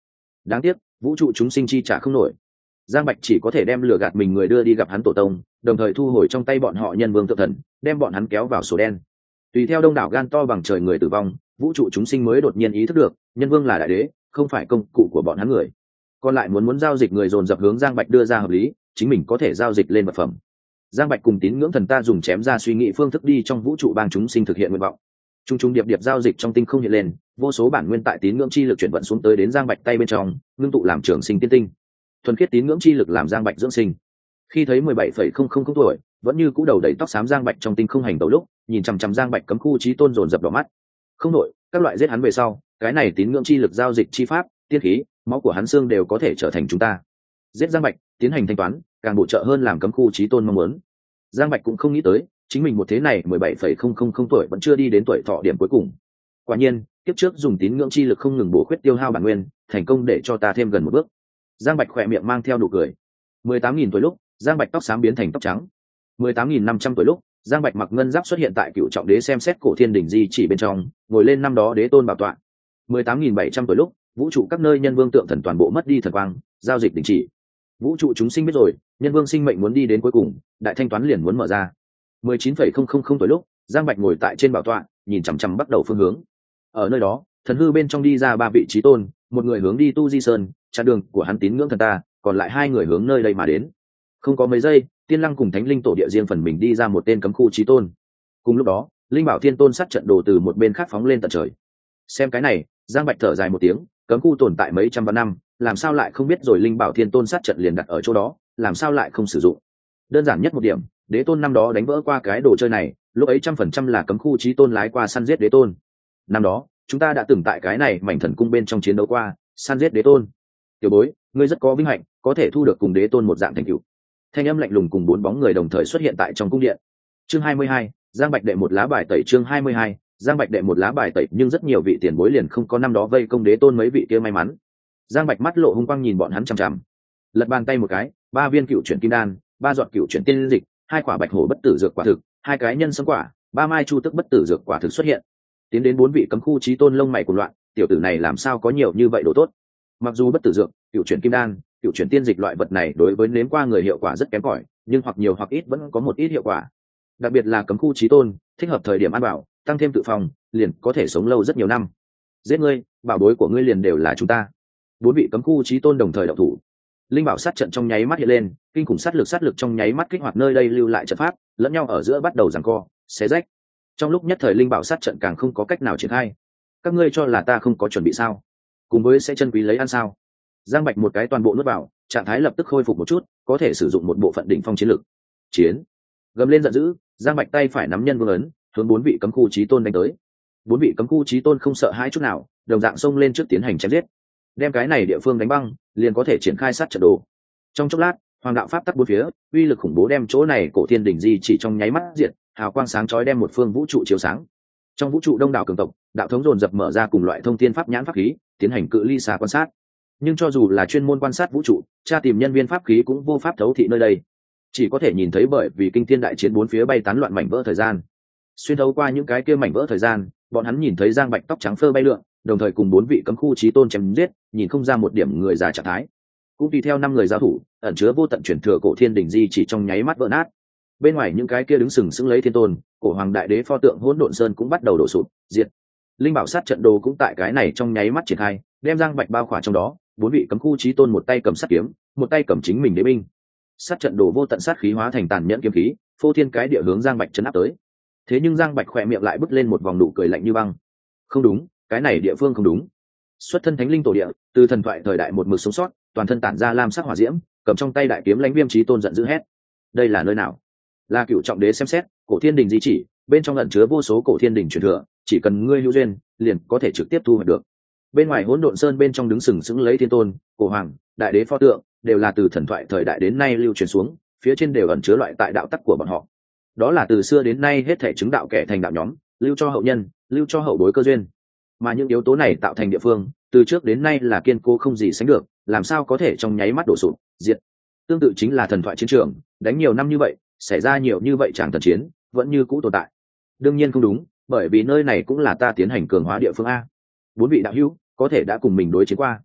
Speaker 1: đáng tiếc vũ trụ chúng sinh chi trả không nổi. Giang Bạch chỉ có thể đem lừa gạt mình người đưa đi gặp hắn tổ tông, đồng thời thu hồi trong tay bọn họ nhân vương tự thần, đem bọn hắn kéo vào sổ đen. Tùy theo đông đảo gan to bằng trời người tử vong, vũ trụ chúng sinh mới đột nhiên ý thức được nhân vương là đại đế, không phải công cụ của bọn hắn người. Còn lại muốn muốn giao dịch người dồn dập hướng Giang Bạch đưa ra hợp lý, chính mình có thể giao dịch lên vật phẩm. Giang Bạch cùng tín ngưỡng thần ta dùng chém ra suy nghĩ phương thức đi trong vũ trụ bang chúng sinh thực hiện nguyện vọng. Trung trung điệp điệp giao dịch trong tinh không hiện lên, vô số bản nguyên tại tín ngưỡng chi lực chuyển vận xuống tới đến Giang Bạch tay bên trong, ngưng tụ làm trường sinh tiên tinh. Thuần khiết tín ngưỡng chi lực làm Giang Bạch dưỡng sinh. Khi thấy mười bảy phẩy không không không tuổi, vẫn như cũ đầu đầy tóc xám Giang Bạch trong tinh không hành tẩu lúc, nhìn chằm chằm Giang Bạch cấm khu chí tôn dồn dập đỏ mắt. Không đổi, các loại giết hắn về sau, cái này tín ngưỡng chi lực giao dịch chi pháp, tiên khí, máu của hắn xương đều có thể trở thành chúng ta. Giết Giang Bạch, tiến hành thanh toán, càng bổ trợ hơn làm cấm khu chí tôn mong muốn. Giang Bạch cũng không nghĩ tới, chính mình một thế này mười bảy phẩy không không không tuổi vẫn chưa đi đến tuổi thọ điểm cuối cùng. Quả nhiên, kiếp trước dùng tín ngưỡng chi lực không ngừng bổ khuyết tiêu hao bản nguyên, thành công để cho ta thêm gần một bước. Giang Bạch khỏe miệng mang theo nụ cười. mười tám nghìn tuổi lúc, Giang Bạch tóc xám biến thành tóc trắng. mười tám nghìn năm trăm tuổi lúc, Giang Bạch mặc ngân giáp xuất hiện tại Cựu Trọng Đế xem xét cổ thiên đỉnh di chỉ bên trong, ngồi lên năm đó đế tôn bảo tọa. mười tám nghìn bảy trăm tuổi lúc, vũ trụ các nơi nhân vương tượng thần toàn bộ mất đi thần quang, giao dịch đình chỉ. Vũ trụ chúng sinh biết rồi, nhân vương sinh mệnh muốn đi đến cuối cùng, đại thanh toán liền muốn mở ra. mười chín phẩy không không không tuổi lúc, Giang Bạch ngồi tại trên bảo tọa, nhìn chằm chằm bắt đầu phương hướng. Ở nơi đó, thần hư bên trong đi ra ba vị trí tôn, một người hướng đi Tu Di Sơn, chặn đường của hắn tín ngưỡng thần ta, còn lại hai người hướng nơi đây mà đến. Không có mấy giây, Tiên Lăng cùng Thánh Linh tổ địa riêng phần mình đi ra một tên cấm khu trí tôn. Cùng lúc đó, Linh Bảo Thiên Tôn sát trận đồ từ một bên khác phóng lên tận trời. Xem cái này, Giang Bạch thở dài một tiếng, cấm khu tồn tại mấy trăm vạn năm, làm sao lại không biết rồi Linh Bảo Thiên Tôn sát trận liền đặt ở chỗ đó, làm sao lại không sử dụng? Đơn giản nhất một điểm, Đế Tôn năm đó đánh vỡ qua cái đồ chơi này, lúc ấy trăm phần trăm là cấm khu trí tôn lái qua săn giết Đế Tôn. Năm đó, chúng ta đã từng tại cái này mảnh thần cung bên trong chiến đấu qua, săn giết Đế Tôn. Tiểu bối, ngươi rất có vinh hạnh, có thể thu được cùng Đế Tôn một dạng thành tựu. Thanh âm lạnh lùng cùng bốn bóng người đồng thời xuất hiện tại trong cung điện. Chương hai mươi hai, Giang Bạch đệ một lá bài tẩy. Chương hai mươi hai, Giang Bạch đệ một lá bài tẩy. Nhưng rất nhiều vị tiền bối liền không có năm đó vây công Đế Tôn mấy vị kia may mắn. Giang Bạch mắt lộ hung quang nhìn bọn hắn chằm chằm, lật bàn tay một cái, ba viên cựu chuyển kim đan, ba giọt cựu chuyển tiên dịch, hai quả bạch hổ bất tử dược quả thực, hai cái nhân sâm quả, ba mai chu tức bất tử dược quả thực xuất hiện. Tiến đến bốn vị cấm khu chí tôn lông mày của loạn, tiểu tử này làm sao có nhiều như vậy đồ tốt? Mặc dù bất tử dược, cựu chuyển kim đan, cựu chuyển tiên dịch loại vật này đối với nếm qua người hiệu quả rất kém cỏi, nhưng hoặc nhiều hoặc ít vẫn có một ít hiệu quả. Đặc biệt là cấm khu chí tôn, thích hợp thời điểm ăn bảo, tăng thêm tự phòng, liền có thể sống lâu rất nhiều năm. Giết ngươi, bảo bối của ngươi liền đều là chúng ta. Bốn vị cấm khu chí tôn đồng thời động thủ. Linh bảo sát trận trong nháy mắt hiện lên, kinh khủng sát lực sát lực trong nháy mắt kích hoạt nơi đây lưu lại trận pháp, lẫn nhau ở giữa bắt đầu giằng co, xé rách. Trong lúc nhất thời linh bảo sát trận càng không có cách nào triển khai. Các ngươi cho là ta không có chuẩn bị sao? Cùng với sẽ chân quý lấy ăn sao? Giang Bạch một cái toàn bộ nuốt vào, trạng thái lập tức khôi phục một chút, có thể sử dụng một bộ phận đỉnh phong chiến lực. Chiến! Gầm lên giận dữ, Giang Bạch tay phải nắm nhân vương ấn, hướng bốn vị cấm khu chí tôn đánh tới. Bốn vị cấm khu chí tôn không sợ hãi chút nào, đồng dạng xông lên trước tiến hành chém giết. Đem cái này địa phương đánh băng, liền có thể triển khai sát trận đồ. Trong chốc lát, hoàng đạo pháp tắc bốn phía, uy lực khủng bố đem chỗ này cổ thiên đỉnh di chỉ trong nháy mắt diệt, hào quang sáng chói đem một phương vũ trụ chiếu sáng. Trong vũ trụ đông đảo cường tộc, đạo thống dồn dập mở ra cùng loại thông thiên pháp nhãn pháp khí, tiến hành cự ly xa quan sát. Nhưng cho dù là chuyên môn quan sát vũ trụ, tra tìm nhân viên pháp khí cũng vô pháp thấu thị nơi đây, chỉ có thể nhìn thấy bởi vì kinh thiên đại chiến bốn phía bay tán loạn mảnh vỡ thời gian. Xuyên thấu qua những cái kia mảnh vỡ thời gian, bọn hắn nhìn thấy Giang Bạch tóc trắng phơ bay lượn, đồng thời cùng bốn vị cấm khu chí tôn chém giết, nhìn không ra một điểm người già trạng thái. Cũng tùy theo năm người giao thủ, ẩn chứa vô tận truyền thừa cổ thiên đỉnh di chỉ trong nháy mắt vỡ nát. Bên ngoài những cái kia đứng sừng sững lấy thiên tôn, cổ hoàng đại đế pho tượng hỗn độn sơn cũng bắt đầu đổ sụp, diệt. Linh bảo sát trận đồ cũng tại cái này trong nháy mắt triển khai, đem Giang Bạch bao khỏa trong đó, bốn vị cấm khu chí tôn một tay cầm sát kiếm, một tay cầm chính mình đế binh. Sát trận đồ vô tận sát khí hóa thành tàn nhẫn kiếm khí, phô thiên cái địa hướng Giang Bạch chấn áp tới. Thế nhưng Giang Bạch khỏe miệng lại bứt lên một vòng nụ cười lạnh như băng. Không đúng, cái này địa phương không đúng. Xuất thân thánh linh tổ địa, từ thần thoại thời đại một mực sống sót, toàn thân tản ra lam sắc hỏa diễm, cầm trong tay đại kiếm lãnh viêm chí tôn giận dữ hét. Đây là nơi nào? Là Cựu Trọng Đế xem xét, cổ thiên đình di chỉ, bên trong ẩn chứa vô số cổ thiên đình truyền thừa, chỉ cần ngươi hữu duyên, liền có thể trực tiếp thu hoạch được. Bên ngoài hỗn độn sơn bên trong đứng sừng sững lấy thiên tôn, cổ hoàng, đại đế pho tượng, đều là từ thần thoại thời đại đến nay lưu truyền xuống, phía trên đều ẩn chứa loại tại đạo tắc của bọn họ. Đó là từ xưa đến nay hết thể chứng đạo kẻ thành đạo nhóm, lưu cho hậu nhân, lưu cho hậu bối cơ duyên. Mà những yếu tố này tạo thành địa phương, từ trước đến nay là kiên cố không gì sánh được, làm sao có thể trong nháy mắt đổ sụp, diệt. Tương tự chính là thần thoại chiến trường, đánh nhiều năm như vậy, xảy ra nhiều như vậy chẳng thần chiến, vẫn như cũ tồn tại. Đương nhiên không đúng, bởi vì nơi này cũng là ta tiến hành cường hóa địa phương a. Bốn vị đạo hữu có thể đã cùng mình đối chiến qua.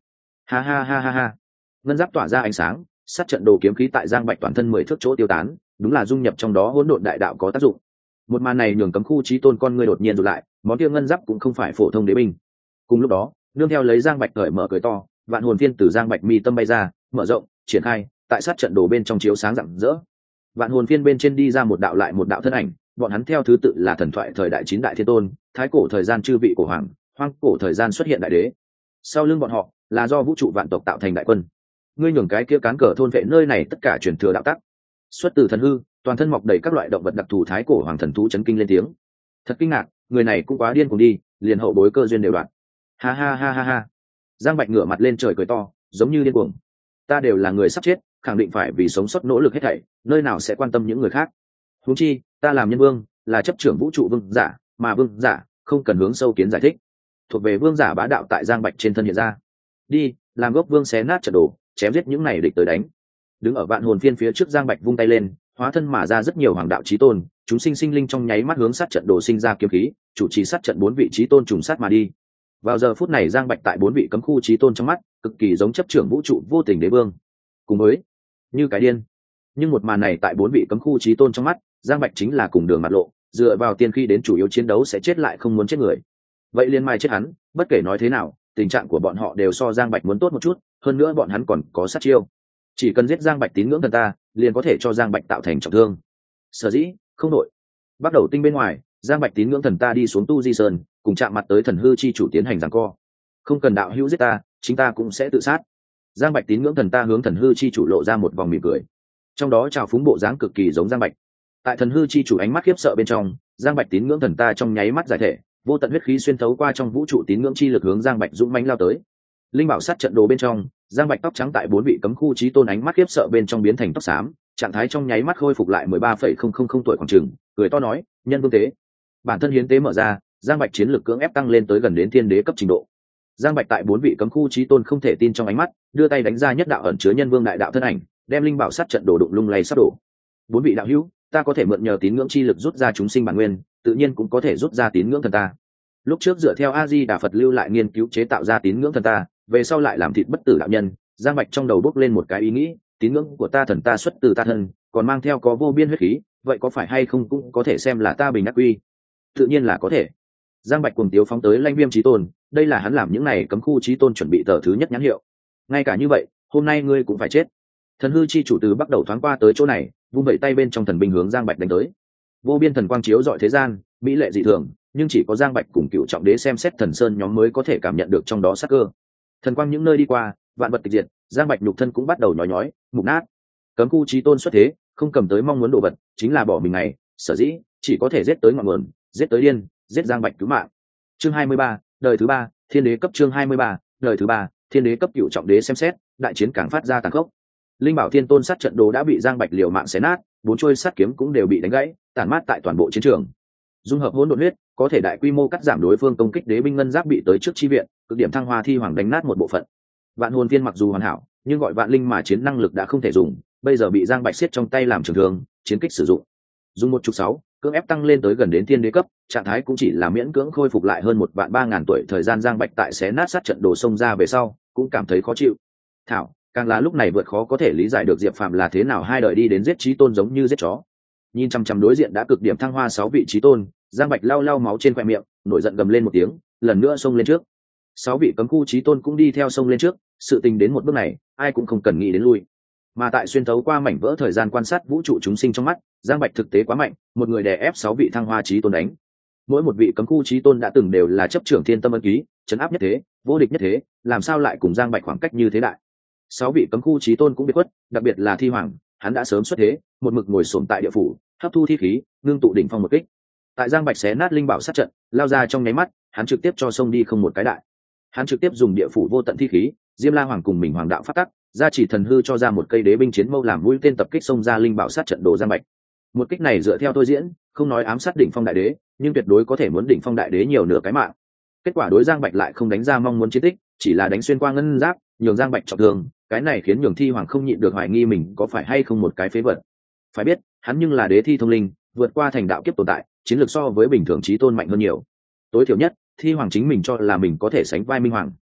Speaker 1: Ha ha ha ha ha. Ngân giáp tỏa ra ánh sáng, sát trận đồ kiếm khí tại Giang Bạch toàn thân mười thước chỗ tiêu tán, đúng là dung nhập trong đó hỗn độn đại đạo có tác dụng. Một màn này nhường cấm khu chí tôn con ngươi đột nhiên rụt lại, món kia ngân giáp cũng không phải phổ thông đế binh. Cùng lúc đó, nương theo lấy Giang Bạch cởi mở cười to, vạn hồn phiên từ Giang Bạch mi tâm bay ra, mở rộng, triển khai, tại sát trận đồ bên trong chiếu sáng rạng rỡ. Vạn hồn phiên bên trên đi ra một đạo lại một đạo thân ảnh, bọn hắn theo thứ tự là thần thoại thời đại chín đại thiên tôn, thái cổ thời gian chư vị cổ hoàng, hoang cổ thời gian xuất hiện đại đế. Sau lưng bọn họ là do vũ trụ vạn tộc tạo thành đại quân. Ngươi nhường cái kia cán cờ thôn vệ nơi này tất cả truyền thừa đạo tắc. Xuất từ thần hư, toàn thân mọc đầy các loại động vật đặc thù thái cổ hoàng thần thú chấn kinh lên tiếng. Thật kinh ngạc, người này cũng quá điên cuồng đi, liền hậu bối cơ duyên đều đoạn. Ha ha ha ha ha. Giang Bạch ngửa mặt lên trời cười to, giống như điên cuồng. Ta đều là người sắp chết, khẳng định phải vì sống sót nỗ lực hết thảy, nơi nào sẽ quan tâm những người khác. Huống chi, ta làm nhân vương, là chấp trưởng vũ trụ vương giả, mà vương giả không cần hướng sâu kiến giải thích. Thuộc về vương giả bá đạo tại Giang Bạch trên thân hiện ra. Đi, làm gốc vương xé nát trận đồ, chém giết những này địch tới đánh. Đứng ở vạn hồn phiên phía trước, Giang Bạch vung tay lên, hóa thân mà ra rất nhiều hoàng đạo chí tôn, chúng sinh sinh linh trong nháy mắt hướng sát trận đồ sinh ra kiếm khí, chủ trì sát trận bốn vị chí tôn trùng sát mà đi. Vào giờ phút này, Giang Bạch tại bốn vị cấm khu chí tôn trong mắt, cực kỳ giống chấp trưởng vũ trụ vô tình đế vương. Cùng với như cái điên. Nhưng một màn này tại bốn vị cấm khu chí tôn trong mắt, Giang Bạch chính là cùng đường mặt lộ, dựa vào tiên khi đến chủ yếu chiến đấu sẽ chết lại không muốn chết người. Vậy liên mai chết hắn, bất kể nói thế nào, tình trạng của bọn họ đều so Giang Bạch muốn tốt một chút, hơn nữa bọn hắn còn có sát chiêu. Chỉ cần giết Giang Bạch tín ngưỡng thần ta, liền có thể cho Giang Bạch tạo thành trọng thương. Sở dĩ, không đội. Bắt đầu tinh bên ngoài, Giang Bạch tín ngưỡng thần ta đi xuống Tu Di Sơn, cùng chạm mặt tới thần hư chi chủ tiến hành giằng co. Không cần đạo hữu giết ta, chính ta cũng sẽ tự sát. Giang Bạch tín ngưỡng thần ta hướng thần hư chi chủ lộ ra một vòng mỉm cười, trong đó trào phúng bộ dáng cực kỳ giống Giang Bạch. Tại thần hư chi chủ ánh mắt khiếp sợ bên trong, Giang Bạch tín ngưỡng thần ta trong nháy mắt giải thể, vô tận huyết khí xuyên thấu qua trong vũ trụ tín ngưỡng chi lực hướng Giang Bạch dũng mãnh lao tới. Linh bảo sát trận đồ bên trong, Giang Bạch tóc trắng tại bốn vị cấm khu chí tôn ánh mắt khiếp sợ bên trong biến thành tóc xám, trạng thái trong nháy mắt khôi phục lại mười ba phẩy không không không tuổi khoảng chừng, cười to nói, nhân vương tế. Bản thân hiến tế mở ra, Giang Bạch chiến lực cưỡng ép tăng lên tới gần đến thiên đế cấp trình độ. Giang Bạch tại bốn vị cấm khu chí tôn không thể tin trong ánh mắt, đưa tay đánh ra nhất đạo ẩn chứa nhân vương đại đạo thân ảnh, đem linh bảo sát trận đồ đụng lung lay sắp đổ. Bốn vị đạo hữu, ta có thể mượn nhờ tín ngưỡng chi lực rút ra chúng sinh bản nguyên, tự nhiên cũng có thể rút ra tín ngưỡng thần ta. Lúc trước dựa theo A Di Đà Phật lưu lại nghiên cứu chế tạo ra tín ngưỡng thần ta, về sau lại làm thịt bất tử đạo nhân. Giang Bạch trong đầu bốc lên một cái ý nghĩ, tín ngưỡng của ta thần ta xuất từ ta thân, còn mang theo có vô biên huyết khí, vậy có phải hay không cũng có thể xem là ta bình đắc quy? Tự nhiên là có thể. Giang Bạch cuồng tiếu phóng tới Lãnh Viêm chí tôn, đây là hắn làm những này cấm khu chí tôn chuẩn bị tờ thứ nhất nhãn hiệu. Ngay cả như vậy, hôm nay ngươi cũng phải chết. Thần hư chi chủ từ bắt đầu thoáng qua tới chỗ này, vung vẩy tay bên trong thần binh hướng Giang Bạch đánh tới. Vô biên thần quang chiếu rọi thế gian, mỹ lệ dị thường, nhưng chỉ có Giang Bạch cùng cựu trọng đế xem xét thần sơn nhóm mới có thể cảm nhận được trong đó sát cơ. Thần quang những nơi đi qua, vạn vật tịch diệt, Giang Bạch nhục thân cũng bắt đầu nhói nhói, mục nát. Cấm khu chí tôn xuất thế, không cầm tới mong muốn đồ vật, chính là bỏ mình này, sở dĩ chỉ có thể giết tới ngọn nguồn, giết tới điên, giết Giang Bạch cứu mạng. Chương hai mươi ba, đời thứ ba, thiên đế cấp. Chương hai mươi ba, đời thứ ba, thiên đế cấp. Cựu trọng đế xem xét, đại chiến càng phát ra tàn khốc. Linh bảo thiên tôn sát trận đồ đã bị Giang Bạch liều mạng xé nát, bốn trôi sát kiếm cũng đều bị đánh gãy, tàn mát tại toàn bộ chiến trường. Dung hợp hỗn độn huyết, có thể đại quy mô cắt giảm đối phương công kích, đế binh ngân giáp bị tới trước chi viện, cực điểm thăng hoa thi hoàng đánh nát một bộ phận. Vạn hồn viên mặc dù hoàn hảo, nhưng gọi vạn linh mà chiến năng lực đã không thể dùng, bây giờ bị Giang Bạch siết trong tay làm trường thương, chiến kích sử dụng. Dùng một chục sáu, cưỡng ép tăng lên tới gần đến thiên đế cấp, trạng thái cũng chỉ là miễn cưỡng khôi phục lại hơn một vạn ba ngàn tuổi. Thời gian Giang Bạch tại xé nát sát trận đồ xông ra về sau, cũng cảm thấy khó chịu. Thảo, càng là lúc này vượt khó có thể lý giải được Diệp Phàm là thế nào hai đời đi đến giết chí tôn giống như giết chó. Nhìn chăm chăm đối diện đã cực điểm thăng hoa sáu vị chí tôn, Giang Bạch lau lau máu trên khoe miệng, nổi giận gầm lên một tiếng, lần nữa xông lên trước. Sáu vị cấm khu chí tôn cũng đi theo xông lên trước, sự tình đến một bước này, ai cũng không cần nghĩ đến lui. Mà tại xuyên thấu qua mảnh vỡ thời gian quan sát vũ trụ chúng sinh trong mắt, Giang Bạch thực tế quá mạnh, một người đè ép sáu vị thăng hoa chí tôn đánh. Mỗi một vị cấm khu chí tôn đã từng đều là chấp trưởng thiên tâm ân ký, trấn áp nhất thế, vô địch nhất thế, làm sao lại cùng Giang Bạch khoảng cách như thế đại? Sáu vị cấm khu chí tôn cũng biết quất, đặc biệt là Thi Hoàng, hắn đã sớm xuất thế, một mực ngồi xổm tại địa phủ, hấp thu thi khí, ngưng tụ đỉnh phong một kích. Tại Giang Bạch xé nát linh bảo sát trận, lao ra trong nháy mắt, hắn trực tiếp cho sông đi không một cái đại. Hắn trực tiếp dùng địa phủ vô tận thi khí, Diêm La Hoàng cùng mình hoàng đạo phát tắc, gia chỉ thần hư cho ra một cây đế binh chiến mâu làm mũi tên tập kích xông ra linh bảo sát trận đồ Giang Bạch. Một kích này dựa theo tôi diễn, không nói ám sát đỉnh phong đại đế, nhưng tuyệt đối có thể muốn đỉnh phong đại đế nhiều nửa cái mạng. Kết quả đối Giang Bạch lại không đánh ra mong muốn chiến tích, chỉ là đánh xuyên qua ngân giáp, nhường Giang Bạch trọng thương, cái này khiến nhường Thi Hoàng không nhịn được hoài nghi mình có phải hay không một cái phế vật. Phải biết, hắn nhưng là đế thi thông linh, vượt qua thành đạo kiếp tồn tại, chiến lược so với bình thường chí tôn mạnh hơn nhiều. Tối thiểu nhất, Thi Hoàng chính mình cho là mình có thể sánh vai Minh Hoàng.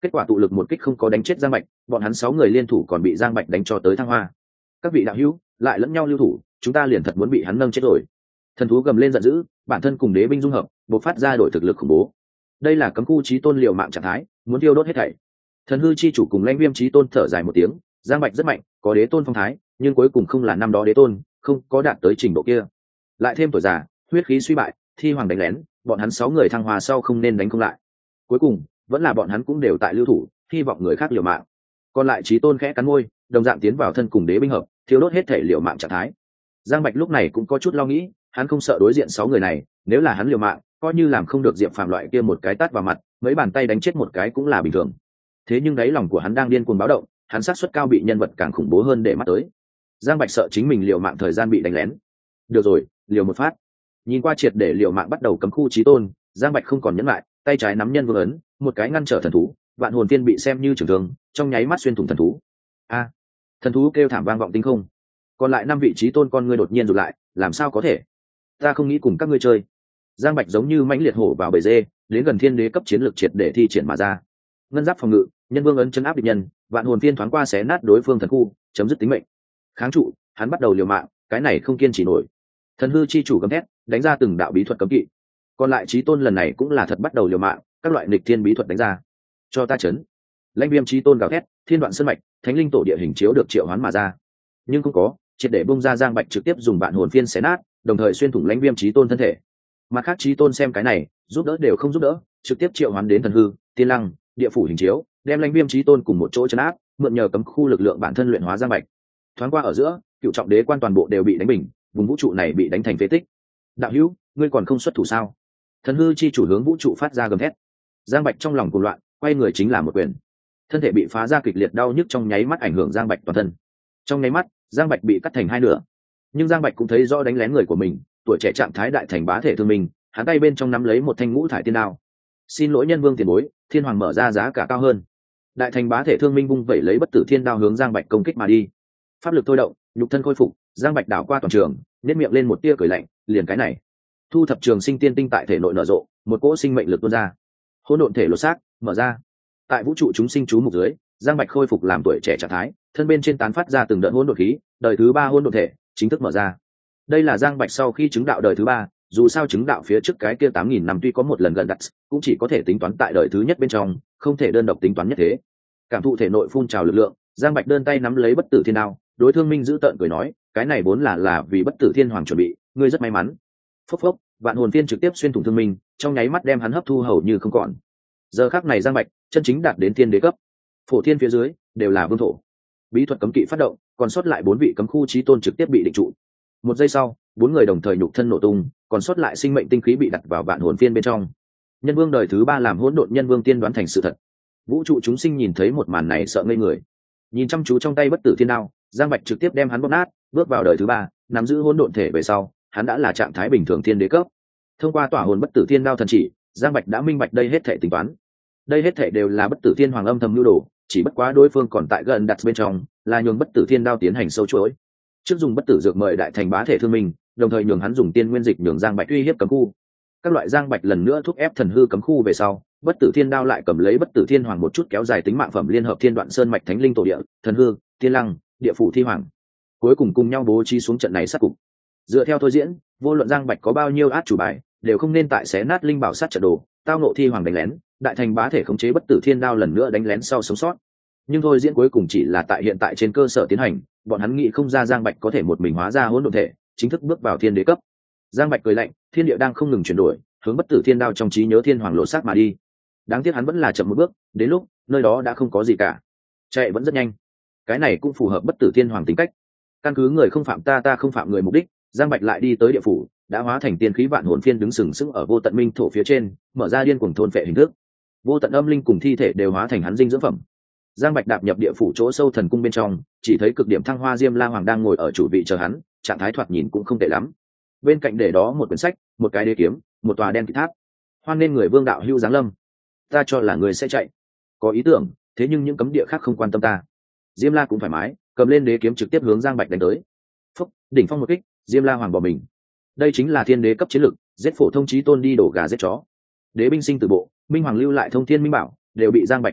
Speaker 1: kết quả tụ lực một kích không có đánh chết Giang Bạch, bọn hắn sáu người liên thủ còn bị Giang Bạch đánh cho tới thăng hoa. Các vị đạo hữu lại lẫn nhau lưu thủ, chúng ta liền thật muốn bị hắn nâng chết rồi. Thần thú gầm lên giận dữ, bản thân cùng đế binh dung hợp, bộc phát ra đổi thực lực khủng bố. Đây là cấm khu chí tôn liều mạng trạng thái, muốn tiêu đốt hết thảy. Thần hư chi chủ cùng lãnh viêm chí tôn thở dài một tiếng, Giang Bạch rất mạnh, có đế tôn phong thái, nhưng cuối cùng không là năm đó đế tôn, không có đạt tới trình độ kia. Lại thêm tuổi già, huyết khí suy bại, thi hoàng đánh lén, bọn hắn sáu người thăng hoa sau không nên đánh không lại. Cuối cùng vẫn là bọn hắn cũng đều tại lưu thủ, hy vọng người khác liều mạng. Còn lại chí tôn khẽ cắn môi, đồng dạng tiến vào thân cùng đế binh hợp, thiêu đốt hết thể liều mạng trạng thái. Giang Bạch lúc này cũng có chút lo nghĩ, hắn không sợ đối diện sáu người này, nếu là hắn liều mạng, coi như làm không được Diệp Phàm loại kia một cái tát vào mặt, mấy bàn tay đánh chết một cái cũng là bình thường. Thế nhưng đáy lòng của hắn đang điên cuồng báo động, hắn xác suất cao bị nhân vật càng khủng bố hơn để mắt tới. Giang Bạch sợ chính mình liều mạng thời gian bị đánh lén. Được rồi, liều một phát. Nhìn qua triệt để liều mạng bắt đầu cấm khu chí tôn, Giang Bạch không còn nhẫn lại, tay trái nắm nhân vương ấn, một cái ngăn trở thần thú, vạn hồn tiên bị xem như trường thương, trong nháy mắt xuyên thủng thần thú. A! Thần thú kêu thảm vang vọng tinh không. Còn lại năm vị chí tôn con ngươi đột nhiên rụt lại, làm sao có thể? Ta không nghĩ cùng các ngươi chơi. Giang Bạch giống như mãnh liệt hổ vào bầy dê, đến gần thiên đế cấp chiến lược triệt để thi triển mà ra. Ngân giáp phòng ngự, nhân vương ấn chấn áp địch nhân, vạn hồn tiên thoáng qua xé nát đối phương thần khu, chấm dứt tính mệnh. Kháng trụ, hắn bắt đầu liều mạng, cái này không kiên trì nổi. Thần hư chi chủ gầm thét, đánh ra từng đạo bí thuật cấm kỵ. Còn lại chí tôn lần này cũng là thật bắt đầu liều mạng, các loại nghịch thiên bí thuật đánh ra. Cho ta chấn. Lãnh viêm chí tôn gào thét, thiên đoạn sơn mạch, thánh linh tổ địa hình chiếu được triệu hoán mà ra. Nhưng không có, triệt để bung ra Giang Bạch trực tiếp dùng vạn hồn phiên xé nát, đồng thời xuyên thủng lãnh viêm chí tôn thân thể. Mặt khác chí tôn xem cái này, giúp đỡ đều không giúp đỡ, trực tiếp triệu hoán đến thần hư, tiên lăng, địa phủ hình chiếu, đem lãnh viêm chí tôn cùng một chỗ chấn áp, mượn nhờ cấm khu lực lượng bản thân luyện hóa Giang Bạch. Thoáng qua ở giữa, cựu trọng đế quan toàn bộ đều bị đánh bình, vùng vũ trụ này bị đánh thành phế tích. Đạo hữu, ngươi còn không xuất thủ sao? Thần hư chi chủ hướng vũ trụ phát ra gầm thét. Giang Bạch trong lòng cuồng loạn, quay người chính là một quyền. Thân thể bị phá ra kịch liệt đau nhức trong nháy mắt ảnh hưởng Giang Bạch toàn thân. Trong nháy mắt, Giang Bạch bị cắt thành hai nửa. Nhưng Giang Bạch cũng thấy rõ đánh lén người của mình, tuổi trẻ trạng thái đại thành bá thể thương mình, hắn tay bên trong nắm lấy một thanh ngũ thải tiên đao. Xin lỗi nhân vương tiền bối, thiên hoàng mở ra giá cả cao hơn. Đại thành bá thể thương minh vung vẩy lấy bất tử thiên đao hướng Giang Bạch công kích mà đi. Pháp lực thôi động, nhục thân khôi phục, Giang Bạch đảo qua toàn trường, nhếch miệng lên một tia cười lạnh, liền cái này. Thu thập trường sinh tiên tinh tại thể nội nở rộ, một cỗ sinh mệnh lực tuôn ra. Hỗn độn thể lột xác, mở ra. Tại vũ trụ chúng sinh chú mục dưới, Giang Bạch khôi phục làm tuổi trẻ trạng thái, thân bên trên tán phát ra từng đợt hỗn độn khí, đời thứ ba hỗn độn thể chính thức mở ra. Đây là Giang Bạch sau khi chứng đạo đời thứ ba, dù sao chứng đạo phía trước cái kia tám nghìn năm tuy có một lần gần đặt, cũng chỉ có thể tính toán tại đời thứ nhất bên trong, không thể đơn độc tính toán nhất thế. Cảm thụ thể nội phun trào lực lượng, Giang Bạch đơn tay nắm lấy bất tử thiên đao, đối Thương Minh giữ tợn cười nói, cái này vốn là là vì bất tử thiên hoàng chuẩn bị, ngươi rất may mắn. Phốc phốc, vạn hồn phiên trực tiếp xuyên thủng Thương Minh, trong nháy mắt đem hắn hấp thu hầu như không còn. Giờ khắc này Giang Bạch chân chính đạt đến thiên đế cấp, phổ thiên phía dưới đều là vương thổ. Bí thuật cấm kỵ phát động, còn sót lại bốn vị cấm khu chí tôn trực tiếp bị định trụ. Một giây sau, bốn người đồng thời nhục thân nổ tung, còn sót lại sinh mệnh tinh khí bị đặt vào vạn hồn phiên bên trong. Nhân vương đời thứ ba làm hỗn độn nhân vương tiên đoán thành sự thật. Vũ trụ chúng sinh nhìn thấy một màn này sợ ngây người. Nhìn chăm chú trong tay bất tử thiên đao, Giang Bạch trực tiếp đem hắn bóp nát, bước vào đời thứ ba, nắm giữ hỗn độn thể về sau, hắn đã là trạng thái bình thường thiên đế cấp. Thông qua tỏa hồn bất tử thiên đao thần chỉ, Giang Bạch đã minh bạch đây hết thể tính toán. Đây hết thể đều là bất tử thiên hoàng âm thầm lưu đồ, chỉ bất quá đối phương còn tại gần đặt bên trong, là nhường bất tử thiên đao tiến hành sâu chuỗi. Trước dùng bất tử dược mời đại thành bá thể thương minh, đồng thời nhường hắn dùng tiên nguyên dịch nhường Giang Bạch uy hiếp cấm khu. Các loại Giang Bạch lần nữa thúc ép thần hư cấm khu về sau, bất tử thiên đao lại cầm lấy bất tử thiên hoàng một chút kéo dài tính mạng phẩm liên hợp thiên đoạn sơn mạch thánh linh tổ địa, thần hư, tiên lăng, địa phủ thi hoàng, cuối cùng cùng nhau bố trí xuống trận này sát cục. Dựa theo thôi diễn, vô luận Giang Bạch có bao nhiêu át chủ bài, đều không nên tại xé nát linh bảo sát trận đồ, tao nộ thi hoàng đánh lén, đại thành bá thể khống chế bất tử thiên đao lần nữa đánh lén sau sống sót. Nhưng thôi diễn cuối cùng chỉ là tại hiện tại trên cơ sở tiến hành, bọn hắn nghĩ không ra Giang Bạch có thể một mình hóa ra hỗn độn thể, chính thức bước vào thiên đế cấp. Giang Bạch cười lạnh, thiên địa đang không ngừng chuyển đổi, hướng bất tử thiên đao trong trí nhớ thiên hoàng lộ sát mà đi. Đáng tiếc hắn vẫn là chậm một bước, đến lúc nơi đó đã không có gì cả, chạy vẫn rất nhanh. Cái này cũng phù hợp bất tử thiên hoàng tính cách. Căn cứ người không phạm ta, ta không phạm người mục đích, Giang Bạch lại đi tới địa phủ, đã hóa thành tiên khí vạn hồn phiên đứng sừng sững ở vô tận minh thổ phía trên, mở ra điên cuồng thôn phệ hình thức. Vô tận âm linh cùng thi thể đều hóa thành hắn dinh dưỡng phẩm. Giang Bạch đạp nhập địa phủ chỗ sâu thần cung bên trong, chỉ thấy cực điểm thăng hoa Diêm La Hoàng đang ngồi ở chủ vị chờ hắn, trạng thái thoạt nhìn cũng không tệ lắm. Bên cạnh để đó một quyển sách, một cái đế kiếm, một tòa đen kịt tháp. Hoan nên người vương đạo hưu giáng lâm. Ta cho là người sẽ chạy, có ý tưởng, thế nhưng những cấm địa khác không quan tâm ta. Diêm La cũng thoải mái, cầm lên đế kiếm trực tiếp hướng Giang Bạch đánh tới. Phúc, đỉnh phong một kích, Diêm La Hoàng bỏ mình. Đây chính là thiên đế cấp chiến lực, giết phổ thông chí tôn đi đổ gà giết chó. Đế binh sinh từ bộ, minh hoàng lưu lại thông thiên minh bảo, đều bị Giang Bạch đánh nát,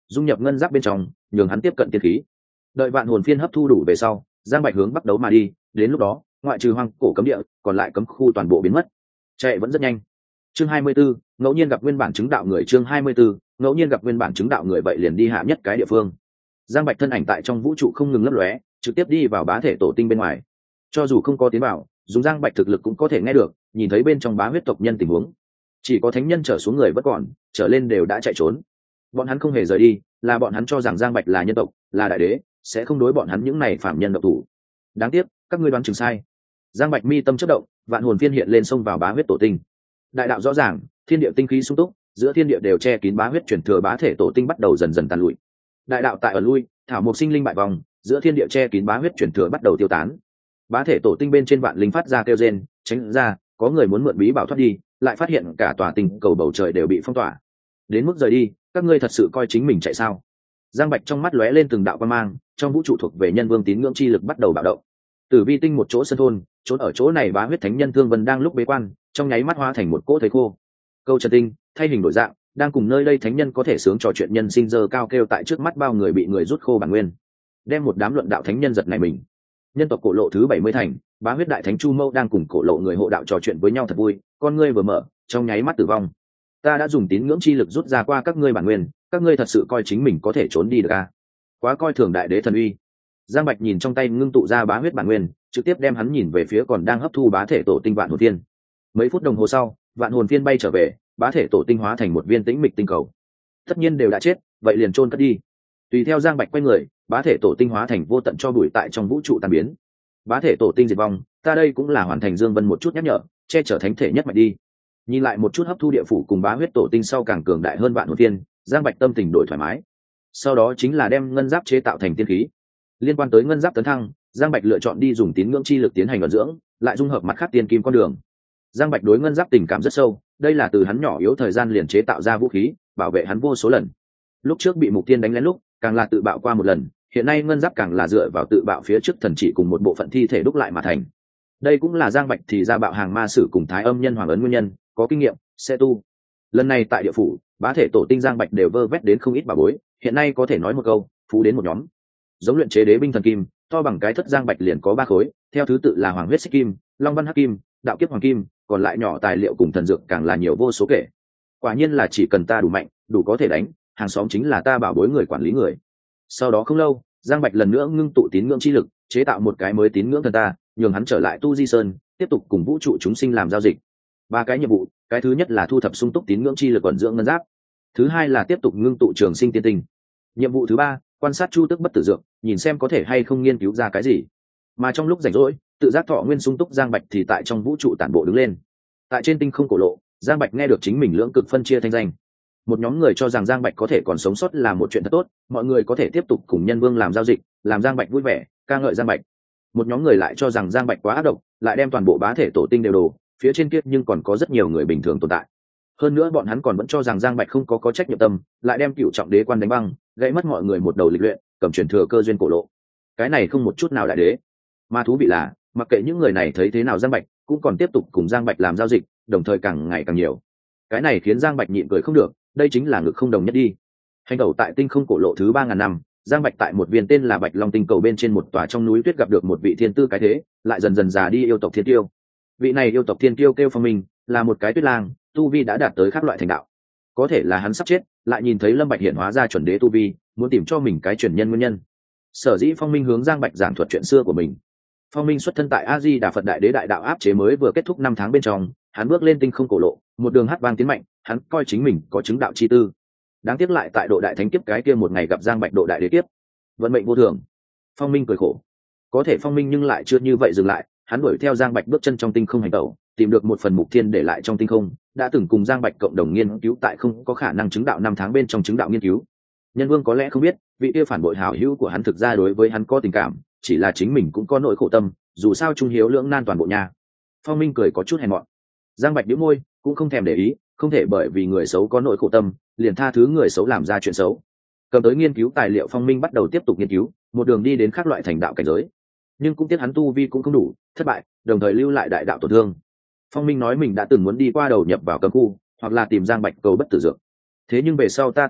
Speaker 1: dung nhập ngân giáp bên trong, nhường hắn tiếp cận tiên khí. Đợi vạn hồn phiên hấp thu đủ về sau, giang bạch hướng bắc đấu mà đi. Đến lúc đó, ngoại trừ hoang cổ cấm địa, còn lại cấm khu toàn bộ biến mất. Chạy vẫn rất nhanh. Chương hai mươi 24, ngẫu nhiên gặp nguyên bản chứng đạo người. Chương hai mươi 24, ngẫu nhiên gặp nguyên bản chứng đạo người, vậy liền đi hạ nhất cái địa phương. Giang bạch thân ảnh tại trong vũ trụ không ngừng lấp lóe, trực tiếp đi vào bá thể tổ tinh bên ngoài. Cho dù không có tiến vào, dùng giang bạch thực lực cũng có thể nghe được, nhìn thấy bên trong bá huyết tộc nhân tình huống. Chỉ có thánh nhân trở xuống người vẫn còn, trở lên đều đã chạy trốn. Bọn hắn không hề rời đi, là bọn hắn cho rằng giang bạch là nhân tộc, là đại đế, sẽ không đối bọn hắn những này phạm nhân độc thủ. Đáng tiếc, các ngươi đoán chừng sai. Giang bạch mi tâm chớp động, vạn hồn phiên hiện lên xông vào bá huyết tổ tinh. Đại đạo rõ ràng, thiên địa tinh khí sung túc, giữa thiên địa đều che kín bá huyết chuyển thừa, bá thể tổ tinh bắt đầu dần dần tàn lụi. Đại đạo tại ở lui, thảo mộc sinh linh bại vòng, giữa thiên địa che kín bá huyết chuyển thừa bắt đầu tiêu tán. Bá thể tổ tinh bên trên vạn linh phát ra kêu rên, tránh ra, có người muốn mượn bí bảo thoát đi, lại phát hiện cả tòa tinh cầu bầu trời đều bị phong tỏa. Đến mức rời đi, các ngươi thật sự coi chính mình chạy sao? Giang bạch trong mắt lóe lên từng đạo quan mang, trong vũ trụ thuộc về nhân vương tín ngưỡng chi lực bắt đầu bạo động. Tử vi tinh một chỗ sân thôn, trốn ở chỗ này bá huyết thánh nhân Thương Vân đang lúc bế quan, trong nháy mắt hóa thành một cỗ thây khô. Câu Trần Tinh thay hình đổi dạng, đang cùng nơi đây thánh nhân có thể sướng trò chuyện nhân sinh giờ cao kêu tại trước mắt bao người bị người rút khô bản nguyên, đem một đám luận đạo thánh nhân giật này mình. Nhân tộc cổ lộ thứ bảy mươi thành, bá huyết đại thánh Chu Mâu đang cùng cổ lộ người hộ đạo trò chuyện với nhau thật vui, con ngươi vừa mở, trong nháy mắt tử vong. Ta đã dùng tín ngưỡng chi lực rút ra qua các ngươi bản nguyên, các ngươi thật sự coi chính mình có thể trốn đi được à? Quá coi thường đại đế thần uy. Giang bạch nhìn trong tay ngưng tụ ra bá huyết bản nguyên, trực tiếp đem hắn nhìn về phía còn đang hấp thu bá thể tổ tinh vạn hồn phiên. Mấy phút đồng hồ sau, vạn hồn phiên bay trở về, bá thể tổ tinh hóa thành một viên tĩnh mịch tinh cầu. Tất nhiên đều đã chết, vậy liền chôn cất đi. Tùy theo Giang bạch quay người, bá thể tổ tinh hóa thành vô tận cho bụi tại trong vũ trụ tan biến. Bá thể tổ tinh diệt vong, ta đây cũng là hoàn thành Dương Vân một chút nhắc nhở, che chở thánh thể nhất mạch đi. Nhìn lại một chút hấp thu địa phủ cùng bá huyết tổ tinh sau càng cường đại hơn vạn hồn phiên, Giang bạch tâm tình đổi thoải mái. Sau đó chính là đem ngân giáp chế tạo thành tiên khí. Liên quan tới ngân giáp tấn thăng, Giang bạch lựa chọn đi dùng tín ngưỡng chi lực tiến hành vận dưỡng, lại dung hợp mặt khác tiên kim con đường. Giang bạch đối ngân giáp tình cảm rất sâu, đây là từ hắn nhỏ yếu thời gian liền chế tạo ra vũ khí, bảo vệ hắn vô số lần. Lúc trước bị mục tiên đánh lén lúc, càng là tự bạo qua một lần, hiện nay ngân giáp càng là dựa vào tự bạo phía trước thần chỉ cùng một bộ phận thi thể đúc lại mà thành. Đây cũng là Giang bạch thì ra bạo hàng ma sử cùng thái âm nhân hoàng ấn nguyên nhân, có kinh nghiệm, sẽ tu. Lần này tại địa phủ, bá thể tổ tinh Giang bạch đều vơ vét đến không ít bảo bối, hiện nay có thể nói một câu, phú đến một nhóm. Giống luyện chế đế binh thần kim, to bằng cái thất Giang bạch liền có ba khối, theo thứ tự là hoàng huyết xích kim, long văn hắc kim, đạo kiếp hoàng kim, còn lại nhỏ tài liệu cùng thần dược càng là nhiều vô số kể. Quả nhiên là chỉ cần ta đủ mạnh, đủ có thể đánh, hàng xóm chính là ta bảo bối người quản lý người. Sau đó không lâu, Giang bạch lần nữa ngưng tụ tín ngưỡng chi lực, chế tạo một cái mới tín ngưỡng thần ta, nhường hắn trở lại tu di sơn, tiếp tục cùng vũ trụ chúng sinh làm giao dịch. Ba cái nhiệm vụ, cái thứ nhất là thu thập sung túc tín ngưỡng chi lực ẩn dưỡng ngân giáp, thứ hai là tiếp tục ngưng tụ trường sinh tiên tinh, nhiệm vụ thứ ba, quan sát chu tức bất tử dược, nhìn xem có thể hay không nghiên cứu ra cái gì. Mà trong lúc rảnh rỗi, tự giác thọ nguyên sung túc Giang bạch thì tại trong vũ trụ tản bộ đứng lên. Tại trên tinh không cổ lộ, Giang bạch nghe được chính mình lưỡng cực phân chia thanh danh. Một nhóm người cho rằng Giang bạch có thể còn sống sót là một chuyện thật tốt, mọi người có thể tiếp tục cùng nhân vương làm giao dịch, làm Giang bạch vui vẻ, ca ngợi Giang bạch. Một nhóm người lại cho rằng Giang bạch quá ác độc, lại đem toàn bộ bá thể tổ tinh đều đổ, phía trên kia nhưng còn có rất nhiều người bình thường tồn tại. Hơn nữa bọn hắn còn vẫn cho rằng Giang bạch không có có trách nhiệm tâm, lại đem cựu trọng đế quan đánh băng, gãy mất mọi người một đầu lịch luyện, cầm truyền thừa cơ duyên cổ lộ. Cái này không một chút nào đại đế. Mà thú vị là, mặc kệ những người này thấy thế nào Giang bạch, cũng còn tiếp tục cùng Giang bạch làm giao dịch, đồng thời càng ngày càng nhiều. Cái này khiến Giang bạch nhịn cười không được, đây chính là ngực không đồng nhất đi. Hành tẩu tại tinh không cổ lộ thứ ba ngàn năm, Giang bạch tại một viên tên là Bạch Long tinh cầu bên trên một tòa trong núi tuyết gặp được một vị thiên tư cái thế, lại dần dần già đi yêu tộc thiên tiêu. Vị này yêu tộc thiên tiêu kêu Phong Minh, là một cái tuyết lang, tu vi đã đạt tới các loại thành đạo. Có thể là hắn sắp chết, lại nhìn thấy Lâm Bạch hiện hóa ra chuẩn đế tu vi, muốn tìm cho mình cái truyền nhân nguyên nhân. Sở dĩ Phong Minh hướng Giang bạch giảng thuật chuyện xưa của mình. Phong Minh xuất thân tại A Di Đà Phật Đại Đế đại đạo áp chế mới vừa kết thúc năm tháng bên trong, hắn bước lên tinh không cổ lộ, một đường hát vang tiến mạnh, hắn coi chính mình có chứng đạo chi tư. Đáng tiếc lại tại độ đại thánh kiếp cái kia một ngày gặp Giang bạch độ đại đế kiếp. Vận mệnh vô thường. Phong Minh cười khổ. Có thể Phong Minh nhưng lại chưa như vậy dừng lại, hắn đuổi theo Giang bạch bước chân trong tinh không hành tẩu, tìm được một phần mục thiên để lại trong tinh không, đã từng cùng Giang bạch cộng đồng nghiên cứu tại không có khả năng chứng đạo năm tháng bên trong chứng đạo nghiên cứu. Nhân vương có lẽ không biết, vị kia phản bội hảo hữu của hắn thực ra đối với hắn có tình cảm, chỉ là chính mình cũng có nỗi khổ tâm, dù sao trung hiếu lưỡng nan toàn bộ nhà. Phong Minh cười có chút hèn mọn. Giang bạch nhíu môi, cũng không thèm để ý, không thể bởi vì người xấu có nỗi khổ tâm liền tha thứ người xấu làm ra chuyện xấu. Cầm tới nghiên cứu tài liệu, Phong Minh bắt đầu tiếp tục nghiên cứu, một đường đi đến các loại thành đạo cảnh giới. Nhưng cũng tiếc hắn tu vi cũng không đủ, thất bại, đồng thời lưu lại đại đạo tổn thương. Phong Minh nói mình đã từng muốn đi qua đầu nhập vào cấm khu, hoặc là tìm Giang bạch cầu bất tử dược. Thế nhưng về sau ta từ bỏ,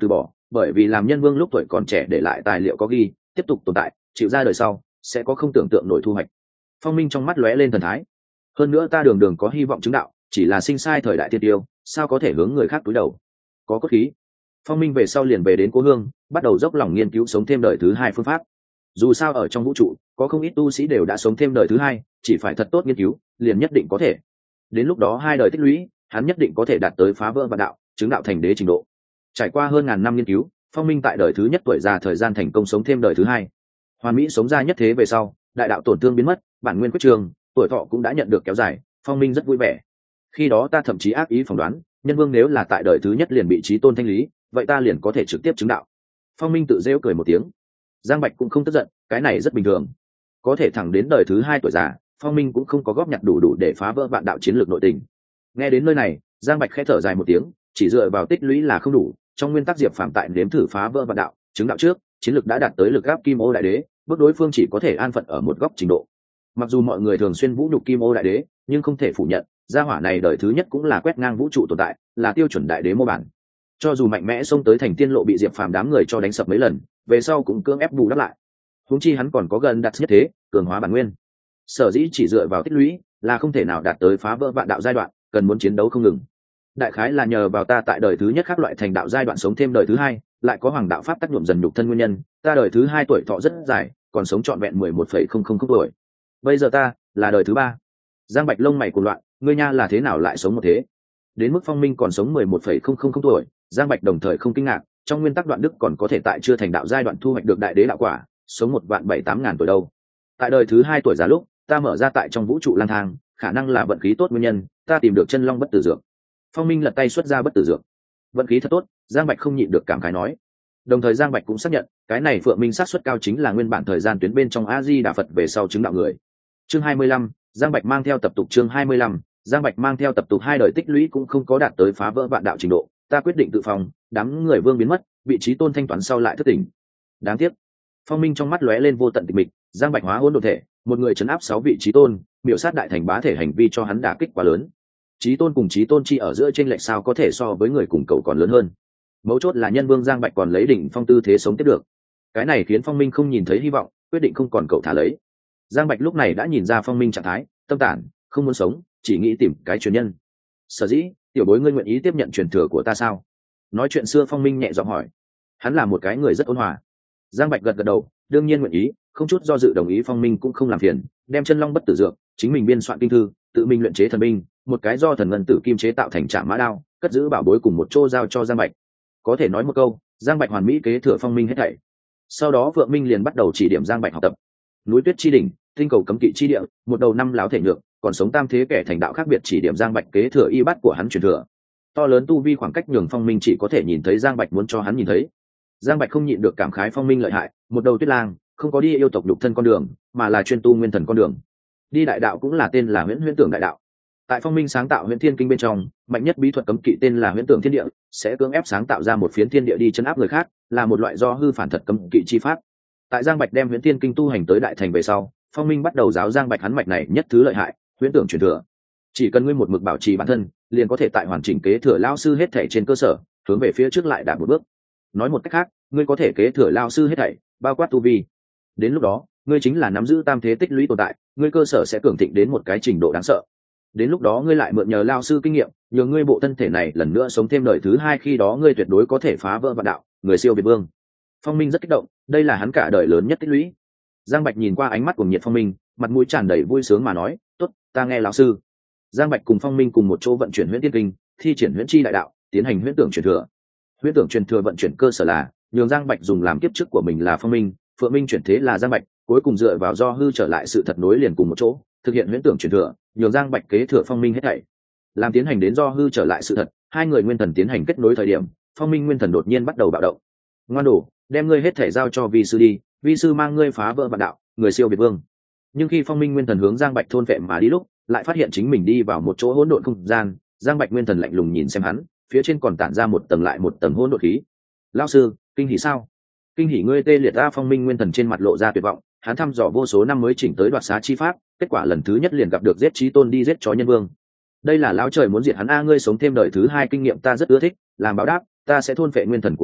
Speaker 1: bởi vì làm nhân vương lúc tuổi còn trẻ để lại tài liệu có ghi tiếp tục tồn tại, chịu ra đời sau sẽ có không tưởng tượng nổi thu hoạch. Phong Minh trong mắt lóe lên thần thái. Hơn nữa ta đường đường có hy vọng chứng đạo, chỉ là sinh sai thời đại thiên tiêu, sao có thể hướng người khác túi đầu. Có cốt khí. Phong Minh về sau liền về đến cố hương, bắt đầu dốc lòng nghiên cứu sống thêm đời thứ hai phương pháp. Dù sao ở trong vũ trụ có không ít tu sĩ đều đã sống thêm đời thứ hai, chỉ phải thật tốt nghiên cứu liền nhất định có thể. Đến lúc đó hai đời tích lũy, hắn nhất định có thể đạt tới phá vỡ vạn đạo, chứng đạo thành đế trình độ. Trải qua hơn ngàn năm nghiên cứu, Phong Minh tại đời thứ nhất tuổi già thời gian thành công sống thêm đời thứ hai. Hoàn mỹ sống ra nhất thế về sau, đại đạo tổn thương biến mất, bản nguyên quyết trường, tuổi thọ cũng đã nhận được kéo dài. Phong Minh rất vui vẻ. Khi đó ta thậm chí ác ý phỏng đoán, nhân vương nếu là tại đời thứ nhất liền bị chí tôn thanh lý, vậy ta liền có thể trực tiếp chứng đạo. Phong Minh tự rêu cười một tiếng. Giang Bạch cũng không tức giận, cái này rất bình thường. Có thể thẳng đến đời thứ hai tuổi già, Phong Minh cũng không có góp nhặt đủ đủ để phá vỡ vạn đạo chiến lược nội tình. Nghe đến nơi này, Giang Bạch khẽ thở dài một tiếng, chỉ dựa vào tích lũy là không đủ. Trong nguyên tắc Diệp Phàm tại nếm thử phá vỡ vạn đạo, chứng đạo trước, chiến lược đã đạt tới lực áp Kim Ô Đại Đế, bước đối phương chỉ có thể an phận ở một góc trình độ. Mặc dù mọi người thường xuyên vũ nhục Kim Ô Đại Đế, nhưng không thể phủ nhận, gia hỏa này đời thứ nhất cũng là quét ngang vũ trụ tồn tại, là tiêu chuẩn đại đế mô bản. Cho dù mạnh mẽ xông tới thành tiên lộ bị Diệp Phàm đám người cho đánh sập mấy lần, về sau cũng cưỡng ép bù đắp lại. Huống chi hắn còn có gần đặt nhất thế, cường hóa bản nguyên. Sở dĩ chỉ dựa vào tích lũy là không thể nào đạt tới phá vỡ vạn đạo giai đoạn, cần muốn chiến đấu không ngừng. Đại khái là nhờ vào ta tại đời thứ nhất khác loại thành đạo giai đoạn sống thêm đời thứ hai, lại có hoàng đạo pháp tác nhuộm dần nhục thân nguyên nhân, ta đời thứ hai tuổi thọ rất dài, còn sống trọn vẹn mười một phẩy không không không tuổi. Bây giờ ta là đời thứ ba. Giang Bạch lông mày cuồng loạn, ngươi nha là thế nào lại sống một thế? Đến mức Phong Minh còn sống mười một phẩy không không không tuổi, Giang Bạch đồng thời không kinh ngạc, trong nguyên tắc Đoạn Đức còn có thể tại chưa thành đạo giai đoạn thu hoạch được đại đế đạo quả, sống một vạn bảy tám ngàn tuổi đâu. Tại đời thứ hai tuổi già lúc, ta mở ra tại trong vũ trụ lang thang, khả năng là vận khí tốt nguyên nhân, ta tìm được chân long bất tử dược. Phong Minh lật tay xuất ra bất tử dược. Vận khí thật tốt, Giang Bạch không nhịn được cảm khái nói. Đồng thời Giang Bạch cũng xác nhận, cái này Phượng Minh xác suất cao chính là nguyên bản thời gian tuyến bên trong A Di Đà Phật về sau chứng đạo người. Chương hai mươi lăm, Giang Bạch mang theo tập tục chương hai mươi lăm, Giang Bạch mang theo tập tục hai đời tích lũy cũng không có đạt tới phá vỡ vạn đạo trình độ, ta quyết định tự phòng, đám người vương biến mất, vị trí tôn thanh toán sau lại thất tỉnh. Đáng tiếc. Phong Minh trong mắt lóe lên vô tận tịch mịch, Giang Bạch hóa hỗn độn thể, một người trấn áp sáu vị trí tôn, miểu sát đại thành bá thể hành vi cho hắn đả kích quá lớn. Chí tôn cùng chí tôn chi ở giữa trên lệch sao có thể so với người cùng cậu còn lớn hơn. Mấu chốt là nhân vương Giang Bạch còn lấy đỉnh phong tư thế sống tiếp được. Cái này khiến Phong Minh không nhìn thấy hy vọng, quyết định không còn cậu thả lấy. Giang Bạch lúc này đã nhìn ra Phong Minh trạng thái, tâm tản, không muốn sống, chỉ nghĩ tìm cái truyền nhân. Sở dĩ, tiểu bối ngươi nguyện ý tiếp nhận truyền thừa của ta sao? Nói chuyện xưa Phong Minh nhẹ giọng hỏi. Hắn là một cái người rất ôn hòa. Giang Bạch gật gật đầu, đương nhiên nguyện ý, không chút do dự đồng ý. Phong Minh cũng không làm phiền, đem chân long bất tử dược, chính mình biên soạn kinh thư, tự mình luyện chế thần binh, một cái do thần ngân tử kim chế tạo thành trảm mã đao, cất giữ bảo bối cùng một chỗ giao cho Giang Bạch. Có thể nói một câu, Giang Bạch hoàn mỹ kế thừa Phong Minh hết thảy. Sau đó Phượng Minh liền bắt đầu chỉ điểm Giang Bạch học tập. Núi Tuyết chi đỉnh, tinh cầu cấm kỵ chi địa, một đầu năm láo thể nhược, còn sống tam thế kẻ thành đạo khác biệt chỉ điểm Giang Bạch kế thừa y bát của hắn truyền thừa. To lớn tu vi khoảng cách nhường Phong Minh chỉ có thể nhìn thấy Giang Bạch muốn cho hắn nhìn thấy. Giang Bạch không nhịn được cảm khái Phong Minh lợi hại, một đầu tuyết lang, không có đi yêu tộc đục thân con đường, mà là chuyên tu nguyên thần con đường. Đi đại đạo cũng là tên là Huyễn Huyễn Tưởng đại đạo. Tại Phong Minh sáng tạo Huyễn Thiên Kinh bên trong, mạnh nhất bí thuật cấm kỵ tên là Huyễn Tưởng Thiên Địa, sẽ cưỡng ép sáng tạo ra một phiến thiên địa đi chấn áp người khác, là một loại do hư phản thật cấm kỵ chi pháp. Tại Giang Bạch đem Huyễn Thiên Kinh tu hành tới đại thành về sau, Phong Minh bắt đầu giáo Giang Bạch hắn mạch này nhất thứ lợi hại, Huyễn Tưởng truyền thừa. Chỉ cần ngươi một mực bảo trì bản thân, liền có thể tại hoàn chỉnh kế thừa lão sư hết thảy trên cơ sở, hướng về phía trước lại đạt một bước. Nói một cách khác, ngươi có thể kế thừa lão sư hết thảy, bao quát tu vi. Đến lúc đó, ngươi chính là nắm giữ tam thế tích lũy tồn tại, ngươi cơ sở sẽ cường thịnh đến một cái trình độ đáng sợ. Đến lúc đó ngươi lại mượn nhờ lão sư kinh nghiệm, nhờ ngươi bộ thân thể này lần nữa sống thêm đời thứ hai, khi đó ngươi tuyệt đối có thể phá vỡ vạn đạo, người siêu việt vương. Phong Minh rất kích động, đây là hắn cả đời lớn nhất tích lũy. Giang Bạch nhìn qua ánh mắt của Nhiệt Phong Minh, mặt mũi tràn đầy vui sướng mà nói, "Tốt, ta nghe lão sư." Giang Bạch cùng Phong Minh cùng một chỗ vận chuyển Huyễn Tiên Kinh, thi triển Huyễn Chi đại đạo, tiến hành Huyễn Tưởng truyền thừa. Huyễn Tưởng truyền thừa vận chuyển cơ sở là nhường Giang Bạch dùng làm kiếp trước của mình là Phong Minh, Phượng Minh chuyển thế là Giang Bạch, cuối cùng dựa vào do hư trở lại sự thật nối liền cùng một chỗ, thực hiện Huyễn Tưởng truyền thừa, nhường Giang Bạch kế thừa Phong Minh hết thảy. Làm tiến hành đến do hư trở lại sự thật, hai người nguyên thần tiến hành kết nối thời điểm, Phong Minh nguyên thần đột nhiên bắt đầu bạo động. "Ngoan đồ, đem ngươi hết thảy giao cho vi sư đi, vi sư mang ngươi phá vỡ vạn đạo, người siêu việt vương." Nhưng khi Phong Minh nguyên thần hướng Giang Bạch thôn vệ mà đi lúc, lại phát hiện chính mình đi vào một chỗ hỗn độn không gian. Giang Bạch nguyên thần lạnh lùng nhìn xem hắn, phía trên còn tản ra một tầng lại một tầng hỗn độn khí. "Lão sư, kinh hỉ sao?" "Kinh hỉ ngươi tê liệt." A Phong Minh nguyên thần trên mặt lộ ra tuyệt vọng, hắn thăm dò vô số năm mới chỉnh tới đoạt xá chi pháp, kết quả lần thứ nhất liền gặp được giết chí tôn đi giết chó nhân vương. Đây là lão trời muốn diệt hắn. A ngươi sống thêm đời thứ hai kinh nghiệm ta rất ưa thích, làm báo đáp, ta sẽ thôn phệ nguyên thần của ngươi,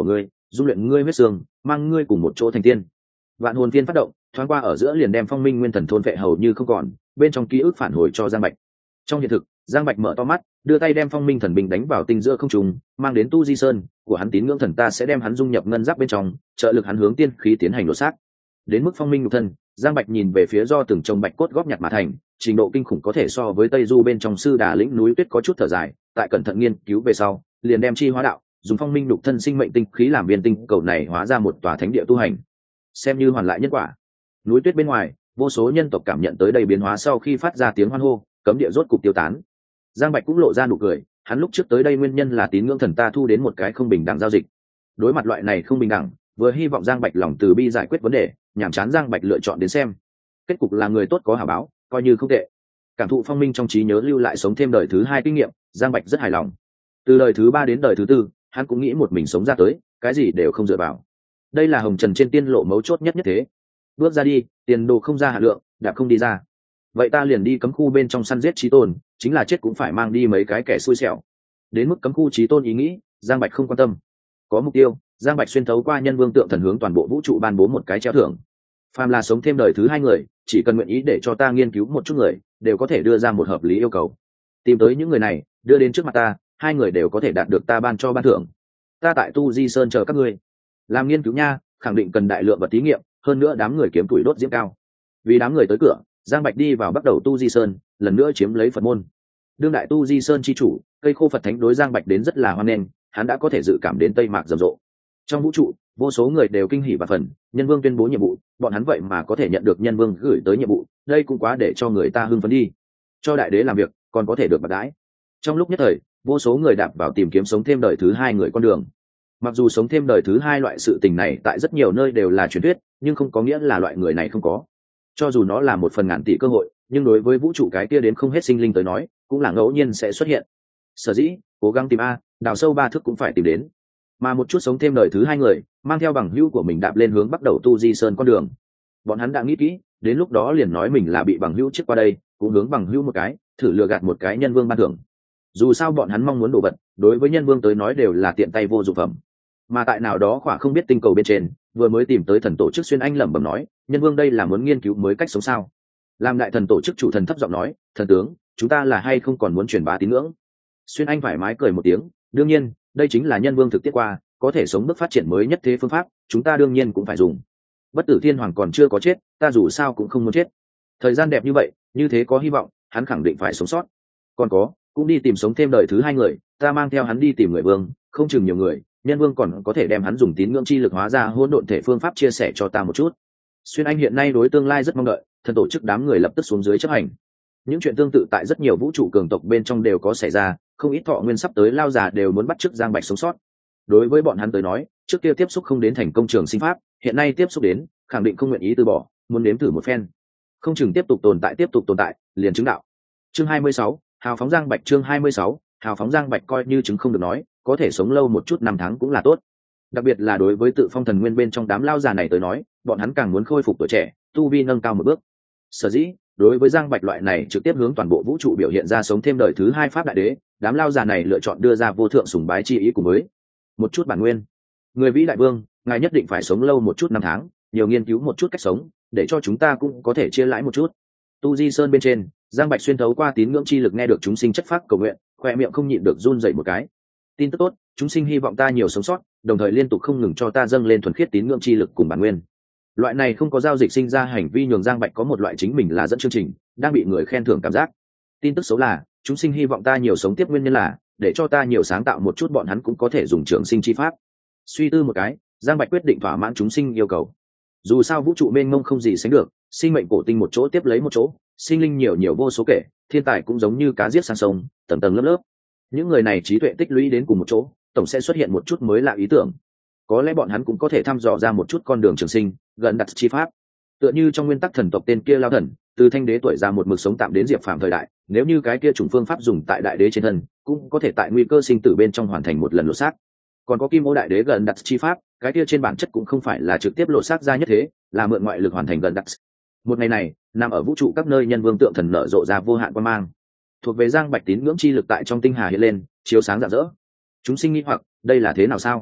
Speaker 1: dung luyện ngươi huyết xương, mang ngươi cùng một chỗ thành tiên. Vạn hồn viên phát động, thoáng qua ở giữa liền đem phong minh nguyên thần thôn vệ hầu như không còn, bên trong ký ức phản hồi cho Giang Bạch. Trong hiện thực, Giang Bạch mở to mắt, đưa tay đem phong minh thần binh đánh vào tinh giữa không trung, mang đến tu di sơn của hắn tín ngưỡng thần ta sẽ đem hắn dung nhập ngân giáp bên trong, trợ lực hắn hướng tiên khí tiến hành đột xác. Đến mức phong minh nhục thân, Giang Bạch nhìn về phía do từng chồng bạch cốt góp nhặt mà thành, trình độ kinh khủng có thể so với Tây Du bên trong sư đà lĩnh núi tuyết có chút thở dài, tại cẩn thận nghiên cứu về sau, liền đem chi hóa đạo, dùng phong minh nhục thân sinh mệnh tinh khí làm viên tinh cầu này hóa ra một tòa thánh địa tu hành, xem như hoàn lại nhân quả. Núi tuyết bên ngoài, vô số nhân tộc cảm nhận tới đầy biến hóa sau khi phát ra tiếng hoan hô, cấm địa rốt cục tiêu tán. Giang Bạch cũng lộ ra nụ cười, hắn lúc trước tới đây nguyên nhân là tín ngưỡng thần ta thu đến một cái không bình đẳng giao dịch. Đối mặt loại này không bình đẳng, vừa hy vọng Giang Bạch lòng từ bi giải quyết vấn đề, nhảm chán Giang Bạch lựa chọn đến xem. Kết cục là người tốt có hảo báo, coi như không tệ. Cảm thụ phong minh trong trí nhớ lưu lại sống thêm đời thứ hai kinh nghiệm, Giang Bạch rất hài lòng. Từ đời thứ ba đến đời thứ tư, hắn cũng nghĩ một mình sống ra tới, cái gì đều không dựa vào. Đây là hồng trần trên tiên lộ mấu chốt nhất nhất thế. Bước ra đi, tiền đồ không ra hạ lượng, đạp không đi ra. Vậy ta liền đi cấm khu bên trong săn giết chí tôn, chính là chết cũng phải mang đi mấy cái kẻ xui xẻo. Đến mức cấm khu chí tôn ý nghĩ, Giang Bạch không quan tâm. Có mục tiêu, Giang Bạch xuyên thấu qua nhân vương tượng thần hướng toàn bộ vũ trụ ban bố một cái treo thưởng. Phàm là sống thêm đời thứ hai người, chỉ cần nguyện ý để cho ta nghiên cứu một chút người, đều có thể đưa ra một hợp lý yêu cầu. Tìm tới những người này, đưa đến trước mặt ta, hai người đều có thể đạt được ta ban cho ban thưởng. Ta tại Tu Di Sơn chờ các ngươi. Làm nghiên cứu nha, khẳng định cần đại lượng vật thí nghiệm, hơn nữa đám người kiếm tuổi đốt diễm cao. Vì đám người tới cửa, Giang Bạch đi vào bắt đầu Tu Di Sơn, lần nữa chiếm lấy Phật môn. Đương đại Tu Di Sơn chi chủ, cây khô Phật thánh đối Giang Bạch đến rất là hoan nghênh, hắn đã có thể dự cảm đến Tây Mạc rầm rộ. Trong vũ trụ, vô số người đều kinh hỉ và phần, Nhân Vương tuyên bố nhiệm vụ, bọn hắn vậy mà có thể nhận được Nhân Vương gửi tới nhiệm vụ, đây cũng quá để cho người ta hưng phấn đi. Cho đại đế làm việc, còn có thể được bạc đãi. Trong lúc nhất thời, vô số người đạp vào tìm kiếm sống thêm đời thứ hai người con đường. Mặc dù sống thêm đời thứ hai loại sự tình này tại rất nhiều nơi đều là truyền thuyết, nhưng không có nghĩa là loại người này không có. Cho dù nó là một phần ngàn tỷ cơ hội, nhưng đối với vũ trụ cái kia đến không hết sinh linh tới nói, cũng là ngẫu nhiên sẽ xuất hiện. Sở dĩ, cố gắng tìm a, đào sâu ba thước cũng phải tìm đến. Mà một chút sống thêm đời thứ hai người, mang theo bằng hữu của mình đạp lên hướng bắt đầu Tu Di Sơn con đường. Bọn hắn đã nghĩ kỹ, đến lúc đó liền nói mình là bị bằng hữu trước qua đây, cũng hướng bằng hữu một cái, thử lừa gạt một cái nhân vương ban thưởng. Dù sao bọn hắn mong muốn đồ vật, đối với nhân vương tới nói đều là tiện tay vô dụng phẩm. Mà tại nào đó khỏa không biết tinh cầu bên trên, vừa mới tìm tới thần tổ chức xuyên anh lẩm bẩm nói, nhân vương đây là muốn nghiên cứu mới cách sống sao? Làm đại thần tổ chức chủ thần thấp giọng nói, thần tướng, chúng ta là hay không còn muốn truyền bá tín ngưỡng? Xuyên anh thoải mái cười một tiếng, đương nhiên, đây chính là nhân vương thực tiết qua, có thể sống bước phát triển mới nhất thế phương pháp, chúng ta đương nhiên cũng phải dùng. Bất tử thiên hoàng còn chưa có chết, ta dù sao cũng không muốn chết. Thời gian đẹp như vậy, như thế có hy vọng, hắn khẳng định phải sống sót. Còn có, cũng đi tìm sống thêm đời thứ hai người, ta mang theo hắn đi tìm người vương, không chừng nhiều người, nhân vương còn có thể đem hắn dùng tín ngưỡng chi lực hóa ra hỗn độn thể phương pháp chia sẻ cho ta một chút. Xuyên anh hiện nay đối tương lai rất mong đợi, thần tổ chức đám người lập tức xuống dưới chấp hành. Những chuyện tương tự tại rất nhiều vũ trụ cường tộc bên trong đều có xảy ra, không ít thọ nguyên sắp tới lao già đều muốn bắt chước Giang Bạch sống sót. Đối với bọn hắn tới nói, trước kia tiếp xúc không đến thành công trường sinh pháp, hiện nay tiếp xúc đến, khẳng định không nguyện ý từ bỏ, muốn nếm thử một phen. Không chừng tiếp tục tồn tại tiếp tục tồn tại, liền chứng đạo. Chương hai mươi sáu, hào phóng Giang Bạch chương hai mươi sáu, hào phóng Giang Bạch coi như chứng không được nói, có thể sống lâu một chút năm tháng cũng là tốt. Đặc biệt là đối với tự phong thần nguyên bên trong đám lao già này tới nói, bọn hắn càng muốn khôi phục tuổi trẻ, tu vi nâng cao một bước. Sở dĩ, đối với Giang Bạch loại này trực tiếp hướng toàn bộ vũ trụ biểu hiện ra sống thêm đời thứ hai pháp đại đế, đám lao già này lựa chọn đưa ra vô thượng sùng bái chi ý cùng với một chút bản nguyên. Người vĩ đại vương, ngài nhất định phải sống lâu một chút năm tháng, nhiều nghiên cứu một chút cách sống, để cho chúng ta cũng có thể chia lãi một chút. Tu Di Sơn bên trên, Giang Bạch xuyên thấu qua tín ngưỡng chi lực nghe được chúng sinh chất phác cầu nguyện, khoe miệng không nhịn được run dậy một cái. Tin tức tốt, chúng sinh hy vọng ta nhiều sống sót, đồng thời liên tục không ngừng cho ta dâng lên thuần khiết tín ngưỡng chi lực cùng bản nguyên. Loại này không có giao dịch sinh ra hành vi nhường Giang Bạch có một loại chính mình là dẫn chương trình, đang bị người khen thưởng cảm giác. Tin tức xấu là, chúng sinh hy vọng ta nhiều sống tiếp nguyên nhân là, để cho ta nhiều sáng tạo một chút bọn hắn cũng có thể dùng trường sinh chi pháp. Suy tư một cái, Giang Bạch quyết định thỏa mãn chúng sinh yêu cầu. Dù sao vũ trụ mênh mông không gì sánh được, sinh mệnh cổ tinh một chỗ tiếp lấy một chỗ, sinh linh nhiều nhiều vô số kể, thiên tài cũng giống như cá giết sang sông, tầng tầng lớp lớp. Những người này trí tuệ tích lũy đến cùng một chỗ, tổng sẽ xuất hiện một chút mới lạ ý tưởng. Có lẽ bọn hắn cũng có thể thăm dò ra một chút con đường trường sinh, gần đặt chi pháp. Tựa như trong nguyên tắc thần tộc tên kia Lao Thần, từ thanh đế tuổi già một mực sống tạm đến diệp phàm thời đại, nếu như cái kia chủng phương pháp dùng tại đại đế trên thân, cũng có thể tại nguy cơ sinh tử bên trong hoàn thành một lần lột xác. Còn có Kim Ô đại đế gần đặt chi pháp, cái kia trên bản chất cũng không phải là trực tiếp lột xác ra nhất thế, là mượn ngoại lực hoàn thành gần đặt. Một ngày này, nằm ở vũ trụ các nơi nhân vương tượng thần nở rộ ra vô hạn quan mang. Thuộc về Giang Bạch tín ngưỡng chi lực tại trong tinh hà hiện lên, chiếu sáng rạng rỡ. Chúng sinh nghi hoặc, đây là thế nào sao?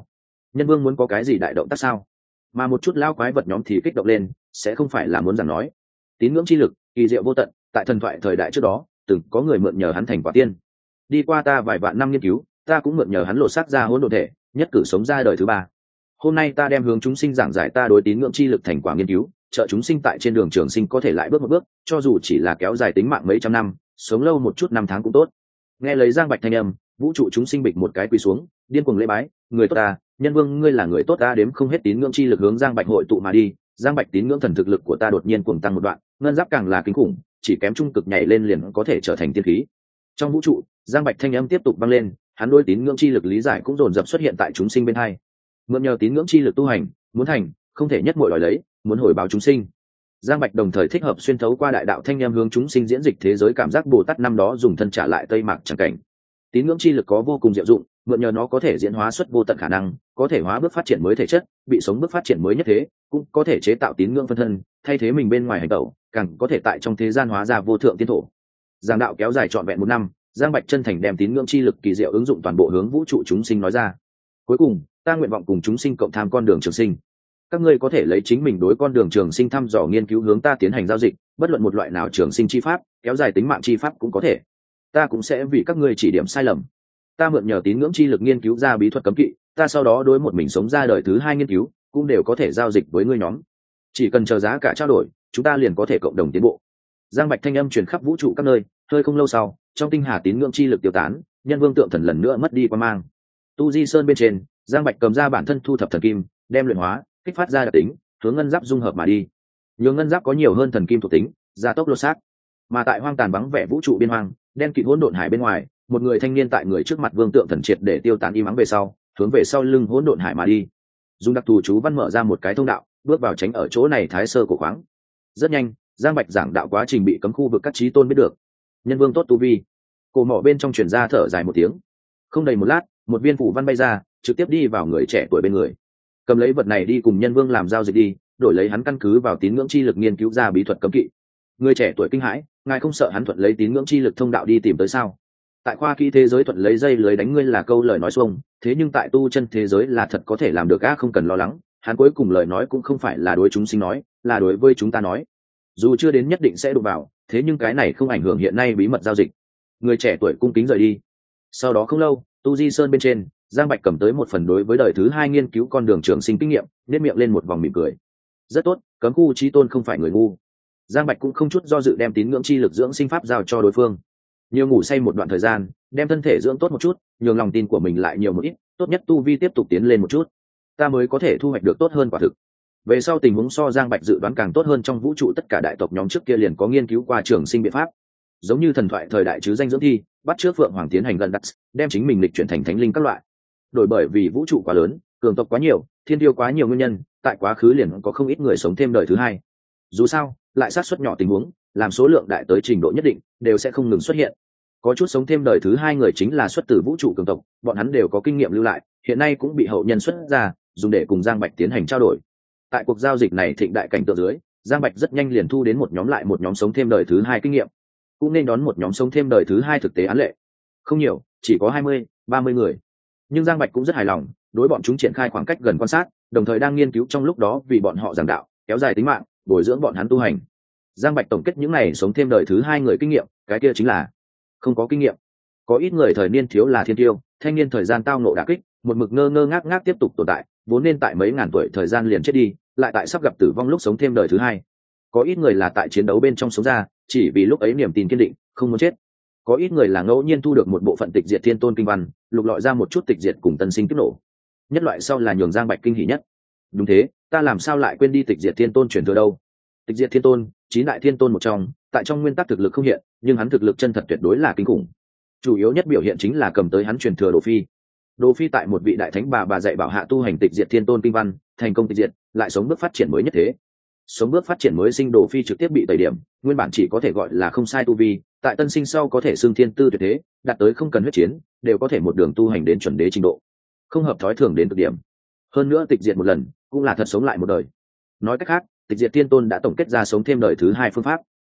Speaker 1: Nhân vương muốn có cái gì đại động tác sao? Mà một chút lao quái vật nhóm thì kích động lên, sẽ không phải là muốn giảng nói tín ngưỡng chi lực kỳ diệu vô tận, tại thần thoại thời đại trước đó từng có người mượn nhờ hắn thành quả tiên. Đi qua ta vài vạn năm nghiên cứu, ta cũng mượn nhờ hắn lột xác ra hỗn độn thể, nhất cử sống ra đời thứ ba. Hôm nay ta đem hướng chúng sinh giảng giải ta đối tín ngưỡng chi lực thành quả nghiên cứu, trợ chúng sinh tại trên đường trường sinh có thể lại bước một bước, cho dù chỉ là kéo dài tính mạng mấy trăm năm, sống lâu một chút năm tháng cũng tốt. Nghe lấy Giang Bạch thanh âm, vũ trụ chúng sinh bịch một cái quỳ xuống, điên cuồng lễ bái, người tốt ta, nhân vương ngươi là người tốt ta, đếm không hết tín ngưỡng chi lực hướng Giang Bạch hội tụ mà đi. Giang Bạch tín ngưỡng thần thực lực của ta đột nhiên cuồng tăng một đoạn, ngân giáp càng là kinh khủng, chỉ kém trung cực nhảy lên liền có thể trở thành tiên khí. Trong vũ trụ, Giang Bạch thanh âm tiếp tục vang lên, hắn đối tín ngưỡng chi lực lý giải cũng dồn dập xuất hiện tại chúng sinh bên hai. Mượn nhờ tín ngưỡng chi lực tu hành, muốn thành, không thể nhất muội đòi lấy, muốn hồi báo chúng sinh. Giang Bạch đồng thời thích hợp xuyên thấu qua đại đạo thanh âm hướng chúng sinh diễn dịch thế giới cảm giác Bồ Tát năm đó dùng thân trả lại Tây Mạc chẳng cảnh. Tín ngưỡng chi lực có vô cùng diệu dụng, mượn nhờ nó có thể diễn hóa xuất vô tận khả năng, có thể hóa bước phát triển mới thể chất, bị sống bước phát triển mới nhất thế, cũng có thể chế tạo tín ngưỡng phân thân, thay thế mình bên ngoài hành tẩu, càng có thể tại trong thế gian hóa ra vô thượng tiên thổ. Giang đạo kéo dài trọn vẹn một năm, Giang Bạch chân thành đem tín ngưỡng chi lực kỳ diệu ứng dụng toàn bộ hướng vũ trụ chúng sinh nói ra. Cuối cùng, ta nguyện vọng cùng chúng sinh cộng tham con đường trường sinh. Các ngươi có thể lấy chính mình đối con đường trường sinh thăm dò nghiên cứu hướng ta tiến hành giao dịch, bất luận một loại nào trường sinh chi pháp, kéo dài tính mạng chi pháp cũng có thể. Ta cũng sẽ vì các ngươi chỉ điểm sai lầm. Ta mượn nhờ tín ngưỡng chi lực nghiên cứu ra bí thuật cấm kỵ, ta sau đó đối một mình sống ra đời thứ hai nghiên cứu, cũng đều có thể giao dịch với ngươi nhóm. Chỉ cần chờ giá cả trao đổi, chúng ta liền có thể cộng đồng tiến bộ. Giang Bạch thanh âm truyền khắp vũ trụ các nơi, hơi không lâu sau, trong tinh hà tín ngưỡng chi lực tiêu tán, nhân vương tượng thần lần nữa mất đi quan mang. Tu Di Sơn bên trên, Giang Bạch cầm ra bản thân thu thập thần kim, đem luyện hóa, kích phát ra đặc tính, hướng ngân giáp dung hợp mà đi. Nhường ngân giáp có nhiều hơn thần kim thuộc tính, gia tốc lột xác. Mà tại hoang tàn vắng vẻ vũ trụ biên hoang, đen kịt hỗn độn hải bên ngoài, một người thanh niên tại người trước mặt vương tượng thần triệt để tiêu tán im ắng về sau, hướng về sau lưng hỗn độn hải mà đi. Dùng đặc thù chú văn mở ra một cái thông đạo, bước vào tránh ở chỗ này thái sơ cổ khoáng. Rất nhanh, Giang Bạch giảng đạo quá trình bị cấm khu vực các chí tôn biết được. Nhân vương tốt tu vi. Cổ mỏ bên trong truyền ra thở dài một tiếng. Không đầy một lát, một viên phủ văn bay ra, trực tiếp đi vào người trẻ tuổi bên người. Cầm lấy vật này đi cùng nhân vương làm giao dịch đi, đổi lấy hắn căn cứ vào tín ngưỡng chi lực nghiên cứu ra bí thuật cấm kỵ. Người trẻ tuổi kinh hãi, ngài không sợ hắn thuận lấy tín ngưỡng chi lực thông đạo đi tìm tới sao? Tại khoa kỹ thế giới thuận lấy dây lưới đánh ngươi là câu lời nói xuông, thế nhưng tại tu chân thế giới là thật có thể làm được á, không cần lo lắng. Hắn cuối cùng lời nói cũng không phải là đối chúng sinh nói, là đối với chúng ta nói. Dù chưa đến nhất định sẽ đụng vào, thế nhưng cái này không ảnh hưởng hiện nay bí mật giao dịch. Người trẻ tuổi cung kính rời đi. Sau đó không lâu, Tu Di Sơn bên trên, Giang Bạch cầm tới một phần đối với đời thứ hai nghiên cứu con đường trường sinh kinh nghiệm, nếp miệng lên một vòng mỉm cười. Rất tốt, cấm khu chí tôn không phải người ngu. Giang Bạch cũng không chút do dự đem tín ngưỡng chi lực dưỡng sinh pháp giao cho đối phương. Nhiều ngủ say một đoạn thời gian, đem thân thể dưỡng tốt một chút, nhường lòng tin của mình lại nhiều một ít, tốt nhất tu vi tiếp tục tiến lên một chút, ta mới có thể thu hoạch được tốt hơn quả thực. Về sau tình huống so Giang Bạch dự đoán càng tốt hơn, trong vũ trụ tất cả đại tộc nhóm trước kia liền có nghiên cứu qua trường sinh biện pháp, giống như thần thoại thời đại chứ danh dưỡng thi, bắt trước Phượng Hoàng tiến hành gần đặt, đem chính mình lịch chuyển thành thánh linh các loại. Đổi bởi vì vũ trụ quá lớn, cường tộc quá nhiều, thiên tiêu quá nhiều nguyên nhân, tại quá khứ liền có không ít người sống thêm đời thứ hai. Dù sao, lại sát suất nhỏ tình huống, làm số lượng đại tới trình độ nhất định, đều sẽ không ngừng xuất hiện. Có chút sống thêm đời thứ hai người chính là xuất từ vũ trụ cường tộc, bọn hắn đều có kinh nghiệm lưu lại, hiện nay cũng bị hậu nhân xuất ra, dùng để cùng Giang Bạch tiến hành trao đổi. Tại cuộc giao dịch này thịnh đại cảnh tượng dưới, Giang Bạch rất nhanh liền thu đến một nhóm lại một nhóm sống thêm đời thứ hai kinh nghiệm, cũng nên đón một nhóm sống thêm đời thứ hai thực tế án lệ. Không nhiều, chỉ có hai mươi, ba mươi người. Nhưng Giang Bạch cũng rất hài lòng, đối bọn chúng triển khai khoảng cách gần quan sát, đồng thời đang nghiên cứu trong lúc đó vì bọn họ giảng đạo, kéo dài tính mạng, bồi dưỡng bọn hắn tu hành. Giang Bạch tổng kết những này sống thêm đời thứ hai người kinh nghiệm, cái kia chính là không có kinh nghiệm. Có ít người thời niên thiếu là thiên tiêu, thanh niên thời gian tao ngộ đả kích, một mực ngơ ngơ ngác ngác tiếp tục tồn tại, vốn nên tại mấy ngàn tuổi thời gian liền chết đi, lại tại sắp gặp tử vong lúc sống thêm đời thứ hai. Có ít người là tại chiến đấu bên trong sống ra, chỉ vì lúc ấy niềm tin kiên định, không muốn chết. Có ít người là ngẫu nhiên thu được một bộ phận tịch diệt thiên tôn kinh văn, lục lọi ra một chút tịch diệt cùng tân sinh kiếp nổ. Nhất loại sau là nhường Giang Bạch kinh hỉ nhất. Đúng thế, ta làm sao lại quên đi tịch diệt thiên tôn truyền thừa đâu? Tịch diệt thiên tôn, chín đại thiên tôn một trong, tại trong nguyên tắc thực lực không hiện, nhưng hắn thực lực chân thật tuyệt đối là kinh khủng. Chủ yếu nhất biểu hiện chính là cầm tới hắn truyền thừa Đồ Phi. Đồ Phi tại một vị đại thánh bà bà dạy bảo hạ tu hành tịch diệt thiên tôn kinh văn, thành công tịch diệt, lại sống bước phát triển mới nhất thế. Sống bước phát triển mới sinh Đồ Phi trực tiếp bị tẩy điểm, nguyên bản chỉ có thể gọi là không sai tu vi, tại tân sinh sau có thể xưng thiên tư tuyệt thế, đạt tới không cần huyết chiến, đều có thể một đường tu hành đến chuẩn đế trình độ, không hợp thói thường đến cực điểm. Hơn nữa tịch diệt một lần, cũng là thật sống lại một đời. Nói cách khác, tịch diệt thiên tôn đã tổng kết ra sống thêm đời thứ hai phương pháp.